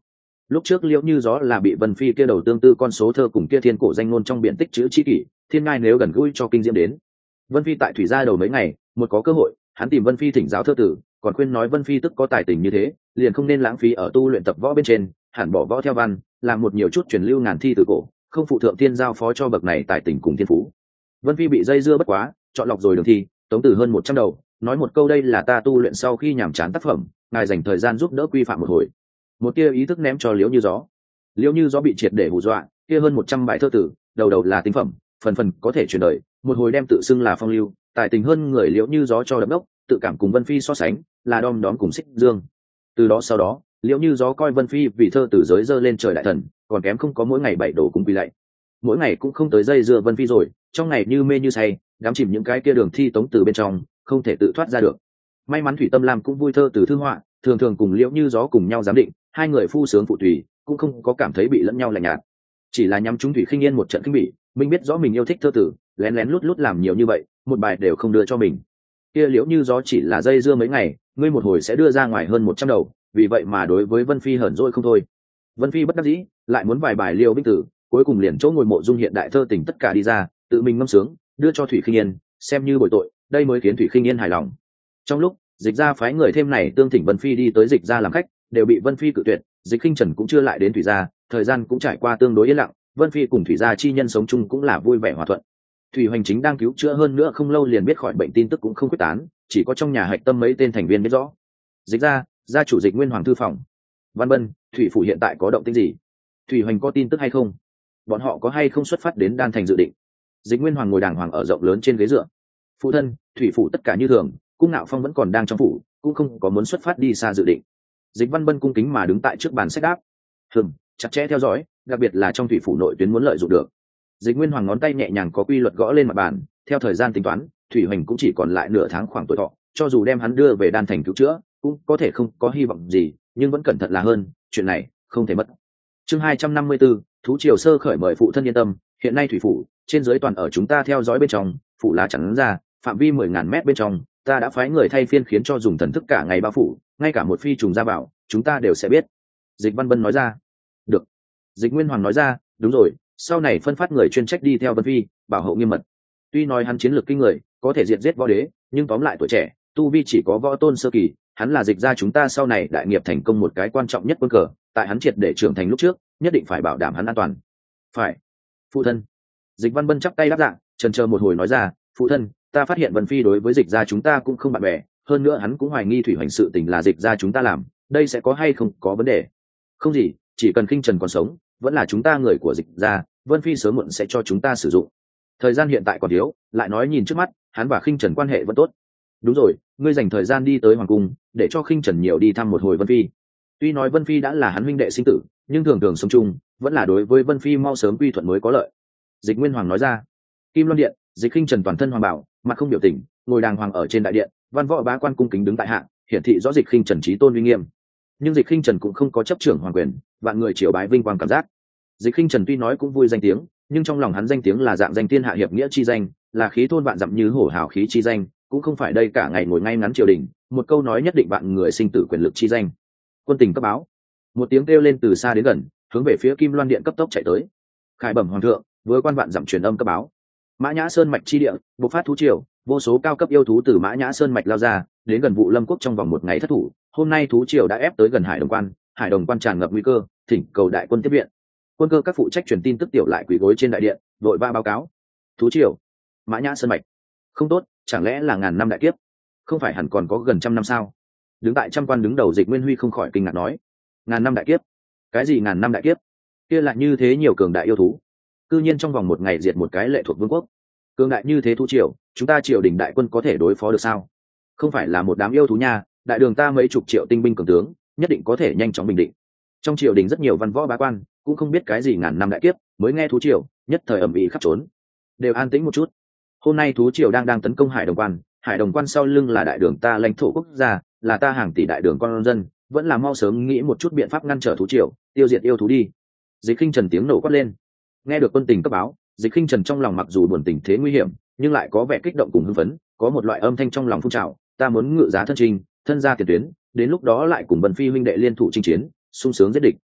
Lúc trước Liễu Như Gió là bị Vân Phi kia đầu tương tư con số thơ cùng kia thiên cổ danh ngôn trong biển tích chữ chi kỷ, thiên ngai nếu gần gũi cho kinh diễm đến. Vân Phi tại thủy gia đầu mấy ngày, một có cơ hội, hắn tìm Vân Phi thỉnh giáo thơ tử, còn khuyên nói Vân Phi tức có tài tình như thế, liền không nên lãng phí ở tu luyện tập võ bên trên, hẳn bỏ võ theo văn, làm một nhiều chút truyền lưu ngàn thi từ cổ, không phụ thượng thiên giao phó cho bậc này tài tình cùng thiên phú. Vân Phi bị dây dưa bất quá, chọn lọc rồi đường thi, tống từ hơn 100 đầu, nói một câu đây là ta tu luyện sau khi nhàm chán tác phẩm, ngài dành thời gian giúp đỡ quy phạm một hồi. Một tia ý thức ném cho Liễu Như Gió. Liễu Như Gió bị triệt để hù dọa, kia hơn 100 bài thơ tử, đầu đầu là tinh phẩm, phần phần có thể truyền đời, một hồi đem tự xưng là phong lưu, tài tình hơn người Liễu Như Gió cho đập đốc, tự cảm cùng Vân Phi so sánh, là đom đóm cùng xích dương. Từ đó sau đó, Liễu Như Gió coi Vân Phi vì thơ tử giới dơ lên trời đại thần, còn kém không có mỗi ngày bảy đổ cùng quỳ lạy. Mỗi ngày cũng không tới dây dưa Vân Phi rồi, trong ngày như mê như say, đắm chìm những cái kia đường thi tống từ bên trong, không thể tự thoát ra được. May mắn Thủy Tâm Lam cũng vui thơ từ thư họa, thường thường cùng Liễu Như Gió cùng nhau giám định, hai người phu sướng phụ tùy, cũng không có cảm thấy bị lẫn nhau lạnh nhạt. Chỉ là nhắm chúng Thủy Khinh Yên một trận kinh bỉ, mình biết rõ mình yêu thích thơ tử, lén lén lút lút làm nhiều như vậy, một bài đều không đưa cho mình. Kia Liễu Như Gió chỉ là dây dưa mấy ngày, ngươi một hồi sẽ đưa ra ngoài hơn 100 đầu, vì vậy mà đối với Vân Phi hờn dỗi không thôi. Vân Phi bất đắc dĩ, lại muốn vài bài Liêu Bích Tử, cuối cùng liền chỗ ngồi mộ dung hiện đại thơ tình tất cả đi ra, tự mình ngâm sướng, đưa cho Thủy Khinh Yên, xem như bồi tội, đây mới khiến Thủy Khinh Yên hài lòng. Trong lúc Dịch gia phái người thêm này tương thỉnh Vân Phi đi tới Dịch gia làm khách, đều bị Vân Phi cự tuyệt, Dịch Khinh Trần cũng chưa lại đến Thủy gia, thời gian cũng trải qua tương đối yên lặng, Vân Phi cùng Thủy gia chi nhân sống chung cũng là vui vẻ hòa thuận. Thủy Hoành Chính đang cứu chữa hơn nữa không lâu liền biết khỏi bệnh tin tức cũng không quyết tán, chỉ có trong nhà hạch tâm mấy tên thành viên biết rõ. Dịch gia, gia chủ Dịch Nguyên Hoàng thư phòng. Văn Bân, Thủy phủ hiện tại có động tĩnh gì? Thủy Hoành có tin tức hay không? Bọn họ có hay không xuất phát đến Đan Thành dự định? Dịch Nguyên Hoàng ngồi đàng hoàng ở rộng lớn trên ghế dựa. Phụ thân, Thủy phủ tất cả như thường, Cung Nạo Phong vẫn còn đang trong phủ, cũng không có muốn xuất phát đi xa dự định. Dịch Văn Bân cung kính mà đứng tại trước bàn sách đáp. Chặt chẽ theo dõi, đặc biệt là trong thủy phủ nội tuyến muốn lợi dụng được. Dịch Nguyên Hoàng ngón tay nhẹ nhàng có quy luật gõ lên mặt bàn, theo thời gian tính toán, Thủy Hoành cũng chỉ còn lại nửa tháng khoảng tuổi thọ, cho dù đem hắn đưa về Đan Thành cứu chữa, cũng có thể không có hy vọng gì, nhưng vẫn cẩn thận là hơn, chuyện này không thể mất. Chương 254, thú triều sơ khởi, mời phụ thân yên tâm, hiện nay thủy phủ trên dưới toàn ở chúng ta theo dõi bên trong, phủ lá chắn ra, phạm vi 10.000 mét bên trong, ta đã phái người thay phiên khiến cho dùng thần thức cả ngày bao phủ, ngay cả một phi trùng ra vào, chúng ta đều sẽ biết. Dịch Văn Bân nói ra. Được. Dịch Nguyên Hoàng nói ra, đúng rồi, sau này phân phát người chuyên trách đi theo Vân Phi, bảo hộ nghiêm mật. Tuy nói hắn chiến lược kinh người, có thể diệt giết võ đế, nhưng tóm lại tuổi trẻ, tu vi chỉ có võ tôn sơ kỳ, hắn là Dịch gia chúng ta sau này đại nghiệp thành công một cái quan trọng nhất quân cờ, tại hắn triệt để trưởng thành lúc trước, nhất định phải bảo đảm hắn an toàn. Phải. Phụ thân. Dịch Văn Bân chắp tay đáp dạng, chần chờ một hồi nói ra, phụ thân, ta phát hiện Vân Phi đối với Dịch gia chúng ta cũng không bạn bè, hơn nữa hắn cũng hoài nghi Thủy Hoành sự tình là Dịch gia chúng ta làm, đây sẽ có hay không có vấn đề? Không gì, chỉ cần Khinh Trần còn sống, vẫn là chúng ta người của Dịch gia, Vân Phi sớm muộn sẽ cho chúng ta sử dụng. Thời gian hiện tại còn thiếu, lại nói nhìn trước mắt, hắn và Khinh Trần quan hệ vẫn tốt. Đúng rồi, ngươi dành thời gian đi tới hoàng cung, để cho Khinh Trần nhiều đi thăm một hồi Vân Phi. Tuy nói Vân Phi đã là hắn huynh đệ sinh tử, nhưng thường thường sống chung, vẫn là đối với Vân Phi mau sớm quy thuận mới có lợi. Dịch Nguyên Hoàng nói ra. Kim Loan Điện, Dịch Khinh Trần toàn thân hoàng bảo, mặt không biểu tình, ngồi đàng hoàng ở trên đại điện, văn võ bá quan cung kính đứng tại hạ, hiển thị rõ Dịch Khinh Trần chí tôn uy nghiêm. Nhưng Dịch Khinh Trần cũng không có chấp trưởng hoàng quyền, vạn người triều bái vinh quang cảm giác. Dịch Khinh Trần tuy nói cũng vui danh tiếng, nhưng trong lòng hắn danh tiếng là dạng danh thiên hạ hiệp nghĩa chi danh, là khí thôn vạn dặm như hổ hào khí chi danh, cũng không phải đây cả ngày ngồi ngay ngắn triều đình, một câu nói nhất định vạn người sinh tử quyền lực chi danh. Quân tình cấp báo. Một tiếng kêu lên từ xa đến gần, hướng về phía Kim Loan Điện cấp tốc chạy tới. Khải bẩm hoàng thượng, với quan vạn dặm truyền âm cấp báo. Mã Nhã Sơn mạch chi địa, bộc phát thú triều, vô số cao cấp yêu thú từ Mã Nhã Sơn mạch lao ra, đến gần Vụ Lâm quốc trong vòng một ngày thất thủ. Hôm nay thú triều đã ép tới gần Hải Đồng quan tràn ngập nguy cơ, thỉnh cầu đại quân tiếp viện. Quân cơ các phụ trách truyền tin tức tiểu lại quỳ gối trên đại điện, vội va báo cáo. Thú triều, Mã Nhã Sơn mạch. Không tốt, chẳng lẽ là ngàn năm đại kiếp? Không phải hẳn còn có gần trăm năm sao? Đứng tại trăm quan đứng đầu Dịch Nguyên Huy không khỏi kinh ngạc nói. Ngàn năm đại kiếp? Cái gì ngàn năm đại kiếp? Kia lại như thế nhiều cường đại yêu thú, cư nhiên trong vòng một ngày diệt một cái lệ thuộc vương quốc. Cường đại như thế thú triều, chúng ta triều đình đại quân có thể đối phó được sao? Không phải là một đám yêu thú nha, đại đường ta mấy chục triệu tinh binh cường tướng, nhất định có thể nhanh chóng bình định. Trong triều đình rất nhiều văn võ bá quan, cũng không biết cái gì ngàn năm đại kiếp, mới nghe thú triều, nhất thời ầm ĩ khắp trốn. Đều an tĩnh một chút. Hôm nay thú triều đang tấn công Hải Đồng quan sau lưng là đại đường ta lãnh thổ quốc gia, là ta hàng tỷ đại đường con dân, vẫn là mau sớm nghĩ một chút biện pháp ngăn trở thú triều, tiêu diệt yêu thú đi. Dịch Khinh Trần tiếng nổ quát lên. Nghe được quân tình cấp báo, Dịch Khinh Trần trong lòng mặc dù buồn tình thế nguy hiểm, nhưng lại có vẻ kích động cùng hưng phấn, có một loại âm thanh trong lòng phun trào, ta muốn ngự giá thân trinh, thân ra tiền tuyến, đến lúc đó lại cùng Vân Phi huynh đệ liên thủ chinh chiến, sung sướng giết địch.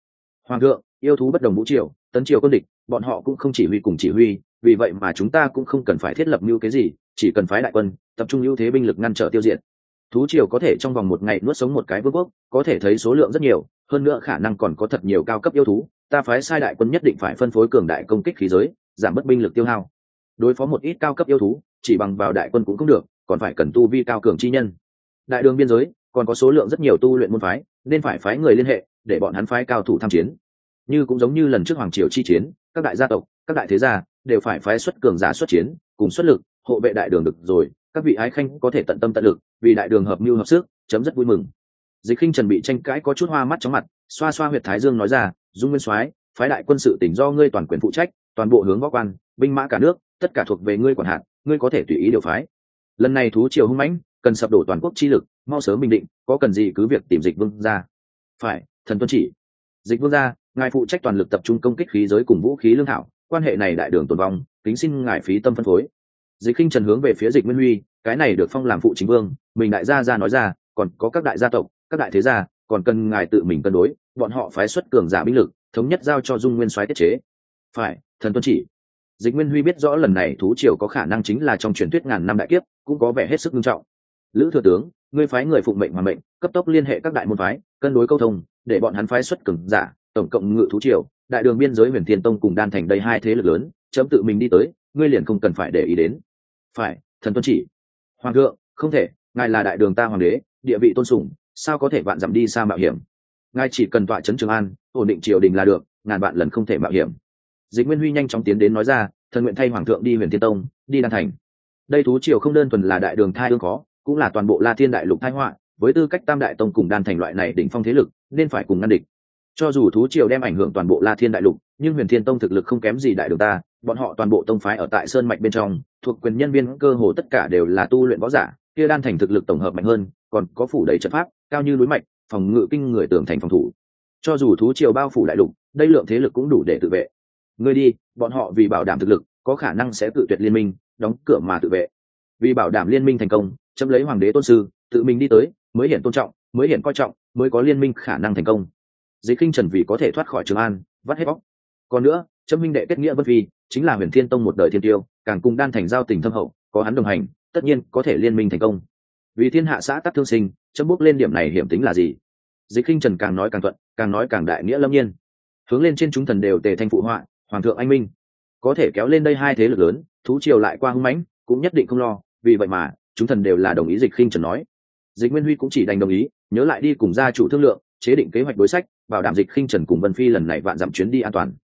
Hoàng thượng, yêu thú bất đồng vũ triều, tấn triều quân địch, bọn họ cũng không chỉ huy cùng chỉ huy, vì vậy mà chúng ta cũng không cần phải thiết lập mưu cái gì, chỉ cần phái đại quân tập trung ưu thế binh lực ngăn trở tiêu diệt. Thú triều có thể trong vòng một ngày nuốt sống một cái vương quốc, có thể thấy số lượng rất nhiều, hơn nữa khả năng còn có thật nhiều cao cấp yêu thú, ta phái sai đại quân nhất định phải phân phối cường đại công kích khí giới, giảm bớt binh lực tiêu hao. Đối phó một ít cao cấp yêu thú, chỉ bằng vào đại quân cũng không được, còn phải cần tu vi cao cường chi nhân. Đại đường biên giới còn có số lượng rất nhiều tu luyện môn phái, nên phải phái người liên hệ để bọn hắn phái cao thủ tham chiến. Như cũng giống như lần trước hoàng triều chi chiến, các đại gia tộc, các đại thế gia đều phải phái xuất cường giả xuất chiến, cùng xuất lực hộ vệ đại đường được rồi. Các vị ái khanh có thể tận tâm tận lực vì đại đường hợp mưu hợp sức, chấm rất vui mừng. Dịch Khinh Trần bị tranh cãi có chút hoa mắt chóng mặt, xoa xoa huyệt thái dương nói ra, Dung Nguyên Soái, phái đại quân sự tỉnh do ngươi toàn quyền phụ trách, toàn bộ hướng võ quan, binh mã cả nước, tất cả thuộc về ngươi quản hạt, ngươi có thể tùy ý điều phái. Lần này thú triều hung mãnh, cần sập đổ toàn quốc chi lực, mau sớm bình định, có cần gì cứ việc tìm Dịch Vương ra. Phải, thần tuân chỉ. Dịch Vương ra, ngài phụ trách toàn lực tập trung công kích khí giới cùng vũ khí lương thảo, quan hệ này đại đường tồn vong, kính xin ngài phí tâm phân phối. Dịch Khinh Trần hướng về phía Dịch Nguyên Huy, cái này được phong làm phụ chính vương, mình đại gia ra nói ra, còn có các đại gia tộc, các đại thế gia, còn cần ngài tự mình cân đối, bọn họ phái xuất cường giả binh lực, thống nhất giao cho Dung Nguyên Soái tiết chế. Phải, thần tuân chỉ. Dịch Nguyên Huy biết rõ lần này thú triều có khả năng chính là trong truyền thuyết ngàn năm đại kiếp, cũng có vẻ hết sức nghiêm trọng. Lữ thừa tướng, ngươi phái người phụng mệnh mà mệnh, cấp tốc liên hệ các đại môn phái, cân đối câu thông, để bọn hắn phái xuất cường giả, tổng cộng ngự thú triều, đại đường biên giới Huyền Thiên Tông cùng Đan Thành đây hai thế lực lớn, chấm tự mình đi tới, ngươi liền không cần phải để ý đến. Phải, thần tuân chỉ. Hoàng thượng, không thể, ngài là đại đường ta hoàng đế, địa vị tôn sùng, sao có thể vạn dặm đi xa mạo hiểm. Ngài chỉ cần tọa trấn Trường An, ổn định triều đình là được, ngàn vạn lần không thể mạo hiểm. Dịch Nguyên Huy nhanh chóng tiến đến nói ra, thần nguyện thay hoàng thượng đi Huyền Thiên Tông, đi Đan Thành. Đây thú triều không đơn thuần là đại đường thai ương khó, cũng là toàn bộ La Thiên đại lục tai họa, với tư cách tam đại tông cùng Đan Thành loại này đỉnh phong thế lực, nên phải cùng ngăn địch. Cho dù thú triều đem ảnh hưởng toàn bộ La Thiên đại lục, nhưng Huyền Thiên Tông thực lực không kém gì đại đường ta, bọn họ toàn bộ tông phái ở tại sơn mạch bên trong, thuộc quyền nhân viên cơ hồ tất cả đều là tu luyện võ giả, kia Đan Thành thực lực tổng hợp mạnh hơn, còn có phủ đầy trận pháp, cao như núi mạch, phòng ngự kinh người tường thành phòng thủ. Cho dù thú triều bao phủ đại lục, đây lượng thế lực cũng đủ để tự vệ. Ngươi đi, bọn họ vì bảo đảm thực lực, có khả năng sẽ tự tuyệt liên minh, đóng cửa mà tự vệ. Vì bảo đảm liên minh thành công, chấm lấy hoàng đế tôn sư, tự mình đi tới, mới hiển tôn trọng, mới hiển coi trọng, mới có liên minh khả năng thành công. Dịch Khinh Trần vì có thể thoát khỏi Trường An, vắt hết bóc. Còn nữa, chấm minh đệ kết nghĩa Vân Phi, chính là Huyền Thiên Tông một đời thiên tiêu, càng cùng Đan Thành giao tình thâm hậu, có hắn đồng hành, tất nhiên có thể liên minh thành công. Vì thiên hạ xã tắc thương sinh, chấm bước lên điểm này hiểm tính là gì? Dịch Khinh Trần càng nói càng thuận, càng nói càng đại nghĩa lâm nhiên. Hướng lên trên chúng thần đều tề thanh phụ họa, hoàng thượng anh minh, có thể kéo lên đây hai thế lực lớn, thú triều lại qua hung mãnh, cũng nhất định không lo. Vì vậy mà chúng thần đều là đồng ý Dịch Khinh Trần nói. Dịch Nguyên Huy cũng chỉ đành đồng ý, nhớ lại đi cùng gia chủ thương lượng, chế định kế hoạch đối sách, bảo đảm Dịch Khinh Trần cùng Vân Phi lần này vạn dặm chuyến đi an toàn.